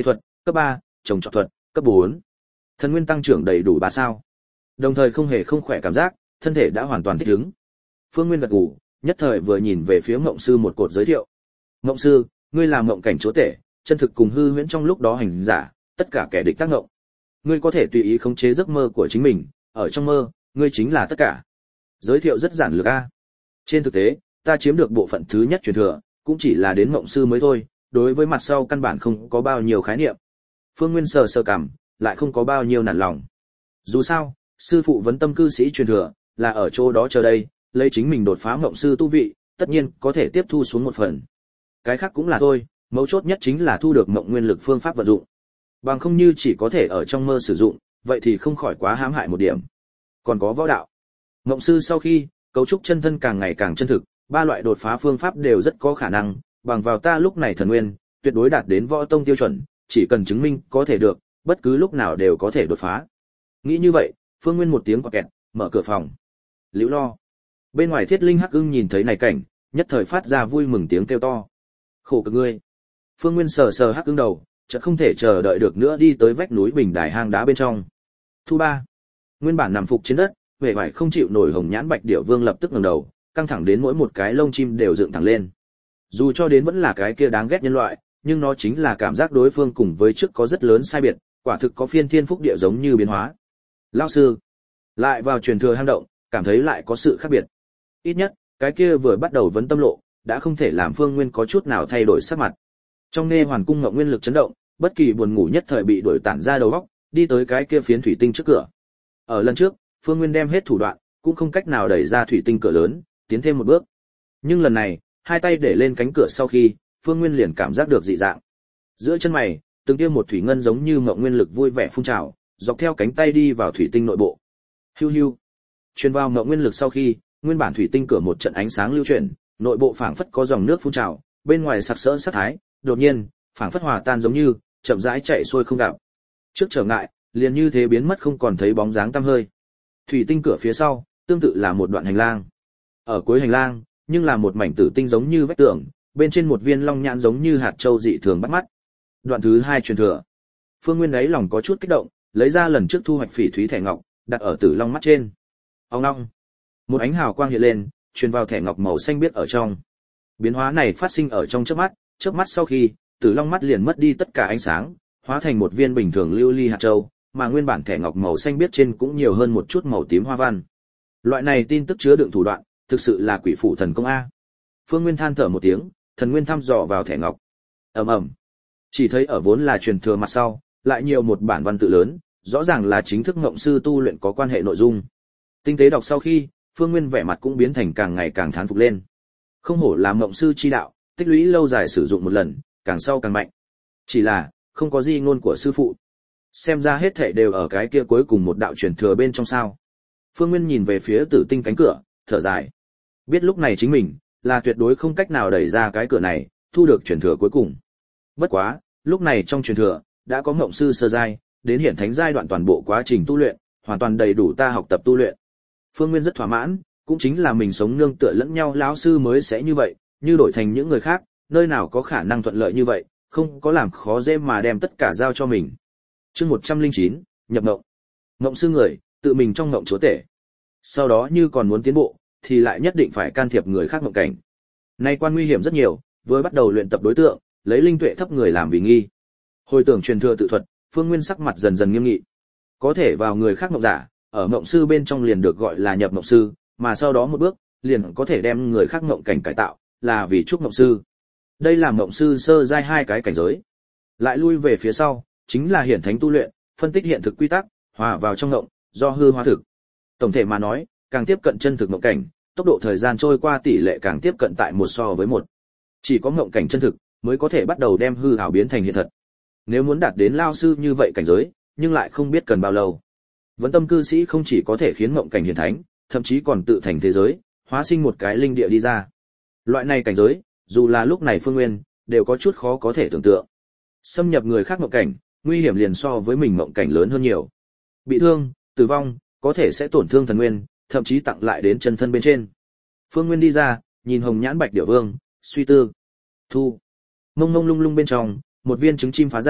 cấp 3, trồng trọt thuật, cấp 4. Thần nguyên tăng trưởng đầy đủ 3 sao. Đồng thời không hề không khỏe cảm giác, thân thể đã hoàn toàn thích ứng. Phương Nguyên gật gù, nhất thời vừa nhìn về phía Mộng sư một cột giới thiệu. Mộng sư, ngươi là mộng cảnh chúa tể, chân thực cùng hư huyễn trong lúc đó hành giả, tất cả kẻ địch tác ngộng. Ngươi có thể tùy ý khống chế giấc mơ của chính mình, ở trong mơ, ngươi chính là tất cả. Giới thiệu rất giản lược a. Trên thực tế, ta chiếm được bộ phận thứ nhất truyền thừa, cũng chỉ là đến mộng sư mới thôi, đối với mặt sau căn bản không có bao nhiêu khái niệm. Phương Nguyên sờ sờ cằm, lại không có bao nhiêu nản lòng. Dù sao, sư phụ vấn tâm cư sĩ truyền thừa, là ở chỗ đó chờ đây, lấy chính mình đột phá mộng sư tu vị, tất nhiên có thể tiếp thu xuống một phần. Cái khác cũng là thôi, mấu chốt nhất chính là thu được mộng nguyên lực phương pháp vận dụng. Bằng không như chỉ có thể ở trong mơ sử dụng, vậy thì không khỏi quá hãm hại một điểm. Còn có võ đạo. Mộng sư sau khi, cấu trúc chân thân càng ngày càng chân thực, 3 loại đột phá phương pháp đều rất có khả năng, bằng vào ta lúc này thần nguyên, tuyệt đối đạt đến võ tông tiêu chuẩn, chỉ cần chứng minh có thể được, bất cứ lúc nào đều có thể đột phá. Nghĩ như vậy, Phương Nguyên một tiếng quạt kẹt, mở cửa phòng. Liễu Lo. Bên ngoài Thiết Linh Hắc Ưng nhìn thấy này cảnh, nhất thời phát ra vui mừng tiếng kêu to. Khổ cực ngươi. Phương Nguyên sờ sờ Hắc Ưng đầu, chợt không thể chờ đợi được nữa đi tới vách núi bình đài hang đá bên trong. Thu Ba. Nguyên bản nằm phục trên đất, vẻ vải không chịu nổi Hồng Nhãn Bạch Điểu Vương lập tức ngẩng đầu, căng thẳng đến mỗi một cái lông chim đều dựng thẳng lên. Dù cho đến vẫn là cái kia đáng ghét nhân loại, nhưng nó chính là cảm giác đối phương cùng với trước có rất lớn sai biệt, quả thực có phiên thiên phúc địa giống như biến hóa. Lão sư, lại vào truyền thừa hang động, cảm thấy lại có sự khác biệt. Ít nhất, cái kia vừa bắt đầu vấn tâm lộ, đã không thể làm Phương Nguyên có chút nào thay đổi sắc mặt. Trong nghe hoàn cung ngọc nguyên lực chấn động, bất kỳ buồn ngủ nhất thời bị đuổi tản ra đầu óc, đi tới cái kia phiến thủy tinh trước cửa. Ở lần trước, Phương Nguyên đem hết thủ đoạn, cũng không cách nào đẩy ra thủy tinh cửa lớn, tiến thêm một bước. Nhưng lần này, hai tay để lên cánh cửa sau khi, Phương Nguyên liền cảm giác được dị dạng. Giữa chân mày, từng tia một thủy ngân giống như ngọc nguyên lực vui vẻ phun trào, dọc theo cánh tay đi vào thủy tinh nội bộ. Hiu hiu. Truyền vào ngọc nguyên lực sau khi, nguyên bản thủy tinh cửa một trận ánh sáng lưu chuyển, nội bộ phảng phất có dòng nước phun trào, bên ngoài sặc sỡ sắc thái, đột nhiên, phảng phất hòa tan giống như chậm rãi chạy xuôi không gặp. Trước trở ngại, liền như thế biến mất không còn thấy bóng dáng tăm hơi. Thủy tinh cửa phía sau, tương tự là một đoạn hành lang. Ở cuối hành lang, nhưng là một mảnh tử tinh giống như vách tường, bên trên một viên long nhãn giống như hạt châu dị thường bắt mắt. Đoạn thứ 2 truyền thừa. Phương Nguyên ấy lòng có chút kích động, lấy ra lần trước thu hoạch phỉ thúy thẻ ngọc, đặt ở tử long mắt trên. Ông long. Một ánh hào quang hiện lên, truyền vào thẻ ngọc màu xanh biếc ở trong. Biến hóa này phát sinh ở trong chớp mắt sau khi, tử long mắt liền mất đi tất cả ánh sáng, hóa thành một viên bình thường lưu ly hạt châu, mà nguyên bản thẻ ngọc màu xanh biếc trên cũng nhiều hơn một chút màu tím hoa văn. Loại này tin tức chứa đựng thủ đoạn, thực sự là quỷ phủ thần công a. Phương Nguyên than thở một tiếng, thần nguyên thăm dò vào thẻ ngọc. Ầm ầm. Chỉ thấy ở vốn là truyền thừa mặt sau, lại nhiều một bản văn tự lớn, rõ ràng là chính thức ngộng sư tu luyện có quan hệ nội dung. Tinh tế đọc sau khi, Phương Nguyên vẻ mặt cũng biến thành càng ngày càng thán phục lên. Không hổ là ngộng sư chi đạo, tích lũy lâu dài sử dụng một lần, càng sau càng mạnh. Chỉ là, không có gì ngôn của sư phụ. Xem ra hết thảy đều ở cái kia cuối cùng một đạo truyền thừa bên trong sao. Phương Nguyên nhìn về phía tử tinh cánh cửa, thở dài. Biết lúc này chính mình, là tuyệt đối không cách nào đẩy ra cái cửa này, thu được truyền thừa cuối cùng. Bất quá, lúc này trong truyền thừa, đã có ngộng sư sơ giai, đến hiển thánh giai đoạn toàn bộ quá trình tu luyện, hoàn toàn đầy đủ ta học tập tu luyện. Phương Nguyên rất thỏa mãn, cũng chính là mình sống nương tựa lẫn nhau lão sư mới sẽ như vậy, như đổi thành những người khác, nơi nào có khả năng thuận lợi như vậy, không có làm khó dễ mà đem tất cả giao cho mình. Chương 109, nhập ngộng. Ngộng sư người, tự mình trong ngộng chúa tể. Sau đó như còn muốn tiến bộ, thì lại nhất định phải can thiệp người khác ngộng cảnh. Nay quan nguy hiểm rất nhiều, với bắt đầu luyện tập đối tượng, lấy linh tuệ thấp người làm vì nghi. Hồi tưởng truyền thừa tự thuật, Phương Nguyên sắc mặt dần dần nghiêm nghị. Có thể vào người khác ngộng giả, ở ngộng sư bên trong liền được gọi là nhập ngộng sư, mà sau đó một bước, liền có thể đem người khác ngộng cảnh cải tạo, là vì trúc ngộng sư. Đây là ngộng sư sơ giai 2 cái cảnh giới. Lại lui về phía sau, chính là hiển thánh tu luyện, phân tích hiện thực quy tắc, hòa vào trong ngộng, do hư hóa thực. Tổng thể mà nói, càng tiếp cận chân thực ngộng cảnh, tốc độ thời gian trôi qua tỷ lệ càng tiếp cận tại 1 so với 1. Chỉ có ngộng cảnh chân thực mới có thể bắt đầu đem hư ảo biến thành hiện thật. Nếu muốn đạt đến lao sư như vậy cảnh giới, nhưng lại không biết cần bao lâu. Vấn tâm cư sĩ không chỉ có thể khiến ngộng cảnh hiển thánh, thậm chí còn tự thành thế giới, hóa sinh một cái linh địa đi ra. Loại này cảnh giới, dù là lúc này Phương Nguyên, đều có chút khó có thể tưởng tượng. Xâm nhập người khác ngộng cảnh, nguy hiểm liền so với mình ngộng cảnh lớn hơn nhiều. Bị thương, tử vong, có thể sẽ tổn thương thần nguyên, thậm chí tặng lại đến chân thân bên trên. Phương Nguyên đi ra, nhìn Hồng Nhãn Bạch Điểu Vương, suy tư. Thu. Mông mông lung lung bên trong, một viên trứng chim phá ra,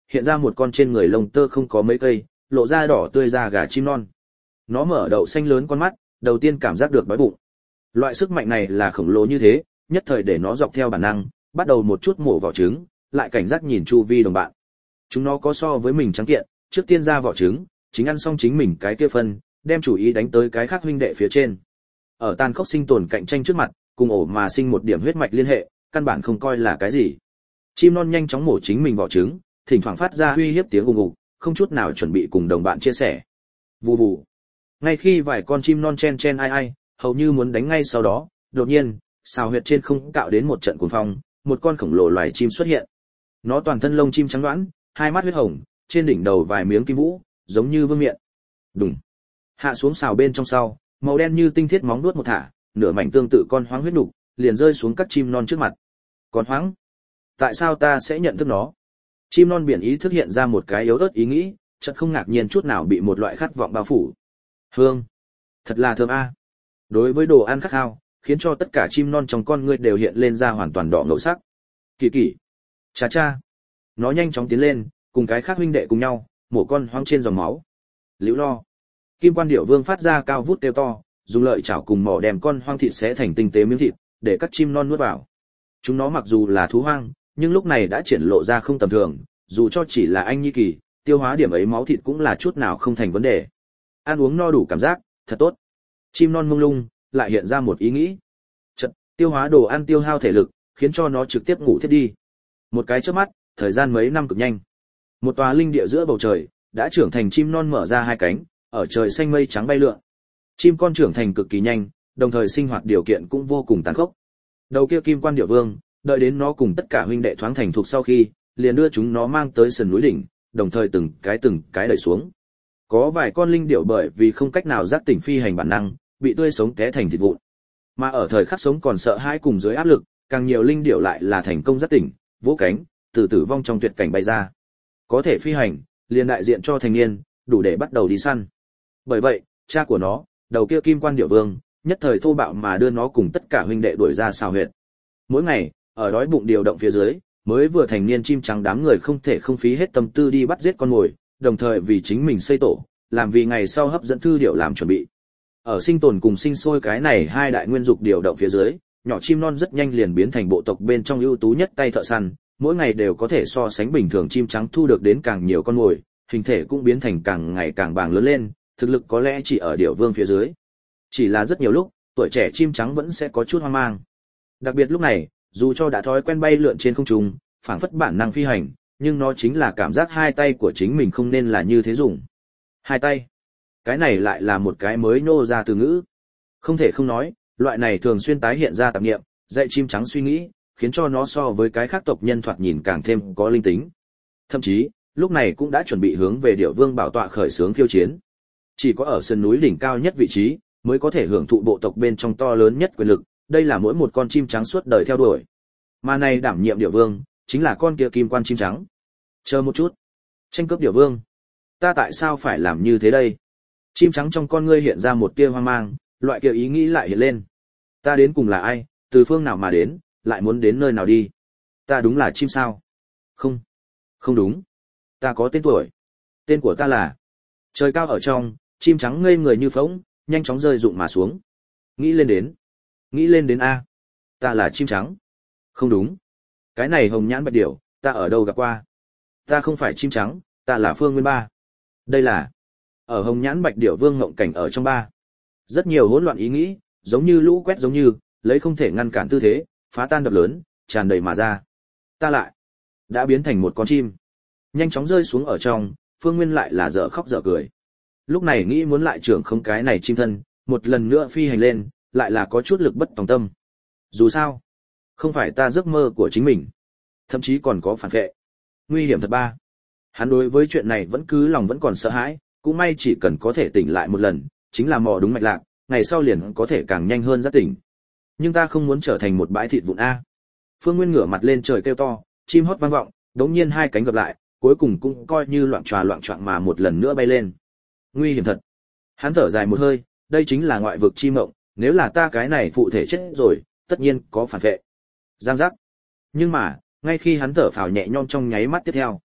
hiện ra một con trên người lông tơ không có mấy cây, lộ ra đỏ tươi da gà chim non. Nó mở đậu xanh lớn con mắt, đầu tiên cảm giác được đói bụng. Loại sức mạnh này là khổng lồ như thế, nhất thời để nó dọc theo bản năng, bắt đầu một chút mổ vỏ trứng, lại cảnh giác nhìn chu vi đồng bạn. Chúng nó có so với mình trắng kiện, trước tiên ra vỏ trứng, chính ăn xong chính mình cái kia phân, đem chủ ý đánh tới cái khác huynh đệ phía trên. Ở tàn khốc sinh tồn cạnh tranh trước mặt, cùng ổ mà sinh một điểm huyết mạch liên hệ, căn bản không coi là cái gì. Chim non nhanh chóng mổ chính mình vỏ trứng, thỉnh thoảng phát ra uy hiếp tiếng ùng ục, không chút nào chuẩn bị cùng đồng bạn chia sẻ. Vù vù. Ngay khi vài con chim non chen chen ai ai, hầu như muốn đánh ngay sau đó, đột nhiên, xào huyệt trên không cạo đến một trận cuồng phong, một con khổng lồ loài chim xuất hiện. Nó toàn thân lông chim trắng đoán, hai mắt huyết hồng, trên đỉnh đầu vài miếng kim vũ, giống như vương miện. Đùng. Hạ xuống xào bên trong sau, màu đen như tinh thiết móng vuốt một thả, nửa mảnh tương tự con hoáng huyết nục, liền rơi xuống các chim non trước mặt. Con hoáng, tại sao ta sẽ nhận thức nó? Chim non biển ý thức hiện ra một cái yếu ớt ý nghĩ, chợt không ngạc nhiên chút nào bị một loại khát vọng bao phủ. Hương, thật là thơm a. Đối với đồ ăn khát khao, khiến cho tất cả chim non trong con ngươi đều hiện lên ra hoàn toàn đỏ ngầu sắc. Kỳ kỳ, cha cha. Nó nhanh chóng tiến lên, cùng cái khác huynh đệ cùng nhau, mổ con hoang trên dòng máu. Liễu lo. Kim Quan Điểu Vương phát ra cao vút kêu to, dùng lợi chảo cùng mỏ đem con hoang thịt xé thành tinh tế miếng thịt, để các chim non nuốt vào. Chúng nó mặc dù là thú hoang, nhưng lúc này đã triển lộ ra không tầm thường, dù cho chỉ là anh nhi kỳ, tiêu hóa điểm ấy máu thịt cũng là chút nào không thành vấn đề. Ăn uống no đủ cảm giác, thật tốt. Chim non mông lung, lại hiện ra một ý nghĩ. Chật, tiêu hóa đồ ăn tiêu hao thể lực, khiến cho nó trực tiếp ngủ thiếp đi. Một cái chớp mắt, thời gian mấy năm cực nhanh. Một tòa linh địa giữa bầu trời, đã trưởng thành chim non mở ra hai cánh, ở trời xanh mây trắng bay lượn. Chim con trưởng thành cực kỳ nhanh, đồng thời sinh hoạt điều kiện cũng vô cùng tàn khốc. Đầu kia Kim Quan Điểu Vương, đợi đến nó cùng tất cả huynh đệ thoáng thành thục sau khi, liền đưa chúng nó mang tới sườn núi đỉnh, đồng thời từng cái đẩy xuống. Có vài con linh điểu bởi vì không cách nào giác tỉnh phi hành bản năng, bị tươi sống té thành thịt vụn. Mà ở thời khắc sống còn sợ hãi cùng dưới áp lực, càng nhiều linh điểu lại là thành công giác tỉnh, vỗ cánh, từ tử vong trong tuyệt cảnh bay ra. Có thể phi hành, liền đại diện cho thành niên, đủ để bắt đầu đi săn. Bởi vậy, cha của nó, đầu kia Kim Quan Điểu Vương, nhất thời thô bạo mà đưa nó cùng tất cả huynh đệ đuổi ra xào huyệt. Mỗi ngày, ở đói bụng điều động phía dưới, mới vừa thành niên chim trắng đám người không thể không phí hết tâm tư đi bắt giết con mồi, đồng thời vì chính mình xây tổ, làm vì ngày sau hấp dẫn thư điểu làm chuẩn bị. Ở sinh tồn cùng sinh sôi cái này hai đại nguyên dục điều động phía dưới, nhỏ chim non rất nhanh liền biến thành bộ tộc bên trong ưu tú nhất tay thợ săn, mỗi ngày đều có thể so sánh bình thường chim trắng thu được đến càng nhiều con mồi, hình thể cũng biến thành càng ngày càng bàng lớn lên, thực lực có lẽ chỉ ở điểu vương phía dưới. Chỉ là rất nhiều lúc, tuổi trẻ chim trắng vẫn sẽ có chút hoang mang. Đặc biệt lúc này, dù cho đã thói quen bay lượn trên không trung, phảng phất bản năng phi hành, nhưng nó chính là cảm giác hai tay của chính mình không nên là như thế dùng. Hai tay. Cái này lại là một cái mới nô ra từ ngữ. Không thể không nói, loại này thường xuyên tái hiện ra tạp niệm, dạy chim trắng suy nghĩ, khiến cho nó so với cái khác tộc nhân thoạt nhìn càng thêm có linh tính. Thậm chí, lúc này cũng đã chuẩn bị hướng về Điểu Vương bảo tọa khởi xướng khiêu chiến. Chỉ có ở sườn núi đỉnh cao nhất vị trí, mới có thể hưởng thụ bộ tộc bên trong to lớn nhất quyền lực, đây là mỗi một con chim trắng suốt đời theo đuổi. Mà này đảm nhiệm Điểu Vương, chính là con kia Kim Quan chim trắng. Chờ một chút, tranh cướp Điểu Vương, ta tại sao phải làm như thế đây? Chim trắng trong con ngươi hiện ra một tia hoang mang, loại kia ý nghĩ lại hiện lên. Ta đến cùng là ai, từ phương nào mà đến, lại muốn đến nơi nào đi? Ta đúng là chim sao? Không, không đúng. Ta có tên tuổi. Tên của ta là... Trời cao ở trong, chim trắng ngây người như phỗng, nhanh chóng rơi rụng mà xuống. Nghĩ lên đến a. Ta là chim trắng. Không đúng. Cái này hồng nhãn bạch điểu, ta ở đâu gặp qua? Ta không phải chim trắng, ta là Phương Nguyên Ba. Đây là... Ở hồng nhãn bạch điểu vương ngộng cảnh ở trong ba. Rất nhiều hỗn loạn ý nghĩ, giống như lũ quét giống như, lấy không thể ngăn cản tư thế, phá tan đập lớn, tràn đầy mà ra. Ta lại đã biến thành một con chim. Nhanh chóng rơi xuống ở trong, Phương Nguyên lại là dở khóc dở cười. Lúc này nghĩ muốn lại trưởng không cái này chim thân, một lần nữa phi hành lên, lại là có chút lực bất tòng tâm. Dù sao, không phải ta giấc mơ của chính mình, thậm chí còn có phản vệ. Nguy hiểm thật ba. Hắn đối với chuyện này vẫn cứ lòng vẫn còn sợ hãi, cũng may chỉ cần có thể tỉnh lại một lần, chính là mò đúng mạch lạc, ngày sau liền có thể càng nhanh hơn giác tỉnh. Nhưng ta không muốn trở thành một bãi thịt vụn a. Phương Nguyên ngửa mặt lên trời kêu to, chim hót vang vọng, đống nhiên hai cánh gập lại, cuối cùng cũng coi như loạn choạng mà một lần nữa bay lên. Nguy hiểm thật. Hắn thở dài một hơi, đây chính là ngoại vực chi mộng, nếu là ta cái này phụ thể chết rồi, tất nhiên có phản vệ. Giang giác. Nhưng mà, ngay khi hắn thở phào nhẹ nhõm trong nháy mắt tiếp theo,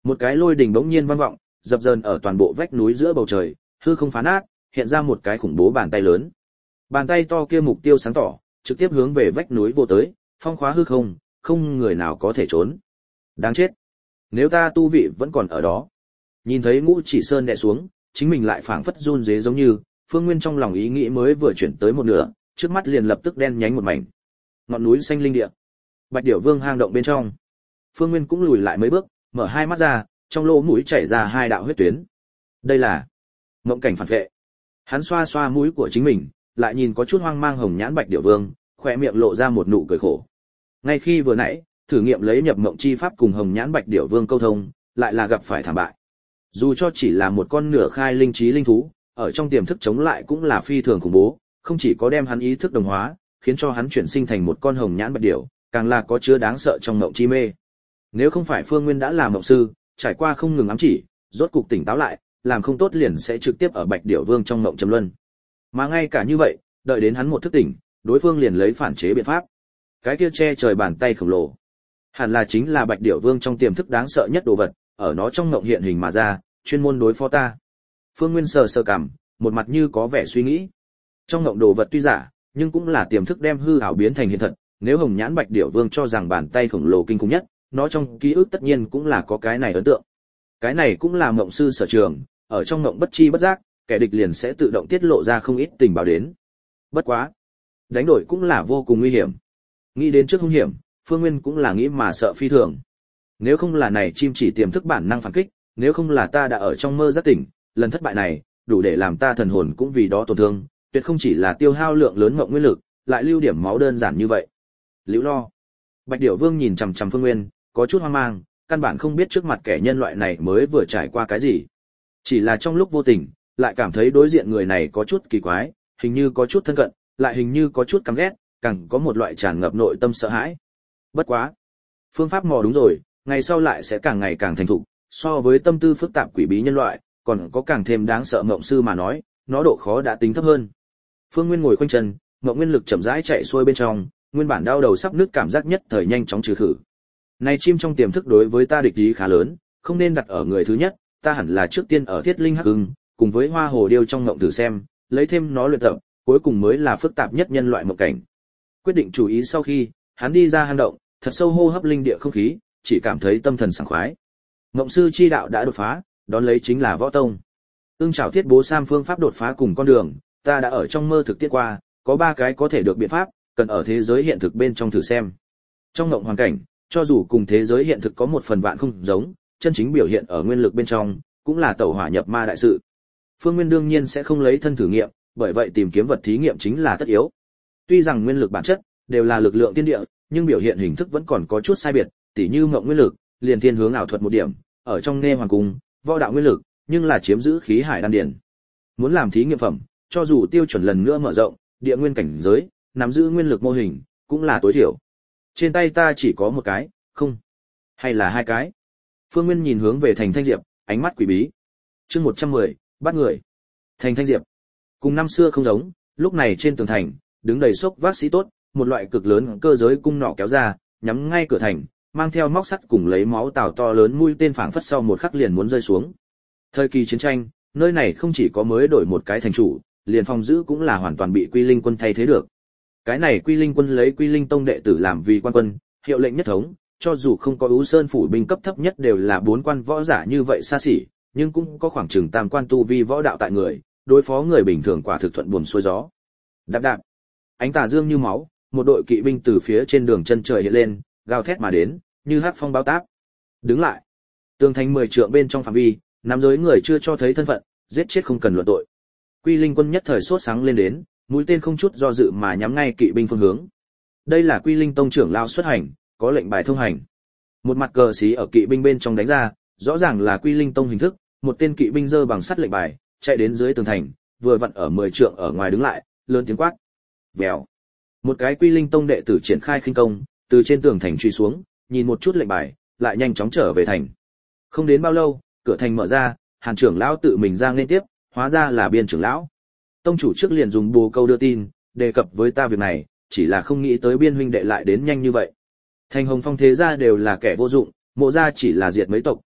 Một cái lôi đình bỗng nhiên vang vọng, dập dờn ở toàn bộ vách núi giữa bầu trời, hư không phá nát, hiện ra một cái khủng bố bàn tay lớn. Bàn tay to kia mục tiêu sáng tỏ, trực tiếp hướng về vách núi vô tới, phong khóa hư không, không người nào có thể trốn. Đáng chết. Nếu ta tu vị vẫn còn ở đó. Nhìn thấy Ngũ Chỉ Sơn đè xuống, chính mình lại phảng phất run rế giống như, Phương Nguyên trong lòng ý nghĩ mới vừa chuyển tới một nửa, trước mắt liền lập tức đen nhánh một mảnh. Ngọn núi xanh linh địa. Bạch Điểu Vương hang động bên trong. Phương Nguyên cũng lùi lại mấy bước, mở hai mắt ra, trong lỗ mũi chảy ra hai đạo huyết tuyến. Đây là mộng cảnh phản vệ. Hắn xoa xoa mũi của chính mình, lại nhìn có chút hoang mang hồng nhãn Bạch Điểu Vương, khóe miệng lộ ra một nụ cười khổ. Ngay khi vừa nãy, thử nghiệm lấy nhập mộng chi pháp cùng hồng nhãn Bạch Điểu Vương câu thông, lại là gặp phải thảm bại. Dù cho chỉ là một con nửa khai linh trí linh thú, ở trong tiềm thức chống lại cũng là phi thường khủng bố, không chỉ có đem hắn ý thức đồng hóa, khiến cho hắn chuyển sinh thành một con hồng nhãn bạch điểu, càng là có chứa đáng sợ trong mộng chi mê. Nếu không phải Phương Nguyên đã là mộng sư, trải qua không ngừng ám chỉ, rốt cục tỉnh táo lại, làm không tốt liền sẽ trực tiếp ở Bạch Điểu Vương trong mộng trầm luân. Mà ngay cả như vậy, đợi đến hắn một thức tỉnh, đối phương liền lấy phản chế biện pháp. Cái kia che trời bàn tay khổng lồ, hẳn là chính là Bạch Điểu Vương trong tiềm thức đáng sợ nhất đồ vật, ở nó trong mộng hiện hình mà ra, chuyên môn đối phó ta. Phương Nguyên sờ sờ cằm, một mặt như có vẻ suy nghĩ. Trong mộng đồ vật tuy giả, nhưng cũng là tiềm thức đem hư ảo biến thành hiện thật, nếu hồng nhãn Bạch Điểu Vương cho rằng bàn tay khổng lồ kinh khủng nhất, nó trong ký ức tất nhiên cũng là có cái này ấn tượng. Cái này cũng là mộng sư sở trường, ở trong mộng bất chi bất giác, kẻ địch liền sẽ tự động tiết lộ ra không ít tình báo đến. Bất quá, đánh đổi cũng là vô cùng nguy hiểm. Nghĩ đến trước hung hiểm, Phương Nguyên cũng là nghĩ mà sợ phi thường. Nếu không là này chim chỉ tiềm thức bản năng phản kích, nếu không là ta đã ở trong mơ giác tỉnh, lần thất bại này, đủ để làm ta thần hồn cũng vì đó tổn thương, tuyệt không chỉ là tiêu hao lượng lớn mộng nguyên lực, lại lưu điểm máu đơn giản như vậy. Liễu Lo. Bạch Điểu Vương nhìn chằm chằm Phương Nguyên, có chút hoang mang, căn bản không biết trước mặt kẻ nhân loại này mới vừa trải qua cái gì. Chỉ là trong lúc vô tình, lại cảm thấy đối diện người này có chút kỳ quái, hình như có chút thân cận, lại hình như có chút căm ghét, càng có một loại tràn ngập nội tâm sợ hãi. Bất quá, phương pháp mò đúng rồi, ngày sau lại sẽ càng ngày càng thành thục, so với tâm tư phức tạp quỷ bí nhân loại, còn có càng thêm đáng sợ mộng sư mà nói, nó độ khó đã tính thấp hơn. Phương Nguyên ngồi khoanh chân, mộng nguyên lực chậm rãi chạy xuôi bên trong, nguyên bản đau đầu sắp nứt cảm giác nhất thời nhanh chóng trừ khử. Này chim trong tiềm thức đối với ta địch ý khá lớn, không nên đặt ở người thứ nhất, ta hẳn là trước tiên ở Thiết Linh Hắc Ưng, cùng với Hoa Hồ Điêu trong mộng thử xem, lấy thêm nó luyện tập, cuối cùng mới là phức tạp nhất nhân loại mộng cảnh. Quyết định chú ý sau khi, hắn đi ra hang động, thật sâu hô hấp linh địa không khí, chỉ cảm thấy tâm thần sảng khoái. Ngộng sư chi đạo đã đột phá, đón lấy chính là võ tông. Ưng Trảo Thiết Bố Sam phương pháp đột phá cùng con đường, ta đã ở trong mơ thực tiết qua, có 3 cái có thể được biện pháp, cần ở thế giới hiện thực bên trong thử xem. Trong ngộng hoàn cảnh, cho dù cùng thế giới hiện thực có một phần vạn không giống, chân chính biểu hiện ở nguyên lực bên trong, cũng là tẩu hỏa nhập ma đại sự. Phương Nguyên đương nhiên sẽ không lấy thân thử nghiệm, bởi vậy tìm kiếm vật thí nghiệm chính là tất yếu. Tuy rằng nguyên lực bản chất đều là lực lượng tiên địa, nhưng biểu hiện hình thức vẫn còn có chút sai biệt, tỉ như ngộng nguyên lực, liền thiên hướng ảo thuật một điểm, ở trong Nê Hoàng cung, võ đạo nguyên lực, nhưng là chiếm giữ khí hải đan điển. Muốn làm thí nghiệm phẩm, cho dù tiêu chuẩn lần nữa mở rộng, địa nguyên cảnh giới, nắm giữ nguyên lực mô hình, cũng là tối thiểu. Trên tay ta chỉ có một cái, không, hay là 2 cái. Phương Nguyên nhìn hướng về Thành Thanh Diệp, ánh mắt quỷ bí. Chương 110, bắt người. Thành Thanh Diệp, cùng năm xưa không giống, lúc này trên tường thành, đứng đầy xốc vác sĩ tốt, một loại cực lớn cơ giới cung nỏ kéo ra, nhắm ngay cửa thành, mang theo móc sắt cùng lấy máu tào to lớn mũi tên phảng phất sau một khắc liền muốn rơi xuống. Thời kỳ chiến tranh, nơi này không chỉ có mới đổi một cái thành chủ, liền phòng giữ cũng là hoàn toàn bị Quy Linh quân thay thế được. Cái này Quy Linh quân lấy Quy Linh tông đệ tử làm vì quan quân, hiệu lệnh nhất thống, cho dù không có Ú Sơn phủ binh cấp thấp nhất đều là 4 quan võ giả như vậy xa xỉ, nhưng cũng có khoảng chừng tam quan tu vi võ đạo tại người, đối phó người bình thường quả thực thuận buồm xuôi gió. Đạp đạp, ánh tà dương như máu, một đội kỵ binh từ phía trên đường chân trời hiện lên, gào thét mà đến, như hắc phong báo táp. Đứng lại. Tường thành 10 trượng bên trong phạm vi, nắm giới người chưa cho thấy thân phận, giết chết không cần luận tội. Quy Linh quân nhất thời sốt sáng lên đến, mũi tên không chút do dự mà nhắm ngay kỵ binh phương hướng. Đây là Quy Linh tông trưởng lao xuất hành, có lệnh bài thông hành. Một mặt cờ xí ở kỵ binh bên trong đánh ra, rõ ràng là Quy Linh tông hình thức, một tên kỵ binh giơ bằng sắt lệnh bài, chạy đến dưới tường thành, vừa vặn ở 10 trượng ở ngoài đứng lại, lớn tiếng quát. Vèo. Một cái Quy Linh tông đệ tử triển khai khinh công, từ trên tường thành truy xuống, nhìn một chút lệnh bài, lại nhanh chóng trở về thành. Không đến bao lâu, cửa thành mở ra, Hàn trưởng lão tự mình ra nên tiếp, hóa ra là Biên trưởng lão. Tông chủ trước liền dùng bồ câu đưa tin, đề cập với ta việc này, chỉ là không nghĩ tới Biên huynh đệ lại đến nhanh như vậy. Thành Hồng Phong thế gia đều là kẻ vô dụng, Mộ gia chỉ là diệt mấy tộc,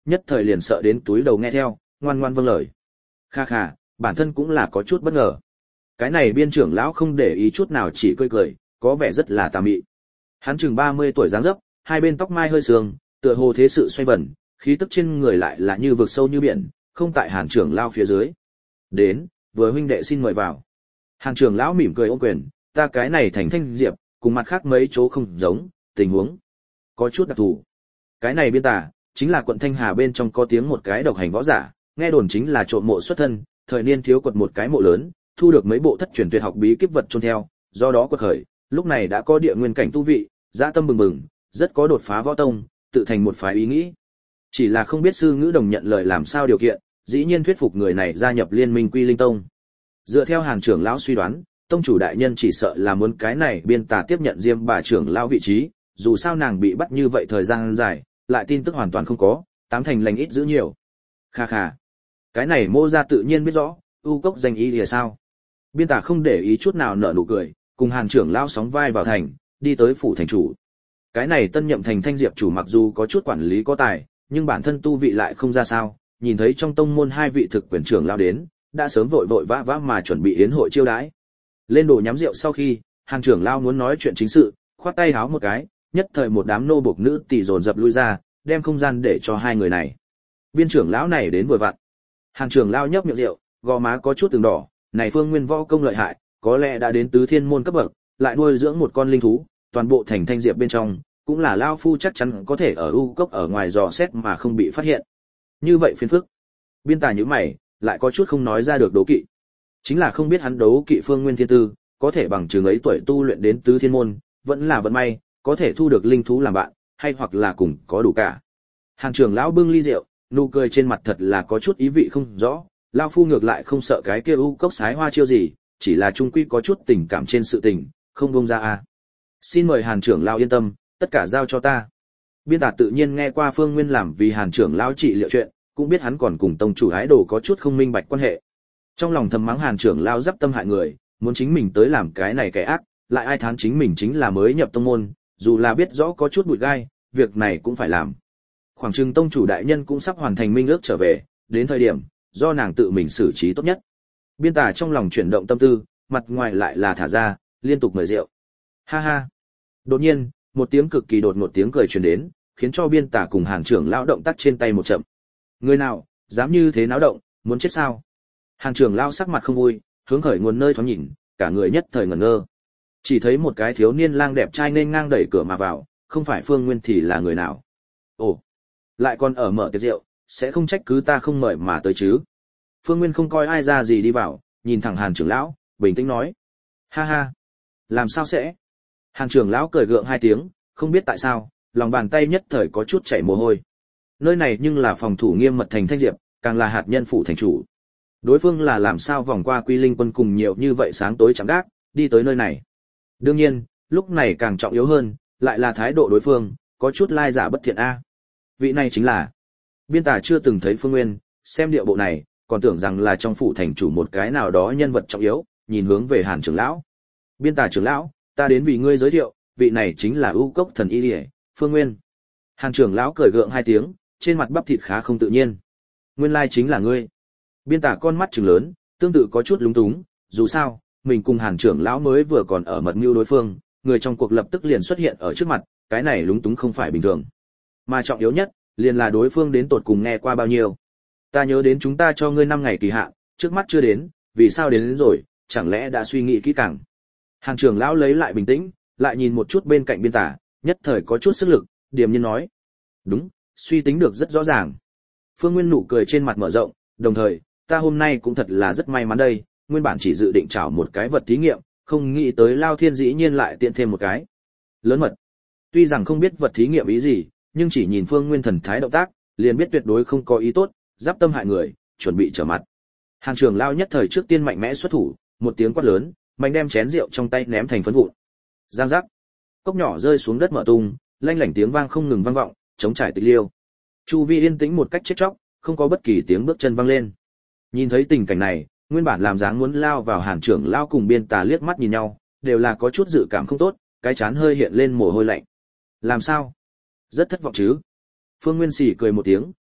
nhất thời liền sợ đến túi đầu nghe theo, ngoan ngoan vâng lời. Kha kha, bản thân cũng là có chút bất ngờ. Cái này biên trưởng lão không để ý chút nào, chỉ cười cười, có vẻ rất là tà mị. Hắn chừng 30 tuổi dáng dấp, hai bên tóc mai hơi sương, tựa hồ thế sự xoay vần, khí tức trên người lại là như vực sâu như biển, không tại Hàn trưởng lão phía dưới. Đến, vừa huynh đệ xin mời vào. Hàn trưởng lão mỉm cười ôm quyền, ta cái này thành Thanh Diệp, cùng mặt khác mấy chỗ không giống, tình huống có chút đặc thù. Cái này biên tà, chính là quận Thanh Hà bên trong có tiếng một cái độc hành võ giả, nghe đồn chính là trộm mộ xuất thân, thời niên thiếu quật một cái mộ lớn, thu được mấy bộ thất truyền tuyệt học bí kíp vật chôn theo, do đó quật khởi, lúc này đã có địa nguyên cảnh tu vị, dã tâm bừng bừng, rất có đột phá võ tông, tự thành một phái ý nghĩ. Chỉ là không biết sư ngữ đồng nhận lời làm sao điều kiện, dĩ nhiên thuyết phục người này gia nhập liên minh Quy Linh Tông. Dựa theo Hàn trưởng lão suy đoán, tông chủ đại nhân chỉ sợ là muốn cái này biên tà tiếp nhận Diêm bà trưởng lão vị trí, dù sao nàng bị bắt như vậy thời gian dài, lại tin tức hoàn toàn không có, tám thành lành ít giữ nhiều. Kha kha, cái này Mô gia tự nhiên biết rõ, u cốc danh ý là sao. Biên tà không để ý chút nào nở nụ cười, cùng Hàn trưởng lão sóng vai vào thành, đi tới phủ thành chủ. Cái này tân nhậm thành Thanh Diệp chủ mặc dù có chút quản lý có tài, nhưng bản thân tu vị lại không ra sao, nhìn thấy trong tông môn hai vị thực quyền trưởng lão đến, đã sớm vội vội vã vã mà chuẩn bị yến hội chiêu đãi. Lên đồ nhắm rượu sau khi, Hàn trưởng lão muốn nói chuyện chính sự, khoát tay háo một cái, nhất thời một đám nô bộc nữ tỳ dồn dập lui ra, đem không gian để cho hai người này. Biên trưởng lão này đến vừa vặn. Hàn trưởng lão nhấp miệng rượu, gò má có chút từng đỏ, này Phương Nguyên võ công lợi hại, có lẽ đã đến tứ thiên môn cấp bậc, lại nuôi dưỡng một con linh thú, toàn bộ thành Thanh Diệp bên trong, cũng là lão phu chắc chắn có thể ở u cốc ở ngoài dò xét mà không bị phát hiện. Như vậy phiền phức. Biên tà nhíu mày, lại có chút không nói ra được đấu kỵ. Chính là không biết hắn đấu kỵ Phương Nguyên thiên tư, có thể bằng chừng ấy tuổi tu luyện đến tứ thiên môn, vẫn là vận may, có thể thu được linh thú làm bạn, hay hoặc là cùng có đủ cả. Hàn trưởng lão bưng ly rượu, nụ cười trên mặt thật là có chút ý vị không rõ, lão phu ngược lại không sợ cái kia u cốc sái hoa chiêu gì, chỉ là trung quy có chút tình cảm trên sự tình, không buông ra a. Xin mời Hàn trưởng lão yên tâm, tất cả giao cho ta. Biên tà tự nhiên nghe qua Phương Nguyên làm vì Hàn trưởng lão trị liệu chuyện, cũng biết hắn còn cùng tông chủ ái đồ có chút không minh bạch quan hệ. Trong lòng thầm mắng Hàn trưởng lão dấp tâm hại người, muốn chính mình tới làm cái này kẻ ác, lại ai thán chính mình chính là mới nhập tông môn, dù là biết rõ có chút bụi gai, việc này cũng phải làm. Khoảng chừng tông chủ đại nhân cũng sắp hoàn thành minh ước trở về, đến thời điểm, do nàng tự mình xử trí tốt nhất. Biên tà trong lòng chuyển động tâm tư, mặt ngoài lại là thả ra, liên tục mời rượu. Ha ha. Đột nhiên, một tiếng cực kỳ đột ngột tiếng cười truyền đến, khiến cho biên tà cùng Hàn trưởng lão động tác trên tay một chậm. Người nào, dám như thế náo động, muốn chết sao? Hàn trưởng lão sắc mặt không vui, hướng khởi nguồn nơi thoáng nhìn, cả người nhất thời ngẩn ngơ. Chỉ thấy một cái thiếu niên lang đẹp trai nên ngang đẩy cửa mà vào, không phải Phương Nguyên thì là người nào? Ồ, lại còn ở mở tiệc rượu, sẽ không trách cứ ta không mời mà tới chứ? Phương Nguyên không coi ai ra gì đi vào, nhìn thẳng Hàn trưởng lão, bình tĩnh nói: ha ha, làm sao sẽ? Hàn trưởng lão cười gượng hai tiếng, không biết tại sao, lòng bàn tay nhất thời có chút chảy mồ hôi. Nơi này nhưng là phòng thủ nghiêm mật thành Thanh Diệp, càng là hạt nhân phủ thành chủ. Đối phương là làm sao vòng qua Quy Linh quân cùng nhiều như vậy sáng tối chẳng gác, đi tới nơi này. Đương nhiên, lúc này càng trọng yếu hơn, lại là thái độ đối phương, có chút lai giả bất thiện a. Vị này chính là Biên tà chưa từng thấy Phương Nguyên, xem địa bộ này, còn tưởng rằng là trong phủ thành chủ một cái nào đó nhân vật trọng yếu, nhìn hướng về Hàn trưởng lão. Biên tà trưởng lão, ta đến vì ngươi giới thiệu, vị này chính là U Cốc thần y Liễu, Phương Nguyên. Hàn trưởng lão cười gượng hai tiếng, trên mặt bắp thịt khá không tự nhiên. Nguyên lai chính là ngươi. Biên tà con mắt trừng lớn, tương tự có chút lúng túng, dù sao, mình cùng Hàn trưởng lão mới vừa còn ở mật mưu đối phương, người trong cuộc lập tức liền xuất hiện ở trước mặt, cái này lúng túng không phải bình thường. Mà trọng yếu nhất, liền là đối phương đến tột cùng nghe qua bao nhiêu. Ta nhớ đến chúng ta cho ngươi 5 ngày kỳ hạn, trước mắt chưa đến, vì sao đến rồi, chẳng lẽ đã suy nghĩ kỹ càng. Hàn trưởng lão lấy lại bình tĩnh, lại nhìn một chút bên cạnh biên tả, nhất thời có chút sức lực, điềm nhiên nói: đúng, suy tính được rất rõ ràng. Phương Nguyên nụ cười trên mặt mở rộng, đồng thời, ta hôm nay cũng thật là rất may mắn đây, nguyên bản chỉ dự định trảo một cái vật thí nghiệm, không nghĩ tới Lao Thiên dĩ nhiên lại tiện thêm một cái. Lớn mật. Tuy rằng không biết vật thí nghiệm ý gì, nhưng chỉ nhìn Phương Nguyên thần thái động tác, liền biết tuyệt đối không có ý tốt, giáp tâm hại người, chuẩn bị trở mặt. Hàn trưởng lão nhất thời trước tiên mạnh mẽ xuất thủ, một tiếng quát lớn, mạnh đem chén rượu trong tay ném thành phấn vụn. Giang giác. Cốc nhỏ rơi xuống đất mở tung, lanh lảnh tiếng vang không ngừng vang vọng, chống trải tịch liêu. Chu vi yên tĩnh một cách chết chóc, không có bất kỳ tiếng bước chân vang lên. Nhìn thấy tình cảnh này, nguyên bản làm dáng muốn lao vào Hàn trưởng lão cùng biên tà liếc mắt nhìn nhau, đều là có chút dự cảm không tốt, cái chán hơi hiện lên mồ hôi lạnh. Làm sao? Rất thất vọng chứ? Phương Nguyên Sỉ cười một tiếng,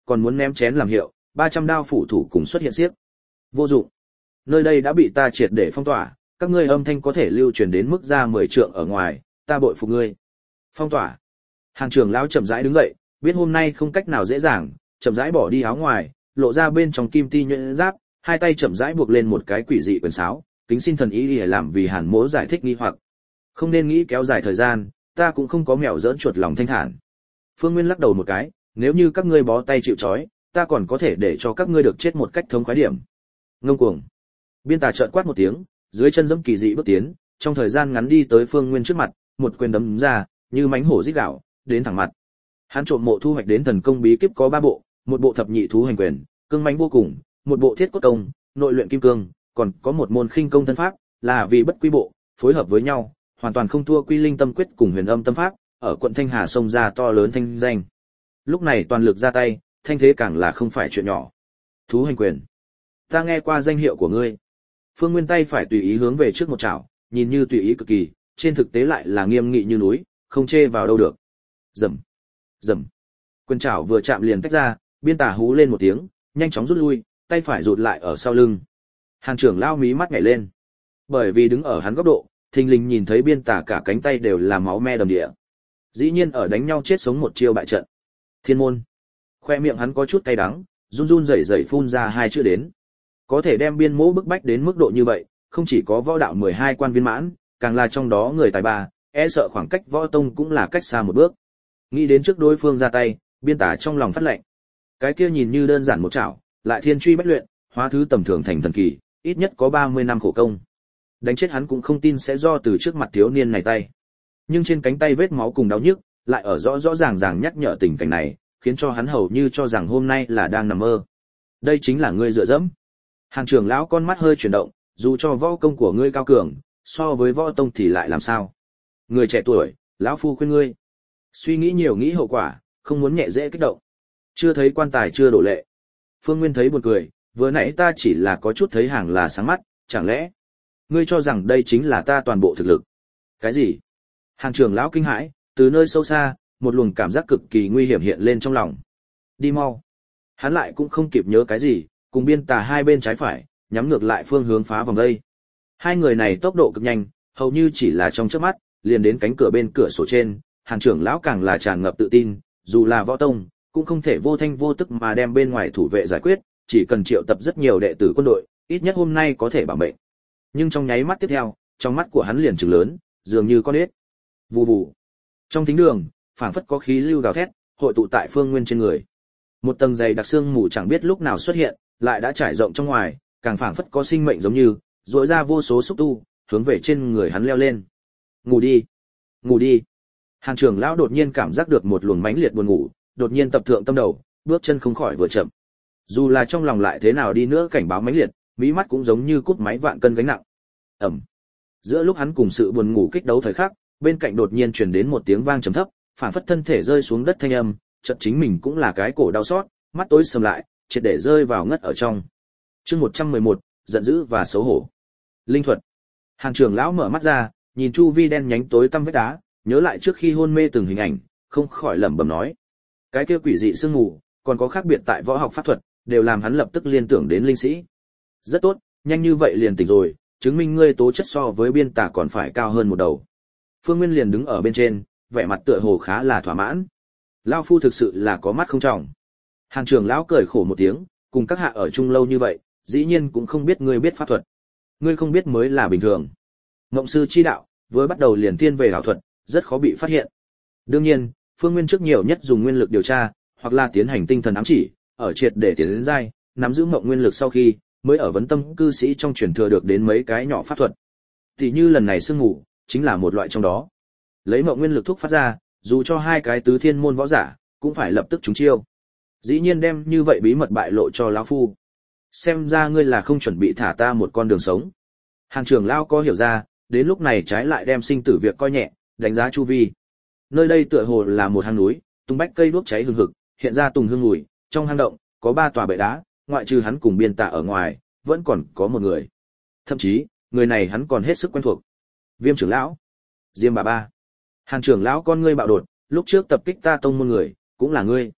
còn muốn ném chén làm hiệu, 300 đao phủ thủ cùng xuất hiện xiếc. Vô dụng. Nơi đây đã bị ta triệt để phong tỏa, các ngươi âm thanh có thể lưu truyền đến mức ra 10 trượng ở ngoài, ta bội phục ngươi. Phong tỏa. Hàn trưởng lão chậm rãi đứng dậy, biết hôm nay không cách nào dễ dàng, chậm rãi bỏ đi áo ngoài, lộ ra bên trong kim ti nhuyễn giáp, hai tay chậm rãi buộc lên một cái quỷ dị quyền sáo, kính xin thần ý để làm vì Hàn Mỗ giải thích nghi hoặc. Không nên nghĩ kéo dài thời gian, ta cũng không có mèo giỡn chuột lòng thanh thản. Phương Nguyên lắc đầu một cái, nếu như các ngươi bó tay chịu trói, ta còn có thể để cho các ngươi được chết một cách thống khoái điểm. Ngông cuồng. Biên Tà trợn quát một tiếng, dưới chân giẫm kỳ dị bước tiến, trong thời gian ngắn đi tới Phương Nguyên trước mặt, một quyền đấm ra, như mãnh hổ rít gào, đến thẳng mặt. Hắn trộm mộ thu hoạch đến thần công bí kíp có 3 bộ, một bộ thập nhị thú hành quyền, cương mãnh vô cùng, một bộ thiết cốt công, nội luyện kim cương, còn có một môn khinh công thân pháp, là vì bất quy bộ, phối hợp với nhau, hoàn toàn không thua Quy Linh Tâm Quyết cùng Huyền Âm Tâm Pháp, ở quận Thanh Hà sông ra to lớn thanh danh. Lúc này toàn lực ra tay, thanh thế càng là không phải chuyện nhỏ. Thú hành quyền, ta nghe qua danh hiệu của ngươi. Phương Nguyên tay phải tùy ý hướng về trước một chảo, nhìn như tùy ý cực kỳ, trên thực tế lại là nghiêm nghị như núi, không chê vào đâu được. Rầm, rầm. Quyền chảo vừa chạm liền tách ra, Biên Tà hú lên một tiếng, nhanh chóng rút lui, tay phải rụt lại ở sau lưng. Hàn trưởng lao mí mắt nhảy lên, bởi vì đứng ở hắn góc độ, thình lình nhìn thấy Biên Tà cả cánh tay đều là máu me đầm địa. Dĩ nhiên ở đánh nhau chết sống một chiêu bại trận. Thiên môn. Khoe miệng hắn có chút cay đắng, run run rẩy rẩy phun ra 2 chữ đến. Có thể đem Biên Mỗ bức bách đến mức độ như vậy, không chỉ có võ đạo 12 quan viên mãn, càng là trong đó người tài ba, e sợ khoảng cách võ tông cũng là cách xa một bước. Nghĩ đến trước đối phương ra tay, Biên Tà trong lòng phát lệnh. Cái kia nhìn như đơn giản một chảo, lại thiên truy bách luyện, hóa thứ tầm thường thành thần kỳ, ít nhất có 30 năm khổ công. Đánh chết hắn cũng không tin sẽ do từ trước mặt thiếu niên này tay. Nhưng trên cánh tay vết máu cùng đau nhức, lại ở rõ rõ ràng ràng nhắc nhở tình cảnh này, khiến cho hắn hầu như cho rằng hôm nay là đang nằm mơ. Đây chính là ngươi dựa dẫm. Hàng trưởng lão con mắt hơi chuyển động, dù cho võ công của ngươi cao cường, so với võ tông thì lại làm sao? Người trẻ tuổi, lão phu khuyên ngươi, suy nghĩ nhiều nghĩ hậu quả, không muốn nhẹ dễ kích động. Chưa thấy quan tài chưa đổ lệ. Phương Nguyên thấy buồn cười, vừa nãy ta chỉ là có chút thấy hàng là sáng mắt, chẳng lẽ ngươi cho rằng đây chính là ta toàn bộ thực lực? Cái gì? Hàng trưởng lão kinh hãi, từ nơi sâu xa, một luồng cảm giác cực kỳ nguy hiểm hiện lên trong lòng. Đi mau. Hắn lại cũng không kịp nhớ cái gì, cùng Biên Tà hai bên trái phải, nhắm ngược lại phương hướng phá vòng đây. Hai người này tốc độ cực nhanh, hầu như chỉ là trong chớp mắt, liền đến cánh cửa bên cửa sổ trên. Hàng trưởng lão càng là tràn ngập tự tin, dù là võ tông, cũng không thể vô thanh vô tức mà đem bên ngoài thủ vệ giải quyết, chỉ cần triệu tập rất nhiều đệ tử quân đội, ít nhất hôm nay có thể bảo mệnh. Nhưng trong nháy mắt tiếp theo, trong mắt của hắn liền trừng lớn, dường như con ếch. Vù vù. Trong thính đường, phảng phất có khí lưu gào thét, hội tụ tại Phương Nguyên trên người. Một tầng dày đặc xương mù chẳng biết lúc nào xuất hiện, lại đã trải rộng trong ngoài, càng phảng phất có sinh mệnh giống như, rũa ra vô số xúc tu, hướng về trên người hắn leo lên. Ngủ đi, ngủ đi. Hàn trưởng lão đột nhiên cảm giác được một luồng mãnh liệt buồn ngủ, đột nhiên tập thượng tâm đầu, bước chân không khỏi vừa chậm. Dù là trong lòng lại thế nào đi nữa cảnh báo mãnh liệt, mí mắt cũng giống như cút máy vạn cân gánh nặng. Ầm. Giữa lúc hắn cùng sự buồn ngủ kích đấu thời khắc, bên cạnh đột nhiên truyền đến một tiếng vang trầm thấp, phản phất thân thể rơi xuống đất thanh âm, chợt chính mình cũng là cái cổ đau xót, mắt tối sầm lại, triệt để rơi vào ngất ở trong. Chương 111, giận dữ và xấu hổ. Linh thuật. Hàn trưởng lão mở mắt ra, nhìn chu vi đen nhánh tối tăm vết đá, nhớ lại trước khi hôn mê từng hình ảnh, không khỏi lẩm bẩm nói: cái kia quỷ dị sương mù, còn có khác biệt tại võ học pháp thuật, đều làm hắn lập tức liên tưởng đến linh sĩ. Rất tốt, nhanh như vậy liền tỉnh rồi, chứng minh ngươi tố chất so với Biên Tà còn phải cao hơn một đầu. Phương Nguyên liền đứng ở bên trên, vẻ mặt tựa hồ khá là thỏa mãn. Lão phu thực sự là có mắt không tròng. Hàn trưởng lão cười khổ một tiếng, cùng các hạ ở chung lâu như vậy, dĩ nhiên cũng không biết ngươi biết pháp thuật. Ngươi không biết mới là bình thường. Ngộng sư chi đạo, với bắt đầu liền thiên về ảo thuật, rất khó bị phát hiện. Đương nhiên, Phương Nguyên trước nhiều nhất dùng nguyên lực điều tra, hoặc là tiến hành tinh thần ám chỉ, ở triệt để tiến đến giai, nắm giữ mộng nguyên lực sau khi, mới ở vấn tâm cư sĩ trong truyền thừa được đến mấy cái nhỏ pháp thuật. Tỷ như lần này sương ngủ, chính là một loại trong đó. Lấy mộng nguyên lực thúc phát ra, dù cho hai cái tứ thiên môn võ giả, cũng phải lập tức trúng chiêu. Dĩ nhiên đem như vậy bí mật bại lộ cho lão phu. Xem ra ngươi là không chuẩn bị thả ta một con đường sống. Hàn trưởng lão có hiểu ra, đến lúc này trái lại đem sinh tử việc coi nhẹ, đánh giá chu vi. Nơi đây tựa hồ là một hang núi, tung bách cây đuốc cháy hừng hực, hiện ra tùng hương mùi, trong hang động có 3 tòa bệ đá, ngoại trừ hắn cùng Biên Tà ở ngoài, vẫn còn có một người. Thậm chí, người này hắn còn hết sức quen thuộc. Viêm trưởng lão, Diêm bà ba. Hàn trưởng lão con ngươi bạo đột, lúc trước tập kích ta tông môn người, cũng là ngươi.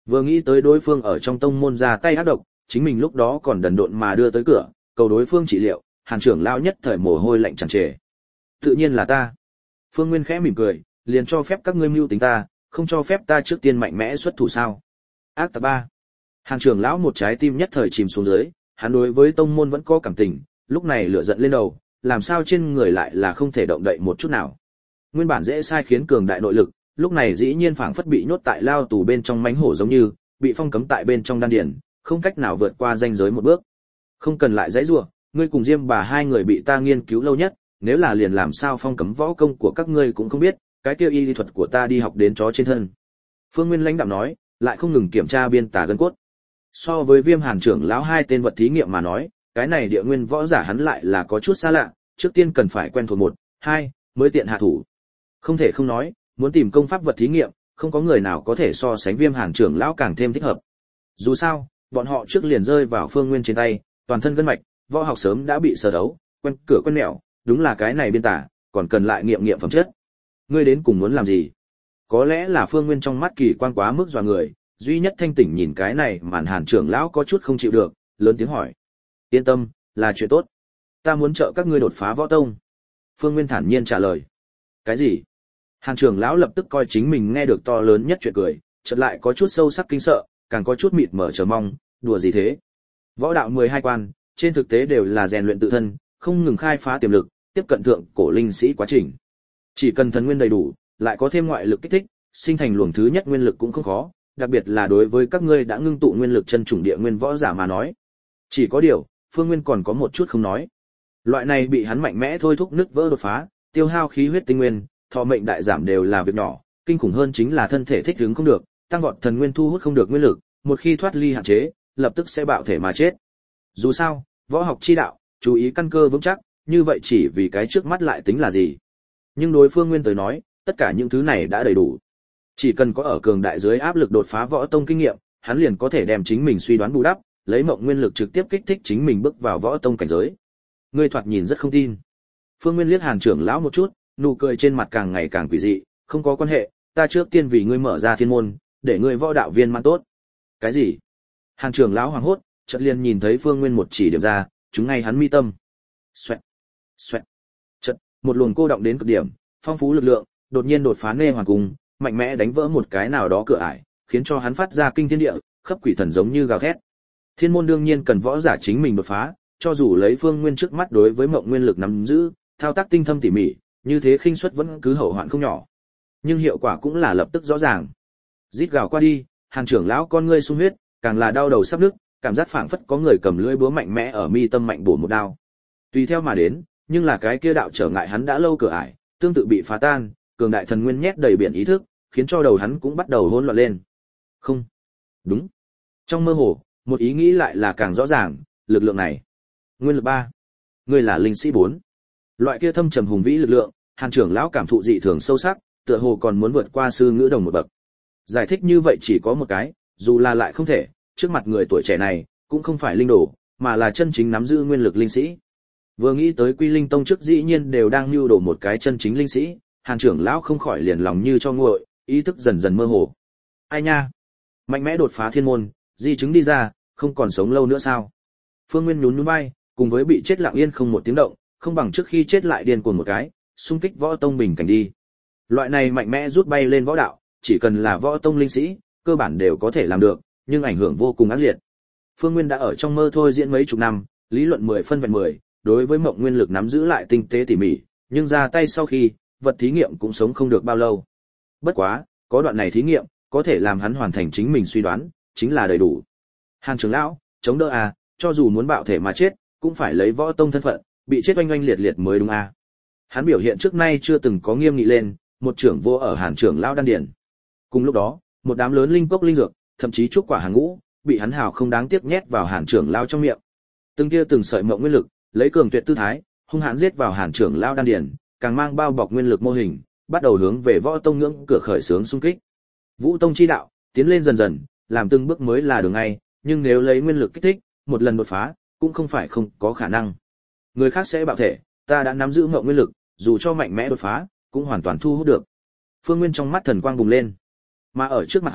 Vừa nghĩ tới đối phương ở trong tông môn ra tay ác độc, chính mình lúc đó còn đần độn mà đưa tới cửa, cầu đối phương trị liệu, Hàn trưởng lão nhất thời mồ hôi lạnh tràn trề. Tự nhiên là ta. Phương Nguyên khẽ mỉm cười, liền cho phép các ngươi mưu tính ta, không cho phép ta trước tiên mạnh mẽ xuất thủ sao? Ác tập 3. Hàn trưởng lão một trái tim nhất thời chìm xuống dưới, hắn đối với tông môn vẫn có cảm tình, lúc này lửa giận lên đầu, làm sao trên người lại là không thể động đậy một chút nào. Nguyên bản dễ sai khiến cường đại nội lực, lúc này dĩ nhiên phảng phất bị nhốt tại lao tù bên trong mánh hổ giống như, bị phong cấm tại bên trong đan điền, không cách nào vượt qua ranh giới một bước. Không cần lại giãy giụa, ngươi cùng Diêm Bà hai người bị ta nghiên cứu lâu nhất, nếu là liền làm sao phong cấm võ công của các ngươi cũng không biết, cái tiêu y lý thuật của ta đi học đến chó trên thân. Phương Nguyên lãnh đạm nói, lại không ngừng kiểm tra biên tà gân cốt. So với Viêm Hàn trưởng lão hai tên vật thí nghiệm mà nói, cái này địa nguyên võ giả hắn lại là có chút xa lạ, trước tiên cần phải quen thuộc 1, 2 mới tiện hạ thủ. Không thể không nói, muốn tìm công pháp vật thí nghiệm, không có người nào có thể so sánh Viêm Hàn trưởng lão càng thêm thích hợp. Dù sao, bọn họ trước liền rơi vào Phương Nguyên trên tay, toàn thân gân mạch, võ học sớm đã bị sờ đấu, quen cửa quen mẹo, đúng là cái này biên tả, còn cần lại nghiệm phẩm chất. Ngươi đến cùng muốn làm gì? Có lẽ là Phương Nguyên trong mắt kỳ quan quá mức dọa người, duy nhất thanh tỉnh nhìn cái này màn Hàn trưởng lão có chút không chịu được, lớn tiếng hỏi. Yên tâm, là chuyện tốt. Ta muốn trợ các ngươi đột phá võ tông. Phương Nguyên thản nhiên trả lời. Cái gì? Hàn trưởng lão lập tức coi chính mình nghe được to lớn nhất chuyện cười, chợt lại có chút sâu sắc kinh sợ, càng có chút mịt mở chờ mong, đùa gì thế? Võ đạo 12 quan, trên thực tế đều là rèn luyện tự thân, không ngừng khai phá tiềm lực, tiếp cận thượng cổ linh sĩ quá trình. Chỉ cần thần nguyên đầy đủ, lại có thêm ngoại lực kích thích, sinh thành luồng thứ nhất nguyên lực cũng không khó, đặc biệt là đối với các ngươi đã ngưng tụ nguyên lực chân chủng địa nguyên võ giả mà nói. Chỉ có điều, Phương Nguyên còn có một chút không nói. Loại này bị hắn mạnh mẽ thôi thúc nứt vỡ đột phá, tiêu hao khí huyết tinh nguyên, thọ mệnh đại giảm đều là việc nhỏ, kinh khủng hơn chính là thân thể thích ứng không được, tăng vọt thần nguyên thu hút không được nguyên lực, một khi thoát ly hạn chế, lập tức sẽ bạo thể mà chết. Dù sao, võ học chi đạo, chú ý căn cơ vững chắc, như vậy chỉ vì cái trước mắt lại tính là gì? Nhưng đối phương Nguyên tới nói, tất cả những thứ này đã đầy đủ. Chỉ cần có ở cường đại dưới áp lực đột phá võ tông kinh nghiệm, hắn liền có thể đem chính mình suy đoán bù đắp, lấy mộng nguyên lực trực tiếp kích thích chính mình bước vào võ tông cảnh giới. Ngươi thoạt nhìn rất không tin. Phương Nguyên liếc Hàn trưởng lão một chút, nụ cười trên mặt càng ngày càng quỷ dị, không có quan hệ, ta trước tiên vì ngươi mở ra thiên môn, để ngươi võ đạo viên mãn tốt. Cái gì? Hàn trưởng lão hoảng hốt, chợt liền nhìn thấy Phương Nguyên một chỉ điểm ra, chúng ngay hắn mi tâm. Xoẹt, xoẹt. Chợt, một luồng cô động đến cực điểm, phong phú lực lượng, đột nhiên đột phá nê hoàng cung, mạnh mẽ đánh vỡ một cái nào đó cửa ải, khiến cho hắn phát ra kinh thiên địa, khắp quỷ thần giống như gào thét. Thiên môn đương nhiên cần võ giả chính mình đột phá, cho dù lấy Phương Nguyên trước mắt đối với mộng nguyên lực nắm giữ, thao tác tinh thâm tỉ mỉ, như thế khinh suất vẫn cứ hậu hoạn không nhỏ. Nhưng hiệu quả cũng là lập tức rõ ràng. Rít gào qua đi, Hàn trưởng lão con ngươi sung huyết, càng là đau đầu sắp nứt, cảm giác phảng phất có người cầm lưỡi búa mạnh mẽ ở mi tâm mạnh bổ một đao. Tùy theo mà đến, nhưng là cái kia đạo trở ngại hắn đã lâu cửa ải, tương tự bị phá tan, cường đại thần nguyên nhét đầy biển ý thức, khiến cho đầu hắn cũng bắt đầu hỗn loạn lên. Không, đúng. Trong mơ hồ, một ý nghĩ lại là càng rõ ràng, lực lượng này, nguyên lực 3, ngươi là linh sĩ 4. Loại kia thâm trầm hùng vĩ lực lượng, Hàn trưởng lão cảm thụ dị thường sâu sắc, tựa hồ còn muốn vượt qua sư ngữ đồng một bậc. Giải thích như vậy chỉ có một cái, dù là lại không thể, trước mặt người tuổi trẻ này, cũng không phải linh đồ, mà là chân chính nắm giữ nguyên lực linh sĩ. Vừa nghĩ tới Quy Linh Tông trước dĩ nhiên đều đang nưu đổ một cái chân chính linh sĩ, Hàn trưởng lão không khỏi liền lòng như cho nguội, ý thức dần dần mơ hồ. Ai nha, mạnh mẽ đột phá thiên môn, di chứng đi ra, không còn sống lâu nữa sao? Phương Nguyên nhún nhún vai, cùng với bị chết lặng yên không một tiếng động, không bằng trước khi chết lại điên cuồng một cái, xung kích võ tông bình cảnh đi. Loại này mạnh mẽ rút bay lên võ đạo, chỉ cần là võ tông linh sĩ, cơ bản đều có thể làm được, nhưng ảnh hưởng vô cùng ác liệt. Phương Nguyên đã ở trong mơ thôi diễn mấy chục năm, lý luận 10 phân vẹn 10, đối với mộng nguyên lực nắm giữ lại tinh tế tỉ mỉ, nhưng ra tay sau khi, vật thí nghiệm cũng sống không được bao lâu. Bất quá, có đoạn này thí nghiệm, có thể làm hắn hoàn thành chính mình suy đoán, chính là đầy đủ. Hàn trưởng lão, chống đỡ à, cho dù muốn bạo thể mà chết, cũng phải lấy võ tông thân phận, bị chết oanh oanh liệt liệt mới đúng à. Hắn biểu hiện trước nay chưa từng có nghiêm nghị lên, một trưởng vô ở Hàn trưởng lão đan điển. Cùng lúc đó, một đám lớn linh cốc linh dược, thậm chí trúc quả hàng ngũ, bị hắn hào không đáng tiếc nhét vào Hàn trưởng lão trong miệng. Từng kia từng sợi mộng nguyên lực, lấy cường tuyệt tư thái, hung hãn giết vào Hàn trưởng lão đan điển, càng mang bao bọc nguyên lực mô hình, bắt đầu hướng về võ tông ngưỡng cửa khởi sướng xung kích. Vũ tông chi đạo, tiến lên dần dần, làm từng bước mới là đường ngay, nhưng nếu lấy nguyên lực kích thích, một lần đột phá, cũng không phải không có khả năng. Người khác sẽ bạo thể, ta đã nắm giữ mộng nguyên lực, dù cho mạnh mẽ đột phá, cũng hoàn toàn thu hút được. Phương Nguyên trong mắt thần quang bùng lên, mà ở trước mặt hắn,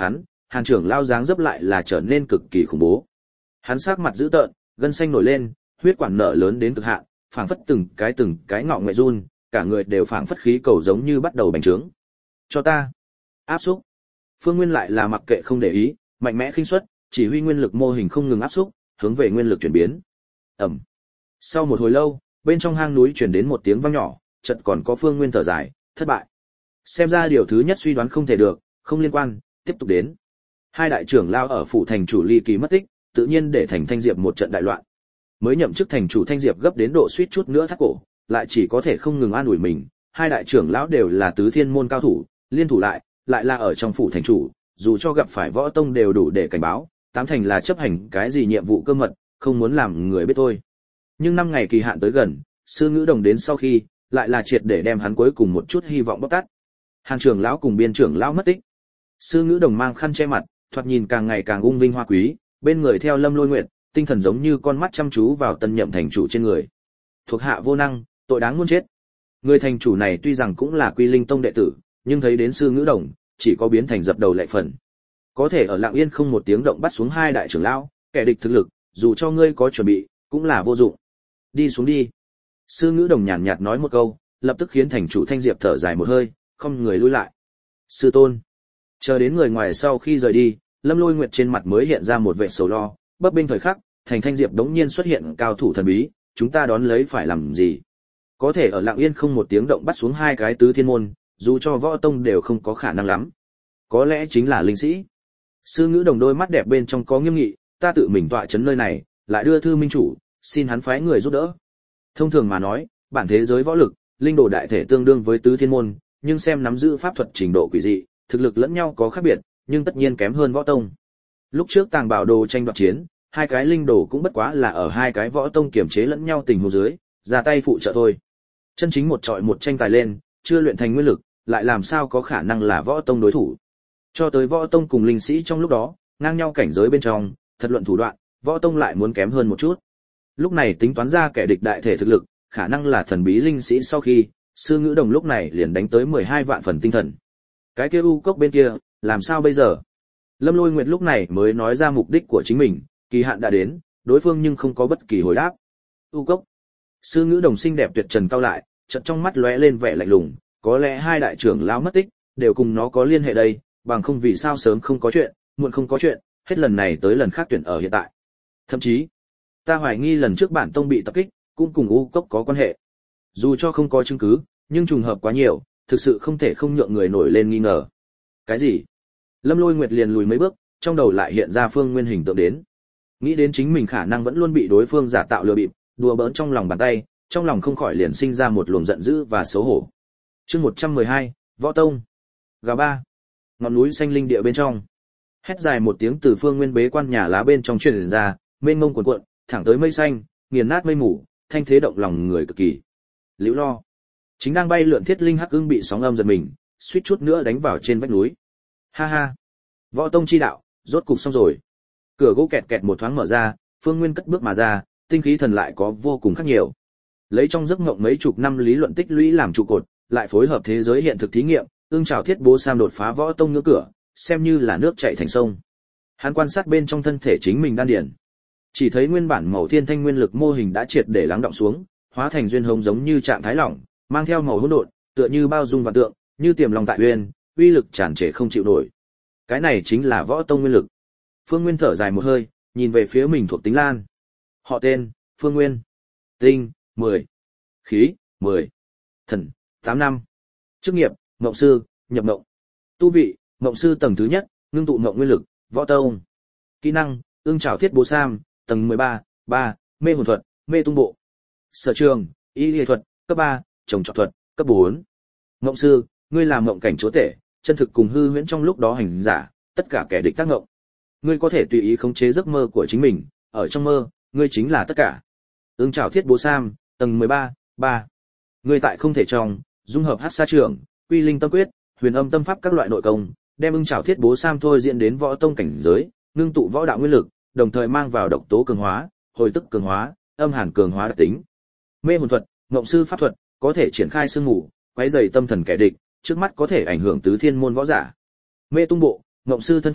Hàn trưởng lao dáng dấp lại là trở nên cực kỳ khủng bố. Hắn sắc mặt dữ tợn, gân xanh nổi lên, huyết quản nở lớn đến cực hạn, phảng phất từng cái ngọ ngoại run, cả người đều phảng phất khí cầu giống như bắt đầu bành trướng. Cho ta áp xúc. Phương Nguyên lại là mặc kệ không để ý, mạnh mẽ khinh suất, chỉ huy nguyên lực mô hình không ngừng áp xúc, hướng về nguyên lực chuyển biến. Ầm. Sau một hồi lâu, bên trong hang núi truyền đến một tiếng vang nhỏ, chợt còn có Phương Nguyên thở dài, thất bại. Xem ra điều thứ nhất suy đoán không thể được, không liên quan, tiếp tục đến. Hai đại trưởng lao ở phủ thành chủ ly kỳ mất tích, tự nhiên để thành Thanh Diệp một trận đại loạn. Mới nhậm chức thành chủ Thanh Diệp gấp đến độ suýt chút nữa thắt cổ, lại chỉ có thể không ngừng an ủi mình, hai đại trưởng lão đều là tứ thiên môn cao thủ, liên thủ lại là ở trong phủ thành chủ, dù cho gặp phải võ tông đều đủ để cảnh báo, tám thành là chấp hành cái gì nhiệm vụ cơ mật, không muốn làm người biết thôi. Nhưng 5 ngày kỳ hạn tới gần, Sư Ngữ Đồng đến sau khi, lại là triệt để đem hắn cuối cùng một chút hy vọng bóc tát. Hàn trưởng lão cùng Biên trưởng lão mất tích. Sư Ngữ Đồng mang khăn che mặt, thoạt nhìn càng ngày càng ung vinh hoa quý, bên người theo Lâm Lôi Nguyệt, tinh thần giống như con mắt chăm chú vào tân nhậm thành chủ trên người. Thuộc hạ vô năng, tội đáng muôn chết. Người thành chủ này tuy rằng cũng là Quy Linh Tông đệ tử, nhưng thấy đến Sư Ngữ Đồng, chỉ có biến thành dập đầu lạy phần. Có thể ở lặng yên không một tiếng động bắt xuống hai đại trưởng lão, kẻ địch thực lực, dù cho ngươi có chuẩn bị, cũng là vô dụng. Đi xuống đi. Sư Ngữ Đồng nhàn nhạt nói một câu, lập tức khiến thành chủ Thanh Diệp thở dài một hơi, không người lui lại. Sư tôn. Chờ đến người ngoài sau khi rời đi, Lâm Lôi Nguyệt trên mặt mới hiện ra một vẻ sầu lo, bấp bênh thời khắc, thành Thanh Diệp đống nhiên xuất hiện cao thủ thần bí, chúng ta đón lấy phải làm gì? Có thể ở lặng yên không một tiếng động bắt xuống hai cái tứ thiên môn, dù cho võ tông đều không có khả năng lắm. Có lẽ chính là linh sĩ. Sư Ngữ Đồng đôi mắt đẹp bên trong có nghiêm nghị, ta tự mình tọa chấn nơi này, lại đưa thư minh chủ, xin hắn phái người giúp đỡ. Thông thường mà nói, bản thế giới võ lực, linh đồ đại thể tương đương với tứ thiên môn, nhưng xem nắm giữ pháp thuật trình độ quỷ dị, thực lực lẫn nhau có khác biệt, nhưng tất nhiên kém hơn võ tông. Lúc trước Tàng Bảo Đồ tranh đoạt chiến, hai cái linh đồ cũng bất quá là ở hai cái võ tông kiểm chế lẫn nhau tình huống dưới, ra tay phụ trợ thôi. Chân chính một trọi một tranh tài lên, chưa luyện thành nguyên lực, lại làm sao có khả năng là võ tông đối thủ. Cho tới võ tông cùng linh sĩ trong lúc đó, ngang nhau cảnh giới bên trong, thật luận thủ đoạn, võ tông lại muốn kém hơn một chút. Lúc này tính toán ra kẻ địch đại thể thực lực, khả năng là thần bí linh sĩ sau khi, Sư Ngữ Đồng lúc này liền đánh tới 12 vạn phần tinh thần. Cái kia u cốc bên kia, làm sao bây giờ? Lâm Lôi Nguyệt lúc này mới nói ra mục đích của chính mình, kỳ hạn đã đến, đối phương nhưng không có bất kỳ hồi đáp. U cốc. Sư Ngữ Đồng xinh đẹp tuyệt trần cao lại, chợt trong mắt lóe lên vẻ lạnh lùng, có lẽ hai đại trưởng lão mất tích, đều cùng nó có liên hệ đây, bằng không vì sao sớm không có chuyện, muộn không có chuyện, hết lần này tới lần khác tuyển ở hiện tại. Thậm chí, ta hoài nghi lần trước bản tông bị tập kích, cũng cùng u cốc có quan hệ. Dù cho không có chứng cứ, nhưng trùng hợp quá nhiều, thực sự không thể không nhượng người nổi lên nghi ngờ. Cái gì? Lâm Lôi Nguyệt liền lùi mấy bước, trong đầu lại hiện ra Phương Nguyên hình tượng đến. Nghĩ đến chính mình khả năng vẫn luôn bị đối phương giả tạo lừa bịp, đùa bỡn trong lòng bàn tay, trong lòng không khỏi liền sinh ra một luồng giận dữ và xấu hổ. Chương 112, Võ Tông. Gà ba. Ngọn núi xanh linh địa bên trong. Hét dài một tiếng từ Phương Nguyên bế quan nhà lá bên trong truyền ra, mênh mông cuồn cuộn, thẳng tới mây xanh, nghiền nát mây mù, thanh thế động lòng người cực kỳ. Liễu Lo. Chính đang bay lượn Thiết Linh Hắc Ưng bị sóng âm giật mình, suýt chút nữa đánh vào trên vách núi. Ha ha. Võ tông chi đạo, rốt cục xong rồi. Cửa gỗ kẹt kẹt một thoáng mở ra, Phương Nguyên cất bước mà ra, tinh khí thần lại có vô cùng khác nhiều. Lấy trong giấc mộng mấy chục năm lý luận tích lũy làm trụ cột, lại phối hợp thế giới hiện thực thí nghiệm, ương trảo thiết bố sam đột phá võ tông ngưỡng cửa, xem như là nước chảy thành sông. Hắn quan sát bên trong thân thể chính mình đan điển, chỉ thấy nguyên bản màu thiên thanh nguyên lực mô hình đã triệt để lắng đọng xuống, hóa thành duyên hồng giống như trạng thái lỏng, mang theo màu hỗn độn, tựa như bao dung vạn tượng, như tiềm lòng tại uyên, uy lực tràn trề không chịu nổi. Cái này chính là võ tông nguyên lực. Phương Nguyên thở dài một hơi, nhìn về phía mình thuộc tính lan. Họ tên, Phương Nguyên. Tinh, 10. Khí, 10. Thần, 8 năm. Chức nghiệp, Ngộng sư, nhập ngộng. Tu vị, Ngộng sư tầng thứ nhất, ngưng tụ ngộng nguyên lực, võ tông. Kỹ năng, ương trảo thiết bố sam, tầng 13, 3, mê hồn thuật, mê tung bộ. Sở trường, y y thuật, cấp 3, trồng trọt thuật, cấp 4. Ngộng sư, ngươi làm ngộng cảnh chúa tể, chân thực cùng hư huyễn trong lúc đó hành giả, tất cả kẻ địch tác ngộng. Ngươi có thể tùy ý khống chế giấc mơ của chính mình, ở trong mơ, ngươi chính là tất cả. Ương trảo thiết bố sam, tầng 13, 3. Ngươi tại không thể trong, dung hợp hắc sa trưởng, quy linh tâm quyết, huyền âm tâm pháp các loại nội công, đem ưng trảo thiết bố sam thôi diễn đến võ tông cảnh giới, ngưng tụ võ đạo nguyên lực, đồng thời mang vào độc tố cường hóa, hồi tức cường hóa, âm hàn cường hóa đặc tính. Mê hồn thuật, ngộng sư pháp thuật, có thể triển khai sương mù, quấy rầy tâm thần kẻ địch, trước mắt có thể ảnh hưởng tứ thiên môn võ giả. Mê tung bộ, ngộng sư thân pháp,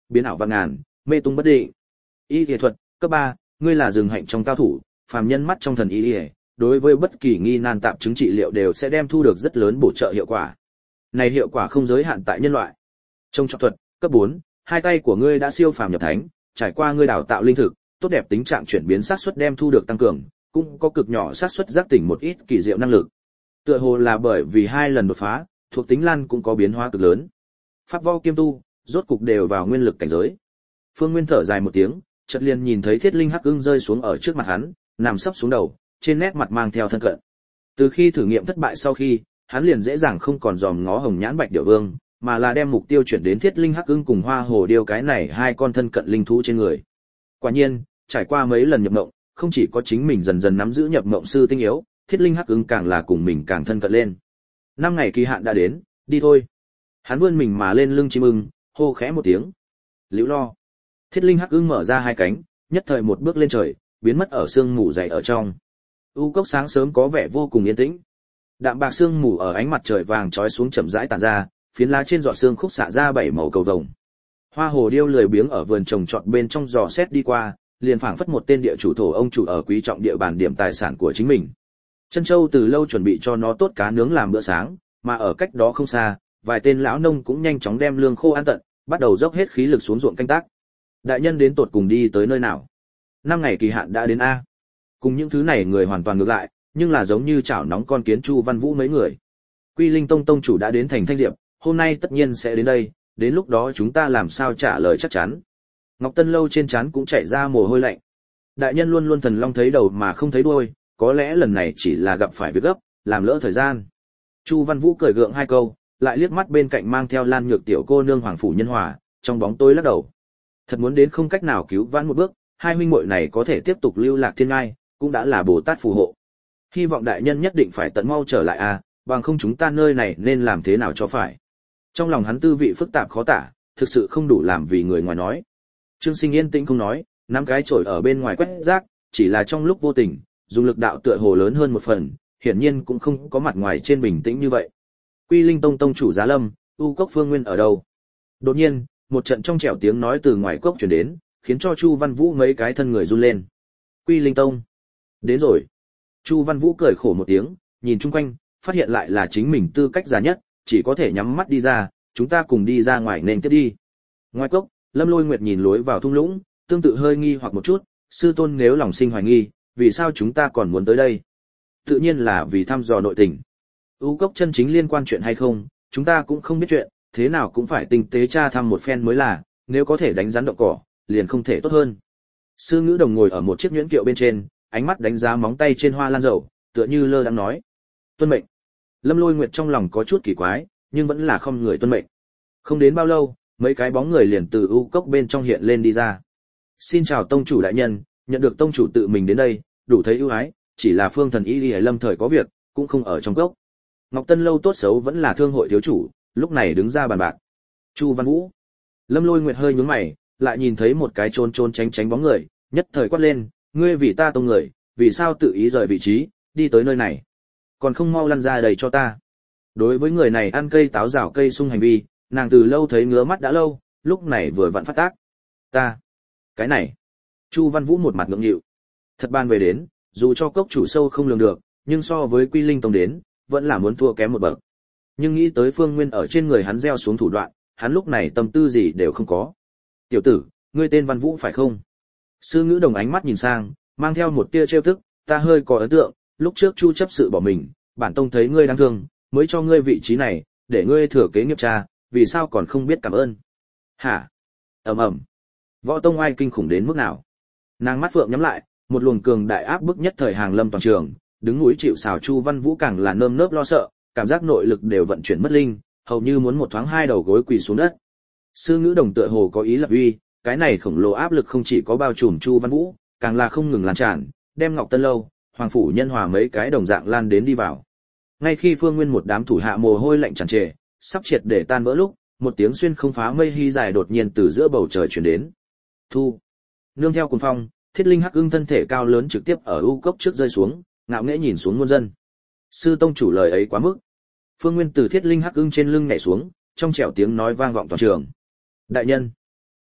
biến ảo vạn ngàn, mê tung bất định. Y y thuật, cấp 3, ngươi là rừng hạnh trong cao thủ, phàm nhân mắt trong thần y, đối với bất kỳ nghi nan tạm chứng trị liệu đều sẽ đem thu được rất lớn bổ trợ hiệu quả. Này hiệu quả không giới hạn tại nhân loại. Trong trọt thuật, cấp 4, hai tay của ngươi đã siêu phàm nhập thánh, trải qua ngươi đào tạo linh thực, tốt đẹp tính trạng chuyển biến xác suất đem thu được tăng cường, cũng có cực nhỏ xác suất giác tỉnh một ít kỳ diệu năng lực. Tựa hồ là bởi vì 2 lần đột phá, thuộc tính lan cũng có biến hóa cực lớn. Pháp võ kiêm tu, rốt cục đều vào nguyên lực cảnh giới. Phương Nguyên thở dài một tiếng, chợt liền nhìn thấy Thiết Linh Hắc Ưng rơi xuống ở trước mặt hắn, nằm sấp xuống đầu, trên nét mặt mang theo thân cận. Từ khi thử nghiệm thất bại sau khi, hắn liền dễ dàng không còn dòm ngó Hồng Nhãn Bạch Điểu Vương, mà là đem mục tiêu chuyển đến Thiết Linh Hắc Ưng cùng Hoa Hồ Điêu cái này hai con thân cận linh thú trên người. Quả nhiên, trải qua mấy lần nhập mộng, không chỉ có chính mình dần dần nắm giữ nhập mộng sư tinh yếu, Thiết Linh Hắc Ưng càng là cùng mình càng thân cận lên. 5 ngày kỳ hạn đã đến, đi thôi. Hắn vươn mình mà lên lưng chim ưng, hô khẽ một tiếng. Liễu Lo. Thiết Linh Hắc Ưng mở ra hai cánh, nhất thời một bước lên trời, biến mất ở sương mù dày ở trong. U cốc sáng sớm có vẻ vô cùng yên tĩnh. Đạm bạc sương mù ở ánh mặt trời vàng chói xuống chậm rãi tàn ra, phiến lá trên giọt sương khúc xạ ra 7 màu cầu vồng. Hoa Hồ Điêu lười biếng ở vườn trồng trọt bên trong dò xét đi qua, liền phảng phất một tên địa chủ thổ ông chủ ở quý trọng địa bàn điểm tài sản của chính mình. Chân Châu từ lâu chuẩn bị cho nó tốt cá nướng làm bữa sáng, mà ở cách đó không xa, vài tên lão nông cũng nhanh chóng đem lương khô ăn tận, bắt đầu dốc hết khí lực xuống ruộng canh tác. Đại nhân đến tột cùng đi tới nơi nào? 5 ngày kỳ hạn đã đến a. Cùng những thứ này người hoàn toàn ngược lại, nhưng là giống như chảo nóng con kiến Chu Văn Vũ mấy người. Quy Linh Tông tông chủ đã đến thành Thanh Diệp, hôm nay tất nhiên sẽ đến đây, đến lúc đó chúng ta làm sao trả lời chắc chắn. Ngọc Tân Lâu trên trán cũng chảy ra mồ hôi lạnh. Đại nhân luôn luôn thần long thấy đầu mà không thấy đuôi, có lẽ lần này chỉ là gặp phải việc gấp, làm lỡ thời gian. Chu Văn Vũ cười gượng hai câu, lại liếc mắt bên cạnh mang theo Lan Nhược tiểu cô nương Hoàng phủ Nhân Hòa, trong bóng tối lắc đầu. Thật muốn đến không cách nào cứu vãn một bước, hai huynh muội này có thể tiếp tục lưu lạc thiên ngai, cũng đã là Bồ Tát phù hộ. Hy vọng đại nhân nhất định phải tận mau trở lại a, bằng không chúng ta nơi này nên làm thế nào cho phải. Trong lòng hắn tư vị phức tạp khó tả, thực sự không đủ làm vì người ngoài nói. Trương Sinh yên tĩnh không nói, nắm cái chổi ở bên ngoài quét rác, chỉ là trong lúc vô tình, dùng lực đạo tựa hồ lớn hơn một phần, hiển nhiên cũng không có mặt ngoài trên bình tĩnh như vậy. Quy Linh Tông tông chủ Giá Lâm, U Cốc Phương Nguyên ở đâu? Đột nhiên, một trận trong trẻo tiếng nói từ ngoài cốc truyền đến, khiến cho Chu Văn Vũ mấy cái thân người run lên. Quy Linh Tông, đến rồi. Chu Văn Vũ cười khổ một tiếng, nhìn chung quanh, phát hiện lại là chính mình tư cách già nhất, chỉ có thể nhắm mắt đi ra, chúng ta cùng đi ra ngoài nên tiếp đi. Ngoài cốc, Lâm Lôi Nguyệt nhìn lối vào thung lũng, tương tự hơi nghi hoặc một chút, sư tôn nếu lòng sinh hoài nghi, vì sao chúng ta còn muốn tới đây? Tự nhiên là vì thăm dò nội tình. U cốc chân chính liên quan chuyện hay không, chúng ta cũng không biết chuyện, thế nào cũng phải tinh tế tra thăm một phen mới là, nếu có thể đánh rắn động cỏ, liền không thể tốt hơn. Sư Ngữ Đồng ngồi ở một chiếc nhuyễn kiệu bên trên, ánh mắt đánh giá móng tay trên hoa lan dầu, tựa như lơ đãng nói: "Tuân mệnh." Lâm Lôi Nguyệt trong lòng có chút kỳ quái, nhưng vẫn là không người tuân mệnh. Không đến bao lâu, mấy cái bóng người liền từ u cốc bên trong hiện lên đi ra. "Xin chào tông chủ đại nhân, nhận được tông chủ tự mình đến đây, đủ thấy ưu ái, chỉ là Phương Thần Y Lâm thời có việc, cũng không ở trong cốc." Ngọc Tân Lâu tốt xấu vẫn là thương hội thiếu chủ, lúc này đứng ra bàn bạc. Chu Văn Vũ. Lâm Lôi Nguyệt hơi nhướng mày, lại nhìn thấy một cái trốn trốn tránh tránh bóng người, nhất thời quát lên: "Ngươi vì ta tông người, vì sao tự ý rời vị trí, đi tới nơi này? Còn không mau lăn ra đầy cho ta." Đối với người này ăn cây táo rào cây sung hành vi, nàng từ lâu thấy ngứa mắt đã lâu, lúc này vừa vặn phát tác. "Ta, cái này." Chu Văn Vũ một mặt ngượng nghịu. Thật ban về đến, dù cho cốc chủ sâu không lường được, nhưng so với Quy Linh Tông đến, vẫn là muốn thua kém một bậc. Nhưng nghĩ tới Phương Nguyên ở trên người hắn gieo xuống thủ đoạn, hắn lúc này tâm tư gì đều không có. "Tiểu tử, ngươi tên Văn Vũ phải không?" Sư Ngữ Đồng ánh mắt nhìn sang, mang theo một tia trêu tức: "Ta hơi có ấn tượng, lúc trước Chu chấp sự bỏ mình, bản tông thấy ngươi đáng thương, mới cho ngươi vị trí này, để ngươi thừa kế nghiệp cha, vì sao còn không biết cảm ơn?" "Hả?" Ầm ầm. Võ tông ai kinh khủng đến mức nào? Nàng mắt phượng nhắm lại, một luồng cường đại áp bức nhất thời hàng lâm toàn trường, đứng núi chịu sào Chu Văn Vũ càng là nơm nớp lo sợ, cảm giác nội lực đều vận chuyển mất linh, hầu như muốn một thoáng hai đầu gối quỳ xuống đất. Sư Ngữ Đồng tựa hồ có ý lập uy, cái này khổng lồ áp lực không chỉ có bao trùm Chu Văn Vũ, càng là không ngừng lan tràn, đem Ngọc Tân Lâu, Hoàng phủ Nhân Hòa mấy cái đồng dạng lan đến đi vào. Ngay khi Phương Nguyên một đám thủ hạ mồ hôi lạnh tràn trề, sắp triệt để tan vỡ lúc, một tiếng xuyên không phá mây hy dài đột nhiên từ giữa bầu trời truyền đến. Thu. Nương theo cuồng phong, Thiết Linh Hắc Ưng thân thể cao lớn trực tiếp ở u cốc trước rơi xuống, ngạo nghễ nhìn xuống muôn dân. Sư tông chủ lời ấy quá mức. Phương Nguyên từ Thiết Linh Hắc Ưng trên lưng nhảy xuống, trong trẻo tiếng nói vang vọng toàn trường. "Đại nhân."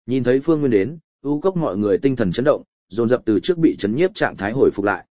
Nhìn thấy Phương Nguyên đến, u cốc mọi người tinh thần chấn động, dồn dập từ trước bị chấn nhiếp trạng thái hồi phục lại.